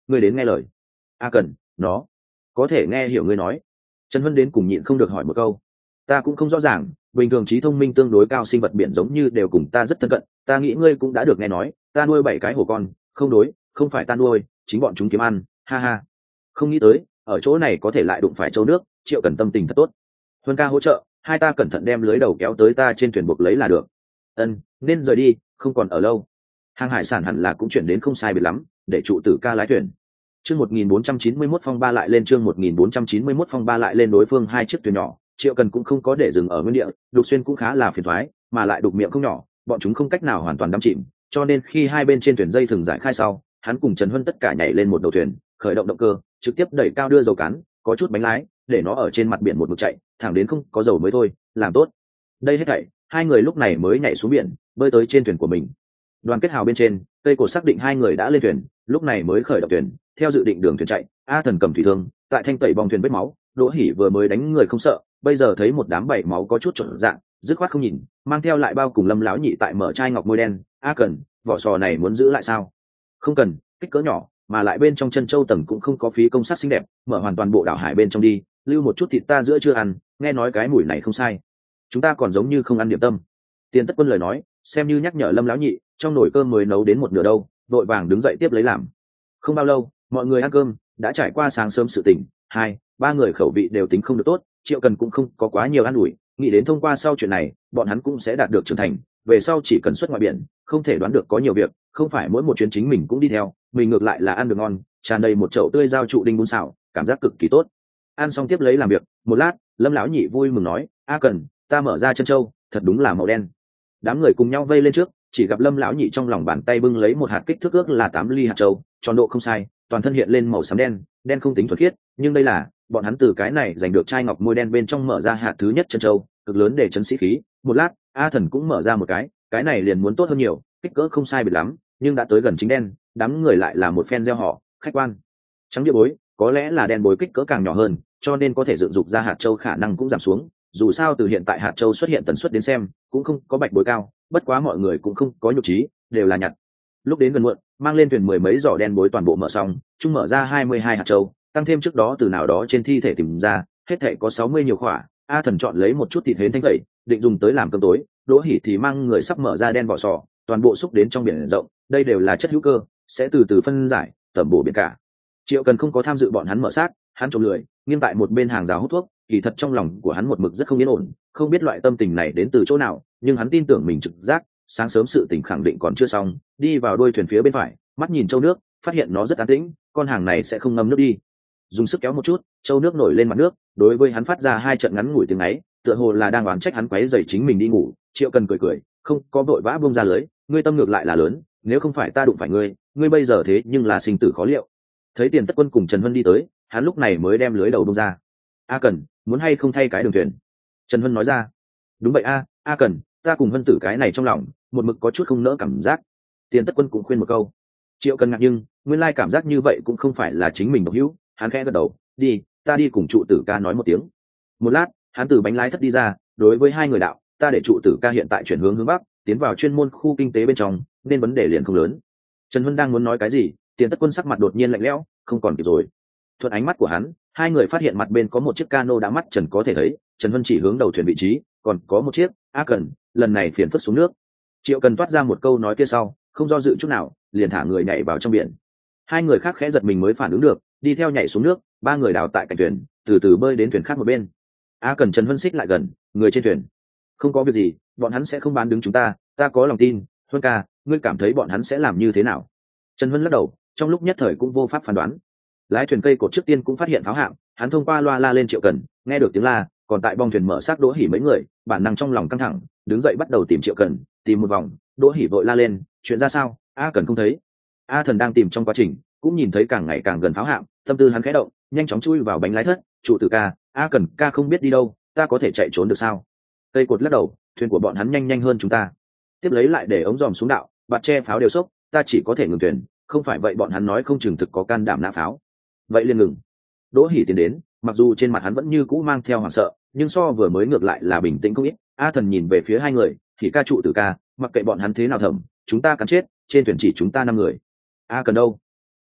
ngươi đến nghe lời. A cần, nó có thể nghe hiểu ngươi nói. Trần Vân đến cùng nhịn không được hỏi một câu. Ta cũng không rõ ràng, bình thường trí thông minh tương đối cao sinh vật biển giống như đều cùng ta rất thân cận, ta nghĩ ngươi cũng đã được nghe nói, ta nuôi bảy cái hổ con, không đối, không phải ta nuôi, chính bọn chúng kiếm ăn, ha ha. Không nghĩ tới, ở chỗ này có thể lại đụng phải châu nước, Triệu Cần tâm tình thật tốt. Huân ca hỗ trợ, hai ta cẩn thận đem lưới đầu kéo tới ta trên thuyền buộc lấy là được. Ân, nên rời đi, không còn ở lâu. Hàng hải sản hẳn là cũng chuyển đến không sai biệt lắm, để trụ tử ca lái thuyền. Chương một nghìn bốn trăm chín mươi mốt phong ba lại lên chương một nghìn bốn trăm chín mươi mốt phong ba lại lên đối phương hai chiếc thuyền nhỏ, Triệu Cần cũng không có để dừng ở nguyên địa, Đục Xuyên cũng khá là phiền toái, mà lại đục miệng không nhỏ, bọn chúng không cách nào hoàn toàn đắm chìm, cho nên khi hai bên trên thuyền dây thừng giải khai sau, hắn cùng Trần Huân tất cả nhảy lên một đầu thuyền, khởi động động cơ, trực tiếp đẩy cao đưa dầu cán, có chút bánh lái, để nó ở trên mặt biển một mực chạy, thẳng đến không có dầu mới thôi, làm tốt. Đây hết thảy, hai người lúc này mới nhảy xuống biển, bơi tới trên thuyền của mình. Đoàn kết hào bên trên, cây cổ xác định hai người đã lên thuyền, lúc này mới khởi động thuyền, theo dự định đường thuyền chạy. A Thần cầm thủy thương, tại thanh tẩy bong thuyền vết máu, Đỗ Hỉ vừa mới đánh người không sợ, bây giờ thấy một đám bảy máu có chút trộn dạng, dứt khoát không nhìn, mang theo lại bao cùng Lâm lão nhị tại mở chai ngọc môi đen. A Cần, vỏ sò này muốn giữ lại sao? Không cần, kích cỡ nhỏ, mà lại bên trong chân châu tầng cũng không có phí công sát xinh đẹp, mở hoàn toàn bộ đảo hải bên trong đi, lưu một chút thịt ta giữa chưa ăn, nghe nói cái mùi này không sai. Chúng ta còn giống như không ăn điểm tâm. Tiền Tất Quân lời nói, xem như nhắc nhở Lâm lão nhị, trong nồi cơm mới nấu đến một nửa đâu, vội vàng đứng dậy tiếp lấy làm. Không bao lâu, mọi người ăn cơm, đã trải qua sáng sớm sự tỉnh, hai, ba người khẩu vị đều tính không được tốt, Triệu Cần cũng không có quá nhiều ăn ủi, nghĩ đến thông qua sau chuyện này, bọn hắn cũng sẽ đạt được trưởng thành, về sau chỉ cần xuất ngoại biển, không thể đoán được có nhiều việc, không phải mỗi một chuyến chính mình cũng đi theo, mình ngược lại là ăn được ngon, tràn đầy một chậu tươi rau trụ đinh bún xào, cảm giác cực kỳ tốt. Ăn xong tiếp lấy làm việc, một lát, Lâm lão nhị vui mừng nói, A Cần, ta mở ra chân châu, thật đúng là màu đen. Đám người cùng nhau vây lên trước, chỉ gặp Lâm lão nhị trong lòng bàn tay bưng lấy một hạt kích thước ước là tám ly hạt châu, tròn độ không sai, toàn thân hiện lên màu xám đen, đen không tính thuần khiết, nhưng đây là bọn hắn từ cái này giành được chai ngọc môi đen bên trong mở ra hạt thứ nhất chân châu, cực lớn để chấn sĩ khí. Một lát, A Thần cũng mở ra một cái, cái này liền muốn tốt hơn nhiều, kích cỡ không sai biệt lắm, nhưng đã tới gần chính đen, đám người lại là một phen gieo họ, khách quan. Trắng địa bối, có lẽ là đen bối kích cỡ càng nhỏ hơn, cho nên có thể dựng dục ra hạt châu khả năng cũng giảm xuống. Dù sao từ hiện tại hạt châu xuất hiện tần suất đến xem, cũng không có bạch bối cao, bất quá mọi người cũng không có nhục trí, đều là nhặt. Lúc đến gần muộn, mang lên thuyền mười mấy giỏ đen bối toàn bộ mở xong, chung mở ra hai mươi hai hạt châu, tăng thêm trước đó từ nào đó trên thi thể tìm ra, hết thảy có sáu mươi nhiều khỏa. A Thần chọn lấy một chút thịt hến thanh tẩy, định dùng tới làm cơm tối. Đỗ Hỉ thì mang người sắp mở ra đen vỏ sò, toàn bộ xúc đến trong biển rộng, đây đều là chất hữu cơ, sẽ từ từ phân giải, tẩm bổ biển cả. Triệu Cần không có tham dự bọn hắn mở xác, hắn trộm lười, nghiêng tại một bên hàng rào hút thuốc, kỳ thật trong lòng của hắn một mực rất không yên ổn, không biết loại tâm tình này đến từ chỗ nào, nhưng hắn tin tưởng mình trực giác, sáng sớm sự tình khẳng định còn chưa xong. Đi vào đuôi thuyền phía bên phải, mắt nhìn châu nước, phát hiện nó rất an tĩnh, con hàng này sẽ không ngâm nước đi. Dùng sức kéo một chút, châu nước nổi lên mặt nước, đối với hắn phát ra hai trận ngắn ngủi tiếng ấy, tựa hồ là đang oán trách hắn quấy rầy chính mình đi ngủ. Triệu Cần cười cười, không có vội vã buông ra lưới, ngươi tâm ngược lại là lớn, nếu không phải ta đụng phải ngươi, ngươi bây giờ thế nhưng là sinh tử khó liệu. Thấy Tiền Tất Quân cùng Trần Vân đi tới, hắn lúc này mới đem lưới đầu buông ra. A Cần, muốn hay không thay cái đường thuyền? Trần Vân nói ra. Đúng vậy a, A Cần, ta cùng Vân Tử cái này trong lòng, một mực có chút không nỡ cảm giác. Tiền Tất Quân cũng khuyên một câu. Triệu Cần ngạc nhưng, nguyên lai cảm giác như vậy cũng không phải là chính mình độc hữu, hắn khẽ gật đầu, đi, ta đi cùng trụ tử ca nói một tiếng. Một lát, hắn từ bánh lái thất đi ra, đối với hai người đạo, ta để trụ tử ca hiện tại chuyển hướng hướng bắc, tiến vào chuyên môn khu kinh tế bên trong, nên vấn đề liền không lớn. Trần Vân đang muốn nói cái gì, Tiền Tất Quân sắc mặt đột nhiên lạnh lẽo, không còn kịp rồi. Thuận ánh mắt của hắn, hai người phát hiện mặt bên có một chiếc cano đã mắt trần có thể thấy, Trần Vân chỉ hướng đầu thuyền vị trí, còn có một chiếc. A Cần, lần này phiền phức xuống nước. Triệu Cần toát ra một câu nói kia sau, không do dự chút nào, liền thả người nhảy vào trong biển. Hai người khác khẽ giật mình mới phản ứng được, đi theo nhảy xuống nước, ba người đào tại cạnh thuyền, từ từ bơi đến thuyền khác một bên. A Cần Trần Vân xích lại gần, người trên thuyền. Không có việc gì, bọn hắn sẽ không bán đứng chúng ta, ta có lòng tin. Huân ca, ngươi cảm thấy bọn hắn sẽ làm như thế nào? Trần Vân lắc đầu, trong lúc nhất thời cũng vô pháp phán đoán. Lái thuyền cây cột trước tiên cũng phát hiện pháo hạm, hắn thông qua loa la lên Triệu Cần, nghe được tiếng la, còn tại bong thuyền mở xác Đỗ Hỉ mấy người, bản năng trong lòng căng thẳng, đứng dậy bắt đầu tìm Triệu Cần, tìm một vòng. Đỗ Hỉ vội la lên, chuyện ra sao? A Cần không thấy. A Thần đang tìm trong quá trình, cũng nhìn thấy càng ngày càng gần pháo hạm, tâm tư hắn khẽ động, nhanh chóng chui vào bánh lái thất. Trụ tử ca, A Cần ca không biết đi đâu, ta có thể chạy trốn được sao? Cây cột lắc đầu, thuyền của bọn hắn nhanh nhanh hơn chúng ta. Tiếp lấy lại để ống dòm xuống đạo, bạt che pháo đều sốc, ta chỉ có thể ngừng thuyền, không phải vậy bọn hắn nói không chừng thực có can đảm nã pháo. Vậy liền ngừng. Đỗ Hỉ tiến đến, mặc dù trên mặt hắn vẫn như cũ mang theo hoảng sợ, nhưng so vừa mới ngược lại là bình tĩnh không ít. A Thần nhìn về phía hai người, thì ca trụ tử ca, mặc kệ bọn hắn thế nào thầm, chúng ta cắn chết, trên thuyền chỉ chúng ta năm người. A Cần đâu?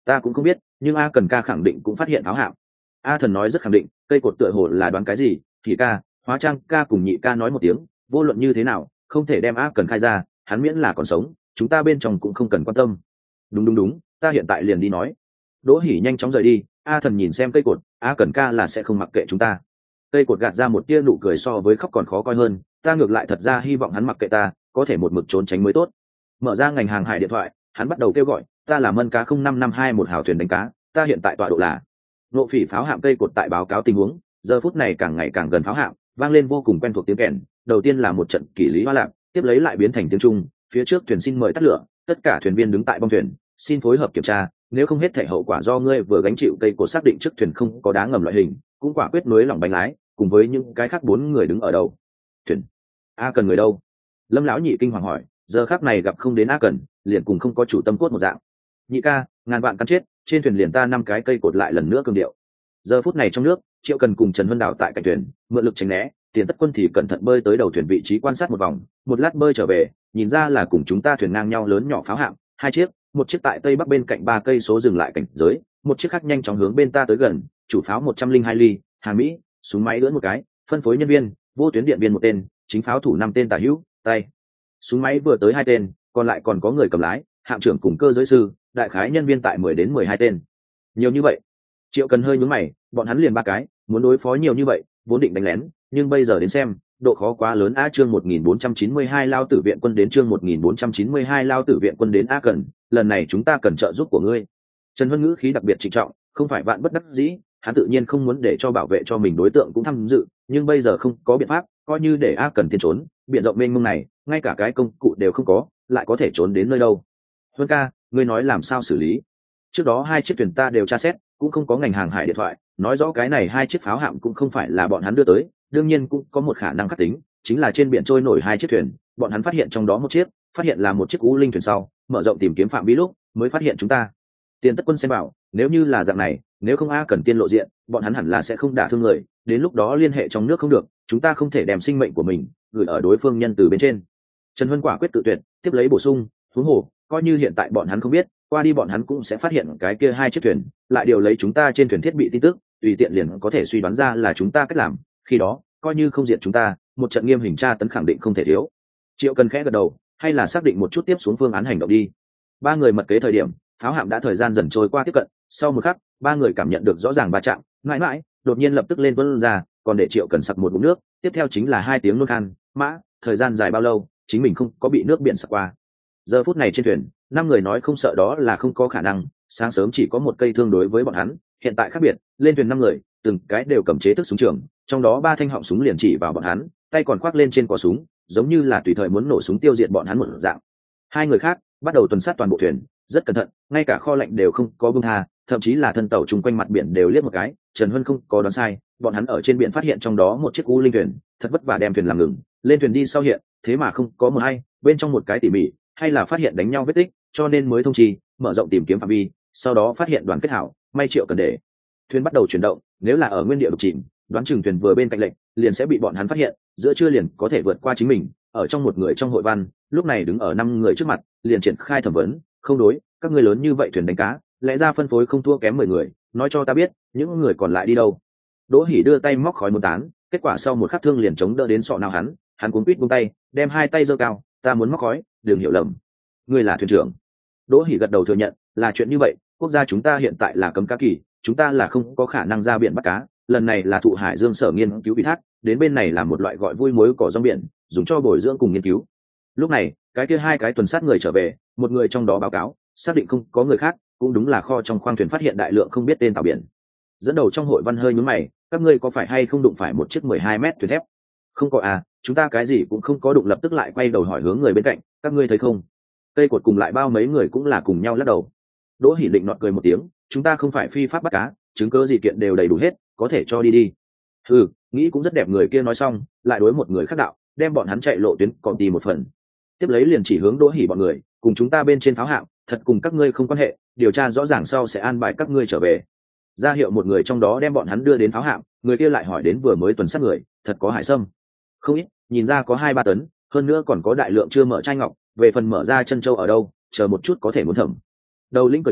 Ta cũng không biết, nhưng a cần ca khẳng định cũng phát hiện pháo hạm. A thần nói rất khẳng định, cây cột tựa hồ là đoán cái gì. Thì ca, hóa trang ca cùng nhị ca nói một tiếng, vô luận như thế nào không thể đem a cần khai ra, hắn miễn là còn sống chúng ta bên trong cũng không cần quan tâm. Đúng đúng đúng, ta hiện tại liền đi nói. Đỗ Hỉ nhanh chóng rời đi. A thần nhìn xem cây cột, a cần ca là sẽ không mặc kệ chúng ta. Cây cột gạt ra một tia nụ cười so với khóc còn khó coi hơn, ta ngược lại thật ra hy vọng hắn mặc kệ ta, có thể một mực trốn tránh mới tốt. Mở ra ngành hàng hải điện thoại, hắn bắt đầu kêu gọi, ta là Mân cá không năm năm hai một hào thuyền đánh cá, ta hiện tại tọa độ là Nộ Phỉ pháo hạm. Cây cột tại báo cáo tình huống, giờ phút này càng ngày càng gần pháo hạm, vang lên vô cùng quen thuộc tiếng kèn. Đầu tiên là một trận kỷ lý hoa lạc, tiếp lấy lại biến thành tiếng Trung, phía trước thuyền xin mời tắt lửa, tất cả thuyền viên đứng tại bong thuyền, xin phối hợp kiểm tra, nếu không hết thảy hậu quả do ngươi vừa gánh chịu. Cây cột xác định trước thuyền không có đá ngầm loại hình, cũng quả quyết nối lỏng bánh lái, cùng với những cái khác bốn người đứng ở đầu thuyền. A cần người đâu? Lâm lão nhị kinh hoàng hỏi, giờ khác này gặp không đến A cần, liền cùng không có chủ tâm cốt một dạng. Nhị ca, ngàn vạn cắn chết, trên thuyền liền ta năm cái. Cây cột lại lần nữa cương điệu. Giờ phút này trong nước, Triệu Cần cùng Trần Vân Đào tại cạnh thuyền, mượn lực tránh né, Tiền Tất Quân thì cẩn thận bơi tới đầu thuyền vị trí quan sát một vòng, một lát bơi trở về, nhìn ra là cùng chúng ta thuyền ngang nhau lớn nhỏ pháo hạm, hai chiếc, một chiếc tại tây bắc bên cạnh ba cây số dừng lại cảnh giới, một chiếc khác nhanh chóng hướng bên ta tới gần, chủ pháo một trăm linh hai ly, Hàn Mỹ, súng máy lưỡn một cái, phân phối nhân viên, vô tuyến điện viên một tên, chính pháo thủ năm tên tả hữu, tay. Súng máy vừa tới hai tên, còn lại còn có người cầm lái, hạm trưởng cùng cơ giới sư, đại khái nhân viên tại mười đến mười hai tên. Nhiều như vậy. Triệu Cần hơi nhướng mày, bọn hắn liền ba cái, muốn đối phó nhiều như vậy, vốn định đánh lén, nhưng bây giờ đến xem, độ khó quá lớn. A chương một nghìn bốn trăm chín mươi hai lao tử viện quân đến, chương một nghìn bốn trăm chín mươi hai lao tử viện quân đến. A Cần, lần này chúng ta cần trợ giúp của ngươi. Trần Vân ngữ khí đặc biệt trịnh trọng, không phải vạn bất đắc dĩ, hắn tự nhiên không muốn để cho bảo vệ cho mình đối tượng cũng tham dự, nhưng bây giờ không có biện pháp, coi như để A Cần tiên trốn, biển rộng mênh mông này, ngay cả cái công cụ đều không có, lại có thể trốn đến nơi đâu? Vân ca, ngươi nói làm sao xử lý? Trước đó hai chiếc thuyền ta đều tra xét, cũng không có ngành hàng hải điện thoại, nói rõ cái này hai chiếc pháo hạm cũng không phải là bọn hắn đưa tới, đương nhiên cũng có một khả năng khắc tính, chính là trên biển trôi nổi hai chiếc thuyền, bọn hắn phát hiện trong đó một chiếc, phát hiện là một chiếc U Linh thuyền sau, mở rộng tìm kiếm phạm vi lúc mới phát hiện chúng ta. Tiền Tất Quân xem bảo, nếu như là dạng này, nếu không A Cần tiên lộ diện, bọn hắn hẳn là sẽ không đả thương người, đến lúc đó liên hệ trong nước không được, chúng ta không thể đem sinh mệnh của mình gửi ở đối phương nhân từ bên trên. Trần Vân quả quyết tự tuyệt, tiếp lấy bổ sung, huống hồ, coi như hiện tại bọn hắn không biết, qua đi bọn hắn cũng sẽ phát hiện cái kia hai chiếc thuyền, lại điều lấy chúng ta trên thuyền thiết bị tin tức, tùy tiện liền có thể suy đoán ra là chúng ta cách làm, khi đó, coi như không diệt chúng ta, một trận nghiêm hình tra tấn khẳng định không thể thiếu. Triệu Cần khẽ gật đầu, hay là xác định một chút tiếp xuống phương án hành động đi. Ba người mật kế thời điểm, pháo hạm đã thời gian dần trôi qua tiếp cận, sau một khắc, ba người cảm nhận được rõ ràng va chạm, mãi mãi, đột nhiên lập tức lên vân ra, còn để Triệu Cần sặc một ngụm nước, tiếp theo chính là hai tiếng nôn khan, mã, thời gian dài bao lâu, chính mình không có bị nước biển sặc qua. Giờ phút này trên thuyền, năm người nói không sợ đó là không có khả năng, sáng sớm chỉ có một cây thương đối với bọn hắn, hiện tại khác biệt, lên thuyền năm người, từng cái đều cầm chế thức súng trường, trong đó ba thanh họng súng liền chỉ vào bọn hắn, tay còn khoác lên trên cò súng, giống như là tùy thời muốn nổ súng tiêu diệt bọn hắn một dạng. Hai người khác bắt đầu tuần sát toàn bộ thuyền, rất cẩn thận, ngay cả kho lạnh đều không có buông tha, thậm chí là thân tàu chung quanh mặt biển đều liếc một cái. Trần Huân không có đoán sai, bọn hắn ở trên biển phát hiện trong đó một chiếc U Linh thuyền, thật vất vả đem thuyền làm ngừng, lên thuyền đi sau hiện, thế mà không có một ai, bên trong một cái tỉ mỉ, hay là phát hiện đánh nhau vết tích, cho nên mới thông trì, mở rộng tìm kiếm phạm vi, sau đó phát hiện đoàn kết hảo, may Triệu Cần để thuyền bắt đầu chuyển động, nếu là ở nguyên địa độc chìm, đoán chừng thuyền vừa bên cạnh lệnh, liền sẽ bị bọn hắn phát hiện, giữa trưa liền có thể vượt qua chính mình. Ở trong một người trong hội văn, lúc này đứng ở năm người trước mặt, liền triển khai thẩm vấn, không đối, các ngươi lớn như vậy thuyền đánh cá, lẽ ra phân phối không thua kém mười người, nói cho ta biết, những người còn lại đi đâu? Đỗ Hỉ đưa tay móc khói muốn tán, kết quả sau một khắc thương liền chống đỡ đến sọ nào hắn, hắn cuống quýt buông tay, đem hai tay giơ cao, ta muốn móc khói, đừng hiểu lầm. Ngươi là thuyền trưởng. Đỗ Hỉ gật đầu thừa nhận, là chuyện như vậy, quốc gia chúng ta hiện tại là cấm cá kỳ, chúng ta là không có khả năng ra biển bắt cá, lần này là thụ Hải Dương sở nghiên cứu ủy thác, đến bên này là một loại gọi vui muối cỏ rong biển, dùng cho bồi dưỡng cùng nghiên cứu. Lúc này, cái kia hai cái tuần sát người trở về, một người trong đó báo cáo, xác định không có người khác, cũng đúng là kho trong khoang thuyền phát hiện đại lượng không biết tên tàu biển. Dẫn đầu trong hội văn hơi nhướng mày, các ngươi có phải hay không đụng phải một chiếc mười hai mét thuyền thép? Không có à, chúng ta cái gì cũng không có đụng, lập tức lại quay đầu hỏi hướng người bên cạnh, các ngươi thấy không? Cây cột cùng lại bao mấy người cũng là cùng nhau lắc đầu. Đỗ Hỉ định nọt cười một tiếng, chúng ta không phải phi pháp bắt cá, chứng cứ gì kiện đều đầy đủ hết, có thể cho đi đi. Ừ, nghĩ cũng rất đẹp. Người kia nói xong, lại đối một người khác đạo, đem bọn hắn chạy lộ tuyến còn tìm một phần. Tiếp lấy liền chỉ hướng Đỗ Hỉ bọn người, cùng chúng ta bên trên pháo hạm, thật cùng các ngươi không quan hệ, điều tra rõ ràng sau sẽ an bài các ngươi trở về. Ra hiệu một người trong đó đem bọn hắn đưa đến pháo hạm, người kia lại hỏi đến vừa mới tuần sát người, thật có hải sâm? Không ít, nhìn ra có hai ba tấn, hơn nữa còn có đại lượng chưa mở chai ngọc, về phần mở ra chân châu ở đâu, chờ một chút có thể muốn thẩm. Đầu lĩnh cười cười,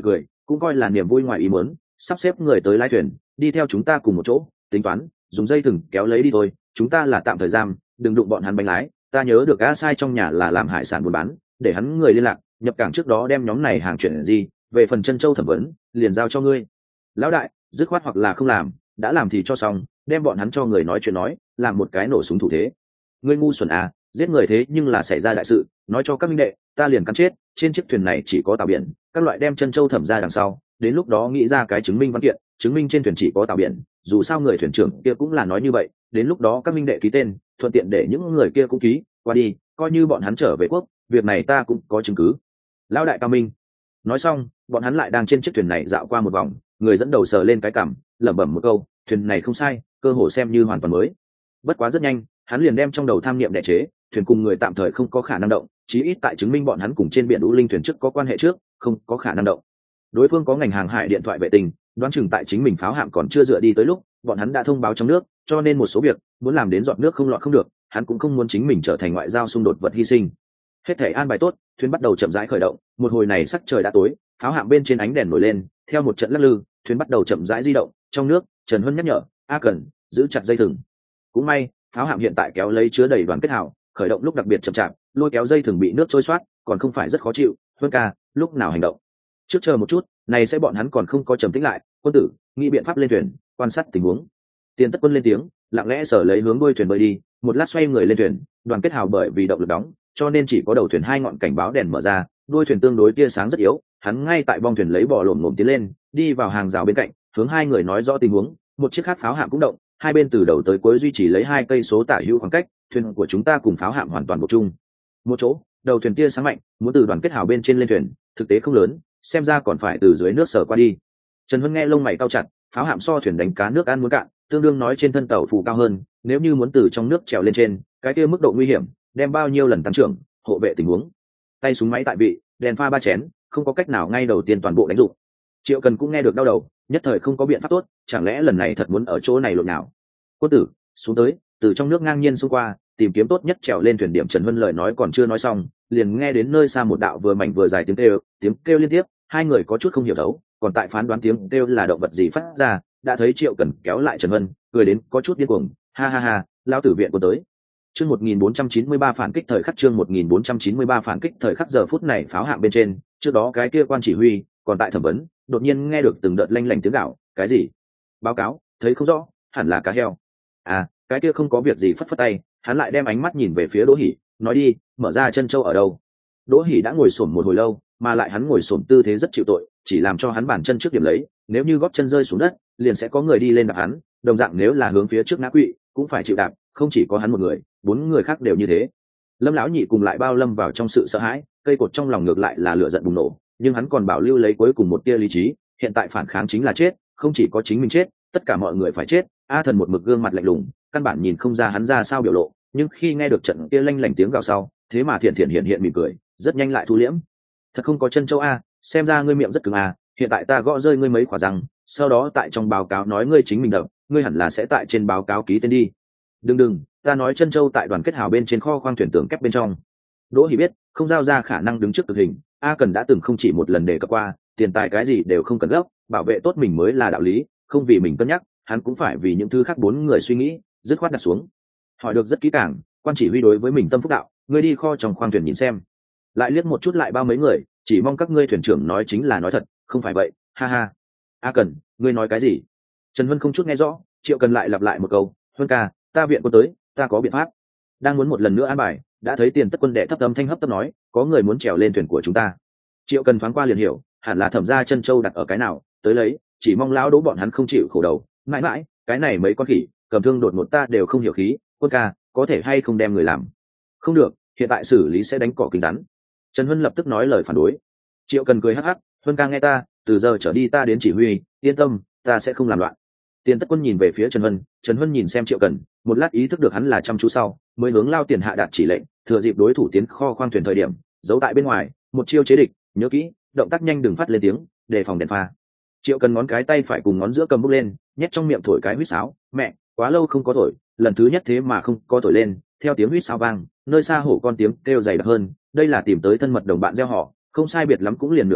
cũng coi là niềm vui ngoài ý muốn, sắp xếp người tới lái thuyền đi theo chúng ta cùng một chỗ, tính toán dùng dây thừng kéo lấy đi thôi, chúng ta là tạm thời giam, đừng đụng bọn hắn bánh lái. Ta nhớ được A Sai trong nhà là làm hải sản buôn bán, để hắn người liên lạc nhập cảng trước đó đem nhóm này hàng chuyển gì, về phần chân châu thẩm vấn liền giao cho ngươi. Lão đại, dứt khoát hoặc là không làm, đã làm thì cho xong, đem bọn hắn cho người nói chuyện nói, làm một cái nổ súng thủ thế. Ngươi ngu xuẩn à, giết người thế nhưng là xảy ra đại sự, nói cho các minh đệ, ta liền cắn chết, trên chiếc thuyền này chỉ có tàu biển, các loại đem chân châu thẩm ra đằng sau, đến lúc đó nghĩ ra cái chứng minh văn kiện, chứng minh trên thuyền chỉ có tàu biển, dù sao người thuyền trưởng kia cũng là nói như vậy, đến lúc đó các minh đệ ký tên, thuận tiện để những người kia cũng ký, qua đi, coi như bọn hắn trở về quốc, việc này ta cũng có chứng cứ. Lão đại cao minh. Nói xong, bọn hắn lại đang trên chiếc thuyền này dạo qua một vòng, người dẫn đầu sờ lên cái cằm, lẩm bẩm một câu, thuyền này không sai, cơ hồ xem như hoàn toàn mới. Bất quá rất nhanh, hắn liền đem trong đầu tham niệm đè chế, thuyền cùng người tạm thời không có khả năng động, chí ít tại chứng minh bọn hắn cùng trên biển U Linh thuyền trước có quan hệ trước, không có khả năng động. Đối phương có ngành hàng hải điện thoại vệ tinh, đoán chừng tại chính mình pháo hạm còn chưa dựa đi tới lúc, bọn hắn đã thông báo trong nước, cho nên một số việc muốn làm đến giọt nước không lọt không được, hắn cũng không muốn chính mình trở thành ngoại giao xung đột vật hy sinh. Hết thể an bài tốt, thuyền bắt đầu chậm rãi khởi động, một hồi này sắc trời đã tối, pháo hạm bên trên ánh đèn nổi lên, theo một trận lắc lư, thuyền bắt đầu chậm rãi di động. Trong nước, Trần Huân nhắc nhở, "A Cần, giữ chặt dây thừng." Cũng may, pháo hạm hiện tại kéo lấy chứa đầy đoàn kết hào, khởi động lúc đặc biệt chậm chạp, lôi kéo dây thừng bị nước trôi xoát, còn không phải rất khó chịu. Huân ca, lúc nào hành động? Trước chờ một chút, này sẽ bọn hắn còn không có trầm tĩnh lại. Quân tử, nghĩ biện pháp lên thuyền, quan sát tình huống. Tiền Tất Quân lên tiếng, lặng lẽ sở lấy hướng đuôi thuyền bơi đi, một lát xoay người lên thuyền, đoàn kết hào bởi vì động lực đóng, cho nên chỉ có đầu thuyền hai ngọn cảnh báo đèn mở ra, đuôi thuyền tương đối tia sáng rất yếu. Hắn ngay tại bong thuyền lấy bò lổm ngổm tiến lên, đi vào hàng rào bên cạnh, hướng hai người nói rõ tình huống. Một chiếc khác pháo hạm cũng động, hai bên từ đầu tới cuối duy trì lấy hai cây số tả hữu khoảng cách, thuyền của chúng ta cùng pháo hạm hoàn toàn một chung một chỗ. Đầu thuyền tia sáng mạnh, muốn từ đoàn kết hào bên trên lên thuyền, thực tế không lớn, xem ra còn phải từ dưới nước sở qua đi. Trần Huân nghe lông mày cau chặt, pháo hạm so thuyền đánh cá nước ăn muốn cạn, tương đương nói trên thân tàu phù cao hơn, nếu như muốn từ trong nước trèo lên trên, cái kia mức độ nguy hiểm đem bao nhiêu lần tăng trưởng, hộ vệ tình huống. Tay súng máy tại vị, đèn pha ba chén, không có cách nào ngay đầu tiên toàn bộ đánh dụng. Triệu Cần cũng nghe được đau đầu, nhất thời không có biện pháp tốt, chẳng lẽ lần này thật muốn ở chỗ này lộn nào? Quân tử, xuống tới, từ trong nước ngang nhiên xông qua, tìm kiếm tốt nhất trèo lên thuyền điểm. Trần Huân lời nói còn chưa nói xong, liền nghe đến nơi xa một đạo vừa mảnh vừa dài tiếng kêu, tiếng kêu liên tiếp, hai người có chút không hiểu đấu, còn tại phán đoán tiếng kêu là động vật gì phát ra, đã thấy Triệu Cần kéo lại Trần Huân, cười đến có chút điên cuồng, ha ha ha, lao tử viện của tới. Chương một nghìn bốn trăm chín mươi ba phản kích thời khắc, chương một nghìn bốn trăm chín mươi ba phản kích thời khắc. Giờ phút này pháo hạm bên trên, trước đó cái kia quan chỉ huy còn tại thẩm vấn, đột nhiên nghe được từng đợt lanh lảnh tiếng gạo, cái gì? Báo cáo, thấy không rõ, hẳn là cá heo. À, cái kia không có việc gì, phất phất tay, hắn lại đem ánh mắt nhìn về phía Đỗ Hỉ, nói đi, mở ra chân châu ở đâu? Đỗ Hỉ đã ngồi xổm một hồi lâu, mà lại hắn ngồi xổm tư thế rất chịu tội, chỉ làm cho hắn bàn chân trước điểm lấy, nếu như gót chân rơi xuống đất, liền sẽ có người đi lên đạp hắn, đồng dạng nếu là hướng phía trước ngã quỵ, cũng phải chịu đạp, không chỉ có hắn một người, bốn người khác đều như thế. Lâm lão nhị cùng lại bao lâm vào trong sự sợ hãi, cây cột trong lòng ngược lại là lửa giận bùng nổ, nhưng hắn còn bảo lưu lấy cuối cùng một tia lý trí, hiện tại phản kháng chính là chết, không chỉ có chính mình chết, tất cả mọi người phải chết. A Thần một mực gương mặt lạnh lùng, căn bản nhìn không ra hắn ra sao biểu lộ, nhưng khi nghe được trận kia lanh lảnh tiếng gào sau, thế mà thiện thiện hiện hiện mỉm cười, rất nhanh lại thu liễm. Thật không có chân châu a, xem ra ngươi miệng rất cứng a, hiện tại ta gõ rơi ngươi mấy quả răng, sau đó tại trong báo cáo nói ngươi chính mình đập, ngươi hẳn là sẽ tại trên báo cáo ký tên đi. Đừng đừng, ta nói chân châu tại đoàn kết hào bên trên kho khoang thuyền tường kép bên trong. Đỗ Hỉ biết, không giao ra khả năng đứng trước cực hình, A Cần đã từng không chỉ một lần đề cập qua, tiền tài cái gì đều không cần gấp, bảo vệ tốt mình mới là đạo lý, không vì mình cân nhắc, hắn cũng phải vì những thứ khác bốn người suy nghĩ, dứt khoát đặt xuống. Hỏi được rất kỹ càng, quan chỉ huy đối với mình tâm phúc đạo, ngươi đi kho trong khoang thuyền nhìn xem. Lại liếc một chút lại bao mấy người, chỉ mong các ngươi thuyền trưởng nói chính là nói thật, không phải vậy, ha ha. A Cần, ngươi nói cái gì? Trần Huân không chút nghe rõ, Triệu Cần lại lặp lại một câu, Huân ca, ta viện quân tới, ta có biện pháp. Đang muốn một lần nữa an bài, đã thấy Tiền Tất Quân đệ thấp âm thanh hấp tấp nói, có người muốn trèo lên thuyền của chúng ta. Triệu Cần thoáng qua liền hiểu, hẳn là thẩm gia chân châu đặt ở cái nào, tới lấy, chỉ mong lão Đỗ bọn hắn không chịu khổ đầu, mãi mãi, cái này mấy con khỉ, cầm thương đột ngột ta đều không hiểu khí, Quân ca, có thể hay không đem người làm? Không được, hiện tại xử lý sẽ đánh cỏ kính rắn. Trần Huân lập tức nói lời phản đối. Triệu Cần cười hắc hắc, Huân ca nghe ta, từ giờ trở đi ta đến chỉ huy, yên tâm, ta sẽ không làm loạn. Tiền Tất Quân nhìn về phía Trần Huân, Trần Huân nhìn xem Triệu Cần, một lát ý thức được hắn là chăm chú sau, mới hướng Lao Tiền hạ đạt chỉ lệnh, thừa dịp đối thủ tiến kho khoang thuyền thời điểm, giấu tại bên ngoài, một chiêu chế địch, nhớ kỹ, động tác nhanh đừng phát lên tiếng, đề phòng đèn pha. Triệu Cần ngón cái tay phải cùng ngón giữa cầm bút lên, nhét trong miệng thổi cái huýt sáo, mẹ, quá lâu không có thổi, lần thứ nhất thế mà không có thổi lên, theo tiếng huýt sáo vang, nơi xa hổ con tiếng kêu dày đặc hơn, đây là tìm tới thân mật đồng bạn gieo họ, không sai biệt lắm cũng liền nửa phút,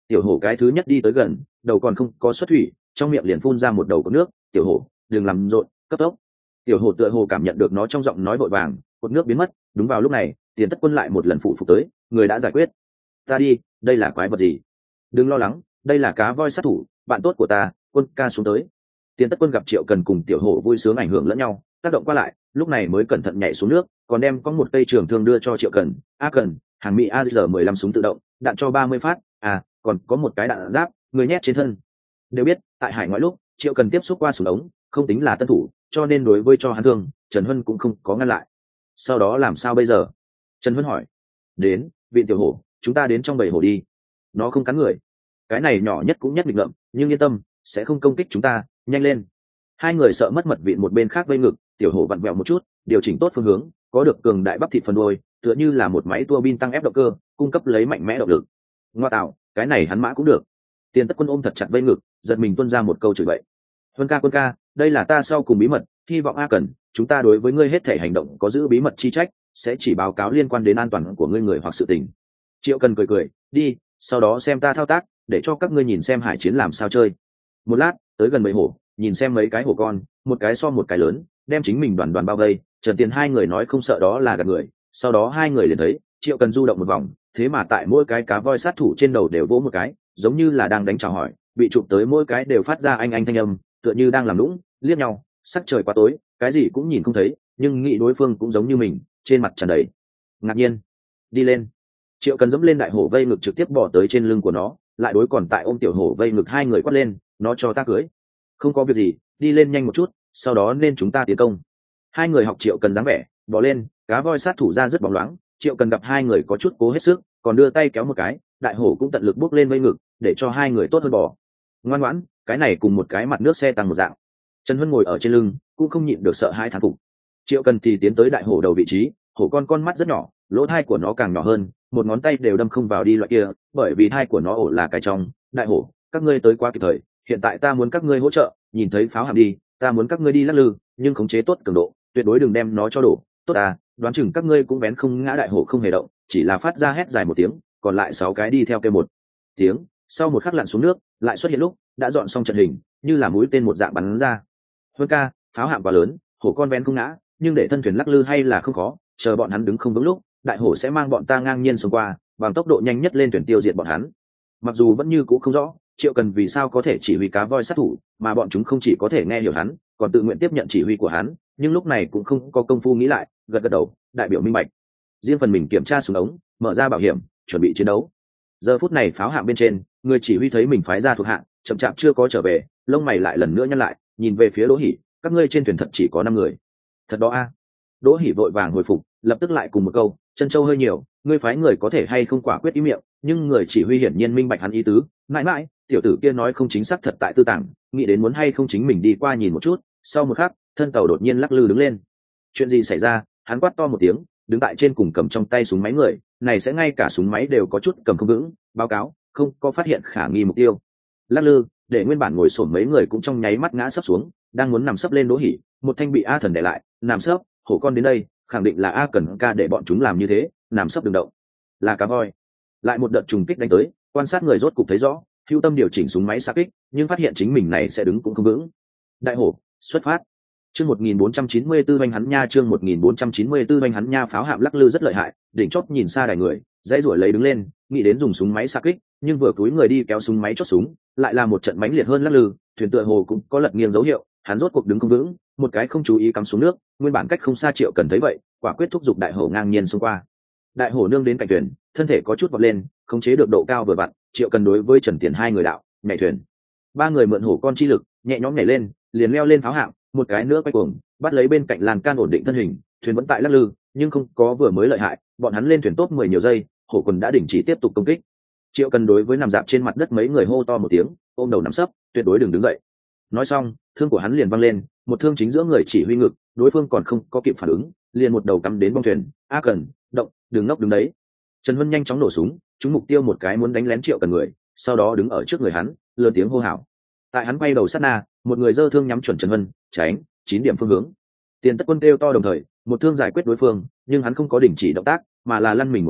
tiểu hổ cái thứ nhất đi tới gần, đầu còn không có xuất thủy, trong miệng liền phun ra một đầu cột nước. Tiểu hổ, đừng làm rộn, cấp tốc. Tiểu hổ tựa hồ cảm nhận được nó trong giọng nói vội vàng, cột nước biến mất. Đúng vào lúc này, Tiền Tất Quân lại một lần phụ phục tới, người đã giải quyết. Ta đi, đây là quái vật gì? Đừng lo lắng, đây là cá voi sát thủ, bạn tốt của ta. Quân ca xuống tới. Tiền Tất Quân gặp Triệu Cần cùng tiểu hổ vui sướng ảnh hưởng lẫn nhau, tác động qua lại, lúc này mới cẩn thận nhảy xuống nước, còn đem có một cây trường thương đưa cho Triệu Cần. A Cần, hàng mỹ a rờ mười lăm súng tự động, đạn cho ba mươi phát, à, còn có một cái đạn giáp, người nhét trên thân. Đều biết, tại hải ngoại lúc, Triệu Cần tiếp xúc qua súng ống, không tính là tân thủ, cho nên đối với cho hắn thương, Trần Huân cũng không có ngăn lại. Sau đó làm sao bây giờ? Trần Huân hỏi. Đến, vị tiểu hổ, chúng ta đến trong bầy hổ đi. Nó không cắn người. Cái này nhỏ nhất cũng nhất định ngậm, nhưng yên tâm, sẽ không công kích chúng ta, nhanh lên. Hai người sợ mất mật vịn một bên khác vây ngực, tiểu hổ vặn vẹo một chút, điều chỉnh tốt phương hướng, có được cường đại bắp thịt phần đuôi, tựa như là một máy tua bin tăng ép động cơ, cung cấp lấy mạnh mẽ động lực. Ngoa tạo, cái này hắn mã cũng được. Tiền Tất Quân ôm thật chặt vây ngực, giật mình tuôn ra một câu chửi bậy. Quân ca quân ca, đây là ta sau cùng bí mật, hy vọng A Cần, chúng ta đối với ngươi hết thể hành động có giữ bí mật chi trách, sẽ chỉ báo cáo liên quan đến an toàn của ngươi người hoặc sự tình. Triệu Cần cười cười, đi, sau đó xem ta thao tác, để cho các ngươi nhìn xem hải chiến làm sao chơi. Một lát, tới gần bầy hổ, nhìn xem mấy cái hổ con, một cái so một cái lớn, đem chính mình đoàn đoàn bao vây. Trần Tiền hai người nói không sợ đó là gạt người, sau đó hai người liền thấy Triệu Cần du động một vòng, thế mà tại mỗi cái cá voi sát thủ trên đầu đều vỗ một cái, giống như là đang đánh chào hỏi, bị chụp tới mỗi cái đều phát ra anh anh thanh âm, tựa như đang làm lũng, liếc nhau. Sắc trời quá tối, cái gì cũng nhìn không thấy, nhưng nghĩ đối phương cũng giống như mình, trên mặt tràn đầy ngạc nhiên. Đi lên. Triệu Cần dẫm lên đại hổ vây ngực trực tiếp bỏ tới trên lưng của nó, lại đối còn tại ôm tiểu hổ vây ngực hai người quát lên, nó cho ta cưới. Không có việc gì, đi lên nhanh một chút, sau đó nên chúng ta tiến công. Hai người học Triệu Cần dáng vẻ, bỏ lên, cá voi sát thủ ra rất bóng loáng. Triệu Cần gặp hai người có chút cố hết sức, còn đưa tay kéo một cái, đại hổ cũng tận lực bước lên vây ngực, để cho hai người tốt hơn bỏ. Ngoan ngoãn, cái này cùng một cái mặt nước xe tăng một dạng. Trần Huân ngồi ở trên lưng, cũng không nhịn được sợ hãi thán phục. Triệu Cần thì tiến tới đại hổ đầu vị trí, hổ con con mắt rất nhỏ, lỗ thai của nó càng nhỏ hơn, một ngón tay đều đâm không vào đi loại kia, bởi vì thai của nó ổ là cái trong. Đại hổ, các ngươi tới quá kịp thời, hiện tại ta muốn các ngươi hỗ trợ, nhìn thấy pháo hạm đi, ta muốn các ngươi đi lắc lư, nhưng khống chế tốt cường độ, tuyệt đối đừng đem nó cho đổ. Tốt à, đoán chừng các ngươi cũng bén không ngã. Đại hổ không hề động, chỉ là phát ra hét dài một tiếng, còn lại sáu cái đi theo kêu một tiếng, sau một khắc lặn xuống nước, lại xuất hiện lúc đã dọn xong trận hình, như là mũi tên một dạng bắn ra. Huân ca, pháo hạm quá lớn, hổ con bén không ngã, nhưng để thân thuyền lắc lư hay là không khó, chờ bọn hắn đứng không vững lúc, đại hổ sẽ mang bọn ta ngang nhiên xông qua, bằng tốc độ nhanh nhất lên thuyền tiêu diệt bọn hắn. Mặc dù vẫn như cũ không rõ Triệu Cần vì sao có thể chỉ huy cá voi sát thủ, mà bọn chúng không chỉ có thể nghe hiểu hắn, còn tự nguyện tiếp nhận chỉ huy của hắn, nhưng lúc này cũng không có công phu nghĩ lại, gật gật đầu, đại biểu minh bạch. Riêng phần mình kiểm tra súng ống, mở ra bảo hiểm, chuẩn bị chiến đấu. Giờ phút này pháo hạm bên trên, người chỉ huy thấy mình phái ra thuộc hạ chậm chạp chưa có trở về, lông mày lại lần nữa nhăn lại, nhìn về phía Đỗ Hỉ, các ngươi trên thuyền thật chỉ có năm người. Thật đó a. Đỗ Hỉ vội vàng hồi phục, lập tức lại cùng một câu, chân châu hơi nhiều, ngươi phái người có thể hay không quả quyết ý miệng, nhưng người chỉ huy hiển nhiên minh bạch hắn ý tứ. Mãi mãi, tiểu tử kia nói không chính xác thật tại tư tàng, nghĩ đến muốn hay không chính mình đi qua nhìn một chút. Sau một khắc, thân tàu đột nhiên lắc lư đứng lên. Chuyện gì xảy ra? Hắn quát to một tiếng, đứng tại trên cùng cầm trong tay súng máy người, này sẽ ngay cả súng máy đều có chút cầm không vững. Báo cáo, không có phát hiện khả nghi mục tiêu. Lắc lư, để nguyên bản ngồi xổm mấy người cũng trong nháy mắt ngã sấp xuống, đang muốn nằm sấp lên Đỗ Hỉ, một thanh bị A Thần để lại, nằm sấp, hổ con đến đây, khẳng định là A Cần ca để bọn chúng làm như thế, nằm sấp đừng động. Là cá voi. Lại một đợt trùng kích đánh tới, quan sát người rốt cục thấy rõ, hữu tâm điều chỉnh súng máy xạ kích, nhưng phát hiện chính mình này sẽ đứng cũng không vững. Đại hổ, xuất phát. Chương một nghìn bốn trăm chín mươi tư anh hắn nha, chương một nghìn bốn trăm chín mươi tư anh hắn nha. Pháo hạm lắc lư rất lợi hại, đỉnh chót nhìn xa đài người, dãy ruổi lấy đứng lên, nghĩ đến dùng súng máy xạ kích, nhưng vừa cúi người đi kéo súng máy chốt súng, lại là một trận mãnh liệt hơn lắc lư, thuyền tựa hồ cũng có lật nghiêng dấu hiệu, hắn rốt cuộc đứng không vững, một cái không chú ý cắm xuống nước, nguyên bản cách không xa Triệu Cần thấy vậy, quả quyết thúc giục đại hổ ngang nhiên xông qua. Đại hổ nương đến cạnh thuyền, thân thể có chút vọt lên, khống chế được độ cao vừa vặn, Triệu Cần đối với Trần Tiền hai người đạo, nhảy thuyền. Ba người mượn hổ con chi lực, nhẹ nhõm nhảy lên, liền leo lên pháo hạm, một cái nữa quay cuồng, bắt lấy bên cạnh lan can ổn định thân hình, thuyền vẫn tại lắc lư, nhưng không có vừa mới lợi hại, bọn hắn lên thuyền tốt mười nhiều giây, hổ quần đã đình chỉ tiếp tục công kích. Triệu Cần đối với nằm dạp trên mặt đất mấy người hô to một tiếng, ôm đầu nằm sấp, tuyệt đối đừng đứng dậy. Nói xong, thương của hắn liền văng lên, một thương chính giữa người chỉ huy ngực, đối phương còn không có kịp phản ứng, liền một đầu cắm đến bong thuyền. A Cần, động, đừng ngốc đứng đấy. Trần Vân nhanh chóng nổ súng, trúng mục tiêu một cái muốn đánh lén Triệu Cần người, sau đó đứng ở trước người hắn, lớn tiếng hô hào. Tại hắn quay đầu sát na, một người giơ thương nhắm chuẩn Trần Vân, tránh, chín điểm phương hướng. Tiền Tất Quân kêu to đồng thời, một thương giải quyết đối phương, nhưng hắn không có đình chỉ động tác, mà là lăn mình một cái,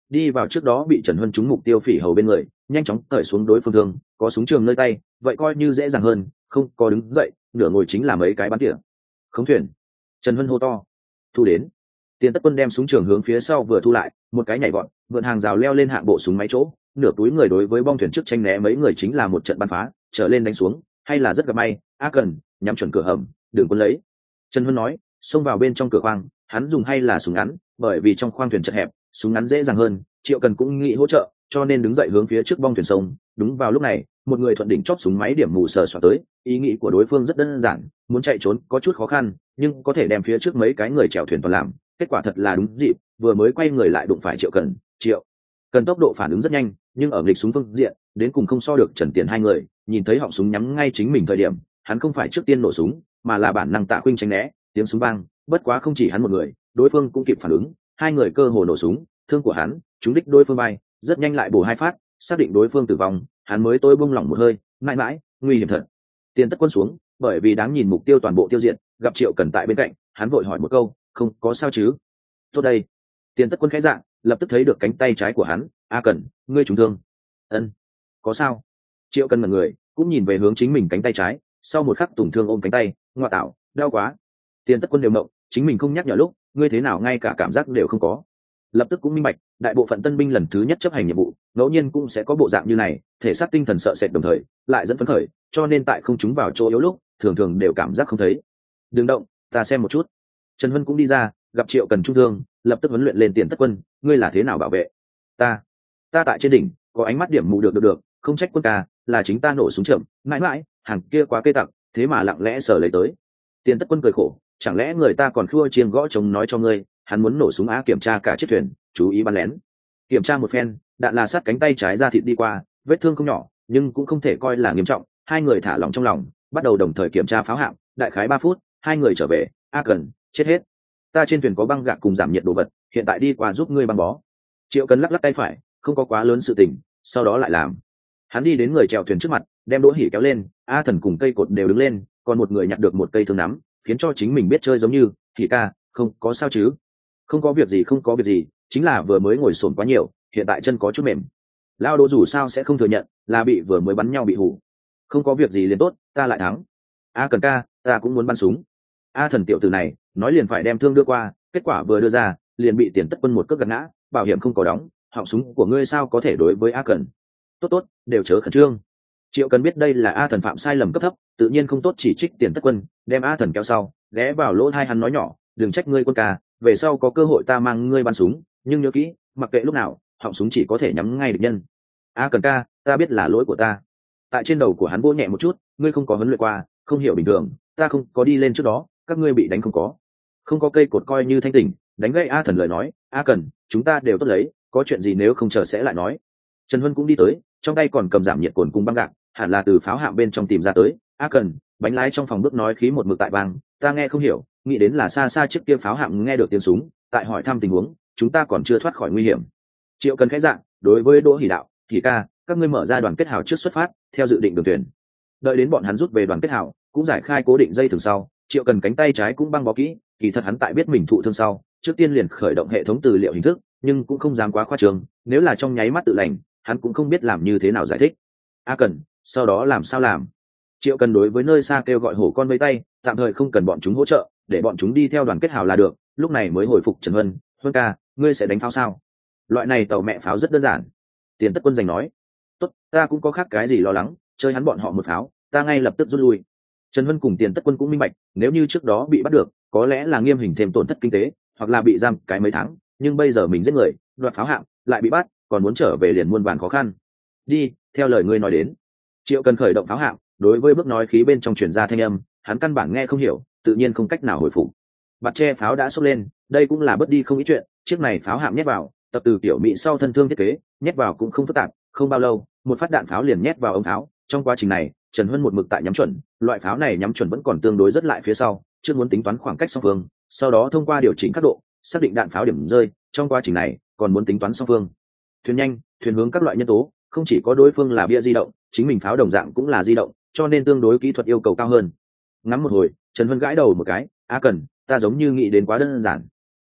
đi vào trước đó bị Trần Huân trúng mục tiêu phỉ hầu bên người, nhanh chóng cởi xuống đối phương thương, có súng trường nơi tay, vậy coi như dễ dàng hơn, không có đứng dậy, nửa ngồi chính là mấy cái bắn tỉa. Khống thuyền. Trần Huân hô to. Thu đến. Tiền Tất Quân đem súng trường hướng phía sau vừa thu lại, một cái nhảy vọt, vượn hàng rào leo lên hạng bộ súng máy chỗ, nửa túi người đối với bong thuyền trước tranh né mấy người chính là một trận bắn phá, trở lên đánh xuống, hay là rất gặp may, a cần, nhắm chuẩn cửa hầm, đừng quân lấy. Trần Huân nói, xông vào bên trong cửa khoang, hắn dùng hay là súng ngắn, bởi vì trong khoang thuyền chật hẹp, súng ngắn dễ dàng hơn, Triệu Cần cũng nghĩ hỗ trợ, cho nên đứng dậy hướng phía trước bong thuyền sông. Đúng vào lúc này, một người thuận đỉnh chóp súng máy điểm mù sờ soạt tới, ý nghĩ của đối phương rất đơn giản, muốn chạy trốn có chút khó khăn, nhưng có thể đem phía trước mấy cái người chèo thuyền toàn làm, kết quả thật là đúng dịp, vừa mới quay người lại đụng phải Triệu Cần. Triệu Cần tốc độ phản ứng rất nhanh, nhưng ở nghịch súng phương diện, đến cùng không so được Trần Tiền hai người, nhìn thấy họng súng nhắm ngay chính mình thời điểm, hắn không phải trước tiên nổ súng, mà là bản năng Tạ Khuynh tránh né, tiếng súng vang, bất quá không chỉ hắn một người, đối phương cũng kịp phản ứng, hai người cơ hồ nổ súng, thương của hắn trúng đích đối phương vai, rất nhanh lại bổ hai phát, xác định đối phương tử vong, hắn mới tối buông lỏng một hơi, mãi mãi, nguy hiểm thật. Tiền Tất Quân xuống, bởi vì đáng nhìn mục tiêu toàn bộ tiêu diệt, gặp Triệu Cần tại bên cạnh, hắn vội hỏi một câu, không có sao chứ? Tốt đây. Tiền Tất Quân khẽ dạng, lập tức thấy được cánh tay trái của hắn, a Cần, ngươi trúng thương. Ân, có sao? Triệu Cần mật người, cũng nhìn về hướng chính mình cánh tay trái, sau một khắc tổn thương ôm cánh tay, ngoa tạo, đau quá. Tiền Tất Quân đều mộng, chính mình không nhắc nhở lúc, ngươi thế nào ngay cả cảm giác đều không có. Lập tức cũng minh bạch, đại bộ phận tân binh lần thứ nhất chấp hành nhiệm vụ, ngẫu nhiên cũng sẽ có bộ dạng như này, thể xác tinh thần sợ sệt đồng thời, lại dẫn phấn khởi, cho nên tại không chúng vào chỗ yếu lúc, thường thường đều cảm giác không thấy. Đừng động, ta xem một chút. Trần Huân cũng đi ra, gặp Triệu Cần trung thương, lập tức huấn luyện lên Tiền Tất Quân, ngươi là thế nào bảo vệ? Ta, ta tại trên đỉnh, có ánh mắt điểm mù được được được, không trách quân ca, là chính ta nổ súng chậm, mãi mãi, hàng kia quá cây tặc, thế mà lặng lẽ sờ lấy tới. Tiền Tất Quân cười khổ, chẳng lẽ người ta còn khua chiêng gõ trống nói cho ngươi, hắn muốn nổ súng á kiểm tra cả chiếc thuyền, chú ý bắn lén. Kiểm tra một phen, đạn là sát cánh tay trái ra thịt đi qua, vết thương không nhỏ, nhưng cũng không thể coi là nghiêm trọng. Hai người thả lỏng trong lòng, bắt đầu đồng thời kiểm tra pháo hạm, đại khái ba phút, hai người trở về, a Cần, chết hết. Ta trên thuyền có băng gạc cùng giảm nhiệt đồ vật, hiện tại đi qua giúp ngươi băng bó. Triệu Cần lắc lắc tay phải, không có quá lớn sự tình, sau đó lại làm. Hắn đi đến người chèo thuyền trước mặt, đem Đỗ Hỉ kéo lên, A Thần cùng cây cột đều đứng lên, còn một người nhặt được một cây thương nắm, khiến cho chính mình biết chơi giống như, Hỉ ca, không có sao chứ? Không có việc gì, không có việc gì, chính là vừa mới ngồi xổm quá nhiều, hiện tại chân có chút mềm. Lao Đỗ dù sao sẽ không thừa nhận, là bị vừa mới bắn nhau bị hù. Không có việc gì liền tốt, ta lại thắng. A Cần ca, ta cũng muốn bắn súng. A Thần tiểu tử này, nói liền phải đem thương đưa qua, kết quả vừa đưa ra, liền bị Tiền Tất Quân một cước gạt ngã, bảo hiểm không có đóng, họng súng của ngươi sao có thể đối với A Cần? Tốt tốt, đều chớ khẩn trương. Triệu Cần biết đây là A Thần phạm sai lầm cấp thấp, tự nhiên không tốt chỉ trích Tiền Tất Quân, đem A Thần kéo sau, ghé vào lỗ tai hắn nói nhỏ, đừng trách ngươi quân ca, về sau có cơ hội ta mang ngươi bắn súng, nhưng nhớ kỹ, mặc kệ lúc nào, họng súng chỉ có thể nhắm ngay địch nhân. A Cần ca, ta biết là lỗi của ta. Tại trên đầu của hắn vỗ nhẹ một chút, ngươi không có huấn luyện qua, không hiểu bình thường, ta không có đi lên trước đó, các ngươi bị đánh không có. Không có cây cột coi như thanh tỉnh, đánh gây A Thần lời nói, A Cần, chúng ta đều tốt lấy, có chuyện gì nếu không chờ sẽ lại nói. Trần Huân cũng đi tới, trong tay còn cầm giảm nhiệt cồn cùng băng gạc, hẳn là từ pháo hạm bên trong tìm ra tới. A Cần, bánh lái trong phòng bước nói khí một mực tại vang, ta nghe không hiểu, nghĩ đến là xa xa trước kia pháo hạm nghe được tiếng súng, tại hỏi thăm tình huống, chúng ta còn chưa thoát khỏi nguy hiểm. Triệu Cần khẽ dạng, đối với Đỗ Hỉ đạo, Hỉ ca, các ngươi mở ra đoàn kết hào trước xuất phát, theo dự định đường thuyền. Đợi đến bọn hắn rút về đoàn kết hào, cũng giải khai cố định dây thừng sau, Triệu Cần cánh tay trái cũng băng bó kỹ, kỳ thật hắn tại biết mình thụ thương sau, trước tiên liền khởi động hệ thống từ liệu hình thức, nhưng cũng không dám quá khoa trương, nếu là trong nháy mắt tự lành, hắn cũng không biết làm như thế nào giải thích. A Cần, sau đó làm sao làm? Triệu Cần đối với nơi xa kêu gọi hổ con vây tay, tạm thời không cần bọn chúng hỗ trợ, để bọn chúng đi theo đoàn kết hào là được. Lúc này mới hồi phục Trần Huân, Huân ca, ngươi sẽ đánh pháo sao? Loại này tàu mẹ pháo rất đơn giản. Tiền Tất Quân giành nói, tốt, ta cũng có khác cái gì lo lắng, chơi hắn bọn họ một pháo, ta ngay lập tức rút lui. Trần Huân cùng Tiền Tất Quân cũng minh bạch, nếu như trước đó bị bắt được, có lẽ là nghiêm hình thêm tổn thất kinh tế, hoặc là bị giam cái mấy tháng, nhưng bây giờ mình giết người, đoạt pháo hạng, lại bị bắt, còn muốn trở về liền muôn vàn khó khăn. Đi, theo lời ngươi nói đến. Triệu Cần khởi động pháo hạng, đối với bước nói khí bên trong truyền ra thanh âm, hắn căn bản nghe không hiểu, tự nhiên không cách nào hồi phục. Bạt tre pháo đã sốc lên, đây cũng là bất đi không ít chuyện, chiếc này pháo hạng nhét vào, tập từ tiểu mỹ sau thân thương thiết kế, nhét vào cũng không phức tạp, không bao lâu, một phát đạn pháo liền nhét vào ống pháo. Trong quá trình này, Trần Huân một mực tại nhắm chuẩn, loại pháo này nhắm chuẩn vẫn còn tương đối rất lại phía sau, chưa muốn tính toán khoảng cách song phương, sau đó thông qua điều chỉnh các độ, xác định đạn pháo điểm rơi. Trong quá trình này, còn muốn tính toán song phương. Thuyền nhanh, thuyền hướng các loại nhân tố, không chỉ có đối phương là bia di động, chính mình pháo đồng dạng cũng là di động, cho nên tương đối kỹ thuật yêu cầu cao hơn. Ngắm một hồi, Trần Huân gãi đầu một cái, a Cần, ta giống như nghĩ đến quá đơn giản.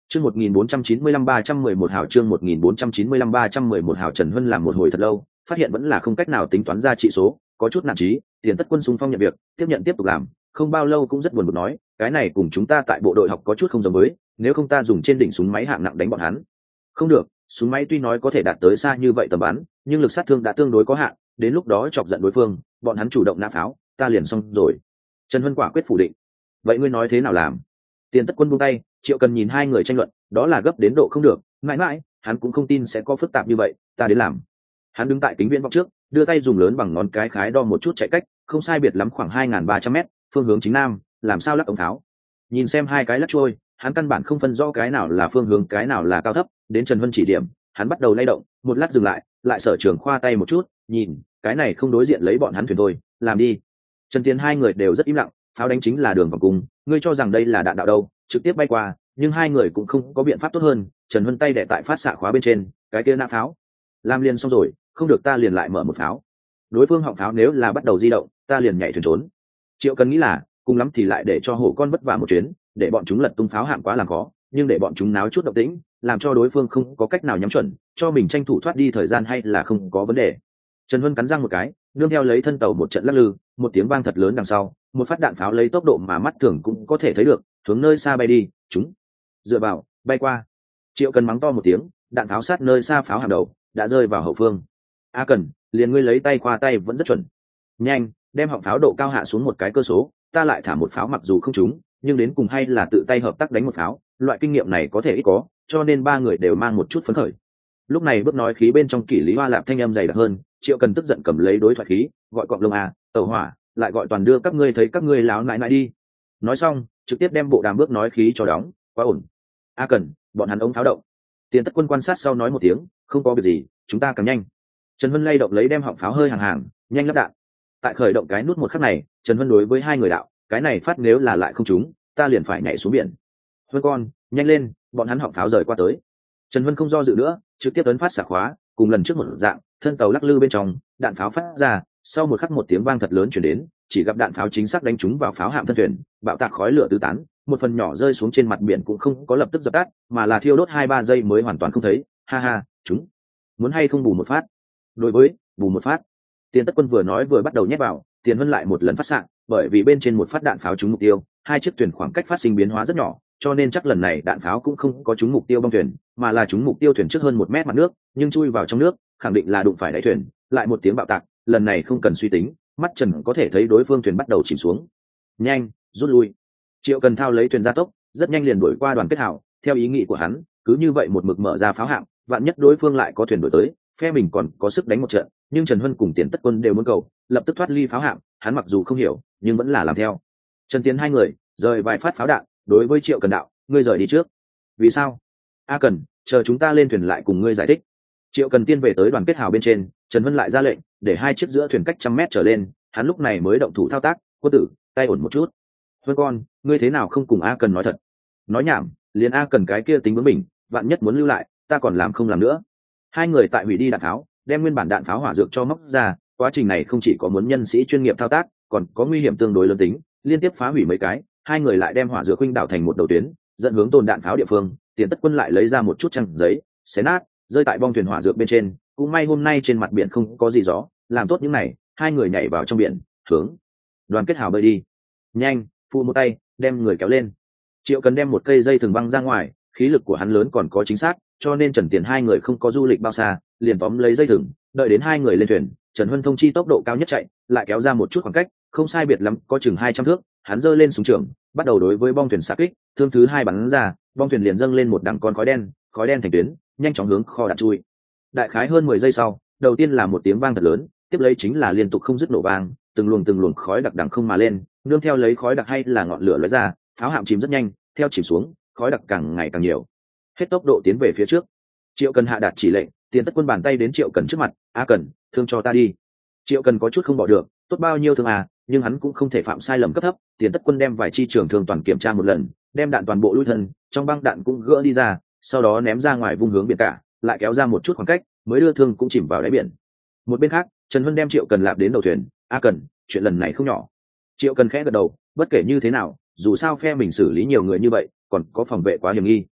Chương một nghìn bốn trăm chín mươi lăm ba trăm mười một hào chương một nghìn bốn trăm chín mươi lăm ba trăm mười một hào Trần Hân làm một hồi thật lâu, phát hiện vẫn là không cách nào tính toán ra trị số, có chút nản chí, Tiền Tất Quân xung phong nhận việc, tiếp nhận tiếp tục làm, không bao lâu cũng rất buồn bực nói, cái này cùng chúng ta tại bộ đội học có chút không giống với, nếu không ta dùng trên đỉnh súng máy hạng nặng đánh bọn hắn. Không được, súng máy tuy nói có thể đạt tới xa như vậy tầm bắn, nhưng lực sát thương đã tương đối có hạn, đến lúc đó chọc giận đối phương, bọn hắn chủ động nã pháo, ta liền xong rồi. Trần Hân quả quyết phủ định. Vậy ngươi nói thế nào làm? Tiền Tất Quân buông tay, Triệu Cần nhìn hai người tranh luận, đó là gấp đến độ không được, mãi mãi, hắn cũng không tin sẽ có phức tạp như vậy, ta đến làm. Hắn đứng tại kính viễn vọng trước, đưa tay dùng lớn bằng ngón cái khái đo một chút chạy cách, không sai biệt lắm khoảng hai nghìn ba trăm mét, phương hướng chính nam, làm sao lắc ống tháo. Nhìn xem hai cái lắc trôi, hắn căn bản không phân rõ cái nào là phương hướng, cái nào là cao thấp, đến Trần Hân chỉ điểm, hắn bắt đầu lay động, một lát dừng lại, lại Sở Trường khoa tay một chút, nhìn, cái này không đối diện lấy bọn hắn thuyền thôi, làm đi. Trần Tiến hai người đều rất im lặng, pháo đánh chính là đường vòng cung, ngươi cho rằng đây là đạn đạo đâu, trực tiếp bay qua, nhưng hai người cũng không có biện pháp tốt hơn. Trần Hân tay đẻ tại phát xạ khóa bên trên, cái kia nã pháo, làm liền xong rồi, không được ta liền lại mở một pháo. Đối phương họng pháo nếu là bắt đầu di động, ta liền nhảy thuyền trốn. Triệu Cần nghĩ là, cùng lắm thì lại để cho hổ con vất vả một chuyến, để bọn chúng lật tung pháo hạng quá làm khó, nhưng để bọn chúng náo chút động tĩnh, làm cho đối phương không có cách nào nhắm chuẩn, cho mình tranh thủ thoát đi thời gian hay là không có vấn đề. Trần Hân cắn răng một cái, nương theo lấy thân tàu một trận lắc lư, một tiếng vang thật lớn đằng sau, một phát đạn pháo lấy tốc độ mà mắt thường cũng có thể thấy được, hướng nơi xa bay đi, chúng dựa vào, bay qua. Triệu Cần mắng to một tiếng, đạn pháo sát nơi xa pháo hàng đầu, đã rơi vào hậu phương. A Cần, liền ngươi lấy tay qua tay vẫn rất chuẩn. Nhanh, đem họng pháo độ cao hạ xuống một cái cơ số, ta lại thả một pháo mặc dù không trúng, nhưng đến cùng hay là tự tay hợp tác đánh một pháo, loại kinh nghiệm này có thể ít có, cho nên ba người đều mang một chút phấn khởi. Lúc này bước nói khí bên trong Kỷ Lý Hoa Lạp thanh âm dày đặc hơn, Triệu Cần tức giận cầm lấy đối thoại khí, gọi cọp lông à, tẩu hỏa, lại gọi toàn đưa các ngươi thấy các ngươi láo nại nại đi. Nói xong, trực tiếp đem bộ đàm bước nói khí cho đóng, quá ổn. A Cần, bọn hắn ống pháo động. Tiền Tất Quân quan sát sau nói một tiếng, không có việc gì, chúng ta càng nhanh. Trần Hân lay động lấy đem họng pháo hơi hàng hàng, nhanh lắp đạn. Tại khởi động cái nút một khắc này, Trần Hân đối với hai người đạo, cái này phát nếu là lại không trúng, ta liền phải nhảy xuống biển. Hân con, nhanh lên, bọn hắn họng pháo rời qua tới. Trần Hân không do dự nữa, trực tiếp ấn phát xạ khóa, cùng lần trước một dạng, thân tàu lắc lư bên trong, đạn pháo phát ra, sau một khắc một tiếng vang thật lớn truyền đến, chỉ gặp đạn pháo chính xác đánh trúng vào pháo hạm thân thuyền, bạo tạc khói lửa tứ tán, một phần nhỏ rơi xuống trên mặt biển cũng không có lập tức dập tắt, mà là thiêu đốt hai ba giây mới hoàn toàn không thấy. Ha ha, chúng muốn hay không bù một phát? Đối với bù một phát, Tiền Tất Quân vừa nói vừa bắt đầu nhét vào, Tiền Hân lại một lần phát xạ, bởi vì bên trên một phát đạn pháo trúng mục tiêu, hai chiếc thuyền khoảng cách phát sinh biến hóa rất nhỏ, cho nên chắc lần này đạn pháo cũng không có trúng mục tiêu bong thuyền, mà là trúng mục tiêu thuyền trước hơn một mét mặt nước, nhưng chui vào trong nước, khẳng định là đụng phải đáy thuyền, lại một tiếng bạo tạc, lần này không cần suy tính, mắt Trần có thể thấy đối phương thuyền bắt đầu chìm xuống. Nhanh, rút lui. Triệu Cần thao lấy thuyền ra tốc, rất nhanh liền đuổi qua Đoàn Kết Hào, theo ý nghĩ của hắn, cứ như vậy một mực mở ra pháo hạm, vạn nhất đối phương lại có thuyền đuổi tới, phe mình còn có sức đánh một trận, nhưng Trần Hân cùng Tiền Tất Quân đều muốn cầu, lập tức thoát ly pháo hạm, hắn mặc dù không hiểu, nhưng vẫn là làm theo. Trần Tiến hai người rời vài phát pháo đạn, đối với Triệu Cần đạo, ngươi rời đi trước. Vì sao? A Cần, chờ chúng ta lên thuyền lại cùng ngươi giải thích. Triệu Cần tiên về tới Đoàn Kết Hào bên trên, Trần Hân lại ra lệnh, để hai chiếc giữa thuyền cách trăm mét trở lên, hắn lúc này mới động thủ thao tác, quân tử, tay ổn một chút. Hân con, ngươi thế nào không cùng A Cần nói thật? Nói nhảm, liền A Cần cái kia tính bướng mình, vạn nhất muốn lưu lại, ta còn làm không làm nữa. Hai người tại hủy đi đạn pháo, đem nguyên bản đạn pháo hỏa dược cho móc ra, quá trình này không chỉ có muốn nhân sĩ chuyên nghiệp thao tác, còn có nguy hiểm tương đối lớn tính, liên tiếp phá hủy mấy cái, hai người lại đem hỏa dược huynh đảo thành một đầu tuyến, dẫn hướng tồn đạn pháo địa phương. Tiền Tất Quân lại lấy ra một chút trang giấy, xé nát, rơi tại bong thuyền hỏa dược bên trên, cũng may hôm nay trên mặt biển không có gì gió, làm tốt những này, hai người nhảy vào trong biển, hướng Đoàn Kết Hào bơi đi. Nhanh, phụ một tay, đem người kéo lên. Triệu Cần đem một cây dây thừng băng ra ngoài, khí lực của hắn lớn còn có chính xác, cho nên Trần Tiền hai người không có du lịch bao xa, liền tóm lấy dây thừng, đợi đến hai người lên thuyền, Trần Hân thông chi tốc độ cao nhất chạy, lại kéo ra một chút khoảng cách, không sai biệt lắm, có chừng hai trăm thước, hắn giơ lên súng trường, bắt đầu đối với bong thuyền xạ kích, thương thứ hai bắn ra, bong thuyền liền dâng lên một đằng con khói đen, khói đen thành tuyến, nhanh chóng hướng kho đạn chui. Đại khái hơn mười giây sau, đầu tiên là một tiếng vang thật lớn, tiếp lấy chính là liên tục không dứt nổ vang, từng luồng từng luồng khói đặc đằng không mà lên, nương theo lấy khói đặc hay là ngọn lửa lóe ra, pháo hạm chìm rất nhanh, theo chìm xuống, khói đặc càng ngày càng nhiều. Hết tốc độ tiến về phía trước. Triệu Cần hạ đạt chỉ lệnh, Tiền Tất Quân bàn tay đến Triệu Cần trước mặt, "A Cần, thương cho ta đi." Triệu Cần có chút không bỏ được, tốt bao nhiêu thương à, nhưng hắn cũng không thể phạm sai lầm cấp thấp. Tiền Tất Quân đem vài chi trường thương toàn kiểm tra một lần, đem đạn toàn bộ lui thân, trong băng đạn cũng gỡ đi ra, sau đó ném ra ngoài vung hướng biển cả, lại kéo ra một chút khoảng cách, mới đưa thương cũng chìm vào đáy biển. Một bên khác, Trần Hân đem Triệu Cần lạp đến đầu thuyền, "A Cần, chuyện lần này không nhỏ." Triệu Cần khẽ gật đầu, bất kể như thế nào, dù sao phe mình xử lý nhiều người như vậy, còn có phòng vệ quá hiểm nghi.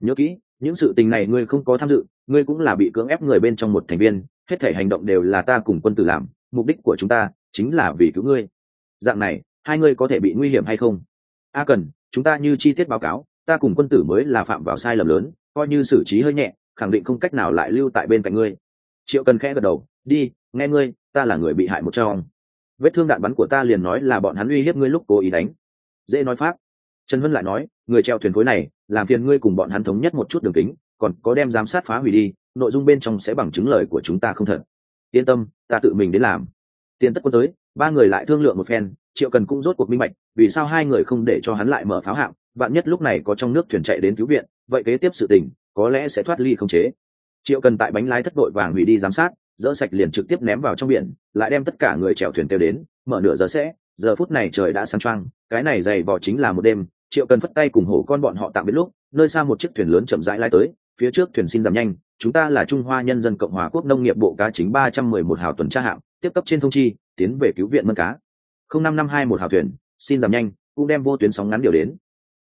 nhớ kỹ, những sự tình này ngươi không có tham dự, ngươi cũng là bị cưỡng ép người bên trong một thành viên, hết thể hành động đều là ta cùng quân tử làm, mục đích của chúng ta chính là vì cứu ngươi. Dạng này hai ngươi có thể bị nguy hiểm hay không? A Cần, chúng ta như chi tiết báo cáo, ta cùng quân tử mới là phạm vào sai lầm lớn, coi như xử trí hơi nhẹ, khẳng định không cách nào lại lưu tại bên cạnh ngươi. Triệu Cần khẽ gật đầu, đi, nghe ngươi, ta là người bị hại một trong. Vết thương đạn bắn của ta liền nói là bọn hắn uy hiếp ngươi lúc cố ý đánh. Dễ nói pháp. Trần Vân lại nói, người treo thuyền khối này, làm phiền ngươi cùng bọn hắn thống nhất một chút đường kính, còn có đem giám sát phá hủy đi, nội dung bên trong sẽ bằng chứng lời của chúng ta không thật. Yên tâm, ta tự mình đến làm. Tiền Tất Quân tới, ba người lại thương lượng một phen, Triệu Cần cũng rốt cuộc minh bạch, vì sao hai người không để cho hắn lại mở pháo hạm, vạn nhất lúc này có trong nước thuyền chạy đến cứu viện, vậy kế tiếp sự tình có lẽ sẽ thoát ly không chế. Triệu Cần tại bánh lái thất đội vàng hủy đi giám sát, dỡ sạch liền trực tiếp ném vào trong biển, lại đem tất cả người chèo thuyền kêu đến, mở nửa giờ sẽ, giờ phút này trời đã sáng choang, cái này dày vò chính là một đêm. Triệu Cần phất tay cùng hổ con bọn họ tạm biệt lúc, nơi xa một chiếc thuyền lớn chậm rãi lái tới, phía trước thuyền xin giảm nhanh, chúng ta là Trung Hoa Nhân dân Cộng hòa Quốc Nông nghiệp Bộ cá chính ba trăm mười một hào tuần tra hạm, tiếp cấp trên thông chi, tiến về cứu viện mân cá. không năm năm hai một hào thuyền, xin giảm nhanh, cũng đem vô tuyến sóng ngắn điều đến,